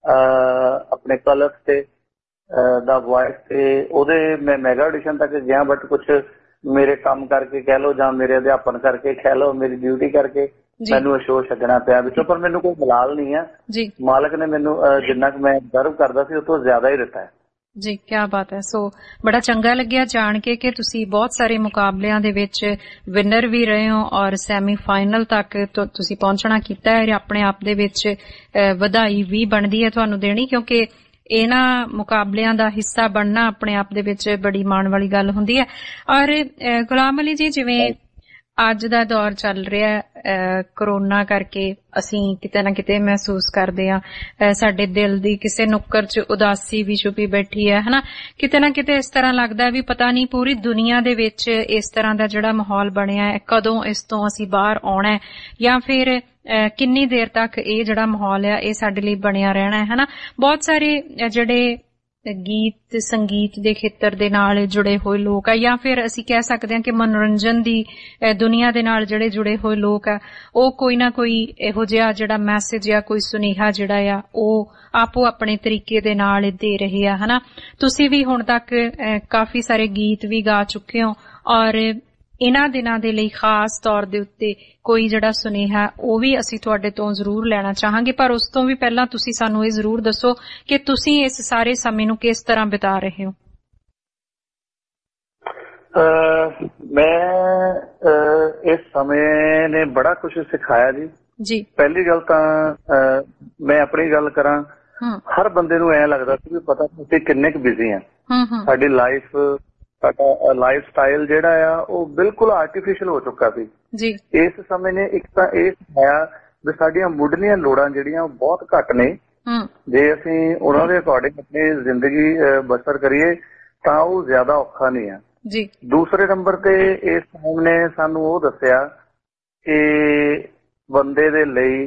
ਆਪਣੇ ਕਲਰਸ ਤੇ ਦਾ ਵੌਇਸ, ਤੇ ਉਹਦੇ ਮੈਂ ਮੈਗਾ ਆਡੀਸ਼ਨ ਤੱਕ ਗਿਆ, ਬਟ ਕੁਛ ਮੇਰੇ ਕੰਮ ਕਰਕੇ ਕਹਿ ਲਓ ਜਾਂ ਮੇਰੇ ਅਧਿਆਪਨ ਕਰਕੇ ਕਹਿ ਲਓ, ਮੇਰੀ ਡਿਊਟੀ ਕਰਕੇ ਮੈਨੂੰ ਸ਼ੋਅ ਛੱਡਣਾ ਪਿਆ ਵਿੱਚੋਂ। ਪਰ ਮੈਨੂੰ ਕੋਈ ਮਲਾਲ ਨਹੀਂ ਹੈ, ਮਾਲਕ ਨੇ ਮੈਨੂੰ ਜਿੰਨਾ ਕੁ ਮੈਂ ਡਿਜ਼ਰਵ ਕਰਦਾ ਸੀ ਉਹ ਤੋਂ ਜ਼ਿਆਦਾ ਹੀ ਦਿੱਤਾ ਹੈ। ਜੀ ਕਿਆ ਬਾਤ ਹੈ। ਸੋ ਬੜਾ ਚੰਗਾ ਲੱਗਿਆ ਜਾਣ ਕੇ ਕਿ ਤੁਸੀਂ ਬਹੁਤ ਸਾਰੇ ਮੁਕਾਬਲਿਆਂ ਦੇ ਵਿੱਚ ਵਿਨਰ ਵੀ ਰਹੇ ਹੋ ਔਰ ਸੈਮੀ ਫਾਈਨਲ ਤੱਕ ਤੁਸੀਂ ਪਹੁੰਚਣਾ ਕੀਤਾ ਹੈ। ਆਪਣੇ ਆਪ ਦੇ ਵਿੱਚ ਵਧਾਈ ਵੀ ਬਣਦੀ ਹੈ ਤੁਹਾਨੂੰ ਦੇਣੀ, ਕਿਉਂਕਿ ਇਹਨਾਂ ਮੁਕਾਬਲਿਆਂ ਦਾ ਹਿੱਸਾ ਬਣਨਾ ਆਪਣੇ ਆਪ ਦੇ ਵਿੱਚ ਬੜੀ ਮਾਣ ਵਾਲੀ ਗੱਲ ਹੁੰਦੀ ਹੈ। ਔਰ ਗੁਲਾਮ ਅਲੀ ਜੀ, ਜਿਵੇਂ ਅੱਜ ਦਾ ਦੌਰ ਚੱਲ ਰਿਹਾ ਕਰੋਨਾ ਕਰਕੇ ਅਸੀਂ ਕਿਤੇ ਨਾ ਕਿਤੇ ਮਹਿਸੂਸ ਕਰਦੇ ਹਾਂ ਸਾਡੇ ਦਿਲ ਦੀ ਕਿਸੇ ਨੁੱਕਰ 'ਚ ਉਦਾਸੀ ਵੀ ਛੁਪੀ ਬੈਠੀ ਹੈ, ਹਨਾ। ਕਿਤੇ ਨਾ ਕਿਤੇ ਇਸ ਤਰ੍ਹਾਂ ਲੱਗਦਾ ਵੀ ਪਤਾ ਨਹੀਂ ਪੂਰੀ ਦੁਨੀਆ ਦੇ ਵਿੱਚ ਇਸ ਤਰ੍ਹਾਂ ਦਾ ਜਿਹੜਾ ਮਾਹੌਲ ਬਣਿਆ ਹੈ ਕਦੋਂ ਇਸ ਤੋਂ ਅਸੀਂ ਬਾਹਰ ਆਉਣਾ ਜਾਂ ਫਿਰ ਕਿੰਨੀ ਦੇਰ ਤੱਕ ਇਹ ਜਿਹੜਾ ਮਾਹੌਲ ਹੈ ਇਹ ਸਾਡੇ ਲਈ ਬਣਿਆ ਰਹਿਣਾ ਹੈ, ਹਨਾ। ਬਹੁਤ ਸਾਰੇ ਜਿਹੜੇ ਗੀਤ ਸੰਗੀਤ ਦੇ ਖੇਤਰ ਦੇ ਨਾਲ ਜੁੜੇ ਹੋਏ ਲੋਕ ਆ ਜਾਂ ਫਿਰ ਅਸੀਂ ਕਹਿ ਸਕਦੇ ਹਾਂ ਕਿ ਮਨੋਰੰਜਨ ਦੀ ਦੁਨੀਆ ਦੇ ਨਾਲ ਜਿਹੜੇ ਜੁੜੇ ਹੋਏ ਲੋਕ ਆ, ਉਹ ਕੋਈ ਨਾ ਕੋਈ ਇਹੋ ਜਿਹਾ ਜਿਹੜਾ ਮੈਸੇਜ ਆ, ਕੋਈ ਸੁਨੇਹਾ ਜਿਹੜਾ ਆ ਉਹ ਆਪੋ ਆਪਣੇ ਤਰੀਕੇ ਦੇ ਨਾਲ ਦੇ ਰਹੇ ਆ, ਹਨਾ। ਤੁਸੀਂ ਵੀ ਹੁਣ ਤੱਕ ਕਾਫੀ ਸਾਰੇ ਗੀਤ ਵੀ ਗਾ ਚੁੱਕੇ ਹੋ ਔਰ ਇਹਨਾਂ ਦਿਨਾਂ ਦੇ ਲਈ ਖਾਸ ਤੌਰ ਦੇ ਉੱਤੇ ਕੋਈ ਜਿਹੜਾ ਸੁਨੇਹਾ ਉਹ ਵੀ ਅਸੀਂ ਤੁਹਾਡੇ ਤੋਂ ਜ਼ਰੂਰ ਲੈਣਾ ਚਾਹਾਂਗੇ। ਪਰ ਉਸ ਤੋਂ ਵੀ ਪਹਿਲਾਂ ਤੁਸੀਂ ਸਾਨੂੰ ਇਹ ਜ਼ਰੂਰ ਦੱਸੋ ਕਿ ਤੁਸੀਂ ਇਸ ਸਾਰੇ ਸਮੇਂ ਨੂੰ ਕਿਸ ਤਰ੍ਹਾਂ ਬਿਤਾ ਰਹੇ ਹੋ। ਮੈਂ ਇਸ ਸਮੇਂ ਨੇ ਬੜਾ ਕੁਝ ਸਿਖਾਇਆ ਜੀ। ਪਹਿਲੀ ਗੱਲ ਤਾਂ ਮੈਂ ਆਪਣੀ ਗੱਲ ਕਰਾਂ, ਹਰ ਬੰਦੇ ਨੂੰ ਐਂ ਲੱਗਦਾ ਸੀ ਵੀ ਪਤਾ ਤੁਸੀਂ ਕਿੰਨੇ ਕੁ ਬਿਜ਼ੀ ਆ। ਸਾਡੀ ਸਾਡਾ ਲਾਈਫ ਸਟਾਈਲ ਜਿਹੜਾ ਆ ਉਹ ਬਿਲਕੁਲ ਆਰਟੀਫਿਸ਼ਲ ਹੋ ਚੁੱਕਾ ਸੀ ਜੀ। ਇਸ ਸਮੇਂ ਨੇ ਇੱਕ ਤਾਂ ਇਹ ਸਿਖਾਇਆ ਵੀ ਸਾਡੀਆਂ ਮੁੱਢਲੀਆਂ ਲੋੜਾਂ ਜਿਹੜੀਆਂ ਉਹ ਬਹੁਤ ਘੱਟ ਨੇ। ਜੇ ਅਸੀਂ ਉਹਨਾਂ ਦੇ ਅਕੋਰਡਿੰਗ ਆਪਣੀ ਜ਼ਿੰਦਗੀ ਬਸਰ ਕਰੀਏ ਤਾਂ ਉਹ ਜ਼ਿਆਦਾ ਔਖਾ ਨਹੀਂ ਆ ਜੀ। ਦੂਸਰੇ ਨੰਬਰ ਤੇ ਇਸ ਟਾਈਮ ਨੇ ਸਾਨੂੰ ਉਹ ਦੱਸਿਆ ਕਿ ਬੰਦੇ ਦੇ ਲਈ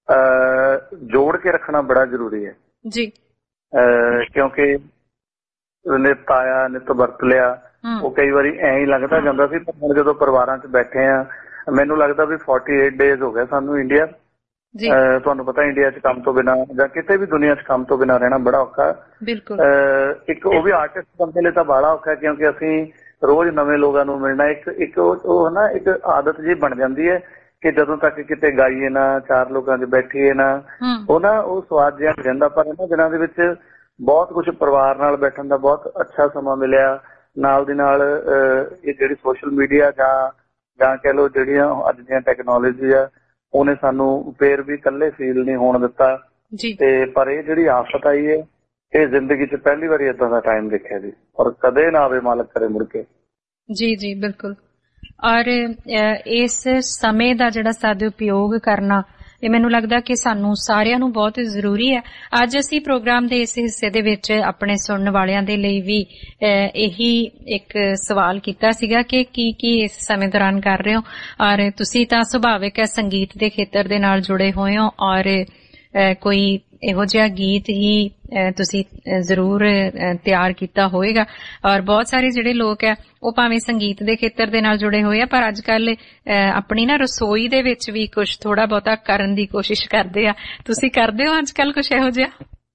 ਜੋੜ ਕੇ ਰੱਖਣਾ ਬੜਾ ਜ਼ਰੂਰੀ ਹੈ ਜੀ, ਕਿਉਂਕਿ ਨਿੱਤ ਆਇਆ ਨਿੱਤ ਵਰਤ ਲਿਆ, ਉਹ ਕਈ ਵਾਰੀ ਐਂ ਹੀ ਲੱਗਦਾ ਜਾਂਦਾ ਸੀ। ਪਰ ਹੁਣ ਜਦੋਂ ਪਰਿਵਾਰਾਂ 'ਚ ਬੈਠੇ ਆ, ਮੈਨੂੰ ਲੱਗਦਾ ਵੀ 48 ਡੇਜ਼ ਹੋ ਗਏ ਸਾਨੂੰ ਇੰਡੀਆ। ਤੁਹਾਨੂੰ ਪਤਾ ਇੰਡੀਆ 'ਚ ਕੰਮ ਤੋਂ ਬਿਨਾਂ ਜਾਂ ਕਿਤੇ ਵੀ ਦੁਨੀਆ 'ਚ ਕੰਮ ਤੋਂ ਬਿਨਾਂ ਰਹਿਣਾ ਬੜਾ ਔਖਾ। ਬਿਲਕੁਲ। ਇੱਕ ਉਹ ਵੀ ਆਰਟਿਸਟ ਬੰਦੇ ਲਈ ਤਾਂ ਬੜਾ ਔਖਾ, ਕਿਉਂਕਿ ਅਸੀਂ ਰੋਜ਼ ਨਵੇਂ ਲੋਕਾਂ ਨੂੰ ਮਿਲਣਾ। ਇੱਕ ਉਹ ਨਾ ਇੱਕ ਆਦਤ ਜਿਹੀ ਬਣ ਜਾਂਦੀ ਹੈ ਕਿ ਜਦੋਂ ਤੱਕ ਕਿਤੇ ਗਾਈਏ ਨਾ, ਚਾਰ ਲੋਕਾਂ 'ਚ ਬੈਠੀਏ ਨਾ, ਉਹ ਸਵਾਦ ਜਿਹਾ ਰਹਿੰਦਾ। ਪਰ ਇਹਨਾਂ ਦਿਨਾਂ ਦੇ ਵਿੱਚ ਬਹੁਤ ਕੁਝ ਪਰਿਵਾਰ ਨਾਲ ਬੈਠਣ ਦਾ ਬਹੁਤ ਅੱਛਾ ਸਮਾਂ ਮਿਲਿਆ। ਨਾਲ ਦੀ ਨਾਲ ਇਹ ਜਿਹੜੀ ਸੋਸ਼ਲ ਮੀਡੀਆ ਜਾਂ ਕਹਿ ਲਓ ਜਿਹੜੀਆਂ ਅੱਜ ਦੀਆਂ ਟੈਕਨੋਲੋਜੀ ਆ, ਉਹਨੇ ਸਾਨੂੰ ਫੇਰ ਵੀ ਇਕੱਲੇ ਫੀਲ ਨਹੀਂ ਹੋਣ ਦਿੱਤਾ। ਤੇ ਪਰ ਇਹ ਜਿਹੜੀ ਆਫਤ ਆਈ ਹੈ, ਇਹ ਜ਼ਿੰਦਗੀ 'ਚ ਪਹਿਲੀ ਵਾਰੀ ਏਦਾਂ ਦਾ ਟਾਈਮ ਦੇਖਿਆ ਜੀ, ਔਰ ਕਦੇ ਨਾ ਆਵੇ, ਮਾਲਕ ਕਰੇ ਮੁੜ ਕੇ। ਜੀ ਜੀ ਬਿਲਕੁਲ। ਔਰ ਇਸ ਸਮੇਂ ਦਾ ਜਿਹੜਾ ਸਦਉਪਯੋਗ ਕਰਨਾ, ਇਹ ਮੈਨੂੰ ਲੱਗਦਾ ਕਿ ਸਾਨੂੰ ਸਾਰਿਆਂ ਨੂੰ ਬਹੁਤ ਜ਼ਰੂਰੀ ਹੈ। ਅੱਜ ਅਸੀਂ ਪ੍ਰੋਗਰਾਮ ਦੇ ਇਸ ਹਿੱਸੇ ਦੇ ਵਿੱਚ ਆਪਣੇ ਸੁਣਨ ਵਾਲਿਆਂ ਦੇ ਲਈ ਵੀ ਇਹੀ ਇੱਕ ਸਵਾਲ ਕੀਤਾ ਸੀਗਾ ਕਿ ਕੀ ਇਸ ਸਮੇਂ ਦੌਰਾਨ ਕਰ ਰਹੇ ਹੋ। ਔਰ ਤੁਸੀਂ ਤਾਂ ਸੁਭਾਵਿਕ ਹੈ ਸੰਗੀਤ ਦੇ ਖੇਤਰ ਦੇ ਨਾਲ ਜੁੜੇ ਹੋਏ ਹੋ ਔਰ ਕੋਈ ਇਹੋ ਜਿਹਾ ਗੀਤ ਹੀ ਤੁਸੀਂ ਜ਼ਰੂਰ ਤਿਆਰ ਕੀਤਾ ਹੋਏਗਾ। ਔਰ ਬਹੁਤ ਸਾਰੇ ਜਿਹੜੇ ਲੋਕ ਹੈ ਉਹ ਭਾਵੇਂ ਸੰਗੀਤ ਦੇ ਖੇਤਰ ਦੇ ਨਾਲ ਜੁੜੇ ਹੋਏ ਆ, ਪਰ ਅੱਜ ਕੱਲ ਆਪਣੀ ਨਾ ਰਸੋਈ ਦੇ ਵਿੱਚ ਵੀ ਕੁਝ ਥੋੜਾ ਬਹੁਤਾ ਕਰਨ ਦੀ ਕੋਸ਼ਿਸ਼ ਕਰਦੇ ਆ। ਤੁਸੀਂ ਕਰਦੇ ਹੋ ਅੱਜ ਕੱਲ ਕੁਝ ਇਹੋ ਜਿਹਾ?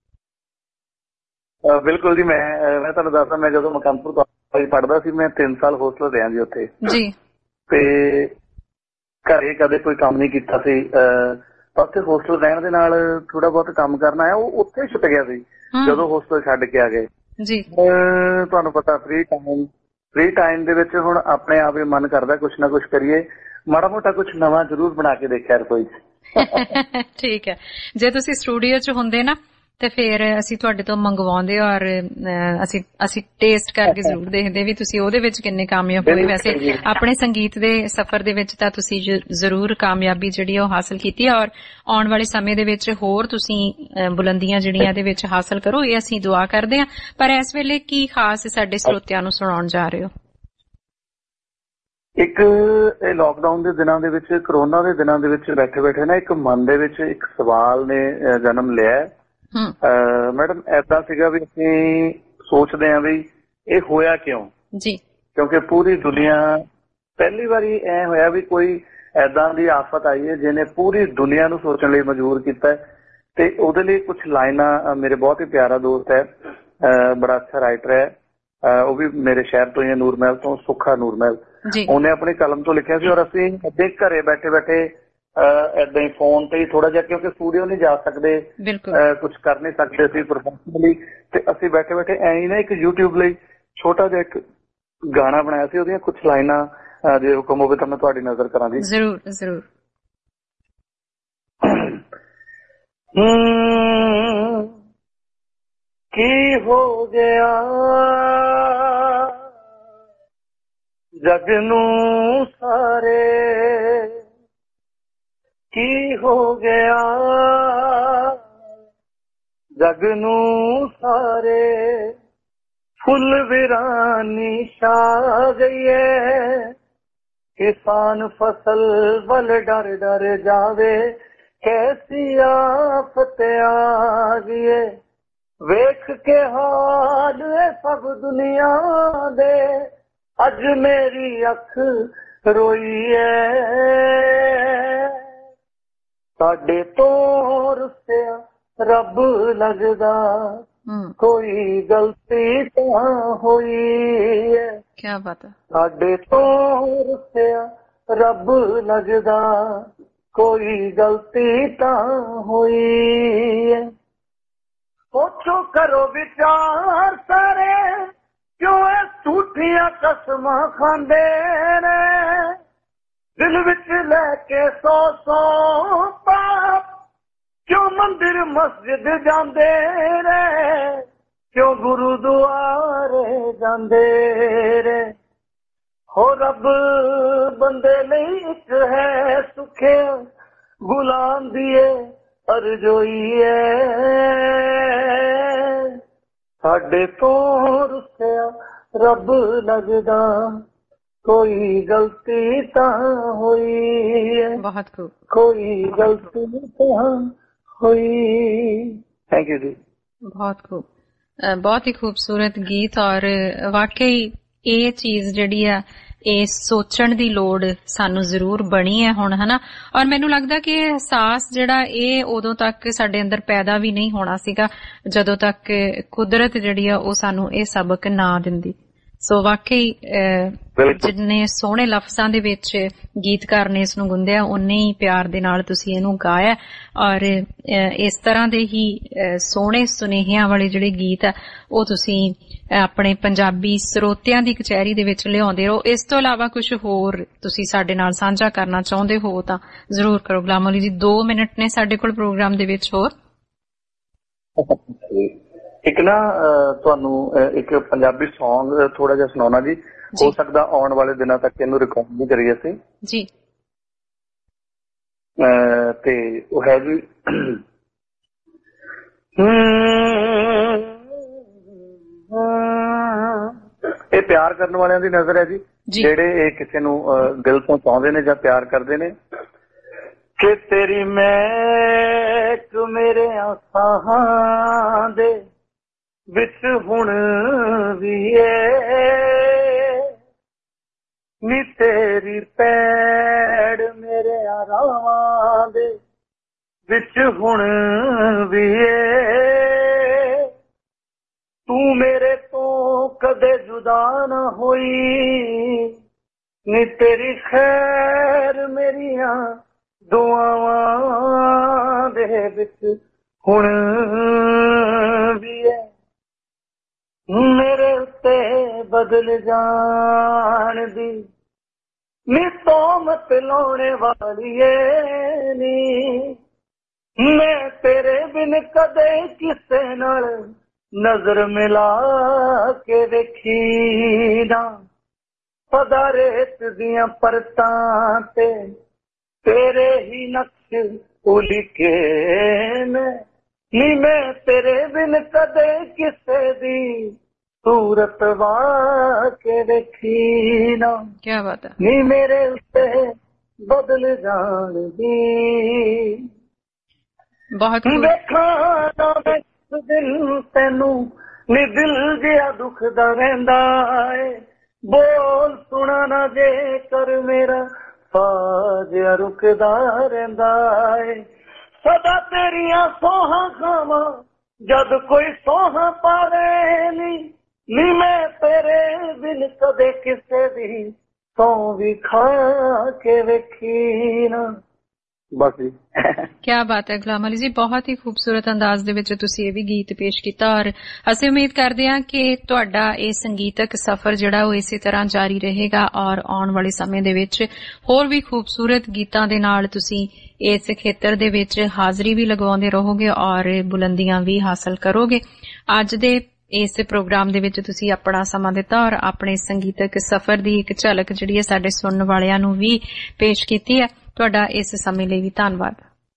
ਬਿਲਕੁਲ ਜੀ। ਮੈਂ ਤੁਹਾਨੂੰ ਦੱਸਦਾ, ਮੈਂ ਜਦੋਂ ਮਕੰਦਪੁਰ ਪੜ੍ਹਦਾ ਸੀ, ਮੈਂ 3 ਸਾਲ ਹੋਸਟਲ ਰਿਹਾ ਜੀ ਉੱਥੇ ਜੀ। ਤੇ ਘਰੇ ਕਦੇ ਕੋਈ ਕੰਮ ਨਹੀਂ ਕੀਤਾ ਸੀ, ਉੱਥੇ ਹੋਸਟਲ ਰਹਿਣ ਦੇ ਨਾਲ ਥੋੜਾ ਬਹੁਤ ਕੰਮ ਕਰਨਾ ਆਇਆ, ਉਹ ਉੱਥੇ ਛੁੱਟ ਗਿਆ ਸੀ ਜਦੋਂ ਹੋਸਟਲ ਛੱਡ ਕੇ ਆ ਗਏ ਜੀ। ਤੁਹਾਨੂੰ ਪਤਾ ਫ੍ਰੀ ਟਾਈਮ ਦੇ ਵਿੱਚ ਹੁਣ ਆਪਣੇ ਆਪ ਹੀ ਮਨ ਕਰਦਾ ਕੁਛ ਨਾ ਕੁਛ ਕਰੀਏ, ਮਾੜਾ ਮੋਟਾ ਕੁਛ ਨਵਾਂ ਜ਼ਰੂਰ ਬਣਾ ਕੇ ਦੇਖਿਆ ਰਸੋਈ ਚ। ਠੀਕ ਹੈ, ਜੇ ਤੁਸੀਂ ਸਟੂਡੀਓ ਚ ਹੁੰਦੇ ਨਾ ਤੇ ਫਿਰ ਅਸੀਂ ਤੁਹਾਡੇ ਤੋਂ ਮੰਗਵਾਉਂਦੇ ਔਰ ਅਸੀਂ ਟੇਸਟ ਕਰਕੇ ਜ਼ਰੂਰ ਦੇਖਦੇ ਵੀ ਤੁਸੀਂ ਉਹਦੇ ਵਿੱਚ ਕਿੰਨੇ ਕਾਮਯਾਬ ਹੋਏ। ਵੈਸੇ ਆਪਣੇ ਸੰਗੀਤ ਦੇ ਸਫ਼ਰ ਦੇ ਵਿੱਚ ਤਾਂ ਤੁਸੀਂ ਜ਼ਰੂਰ ਕਾਮਯਾਬੀ ਜਿਹੜੀ ਉਹ ਹਾਸਲ ਕੀਤੀ ਹੈ ਔਰ ਆਉਣ ਵਾਲੇ ਸਮੇਂ ਦੇ ਵਿੱਚ ਹੋਰ ਤੁਸੀਂ ਬੁਲੰਦੀਆਂ ਜਿਹੜੀਆਂ ਇਹਦੇ ਵਿੱਚ ਹਾਸਲ ਕਰੋ, ਇਹ ਅਸੀਂ ਦੁਆ ਕਰਦੇ ਹਾਂ। ਪਰ ਇਸ ਵੇਲੇ ਕੀ ਖਾਸ ਸਾਡੇ ਸਰੋਤਿਆਂ ਨੂੰ ਸੁਣਾਉਣ ਜਾ ਰਹੇ ਹੋ? ਇੱਕ ਇਹ ਲਾਕਡਾਊਨ ਦੇ ਦਿਨਾਂ ਦੇ ਵਿੱਚ, ਕਰੋਨਾ ਦੇ ਦਿਨਾਂ ਦੇ ਵਿੱਚ ਬੈਠੇ ਬੈਠੇ ਨਾ ਇੱਕ ਮਨ ਦੇ ਵਿੱਚ ਇੱਕ ਸਵਾਲ ਨੇ ਜਨਮ ਲਿਆ। ਮੈਡਮ ਏਦਾਂ ਸੀਗਾ ਵੀ ਅਸੀਂ ਸੋਚਦੇ ਹਾਂ ਵੀ ਇਹ ਹੋਇਆ ਕਿਉਂ ਜੀ, ਕਿਉਂਕਿ ਪੂਰੀ ਦੁਨੀਆ ਪਹਿਲੀ ਵਾਰੀ ਐ ਹੋਇਆ ਵੀ ਕੋਈ ਏਦਾਂ ਦੀ ਆਫਤ ਆਈ ਹੈ ਜਿਹਨੇ ਪੂਰੀ ਦੁਨੀਆ ਨੂੰ ਸੋਚਣ ਲਈ ਮਜਬੂਰ ਕੀਤਾ ਤੇ ਉਹਦੇ ਲਈ ਕੁਝ ਲਾਈਨਾਂ, ਮੇਰੇ ਬਹੁਤ ਹੀ ਪਿਆਰਾ ਦੋਸਤ ਹੈ, ਬੜਾ ਅੱਛਾ ਰਾਈਟਰ ਹੈ, ਉਹ ਵੀ ਮੇਰੇ ਸ਼ਹਿਰ ਤੋਂ ਹੀ ਹੈ, ਨੂਰਮਹਿਲ ਤੋਂ, ਸੁੱਖਾ ਨੂਰਮਹਿਲ, ਉਹਨੇ ਆਪਣੀ ਕਲਮ ਤੋਂ ਲਿਖਿਆ ਸੀ ਔਰ ਅਸੀਂ ਅੱਧੇ ਘਰੇ ਬੈਠੇ ਬੈਠੇ ਏਦਾਂ ਹੀ ਫੋਨ ਤੇ ਹੀ ਥੋੜਾ ਜਿਹਾ, ਕਿਉਂਕਿ ਸਟੂਡੀਓ ਨਹੀਂ ਜਾ ਸਕਦੇ, ਕੁਝ ਕਰ ਨਹੀਂ ਸਕਦੇ ਸੀ ਪ੍ਰੋਫੈਸ਼ਨਲੀ, ਤੇ ਅਸੀਂ ਬੈਠੇ ਬੈਠੇ ਐਂ ਹੀ ਨਾ ਇੱਕ YouTube ਲਈ ਛੋਟਾ ਜਿਹਾ ਇੱਕ ਗਾਣਾ ਬਣਾਇਆ ਸੀ, ਉਹਦੀਆਂ ਕੁਝ ਲਾਈਨਾਂ ਜੇ ਹੁਕਮ ਹੋਵੇ ਤਾਂ ਮੈਂ ਤੁਹਾਡੀ ਨਜ਼ਰ ਕਰਾਂਗੀ। ਜ਼ਰੂਰ ਜ਼ਰੂਰ। ਕੀ ਹੋ ਗਿਆ ਜਗ ਨੂੰ ਸਾਰੇ, ਕੀ ਹੋ ਗਿਆ ਜਗ ਨੂੰ ਸਾਰੇ, ਫੁੱਲ ਵਿਰਾਨੀ ਛਾ ਗਈ ਹੈ, ਕਿਸਾਨ ਫਸਲ ਵੱਲ ਡਰ ਡਰ ਜਾਵੇ, ਕੈਸੀ ਆਫਤ ਆ ਗਈ ਹੈ, ਵੇਖ ਕੇ ਹਾਲ ਸਭ ਦੁਨੀਆ ਦੇ, ਅੱਜ ਮੇਰੀ ਅੱਖ ਰੋਈ ਹੈ, ਸਾਡੇ ਤੋਂ ਰੁੱਸਿਆ ਰੱਬ ਲੱਗਦਾ, ਕੋਈ ਗਲਤੀ ਤਾਂ ਹੋਈ ਹੈ। ਕਿਆ ਬਾਤ ਹੈ। ਸਾਡੇ ਤੋਂ ਰੁੱਸਿਆ ਰੱਬ ਲੱਗਦਾ, ਕੋਈ ਗਲਤੀ ਤਾਂ ਹੋਈ ਹੈ, ਸੋਚੋ ਕਰੋ ਵਿਚਾਰ ਸਾਰੇ, ਕਿਉਂ ਇਹ ਝੂਠੀਆਂ ਕਸਮਾਂ ਖਾਂਦੇ ਨੇ, ਦਿਲ ਵਿੱਚ ਲੈ ਕੇ ਸੌ ਪਾਪ, ਕਿਉਂ ਮੰਦਿਰ ਮਸਜਿਦ ਜਾਂਦੇ ਨੇ, ਕਿਉਂ ਗੁਰੂਦੁਆਰੇ ਜਾਂਦੇ ਨੇ, ਹੋ ਰੱਬ ਬੰਦੇ ਲਈ ਇੱਕ ਹੈ ਸੁਖਿਆ, ਗੁਲਾਮ ਦੀਏ ਅਰਜ਼ੋਈ ਹੈ, ਸਾਡੇ ਤੋਂ ਰੁੱਸਿਆ ਰੱਬ ਲੱਗਦਾ, ਕੋਈ ਗਲਤੀ ਤਾਂ ਹੋਈ ਹੈ, ਬਹੁਤ ਖੂਬ, ਕੋਈ ਗਲਤੀ ਤਾਂ ਹੋਈ। ਥੈਂਕ ਯੂ ਜੀ। ਬਹੁਤ ਖੂਬ, ਬਹੁਤ ਹੀ ਖੂਬਸੂਰਤ ਗੀਤ। ਔਰ ਵਾਕਈ ਇਹ ਚੀਜ਼ ਜਿਹੜੀ ਆ ਇਹ ਸੋਚਣ ਦੀ ਲੋੜ ਸਾਨੂੰ ਜ਼ਰੂਰ ਬਣੀ ਹੈ ਹੁਣ, ਹਨਾ। ਔਰ ਮੈਨੂੰ ਲੱਗਦਾ ਕਿ ਇਹ ਅਹਿਸਾਸ ਜਿਹੜਾ ਇਹ ਉਦੋਂ ਤੱਕ ਸਾਡੇ ਅੰਦਰ ਪੈਦਾ ਵੀ ਨਹੀਂ ਹੋਣਾ ਸੀਗਾ ਜਦੋਂ ਤੱਕ ਕੁਦਰਤ ਜਿਹੜੀ ਆ ਉਹ ਸਾਨੂੰ ਇਹ ਸਬਕ ਨਾ ਦਿੰਦੀ। ਸੋ ਵਾਕਈ ਜਿੰਨੇ ਸੋਹਣੇ ਲਫ਼ਜ਼ਾਂ ਦੇ ਵਿੱਚ ਗੀਤਕਾਰ ਨੇ ਇਸ ਨੂੰ ਗੁੰਦਿਆ, ਉਨੇ ਹੀ ਪਿਆਰ ਦੇ ਨਾਲ ਤੁਸੀਂ ਇਹਨੂੰ ਗਾਇਆ ਔਰ ਇਸ ਤਰ੍ਹਾਂ ਦੇ ਹੀ ਸੋਹਣੇ ਸੁਨੇਹਿਆਂ ਵਾਲੇ ਜਿਹੜੇ ਗੀਤ ਆ ਉਹ ਤੁਸੀਂ ਆਪਣੇ ਪੰਜਾਬੀ ਸਰੋਤਿਆਂ ਦੀ ਕਚਹਿਰੀ ਦੇ ਵਿੱਚ ਲਿਆਉਂਦੇ ਰਹੋ। ਇਸ ਤੋਂ ਇਲਾਵਾ ਕੁਝ ਹੋਰ ਤੁਸੀਂ ਸਾਡੇ ਨਾਲ ਸਾਂਝਾ ਕਰਨਾ ਚਾਹੁੰਦੇ ਹੋ ਤਾਂ ਜ਼ਰੂਰ ਕਰੋ। ਗੁਲਾਮ ਅਲੀ ਜੀ 2 ਮਿੰਟ ਨੇ ਸਾਡੇ ਕੋਲ ਪ੍ਰੋਗਰਾਮ ਦੇ ਵਿੱਚ ਹੋਰ। ਇੱਕ ਨਾ ਤੁਹਾਨੂੰ ਇੱਕ ਪੰਜਾਬੀ ਸੌਂਗ ਥੋੜਾ ਜਿਹਾ ਸੁਣਾਉਣਾ ਜੀ, ਹੋ ਸਕਦਾ ਆਉਣ ਵਾਲੇ ਦਿਨਾਂ ਤੱਕ ਇਹਨੂੰ ਰਿਕਾਰਡ ਵੀ ਕਰੀਏ ਅਸੀਂ ਜੀ। ਤੇ ਉਹ ਹੈ ਜੀ ਇਹ ਪਿਆਰ ਕਰਨ ਵਾਲਿਆਂ ਦੀ ਨਜ਼ਰ ਹੈ ਜੀ, ਜਿਹੜੇ ਇਹ ਕਿਸੇ ਨੂੰ ਦਿਲ ਤੋਂ ਚਾਹੁੰਦੇ ਨੇ ਜਾਂ ਪਿਆਰ ਕਰਦੇ ਨੇ, ਕਿ ਤੇਰੀ ਮਹਿਕ ਮੇਰੇ ਸਾਹਾਂ ਦੇ ਵਿੱਚ ਹੁਣ ਵੀ ਏ, ਨੀ ਤੇਰੀ ਪੈੜ ਮੇਰੇ ਰਾਵਾਂ ਦੇ ਵਿੱਚ ਹੁਣ ਵੀ ਏ, ਤੂੰ ਮੇਰੇ ਤੋਂ ਕਦੇ ਜੁਦਾ ਨਾ ਹੋਈ, ਨੀ ਤੇਰੀ ਖੈਰ ਮੇਰੀਆਂ ਦੁਆਵਾਂ ਦੇ ਵਿੱਚ ਹੁਣ ਵੀ ਹੈ ਮੇਰੇ ਉੱਤੇ ਬਦਲ ਜਾਣ ਦੀ ਨੀ ਤੋਮਤ ਲਾਉਣੇ ਵਾਲੀ ਏ ਨੀ ਮੈਂ ਤੇਰੇ ਬਿਨ ਕਦੇ ਕਿਸੇ ਨਾਲ ਨਜ਼ਰ ਮਿਲਾ ਕੇ ਵੇਖੀ ਨਾ ਸਦਾ ਰੇਤ ਦੀਆਂ ਪਰਤਾਂ ਤੇ ਤੇਰੇ ਹੀ ਨਕਸ਼ ਉਲੀਕੇ ਨੇ ਨੀ ਮੈਂ ਤੇਰੇ ਬਿਨ ਕਦੇ ਕਿਸੇ ਦੀ ਸੂਰਤ ਵਾ ਕੇ ਵੇਖੀ ਨਾ ਕਿਆ ਬਾਤ ਹੈ ਨੀ ਮੇਰੇ ਉੱਤੇ ਬਦਲ ਜਾਣ ਦੀ ਬਹੁਤ ਵੇਖਾਂ ਨਾ ਮੈਂ ਦਿਲ ਤੈਨੂੰ ਨੀ ਦਿਲ ਜਿਹਾ ਦੁਖਦਾ ਰਹਿੰਦਾ ਏ ਬੋਲ ਸੁਣਾ ਨਾ ਜੇ ਕਰ ਮੇਰਾ ਸਾਜਿਆ ਰੁਕਦਾ ਰਹਿੰਦਾ ਏ ਸਦਾ ਤੇਰੀਆਂ ਸੋਹਾਂ ਖਾਵਾਂ ਜਦ ਕੋਈ ਸੋਹਾਂ ਪਾਵੇ ਨੀ ਮੈਂ ਤੇਰੇ ਬਿਨ ਕਦੇ ਕਿਸੇ ਦੀ ਸੌਂ ਵੀ ਖਾ ਕੇ ਵੇਖੀ ਨਾ ਬਸ ਜੀ ਕਿਆ ਬਾਤ ਹੈ ਗੁਲਾਮ ਅਲੀ ਜੀ ਬਹੁਤ ਹੀ ਖੂਬਸੂਰਤ ਅੰਦਾਜ਼ ਦੇ ਵਿੱਚ ਤੁਸੀਂ ਇਹ ਵੀ ਗੀਤ ਪੇਸ਼ ਕੀਤਾ ਔਰ ਅਸੀਂ ਉਮੀਦ ਕਰਦੇ ਹਾਂ ਕਿ ਤੁਹਾਡਾ ਇਹ ਸੰਗੀਤਕ ਸਫ਼ਰ ਜਿਹੜਾ ਉਹ ਇਸੇ ਤਰ੍ਹਾਂ ਜਾਰੀ ਰਹੇਗਾ ਔਰ ਆਉਣ ਵਾਲੇ ਸਮੇਂ ਦੇ ਵਿੱਚ ਹੋਰ ਵੀ ਖੂਬਸੂਰਤ ਗੀਤਾਂ ਦੇ ਨਾਲ ਤੁਸੀਂ ਇਸ ਖੇਤਰ ਦੇ ਵਿੱਚ ਹਾਜ਼ਰੀ ਵੀ ਲਗਵਾਉਂਦੇ ਰਹੋਗੇ ਔਰ ਬੁਲੰਦੀਆਂ ਵੀ ਹਾਸਲ ਕਰੋਗੇ। ਅੱਜ ਦੇ ਇਸ ਪ੍ਰੋਗਰਾਮ ਦੇ ਵਿੱਚ ਤੁਸੀਂ ਆਪਣਾ ਸਮਾਂ ਦਿੱਤਾ ਔਰ ਆਪਣੇ ਸੰਗੀਤਕ ਸਫ਼ਰ ਦੀ ਇੱਕ ਝਲਕ ਜਿਹੜੀ ਹੈ ਸਾਡੇ ਸੁਣਨ ਵਾਲਿਆਂ ਨੂੰ ਵੀ ਪੇਸ਼ ਕੀਤੀ ਹੈ। ਤੁਹਾਡਾ ਇਸ ਸਮੇਂ ਲਈ ਵੀ ਧੰਨਵਾਦ।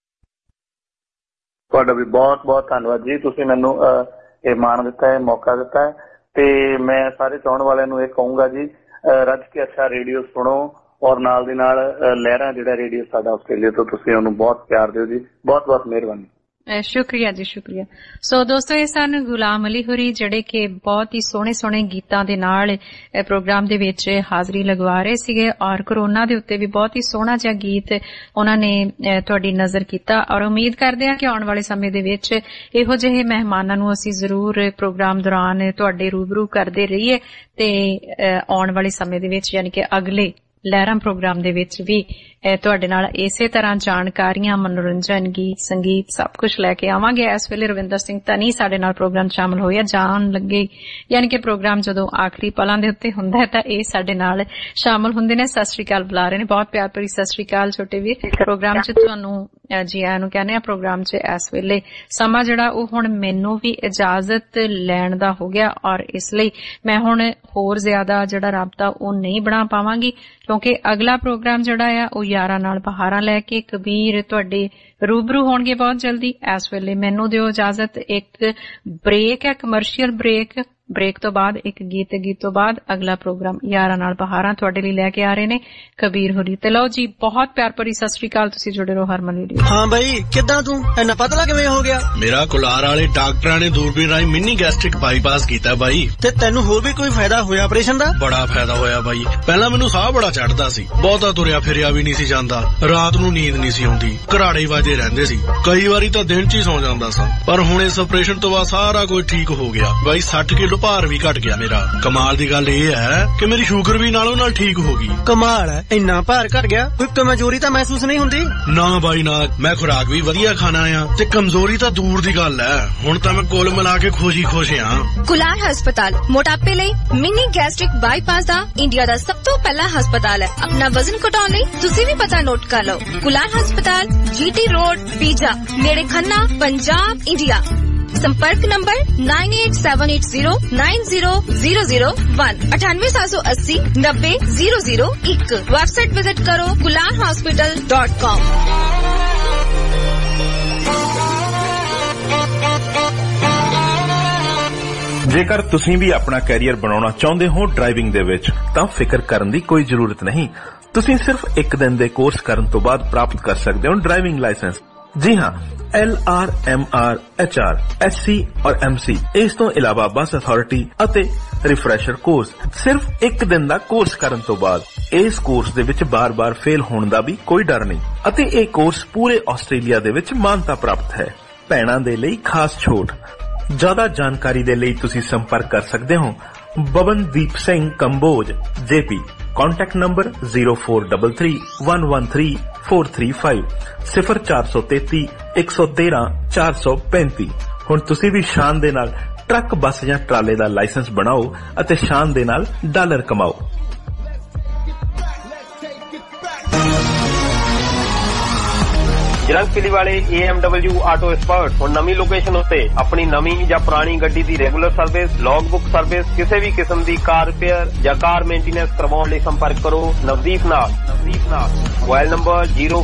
ਤੁਹਾਡਾ ਵੀ ਬਹੁਤ ਬਹੁਤ ਧੰਨਵਾਦ ਜੀ ਤੁਸੀਂ ਮੈਨੂੰ ਇਹ ਮਾਣ ਦਿੱਤਾ ਹੈ ਮੌਕਾ ਦਿੱਤਾ ਹੈ ਤੇ ਮੈਂ ਸਾਰੇ ਚਾਹਣ ਵਾਲਿਆਂ ਨੂੰ ਇਹ ਕਹੂੰਗਾ ਜੀ ਰੱਜ ਕੇ ਅੱਛਾ ਰੇਡੀਓ ਸੁਣੋ ਔਰ ਨਾਲ ਦੀ ਨਾਲ ਲਹਿਰਾਂ ਜਿਹੜਾ ਰੇਡੀਓ ਸਾਡਾ ਆਸਟ੍ਰੇਲੀਆ ਤੋਂ ਤੁਸੀਂ ਉਹਨੂੰ ਬਹੁਤ ਪਿਆਰ ਦਿਓ ਜੀ ਬਹੁਤ ਬਹੁਤ ਮਿਹਰਬਾਨੀ। ਸ਼ੁਕਰੀਆ ਜੀ ਸ਼ੁਕਰੀਆ। ਸੋ ਦੋਸਤੋ ਇਹ ਸਨ ਗੁਲਾਮ ਅਲੀ ਹੁਰੀ ਜਿਹੜੇ ਕਿ ਬਹੁਤ ਹੀ ਸੋਹਣੇ ਸੋਹਣੇ ਗੀਤਾਂ ਦੇ ਨਾਲ ਪ੍ਰੋਗਰਾਮ ਦੇ ਵਿੱਚ ਹਾਜ਼ਰੀ ਲਗਵਾ ਰਹੇ ਸੀਗੇ ਔਰ ਕੋਰੋਨਾ ਦੇ ਉੱਤੇ ਵੀ ਬਹੁਤ ਹੀ ਸੋਹਣਾ ਜਿਹਾ ਗੀਤ ਉਹਨਾਂ ਨੇ ਤੁਹਾਡੀ ਨਜ਼ਰ ਕੀਤਾ ਔਰ ਉਮੀਦ ਕਰਦੇ ਹਾਂ ਕਿ ਆਉਣ ਵਾਲੇ ਸਮੇਂ ਦੇ ਵਿੱਚ ਇਹੋ ਜਿਹੇ ਮਹਿਮਾਨਾਂ ਨੂੰ ਅਸੀਂ ਜ਼ਰੂਰ ਪ੍ਰੋਗਰਾਮ ਦੌਰਾਨ ਤੁਹਾਡੇ ਰੂਬਰੂ ਕਰਦੇ ਰਹੀਏ ਤੇ ਆਉਣ ਵਾਲੇ ਸਮੇਂ ਦੇ ਵਿੱਚ ਯਾਨੀ ਕਿ ਅਗਲੇ ਲਹਿਰਾਂ ਪ੍ਰੋਗਰਾਮ ਦੇ ਵਿੱਚ ਵੀ ਤੁਹਾਡੇ ਨਾਲ ਇਸੇ ਤਰ੍ਹਾਂ ਜਾਣਕਾਰੀਆਂ ਮਨੋਰੰਜਨ ਗੀਤ ਸੰਗੀਤ ਸਭ ਕੁਝ ਲੈ ਕੇ ਆਵਾਂਗੇ। ਇਸ ਵੇਲੇ ਰਵਿੰਦਰ ਸਿੰਘ ਧਨੀ ਸਾਡੇ ਨਾਲ ਪ੍ਰੋਗਰਾਮ ਸ਼ਾਮਲ ਹੋਇਆ ਜਾਣ ਲੱਗੇ ਯਾਨੀ ਕਿ ਪ੍ਰੋਗਰਾਮ ਜਦੋਂ ਆਖਰੀ ਪਲਾਂ ਦੇ ਉੱਤੇ ਹੁੰਦਾ ਹੈ ਤਾਂ ਇਹ ਸਾਡੇ ਨਾਲ ਸ਼ਾਮਲ ਹੁੰਦੇ ਨੇ। ਸਤਿ ਸ਼੍ਰੀ ਅਕਾਲ ਬੁਲਾ ਰਹੇ ਨੇ ਬਹੁਤ ਪਿਆਰ ਭਰੀ ਸਤਿ ਸ਼੍ਰੀ ਅਕਾਲ ਛੋਟੇ ਵੀਰ। ਪ੍ਰੋਗਰਾਮ 'ਚ ਤੁਹਾਨੂੰ ਜੀ ਆਇਆਂ ਨੂੰ ਕਹਿੰਦੇ ਆ। ਪ੍ਰੋਗਰਾਮ 'ਚ ਇਸ ਵੇਲੇ ਸਮਾਂ ਜਿਹੜਾ ਉਹ ਹੁਣ ਮੈਨੂੰ ਵੀ ਇਜਾਜ਼ਤ ਲੈਣ ਦਾ ਹੋ ਗਿਆ ਔਰ ਇਸ ਲਈ ਮੈਂ ਹੁਣ ਹੋਰ ਜ਼ਿਆਦਾ ਜਿਹੜਾ ਰਾਬਤਾ ਉਹ ਨਹੀਂ ਬਣਾ ਪਾਵਾਂਗੀ ਕਿਉਂਕਿ ਅਗਲਾ ਪ੍ਰੋਗਰਾਮ ਜਿਹੜਾ ਆ ਉਹ ਯਾਰਾਂ ਨਾਲ ਬਹਾਰਾਂ ਲੈ ਕੇ ਕਬੀਰ ਤੁਹਾਡੇ ਰੂਬਰੂ ਹੋਣਗੇ ਬਹੁਤ ਜਲਦੀ। ਇਸ ਵੇਲੇ ਮੈਨੂੰ ਦਿਓ ਇਜਾਜ਼ਤ। ਇੱਕ ਬ੍ਰੇਕ ਹੈ ਕਮਰਸ਼ੀਅਲ ਬ੍ਰੇਕ ਤੋਂ ਬਾਅਦ ਇੱਕ ਗੀਤ ਤੋਂ ਬਾਅਦ ਅਗਲਾ ਪ੍ਰੋਗਰਾਮ ਯਾਰਾਂ ਨਾਲ ਬਹਾਰਾਂ ਤੁਹਾਡੇ ਲਈ ਲੈ ਕੇ ਆ ਰਹੇ ਨੇ ਕਬੀਰ ਹੋਰੀ। ਤੇ ਲਓ ਜੀ ਬਹੁਤ ਪਿਆਰ ਭਰੀ ਸਤਿ ਸ਼੍ਰੀ ਅਕਾਲ। ਤੁਸੀਂ ਜੁੜੇ ਰਹੋ ਹਰਮਨ ਰੇਡੀਓ। ਹਾਂ ਬਾਈ ਕਿੱਦਾਂ ਤੂੰ ਇੰਨਾ ਪਤਲਾ ਕਿਵੇਂ ਹੋ ਗਿਆ? ਮੇਰਾ ਕੁਲਾਰ ਵਾਲੇ ਡਾਕਟਰਾਂ ਨੇ ਦੂਰਬੀਨ ਰਾਹੀਂ ਮਿੰਨੀ ਗੈਸਟ੍ਰਿਕ ਬਾਈਪਾਸ ਕੀਤਾ ਬਾਈ। ਤੇ ਤੈਨੂੰ ਹੋਰ ਵੀ ਕੋਈ ਫਾਇਦਾ ਹੋਇਆ ਆਪਰੇਸ਼ਨ ਦਾ? ਬੜਾ ਫਾਇਦਾ ਹੋਇਆ ਬਾਈ। ਪਹਿਲਾਂ ਮੈਨੂੰ ਸਾਹ ਬੜਾ ਚੜਦਾ ਸੀ ਬਹੁਤਾ ਤੁਰਿਆ ਫਿਰਿਆ ਵੀ ਨਹੀਂ ਸੀ ਜਾਂਦਾ ਰਾਤ ਨੂੰ ਨੀਂਦ ਨਹੀਂ ਸੀ ਆਉਂਦੀ ਘਰਾੜੇ ਵੱਜਦੇ ਰਹਿੰਦੇ ਸੀ ਕਈ ਵਾਰੀ ਤਾਂ ਦਿਨ 'ਚ ਹੀ ਸੌਂ ਜਾਂਦਾ ਸਾਂ ਪਰ ਹੁਣ ਇਸ ਆਪਰੇਸ਼ਨ ਤੋਂ ਬਾਅਦ ਸਾਰਾ ਕੁਝ ਠੀਕ ਹੋ ਗਿਆ ਬਾਈ। 60 ਕਿਲੋ ਭਾਰ ਵੀ ਘਟ ਗਿਆ ਮੇਰਾ। ਕਮਾਲ ਦੀ ਗੱਲ ਇਹ ਹੈ ਕਿ ਮੇਰੀ ਸ਼ੂਗਰ ਵੀ ਨਾਲੋਂ ਨਾਲ ਠੀਕ ਹੋ ਗਈ। ਕਮਾਲ ਹੈ ਇੰਨਾ ਭਾਰ ਘਟ ਗਿਆ ਕੋਈ ਕਮਜ਼ੋਰੀ ਤਾਂ ਮਹਿਸੂਸ ਨਹੀਂ ਹੁੰਦੀ? ਨਾ ਬਾਈ ਨਾ ਮੈਂ ਖੁਰਾਕ ਵੀ ਵਧੀਆ ਖਾਣਾ ਆ ਤੇ ਕਮਜ਼ੋਰੀ ਤਾਂ ਦੂਰ ਦੀ ਗੱਲ ਹੈ ਹੁਣ ਤਾਂ ਮੈਂ ਕੁੱਲ ਮਿਲਾ ਕੇ ਖੁਸ਼ ਹਾਂ। ਕੁਲਾਰ ਹਸਪਤਾਲ ਮੋਟਾਪੇ ਲਈ ਮਿੰਨੀ ਗੈਸਟ੍ਰਿਕ ਬਾਈਪਾਸ ਦਾ ਇੰਡੀਆ ਦਾ ਸਭ ਤੋਂ ਪਹਿਲਾ ਹਸਪਤਾਲ ਹੈ। ਆਪਣਾ ਵਜ਼ਨ ਘਟਾਉਣ ਲਈ ਤੁਸੀਂ ਵੀ ਪਤਾ ਨੋਟ ਕਰ ਲਓ। ਕੁਲਾਰ ਹਸਪਤਾਲ GT ਰੋਡ ਪੀਜਾ ਨੇੜੇ ਖੰਨਾ ਪੰਜਾਬ ਇੰਡੀਆ। संपर्क नंबर 9878090001 9878090001। वेबसाइट विजिट करो kularhospital.com। ਜੇਕਰ ਤੁਸੀਂ ਵੀ ਆਪਣਾ ਕੈਰੀਅਰ ਬਣਾਉਣਾ ਚਾਹੁੰਦੇ ਹੋ ਡਰਾਈਵਿੰਗ ਦੇ ਵਿੱਚ ਤਾਂ ਫਿਕਰ ਕਰਨ ਦੀ ਕੋਈ ਜ਼ਰੂਰਤ ਨਹੀਂ। ਤੁਸੀਂ ਸਿਰਫ ਇੱਕ ਦਿਨ ਦੇ ਕੋਰਸ ਕਰਨ ਤੋਂ ਬਾਅਦ ਪ੍ਰਾਪਤ ਕਰ ਸਕਦੇ ਹੋ ਡਰਾਈਵਿੰਗ ਲਾਇਸੈਂਸ। ਜੀ ਹਾਂ LR MR HR SC और MC। ਇਸ ਤੋਂ ਇਲਾਵਾ ਬੱਸ ਅਥਾਰਟੀ ਅਤੇ ਰਿਫਰੈਸ਼ਰ ਕੋਰਸ ਸਿਰਫ ਇੱਕ ਦਿਨ ਦਾ ਕੋਰਸ ਕਰਨ ਤੋਂ ਬਾਅਦ। ਇਸ ਕੋਰਸ ਦੇ ਵਿੱਚ ਬਾਰ-ਬਾਰ ਫੇਲ ਹੋਣ ਦਾ ਵੀ ਕੋਈ ਡਰ ਨਹੀਂ ਅਤੇ ਇਹ ਕੋਰਸ ਪੂਰੇ ਆਸਟ੍ਰੇਲੀਆ ਦੇ ਵਿੱਚ ਮਾਨਤਾ ਪ੍ਰਾਪਤ ਹੈ। ਭੈਣਾਂ ਦੇ ਲਈ ਖਾਸ ਛੋਟ। ਜ਼ਿਆਦਾ ਜਾਣਕਾਰੀ ਦੇ ਲਈ ਤੁਸੀਂ ਸੰਪਰਕ ਕਰ ਸਕਦੇ ਹੋ Bawandeep Singh Kamboj JP contact number 0433113435 0433 113 435। ਹੁਣ ਤੁਸੀਂ ਵੀ ਸ਼ਾਨ ਦੇ ਨਾਲ ਟਰੱਕ ਬੱਸ ਜਾਂ ਟਰਾਲੇ ਦਾ ਲਾਇਸੈਂਸ ਬਣਾਓ ਅਤੇ ਸ਼ਾਨ ਦੇ ਨਾਲ ਡਾਲਰ ਕਮਾਓ। ਜਲੰਧਰ ਵਾਲੇ AMW ਆਟੋ ਐਕਸਪਰਟ ਹੁਣ ਨਵੀਂ ਲੋਕੇਸ਼ਨ ਉੱਤੇ ਆਪਣੀ ਨਵੀਂ ਜਾਂ ਪੁਰਾਣੀ ਗੱਡੀ ਦੀ regular service, logbook service, ਕਿਸੇ ਵੀ ਕਿਸਮ ਦੀ ਕਾਰ ਰਿਪੇਅਰ ਜਾਂ ਕਾਰ ਮੇਨਟੇਨੈਂਸ ਕਰਵਾਉਣ ਲਈ ਸੰਪਰਕ ਕਰੋ ਨਵਦੀਪ ਨਾਲ। ਮੋਬਾਈਲ ਨੰਬਰ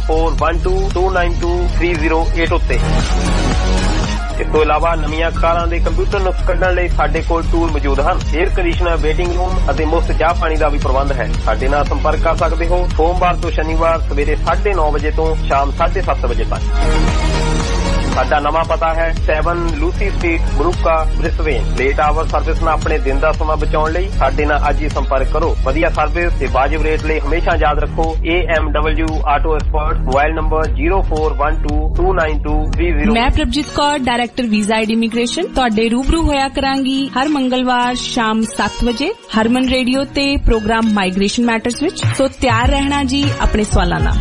0412292308 ਉੱਤੇ। ਇਸ ਤੋਂ ਇਲਾਵਾ ਨਵੀਆਂ ਕਾਰਾਂ ਦੇ ਕੰਪਿਊਟਰ ਨੁਕਸ ਕੱਢਣ ਲਈ ਸਾਡੇ ਕੋਲ ਟੂਲ ਮੌਜੂਦ ਹਨ। 에ਅਰ ਕੰਡੀਸ਼ਨਰ, ਵੇਟਿੰਗ ਰੂਮ ਅਤੇ ਮੁਫਤ ਚਾਹ ਪਾਣੀ ਦਾ ਵੀ ਪ੍ਰਬੰਧ ਹੈ। ਸਾਡੇ ਨਾਲ ਸੰਪਰਕ ਕਰ ਸਕਦੇ ਹੋ ਸੋਮਵਾਰ ਤੋਂ ਸ਼ਨੀਵਾਰ ਸਵੇਰੇ 9:30 ਵਜੇ ਤੋਂ ਸ਼ਾਮ 7:30 ਵਜੇ ਤੱਕ। ਸਾਡਾ ਨਵਾਂ ਪਤਾ ਹੈ 7 ਲੂਸੀ ਸਟਰੀਟ, ਬਰੂਕਾ, ਬ੍ਰਿਸਬੇਨ। ਲੇਟ ਆਵਰ ਸਰਵਿਸ ਨਾਲ ਆਪਣੇ ਦਿਨ ਦਾ ਸਮਾਂ ਬਚਾਉਣ ਲਈ ਸਾਡੇ ਨਾਲ ਅੱਜ ਹੀ ਸੰਪਰਕ ਕਰੋ। ਵਧੀਆ ਸਰਵਿਸ ਤੇ ਵਾਜਿਬ ਰੇਟ ਲਈ ਹਮੇਸ਼ਾ ਯਾਦ ਰੱਖੋ AMW auto expert. Mobile number 0412292308। ਮੈਂ Prabhjeet Kaur, director visa and immigration, ਤੁਹਾਡੇ ਰੂਬਰੂ ਹੋਇਆ ਕਰਾਂਗੀ ਹਰ ਮੰਗਲਵਾਰ ਸ਼ਾਮ 7 ਵਜੇ ਹਰਮਨ ਰੇਡੀਓ ਤੇ ਪ੍ਰੋਗਰਾਮ ਮਾਈਗ੍ਰੇਸ਼ਨ ਮੈਟਰਸ ਵਿੱਚ। ਸੋ ਤਿਆਰ ਰਹਿਣਾ ਜੀ ਆਪਣੇ ਸਵਾਲਾਂ ਨਾਲ।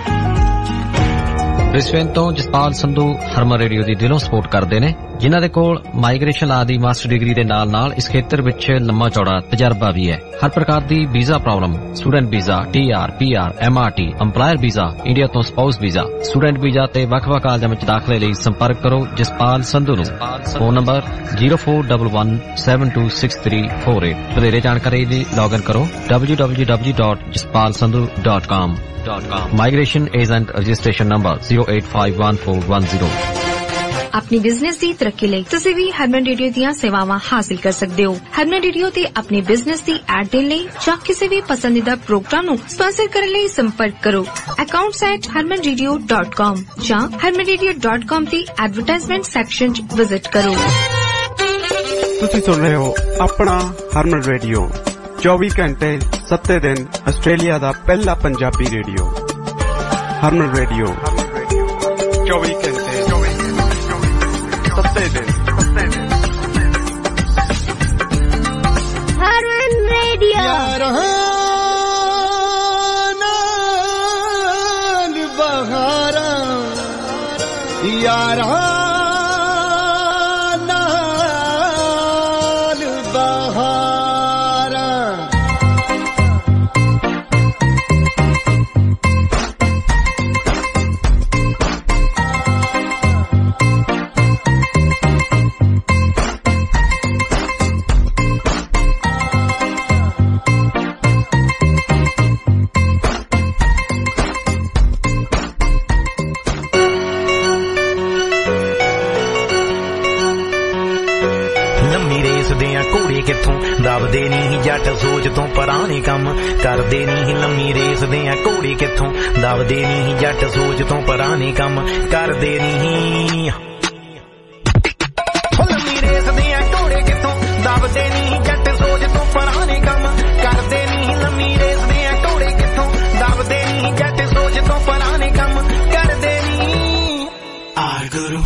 ਬ੍ਰਿਸਬੇਨ ਤੋਂ ਜਸਪਾਲ ਸੰਧੂ ਹਰਮਨ ਰੇਡੀਓ ਦੀ ਦਿਲੋਂ ਸਪੋਰਟ ਕਰਦੇ ਨੇ, ਜਿਨ੍ਹਾਂ ਦੇ ਕੋਲ ਮਾਈਗ੍ਰੇਸ਼ਨ ਲਾ ਦੀ ਮਾਸਟਰ ਡਿਗਰੀ ਦੇ ਨਾਲ ਇਸ ਖੇਤਰ ਵਿੱਚ ਲੰਮਾ ਚੌੜਾ ਤਜਰਬਾ ਵੀ ਹੈ। ਹਰ ਪ੍ਰਕਾਰ ਦੀ visa problem, student visa, TR, PR, MRT, EMPLOYER visa, India ਤੋਂ ਸਪਾਊਸ ਵੀਜ਼ਾ, ਸਟੂਡੈਂਟ ਵੀਜ਼ਾ ਤੇ ਵੱਖ-ਵੱਖ ਕਾਲਜਾਂ ਵਿੱਚ ਦਾਖਲੇ ਲਈ ਸੰਪਰਕ ਕਰੋ ਜਸਪਾਲ ਸੰਧੂ ਨੂੰ। Phone number 0411726348। ਵਧੇਰੇ ਜਾਣਕਾਰੀ ਲਈ ਲੌਗਇਨ ਕਰੋ www.jaspalsandhu.com। Migration Agent Registration Number 0851410। ਆਪਣੀ ਬਿਜ਼ਨਸ ਦੀ ਤਰੱਕੀ ਲਈ ਤੁਸੀਂ ਵੀ ਹਰਮਨ ਰੇਡੀਓ ਦੀਆਂ ਸੇਵਾਵਾਂ ਹਾਸਲ ਕਰ ਸਕਦੇ ਹੋ। ਹਰਮਨ ਰੇਡੀਓ ਤੇ ਆਪਣੀ ਬਿਜ਼ਨਸ ਦੀ ਐਡ ਦੇਣ ਲਈ ਜਾਂ ਕਿਸੇ ਵੀ ਪਸੰਦੀਦਾ ਪ੍ਰੋਗਰਾਮ ਨੂੰ ਸਪਾਂਸਰ ਕਰਨ ਲਈ ਸੰਪਰਕ ਕਰੋ accounts@harmanradio.com ਜਾਂ harmanradio.com ਦੀ ਐਡਵਰਟਾਈਜ਼ਮੈਂਟ ਸੈਕਸ਼ਨ 'ਚ ਵਿਜ਼ਿਟ ਕਰੋ। ਤੁਸੀਂ ਸੁਣ ਰਹੇ ਹੋ ਆਪਣਾ ਹਰਮਨ ਰੇਡੀਓ 24 ਘੰਟੇ 7 ਦਿਨ ਆਸਟ੍ਰੇਲੀਆ ਦਾ ਪਹਿਲਾ ਪੰਜਾਬੀ ਰੇਡੀਓ। ਹਰਮਨ ਰੇਡੀਓ 24 ਘੰਟੇ 7 ਦਿਨ। ਹਰਮਨ ਰੇਡੀਓ ਨਾਲ ਬਹਾਰਾਂ ਯਾਰਾਂ ਦਬਦੇ ਨਹੀਂ ਜੱਟ ਸੋਚ ਤੋਂ ਪਰਾਣੇ ਕੰਮ ਕਰਦੇ ਨਹੀਂ ਲੰਮੀ ਰੇਸ ਦੇ ਆ ਘੋੜੇ ਕਿੱਥੋਂ ਦਬਦੇ ਨਹੀਂ ਜੱਟ ਸੋਚ ਤੋਂ ਪਰਾਣੇ ਕੰਮ ਕਰਦੇ ਨਹੀਂ ਲੰਮੀ ਰੇਸ ਦੇ ਆ ਘੋੜੇ ਕਿੱਥੋਂ ਦਬਦੇ ਨਹੀਂ ਜੱਟ ਸੋਚ ਤੋਂ ਪਰਾਣੇ ਕੰਮ ਕਰਦੇ ਨਹੀਂ ਲੰਮੀ ਰੇਸ ਦੇ ਆ ਘੋੜੇ ਕਿੱਥੋਂ ਦਬਦੇ ਨਹੀਂ ਜੱਟ ਸੋਚ ਤੋਂ ਪਰਾਣੇ ਕੰਮ ਕਰਦੇ ਨਹੀਂ ਆਰ ਗੁਰੂ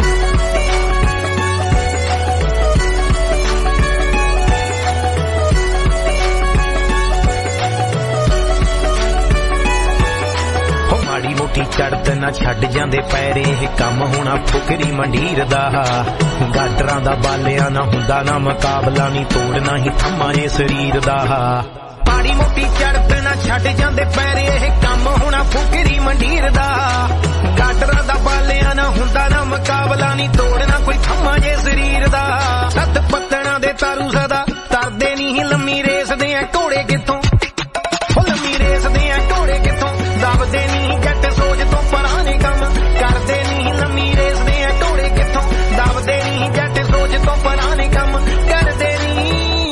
ਚੜ੍ਹਤ ਨਾ ਛੱਡ ਜਾਂਦੇ ਪੈਰੇ ਇਹ ਕੰਮ ਹੋਣਾ ਫੁਕਰੀ ਮੰਡੀਰ ਦਾ ਗਾਡਰਾਂ ਦਾ ਬਾਲਿਆਂ ਨਾ ਹੁੰਦਾ ਨਾ ਮੁਕਾਬਲਾ ਨਹੀਂ ਤੋੜਨਾ ਹੀ ਥੰਮਾ ਏ ਸਰੀਰ ਦਾ ਮਾੜੀ ਮੋਟੀ ਚੜ੍ਹਤ ਨਾ ਛੱਡ ਜਾਂਦੇ ਪੈਰੇ ਇਹ ਕੰਮ ਹੋਣਾ ਫੁਕਰੀ ਮੰਡੀਰ ਦਾ ਗਾਡਰਾਂ ਦਾ ਬਾਲਿਆਂ ਨਾ ਹੁੰਦਾ ਨਾ ਮੁਕਾਬਲਾ ਨਹੀਂ ਤੋੜਨਾ ਕੋਈ ਥੰਮਾ ਏ ਸਰੀਰ ਦਾ ਸੱਤ ਪੱਤਣਾ ਦੇ ਤਾਰੂ ਸਦਾ ਤਰਦੇ ਨਹੀਂ ਲੰਮੀ ਰੇਸ ਦੇ ਆ ਘੋੜੇ ਕਿੱਥੋਂ ਲੰਮੀ ਰੇਸ ਦੇ ਆ ਘੋੜੇ ਕਿੱਥੋਂ ਦਬਦੇ ਨਹੀਂ ਜੱਟ ਸੋਚ ਤੋਂ ਪਰਾਣੇ ਕੰਮ ਕਰਦੇ ਨਹੀਂ ਲੰਮੀ ਰੇਸ ਦੇ ਆ ਘੋੜੇ ਕਿੱਥੋਂ ਦਬਦੇ ਨਹੀਂ ਜੱਟ ਸੋਚ ਤੋਂ ਪਰਾਣੇ ਕੰਮ ਕਰਦੇ ਨਹੀਂ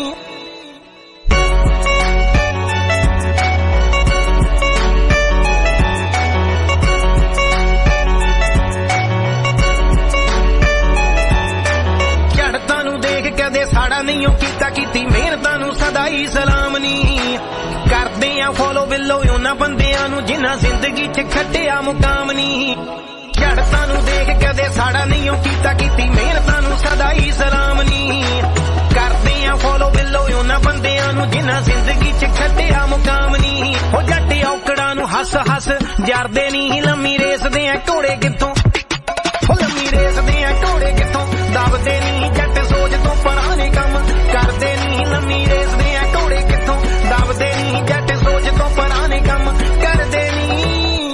ਝੜਤਾਂ ਨੂੰ ਦੇਖ ਕਦੇ ਸਾੜਾ ਨਹੀਂ ਉਹ ਕੀਤੀ ਮਿਹਨਤਾਂ ਨੂੰ ਸਦਾ ਹੀ ਸਲਾਮ ਨਹੀਂ ਕਰਦੇ ਆ ਫੋਲੋ ਬਿੱਲੋ ਉਹਨਾਂ ਬੰਦਿਆਂ ਨੂੰ ਜਿਨ੍ਹਾਂ ਜ਼ਿੰਦਗੀ 'ਚ ਖੱਟਿਆ ਮੁਕਾਮ ਨਹੀਂ ਝੜਤਾਂ ਨੂੰ ਦੇਖ ਕਦੇ ਸਾੜਾ ਨਹੀਂ ਉਹ ਕੀਤੀ ਮਿਹਨਤਾਂ ਨੂੰ ਸਦਾ ਹੀ ਸਲਾਮ ਨਹੀਂ ਕਰਦੇ ਆ ਫੋਲੋ ਬਿੱਲੋ ਉਹਨਾਂ ਬੰਦਿਆਂ ਨੂੰ ਜਿਨ੍ਹਾਂ ਜ਼ਿੰਦਗੀ 'ਚ ਖੱਟਿਆ ਮੁਕਾਮ ਨਹੀਂ ਹੱਸ ਹੱਸ ਜਰਦੇ ਨਹੀਂ ਲੰਮੀ ਰੇਸਦੇ ਆ ਘੋੜੇ ਕਿੱਥੋਂ ਲੰਮੀ ਰੇਸਦੇ ਆ ਘੋੜੇ ਕਿੱਥੋਂ ਦਬਦੇ ਨਹੀਂ ਜੱਟ ਸੋਚ ਤੋਂ ਪਰਾਂ ਨੇ ਕੰਮ ਕਰਦੇ ਨਹੀਂ ਲੰਮੀ ਰੇਸਦੇ ਆ ਘੋੜੇ ਕਿੱਥੋਂ ਦਬਦੇ ਨਹੀਂ ਜੱਟ ਸੋਚ ਤੋਂ ਪਰਾਂ ਨੇ ਕੰਮ ਕਰਦੇ ਨਹੀਂ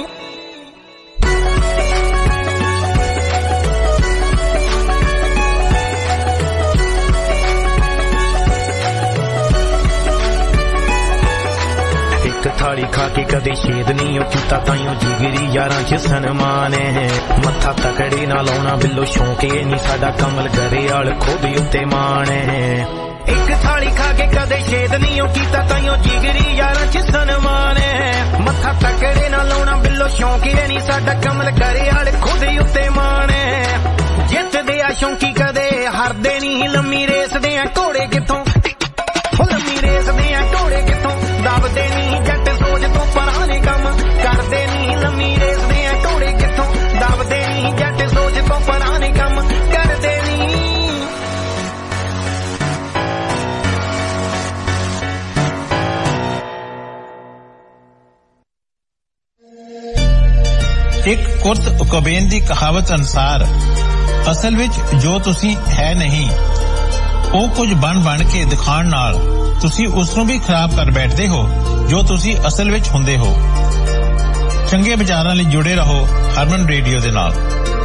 थाली खा के कदे छेद नहीं ओ कीता ताइयों जिगरी यारां च सन्मान है मत्था तकड़े ना लाउणा बिल्लो शौक ए नहीं साडा कमल गरे वाल खुद उत्ते मान है एक थाली खा के कदे छेद नहीं ओ कीता ताइयों जिगरी यारां च सन्मान है मत्था तकड़े ना लाउणा बिल्लो शौक ए नहीं साडा कमल गरे वाल खुद उत्ते मान है जितदे आ शौकी कदे हारदे नहीं लम्मी रेसदे आ घोड़े कित्थों लम्मी रेसदे आ घोड़े कित्थों दबदे नहीं जट सोच तो परां ने काम करदे नहीं लम्मी रेसदे आ घोड़े कित्थों दबदे नहीं जट सोच तो परां ने काम करदे नहीं एक कुर्त कोबेन दी कहावत अनुसार असल विच जो तुसी है नहीं ਉਹ ਕੁਝ ਬਣ ਕੇ ਦਿਖਾਉਣ ਨਾਲ ਤੁਸੀਂ ਉਸ ਨੂੰ ਵੀ ਖਰਾਬ ਕਰ ਬੈਠਦੇ ਹੋ ਜੋ ਤੁਸੀਂ ਅਸਲ ਵਿੱਚ ਹੁੰਦੇ ਹੋ। ਚੰਗੇ ਵਿਚਾਰਾਂ ਲਈ ਜੁੜੇ ਰਹੋ ਹਰਮਨ ਰੇਡੀਓ ਦੇ ਨਾਲ।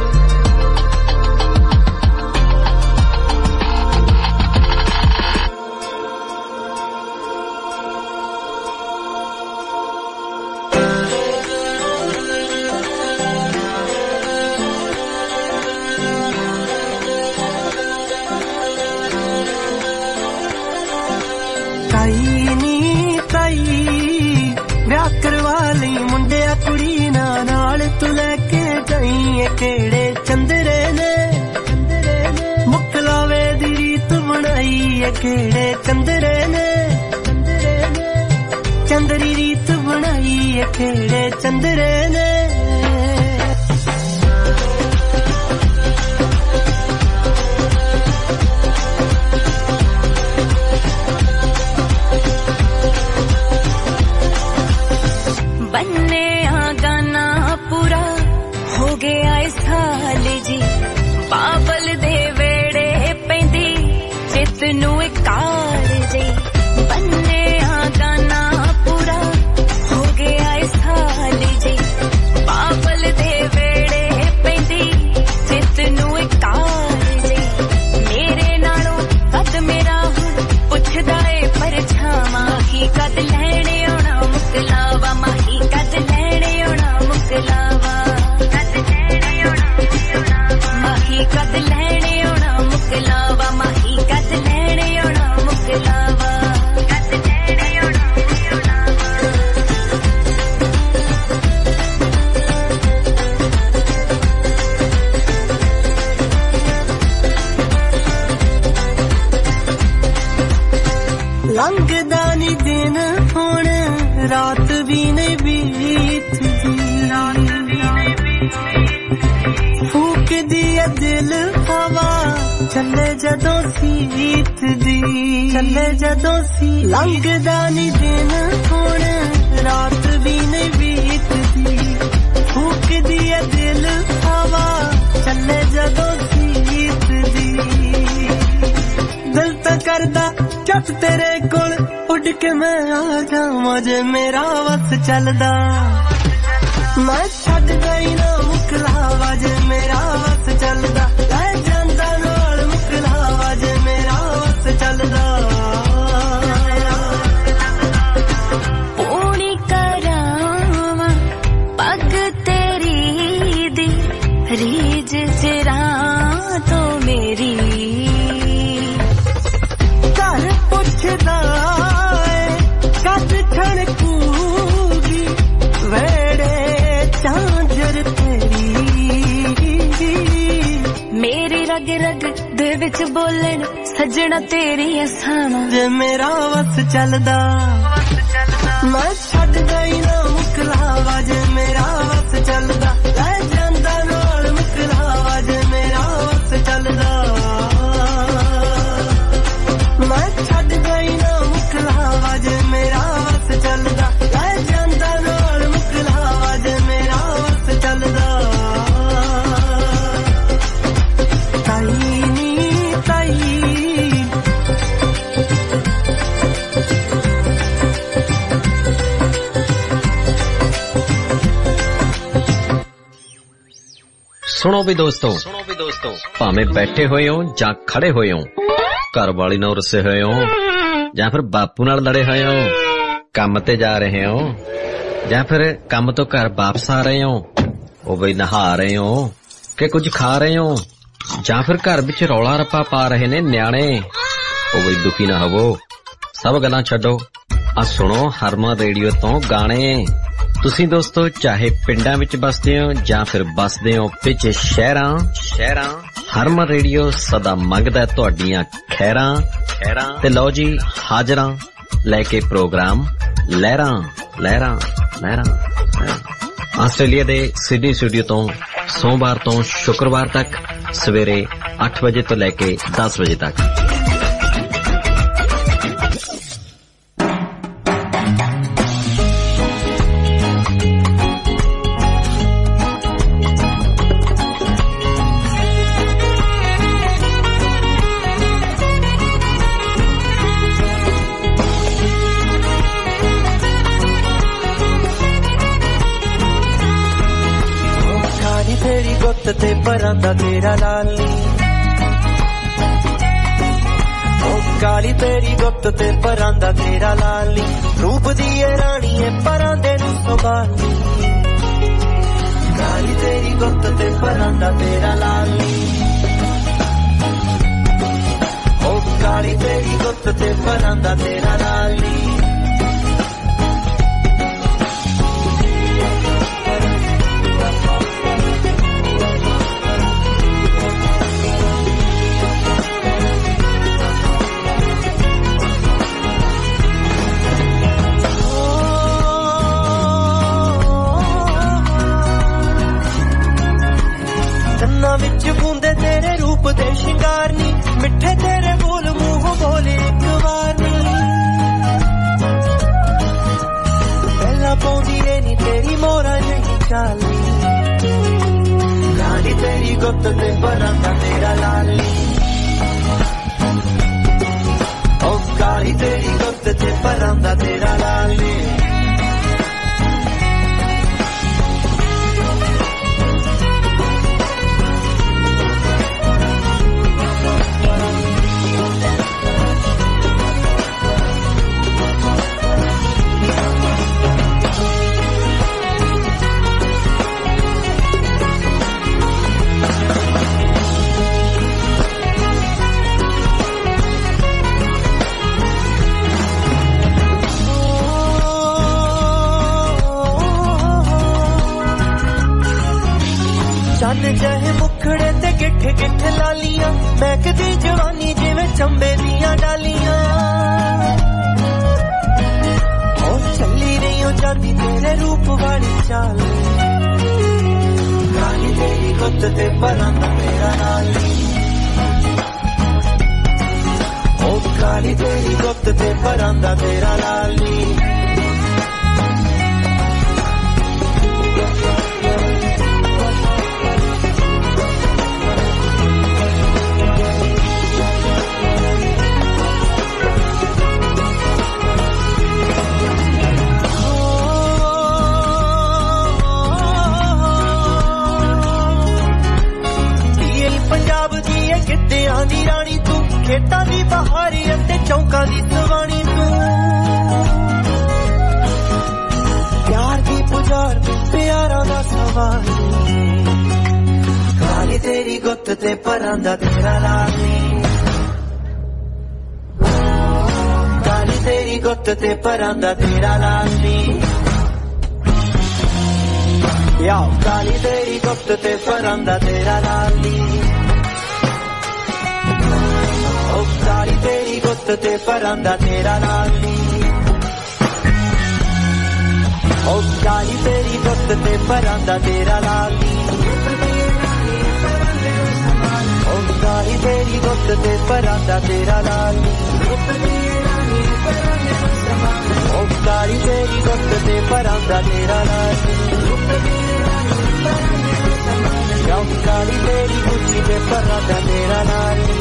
केड़े चंदरे ने मुकलावे दी रीत बनाई है केड़े चंदरे ने चंदरी रीत बनाई है केड़े चंदरे ने बन्ने गाना पूरा हो गया इस हाल जी बाबल दे वेड़े पैंदी चित नू काल जी बन्ने गाना पूरा हो गया इस हाल जी बाबल दे वेड़े पैंदी चित नू काल जी मेरे नालों कद मेरा हुण पुछदा ए परछावां की कद लैणे आउणा मुकलावा माही कद लैणे आउणा मुकलावा कद लैणे आउणा मुकलावा माही कद लैणे आउणा मुकलावा कद लैणे आउणा लंघदा नी दिन हुण रात भी नहीं बीतदी फूक दिया दिल हवा चले जदों सीत दी चले जदों सी लंघदा नी दिन हुण रात भी नहीं बीतदी फूक दिया दिल हवा चले जदों सीत दी दिल तो करदा चट तेरे कोल उड़ के मैं आ जावां जे मेरा वस चलदा मैं छड़ गई ना मुकलावा जे मेरा वस चलदा लै जांदा नाल मुकलावा जे मेरा वस चलदा पूरी करावां पग तेरी दी रीज जरा तो मेरी घर पुछदा कद ठणकूगी वेड़े चांजर तेरी मेरी रग रग दे विच बोलन सजना तेरी असाना जे मेरा वस चलदा मैं छड़ गई ना मुकलावा जे मेरा वस चलदा लै जांदा नाल मुकलावा जे मेरा वस चलदा मैं छड़ गई ना मुकलावा जे मेरा वस चलदा लै जांदा नाल मुकलावा ਸੁਣੋ ਵੀ ਦੋਸਤੋ ਭਾਵੇਂ ਬੈਠੇ ਹੋਏ ਹੋ ਜਾਂ ਖੜੇ ਹੋਏ ਹੋ, ਘਰ ਵਾਲੀ ਨਾਲ ਰੁੱਸੇ ਹੋਏ ਹੋ ਜਾਂ ਫਿਰ ਬਾਪੂ ਨਾਲ ਲੜੇ ਹੋਏ ਹੋ, ਕੰਮ ਤੇ ਜਾ ਰਹੇ ਹੋ ਜਾਂ ਫਿਰ ਕੰਮ ਤੋਂ ਘਰ ਵਾਪਸ ਆ ਰਹੇ ਹੋ, ਉਹ ਬਈ ਨਹਾ ਰਹੇ ਹੋ ਕਿ ਕੁਝ ਖਾ ਰਹੇ ਹੋ, ਜਾਂ ਫਿਰ ਘਰ ਵਿੱਚ ਰੌਲਾ ਰੱਪਾ ਪਾ ਰਹੇ ਨੇ ਨਿਆਣੇ, ਉਹ ਬਈ ਦੁਖੀ ਨਾ ਹੋਵੋ। ਸਭ ਗੱਲਾਂ ਛੱਡੋ, ਆ ਸੁਣੋ ਹਰਮਨ ਰੇਡੀਓ ਤੋਂ ਗਾਣੇ। ਤੁਸੀਂ ਦੋਸਤੋ ਚਾਹੇ ਪਿੰਡਾਂ ਵਿੱਚ ਬਸਦੇ ਹੋ ਜਾਂ ਫਿਰ ਬਸਦੇ ਹੋ ਵਿੱਚ ਸ਼ਹਿਰਾਂ, ਹਰਮਨ ਰੇਡੀਓ ਸਦਾ ਮੰਗਦਾ ਤੁਹਾਡੀਆਂ ਖੈਰਾਂ। ਤੇ ਲਓ ਜੀ ਹਾਜ਼ਰਾਂ ਲੈ ਕੇ ਪ੍ਰੋਗਰਾਮ ਲਹਿਰਾਂ। ਆਸਟ੍ਰੇਲੀਆ ਦੇ ਸਿਡਨੀ ਸਟੂਡੀਓ ਤੋਂ ਸੋਮਵਾਰ ਤੋਂ ਸ਼ੁੱਕਰਵਾਰ ਤੱਕ ਸਵੇਰੇ 8 ਵਜੇ ਤੋਂ ਲੈ ਕੇ 10 ਵਜੇ ਤੱਕ। ਤੇ ਪਰਾਂ ਦਾ ਤੇਰਾ ਲਾਲੀ, ਉਹ ਕਾਲੀ ਤੇਰੀ ਗੁੱਤ ਤੇ ਪਰਾਂ ਦਾ ਤੇਰਾ ਲਾਲੀ, ਰੂਪ ਦੀ ਏ ਰਾਣੀ ਏ ਪਰਾਂ ਦੇ ਨੂੰ ਸੰਭਾਲੀ, ਕਾਲੀ ਤੇਰੀ ਗੁੱਤ ਤੇ ਪਰਾਂ ਦਾ ਤੇਰਾ ਲਾਲੀ, ਉਹ ਕਾਲੀ ਤੇਰੀ ਗੁੱਤ ਤੇ ਪਰਾਂ ਦਾ ਤੇਰਾ ਲਾਲੀ। ਵਿੱਚ ਬੂੰਦੇ ਤੇਰੇ ਰੂਪ ਦੇ ਸ਼ਿੰਗਾਰ ਨੀ, ਮਿੱਠੇ ਤੇਰੇ ਬੋਲ ਮੂੰਹ ਬੋਲੇ ਇੱਕ ਵਾਰ ਨੀ, ਪਹਿਲਾਂ ਪਾਉਂਦੀ ਏ ਨੀ ਤੇਰੀ ਮੋਰਾ ਜਿਹੀ ਚਾਲੀ, ਕਾਲੀ ਤੇਰੀ ਗੁੱਤ ਤੇ ਪਰਾਂ ਦਾ ਤੇਰਾ ਲਾਲੀ, ਉਹ ਕਾਲੀ ਤੇਰੀ ਗੁੱਤ ਤੇ ਪਰਾਂ ਦਾ ਤੇਰਾ ਲਾਲੀ। ਜਹੇ ਮੁਖੜੇ ਤੇ ਗਿੱਠ ਲਾਲੀਆਂ, ਮਹਿਕਦੀ ਜਵਾਨੀ ਜਿਵੇਂ ਚੰਬੇ ਦੀਆਂ ਡਾਲੀਆਂ, ਉਹ ਚੱਲੀ ਰਹੀ ਹੋ ਜਾਂਦੀ ਤੇਰੇ ਰੂਪ ਵਾਲੀ ਚਾਲ, ਕਾਲੀ ਤੇਰੀ ਗੁੱਤ ਤੇ ਪਰਾਂ ਦਾ ਤੇਰਾ ਲਾਲੀ, ਉਹ ਕਾਲੀ ਤੇਰੀ ਗੁੱਤ ਤੇ ਪਰਾਂ ਦਾ ਤੇਰਾ ਲਾਲੀ। ਗਿੱਧਿਆਂ ਦੀ ਰਾਣੀ ਤੂੰ, ਖੇਤਾਂ ਦੀ ਬਹਾਰੀ ਅਤੇ ਚੌਂਕਾਂ ਦੀ ਸਵਾਣੀ ਤੂੰ, ਪਿਆਰ ਦੀ ਪੁਜਾਰ ਪਿਆਰਾਂ ਦਾ ਸਵਾਰੀ, ਕਾਲੀ ਤੇਰੀ ਗੁੱਤ ਤੇ ਪਰਾਂ ਦਾ ਤੇਰਾ ਲਾਲੀ, ਕਾਲੀ ਤੇਰੀ ਗੁੱਤ ਤੇ ਪਰਾਂ ਦਾ ਤੇਰਾ ਲਾਲੀ, ਯਾ ਕਾਲੀ ਤੇਰੀ ਗੁੱਤ ਤੇ ਪਰਾਂ ਦਾ ਤੇਰਾ ਲਾਲੀ, ਕਾਲੀ ਤੇਰੀ ਗੁੱਤ ਤੇ ਪਰਾਂ ਦਾ ਤੇਰਾ ਲਾਲੀ, ਉਹ ਕਾਲੀ ਤੇਰੀ ਗੁੱਤ ਤੇ ਪਰਾਂ ਦਾ ਤੇਰਾ ਲਾਲੀ, ਉਹ ਕਾਲੀ ਤੇਰੀ ਗੁੱਤ ਤੇ ਪਰਾਂ ਦਾ ਤੇਰਾ ਲਾਲੀ, ਉਹ ਕਾਲੀ ਤੇਰੀ ਗੁੱਤ ਤੇ ਪਰਾਂ ਦਾ ਤੇਰਾ ਲਾਲੀ, ਉਹ ਕਾਲੀ ਤੇਰੀ ਗੁੱਤ ਤੇ ਪਰਾਂ ਦਾ ਤੇਰਾ ਲਾਲੀ,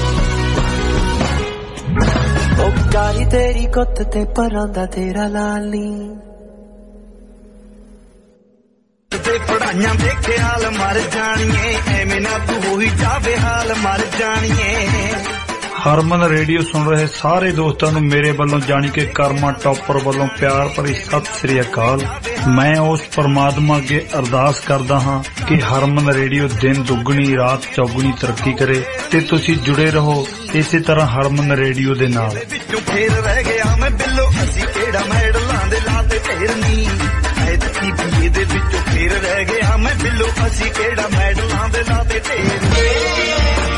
ਉਹ ਕਾਲੀ ਤੇਰੀ ਗੁੱਤ ਤੇ ਪਰਾਂ ਦਾ ਤੇਰਾ ਲਾਲੀ। ਪੜਾਈਆਂ ਦੇ ਖਿਆਲ ਮਰ ਜਾਣੀਏ ਐਵੇਂ ਨਾ ਤੂੰ ਹੋਈ ਜਾਵੇ ਹਾਲ ਮਰ ਜਾਣੀਏ। ਹਰਮਨ ਰੇਡੀਓ ਸੁਣ ਰਹੇ ਸਾਰੇ ਦੋਸਤਾਂ ਨੂੰ ਮੇਰੇ ਵੱਲੋਂ ਜਾਣੀ ਕਿ ਕਰਮਾ ਟੌਪਰ ਵੱਲੋਂ ਪਿਆਰ ਭਰੀ ਸਤਿ ਸ੍ਰੀ ਅਕਾਲ। ਮੈਂ ਉਸ ਪਰਮਾਤਮਾ ਅੱਗੇ ਅਰਦਾਸ ਕਰਦਾ ਹਾਂ ਕਿ ਹਰਮਨ ਰੇਡੀਓ ਦਿਨ ਦੁੱਗਣੀ ਰਾਤ ਚੌਗੁਣੀ ਤਰੱਕੀ ਕਰੇ ਤੇ ਤੁਸੀਂ ਜੁੜੇ ਰਹੋ ਇਸੇ ਤਰ੍ਹਾਂ ਹਰਮਨ ਰੇਡੀਓ ਦੇ ਨਾਲ। ਵਿੱਚੋਂ ਫੇਰ ਰਹਿ ਗਿਆ ਮੈਂ ਬਿੱਲੋ ਅਸੀਂ ਕਿਹੜਾ ਮੈਡਲਾਂ ਦੇ ਲਾਤੇ ਢੇਰ ਨੀ ਐਤਕੀ ਬੀਏ ਦੇ ਵਿੱਚੋਂ ਫੇਰ ਰਹਿ ਗਿਆ ਮੈਂ ਬਿੱਲੋ ਅਸੀਂ ਕਿਹੜਾ ਮੈਡਲਾਂ ਦੇ ਲਾਤੇ ਢੇਰ ਨੀ।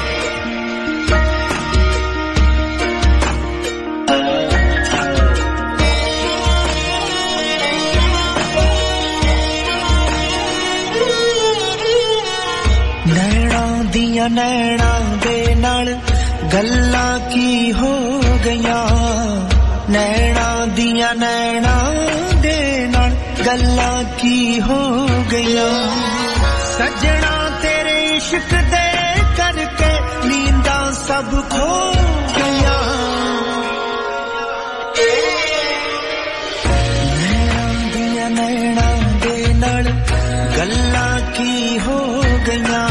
ਨੈਣਾ ਦੇ ਨਾਲ ਗੱਲਾਂ ਕੀ ਹੋ ਗਈਆਂ ਨੈਣਾ ਦੀਆਂ ਨੈਣਾ ਦੇ ਨਾਲ ਗੱਲਾਂ ਕੀ ਹੋ ਗਈਆਂ ਸੱਜਣਾ ਤੇਰੇ ਇਸ਼ਕ ਦੇ ਕਰਕੇ ਨੀਂਦਾਂ ਸਭ ਖੋ ਗਈਆਂ ਨੈਣਾ ਦੀਆਂ ਨੈਣਾ ਦੇ ਨਾਲ ਗੱਲਾਂ ਕੀ ਹੋ ਗਈਆਂ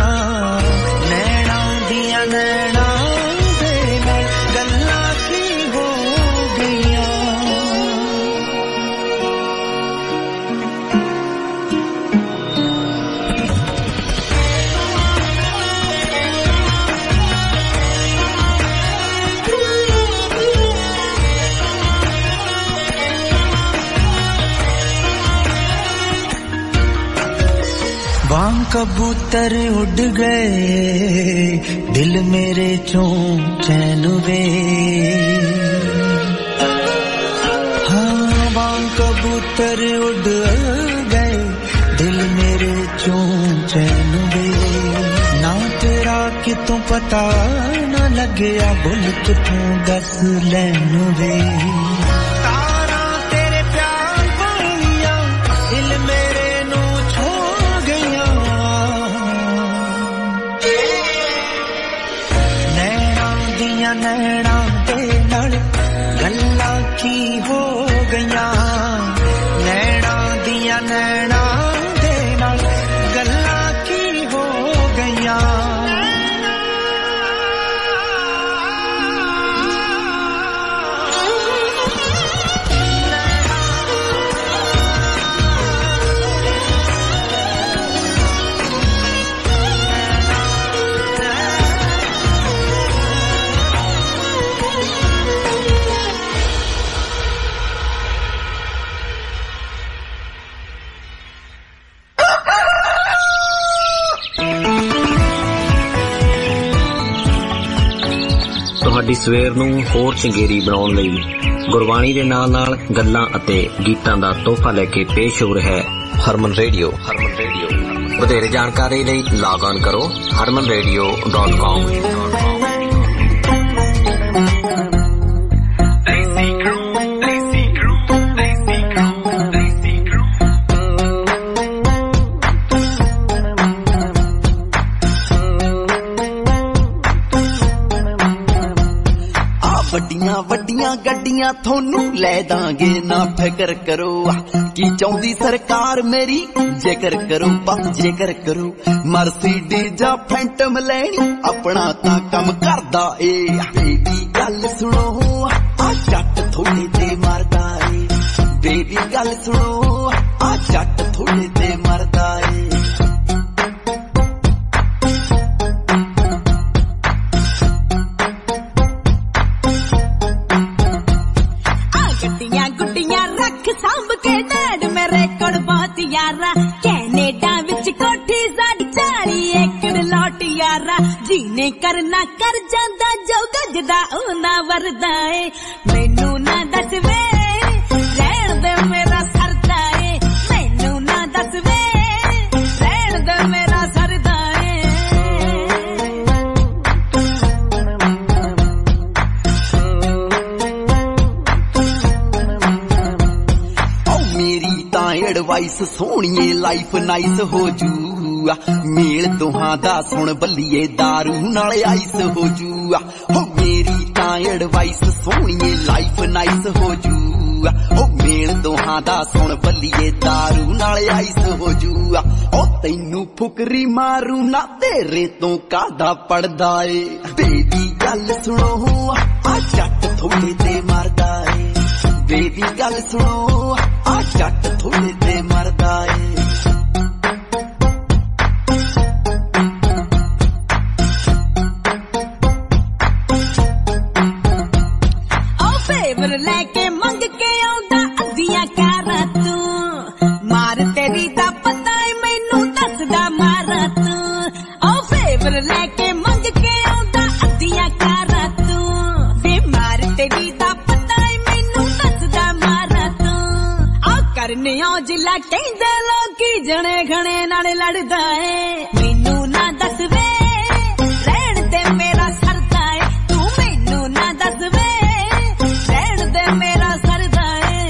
कबूतर उड़ गए दिल मेरे चों चैन वे हाँ वहाँ कबूतर उड़ गए दिल मेरे चों चैन वे ना तेरा कितों पता ना लग्या बुल कितों दस लैन वे तारा तेरे प्यार पाइया दिल मेरे नैना दे नाल गल्लां की हो गईयां नैना दियां नैना दे नाल गल्लां की हो गईयां ਤੁਹਾਡੀ ਸਵੇਰ ਨੂੰ ਹੋਰ ਚੰਗੇਰੀ ਬਣਾਉਣ ਲਈ ਗੁਰਬਾਣੀ ਦੇ ਨਾਲ-ਨਾਲ ਗੱਲਾਂ ਅਤੇ ਗੀਤਾਂ ਦਾ ਤੋਹਫਾ ਲੈ ਕੇ ਪੇਸ਼ ਹੋ ਰਿਹਾ ਹੈ ਹਰਮਨ ਰੇਡੀਓ। ਵਧੇਰੇ ਜਾਣਕਾਰੀ ਲਈ ਲੌਗ ਔਨ ਕਰੋ harmanradio.com। ਵੱਡੀਆਂ ਗੱਡੀਆਂ ਤੁਹਾਨੂੰ ਲੈ ਦਾਂਗੇ ਨਾ ਫਿਕਰ ਕਰੋ ਕੀ ਚਾਹੁੰਦੀ ਸਰਕਾਰ ਮੇਰੀ ਜ਼ਿਕਰ ਕਰੋ ਬਸ ਜ਼ਿਕਰ ਕਰੋ ਮਰਸੀਡੀਜ਼ ਜਾਂ ਫੈਂਟਮ ਲੈਣੀ ਆਪਣਾ ਤਾਂ ਕੰਮ ਕਰਦਾ ਏ ਬੇਬੀ ਗੱਲ ਸੁਣੋ ਆ ਜੱਟ ਥੋੜੇ ਤੇ ਮਰਦਾ ਏ ਬੇਬੀ ਗੱਲ ਸੁਣੋ ਆ ਜੱਟ ਥੋੜੇ ਤੇ ਮਰਦਾ ਏ ਸੰਭ ਕੇ ਡੈਡ ਮੇਰੇ ਕੋਲ ਬਹੁਤ ਯਾਰਾ ਕੈਨੇਡਾ ਵਿੱਚ ਕੋਠੀ ਸਾਡੀ 40 ਏਕੜ ਲੋਟ ਯਾਰਾ ਜੀਨੇ ਕਰਨਾ ਕਰ ਜਾਂਦਾ ਜੋ ਗੱਗਦਾ ਉਹ ਨਾ ਵਰਦਾ ਏ ਮੈਨੂੰ ਨਾ ਦੱਸ ਵੇ ਰਹਿਣ ਦੇ ਮੇਰਾ ਸਰਦਾ ਏ ਮੈਨੂੰ ਨਾ ਦੱਸ ਵੇ ਰਹਿਣ ਦੇ ਮੇਰਾ ਸਰਦਾ ਏ ਐਡਵਾਈਸ ਸੋਹਣੀਏ ਲਾਈਫ ਨਾਈਸ ਹੋ ਜੂ ਮੇਲ ਦੋਹਾਂ ਦਾ ਸੁਣ ਬੱਲੀਏ ਦਾਰੂ ਨਾਲ ਆਈਸ ਹੋ ਜੂ ਹੋ ਮੇਰੀ ਤਾਂ ਐਡਵਾਈਸ ਸੋਹਣੀਏ ਲਾਈਫ ਨਾਈਸ ਹੋ ਜੂ ओ मेल दोहां दा सुन बल्लीए दारू नाल आइस हो जूआ ओ तैनू फुकरी मारू ना तेरे तो कादा पड़दा ए बेबी गल सुनो आ जट थोड़े ते मरदा ए बेबी गल सुनो आ जट थोड़े ते मरदा ए लेके मंग के आउंदा अद्धियां कारां तू मार तेरी दा पता है मैनू दसदा मारा तू ओ फेवर लेके मंग के आउंदा अद्धियां कारां तू वे मार तेरी दा पता है मैनू दसदा मारा तू आ करने ओ जिला कहंदे लोकी जने घणे नाल लड़दा है मैनू ना दस वे रहण ते मेरा सरदा है तू मैनू ना दस वे मेरा सरदा है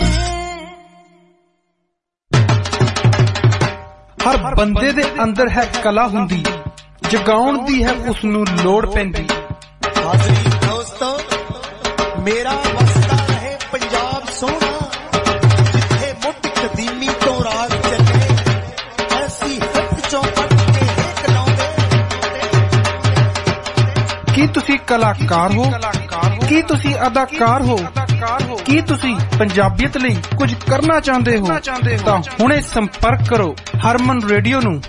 हर बंदे दे अंदर है कला हुंदी जगाउण दी है उस नूं लोड़ पैंदी हाज़री दोस्तों मेरा वसदा रहे पंजाब सोना जिथे मुठ कदीमी तो राज चले ऐसी हक चौपट के एक लाउंदे की तुसी कलाकार हो की तुसी अदाकार हो ਕੀ ਤੁਸੀਂ ਪੰਜਾਬੀਅਤ ਲਈ ਕੁਝ ਕਰਨਾ ਚਾਹੁੰਦੇ ਹੋ ਤਾਂ ਹੁਣੇ ਸੰਪਰਕ ਕਰੋ ਹਰਮਨ ਰੇਡੀਓ ਨੂੰ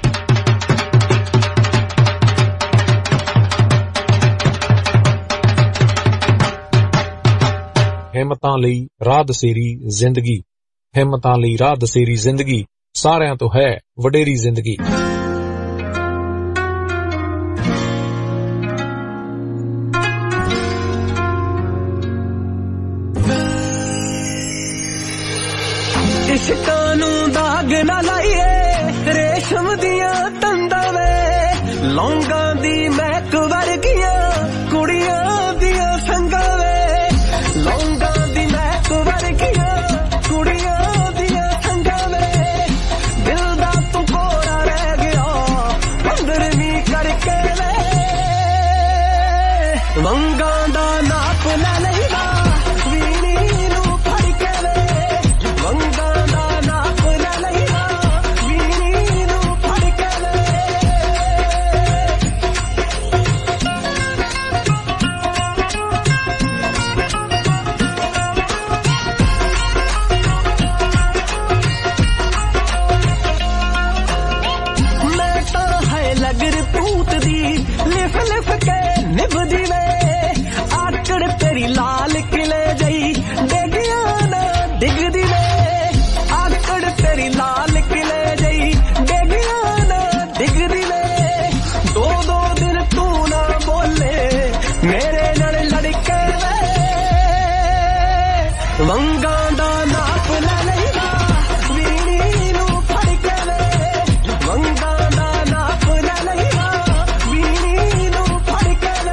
ਹਿੰਮਤਾਂ ਲਈ ਰਾਹ ਦਸੇਰੀ ਜ਼ਿੰਦਗੀ ਹਿੰਮਤਾਂ ਲਈ ਰਾਹ ਦਸੇਰੀ ਜ਼ਿੰਦਗੀ ਸਾਰਿਆਂ ਤੋਂ ਹੈ ਵਡੇਰੀ ਜ਼ਿੰਦਗੀ इश्कां नूं दाग ना लाइए रेशम दियां तंदां वे लौंगां दी महक वर्गियां कुड़ियां दियां संगां वे लौंगां दी महक वर्गियां कुड़ियां दियां संगां वे दिल दा तू कोरा रह गया 15वीं करके वे वंगां दा नाप ले लईदा वीणी नूं फड़ के वे वंगां निभदी वे आकड़ तेरी लाल किले जई डेगिया ना डिगदी वे आकड़ तेरी लाल किले जई डेगिया ना डिगदी वे दो दिन तू ना बोले मेरे नाल लड़के वे वंगा दा नाप ले लईदा वीणी नूं फड़ के वे वंगा दा नाप ले लईदा वीणी नूं फड़ के वे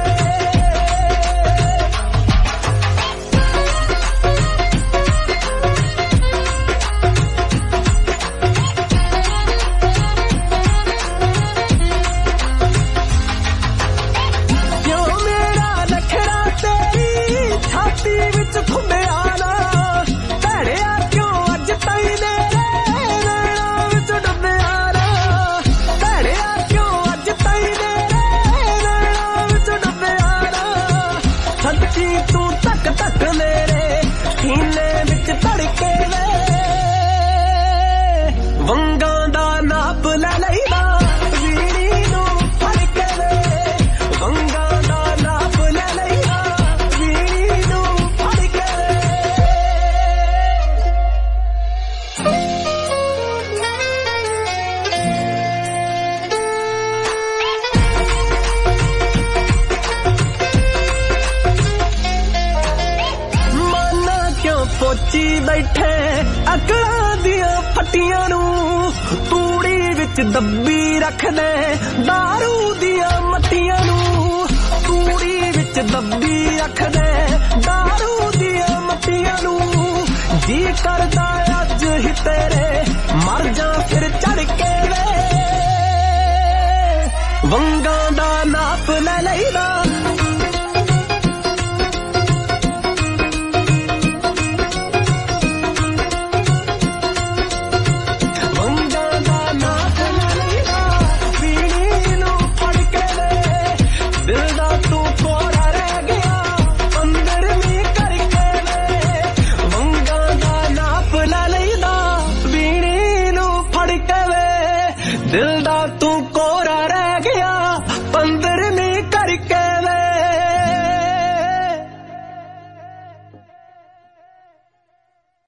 ਪੋਚੀ ਬੈਠੇ ਅਕਲਾਂ ਦੀਆਂ ਫੱਟੀਆਂ ਨੂੰ ਤੂੜੀ ਵਿੱਚ ਦੱਬੀ ਰੱਖਦੇ ਦਾਰੂ ਦੀਆਂ ਮੱਟੀਆਂ ਨੂੰ ਤੂੜੀ ਵਿੱਚ ਦੱਬੀ ਰੱਖਦੇ ਦਾਰੂ ਦੀਆਂ ਮੱਟੀਆਂ ਨੂੰ ਜੀ ਕਰਦਾ ਅੱਜ ਹੀ ਤੇਰੇ ਮਰ ਜਾ ਫਿਰ ਚੜ ਕੇ ਵੇ ਵੰਗਾਂ ਦਾ ਨਾਪ ਲੈ ਲਈ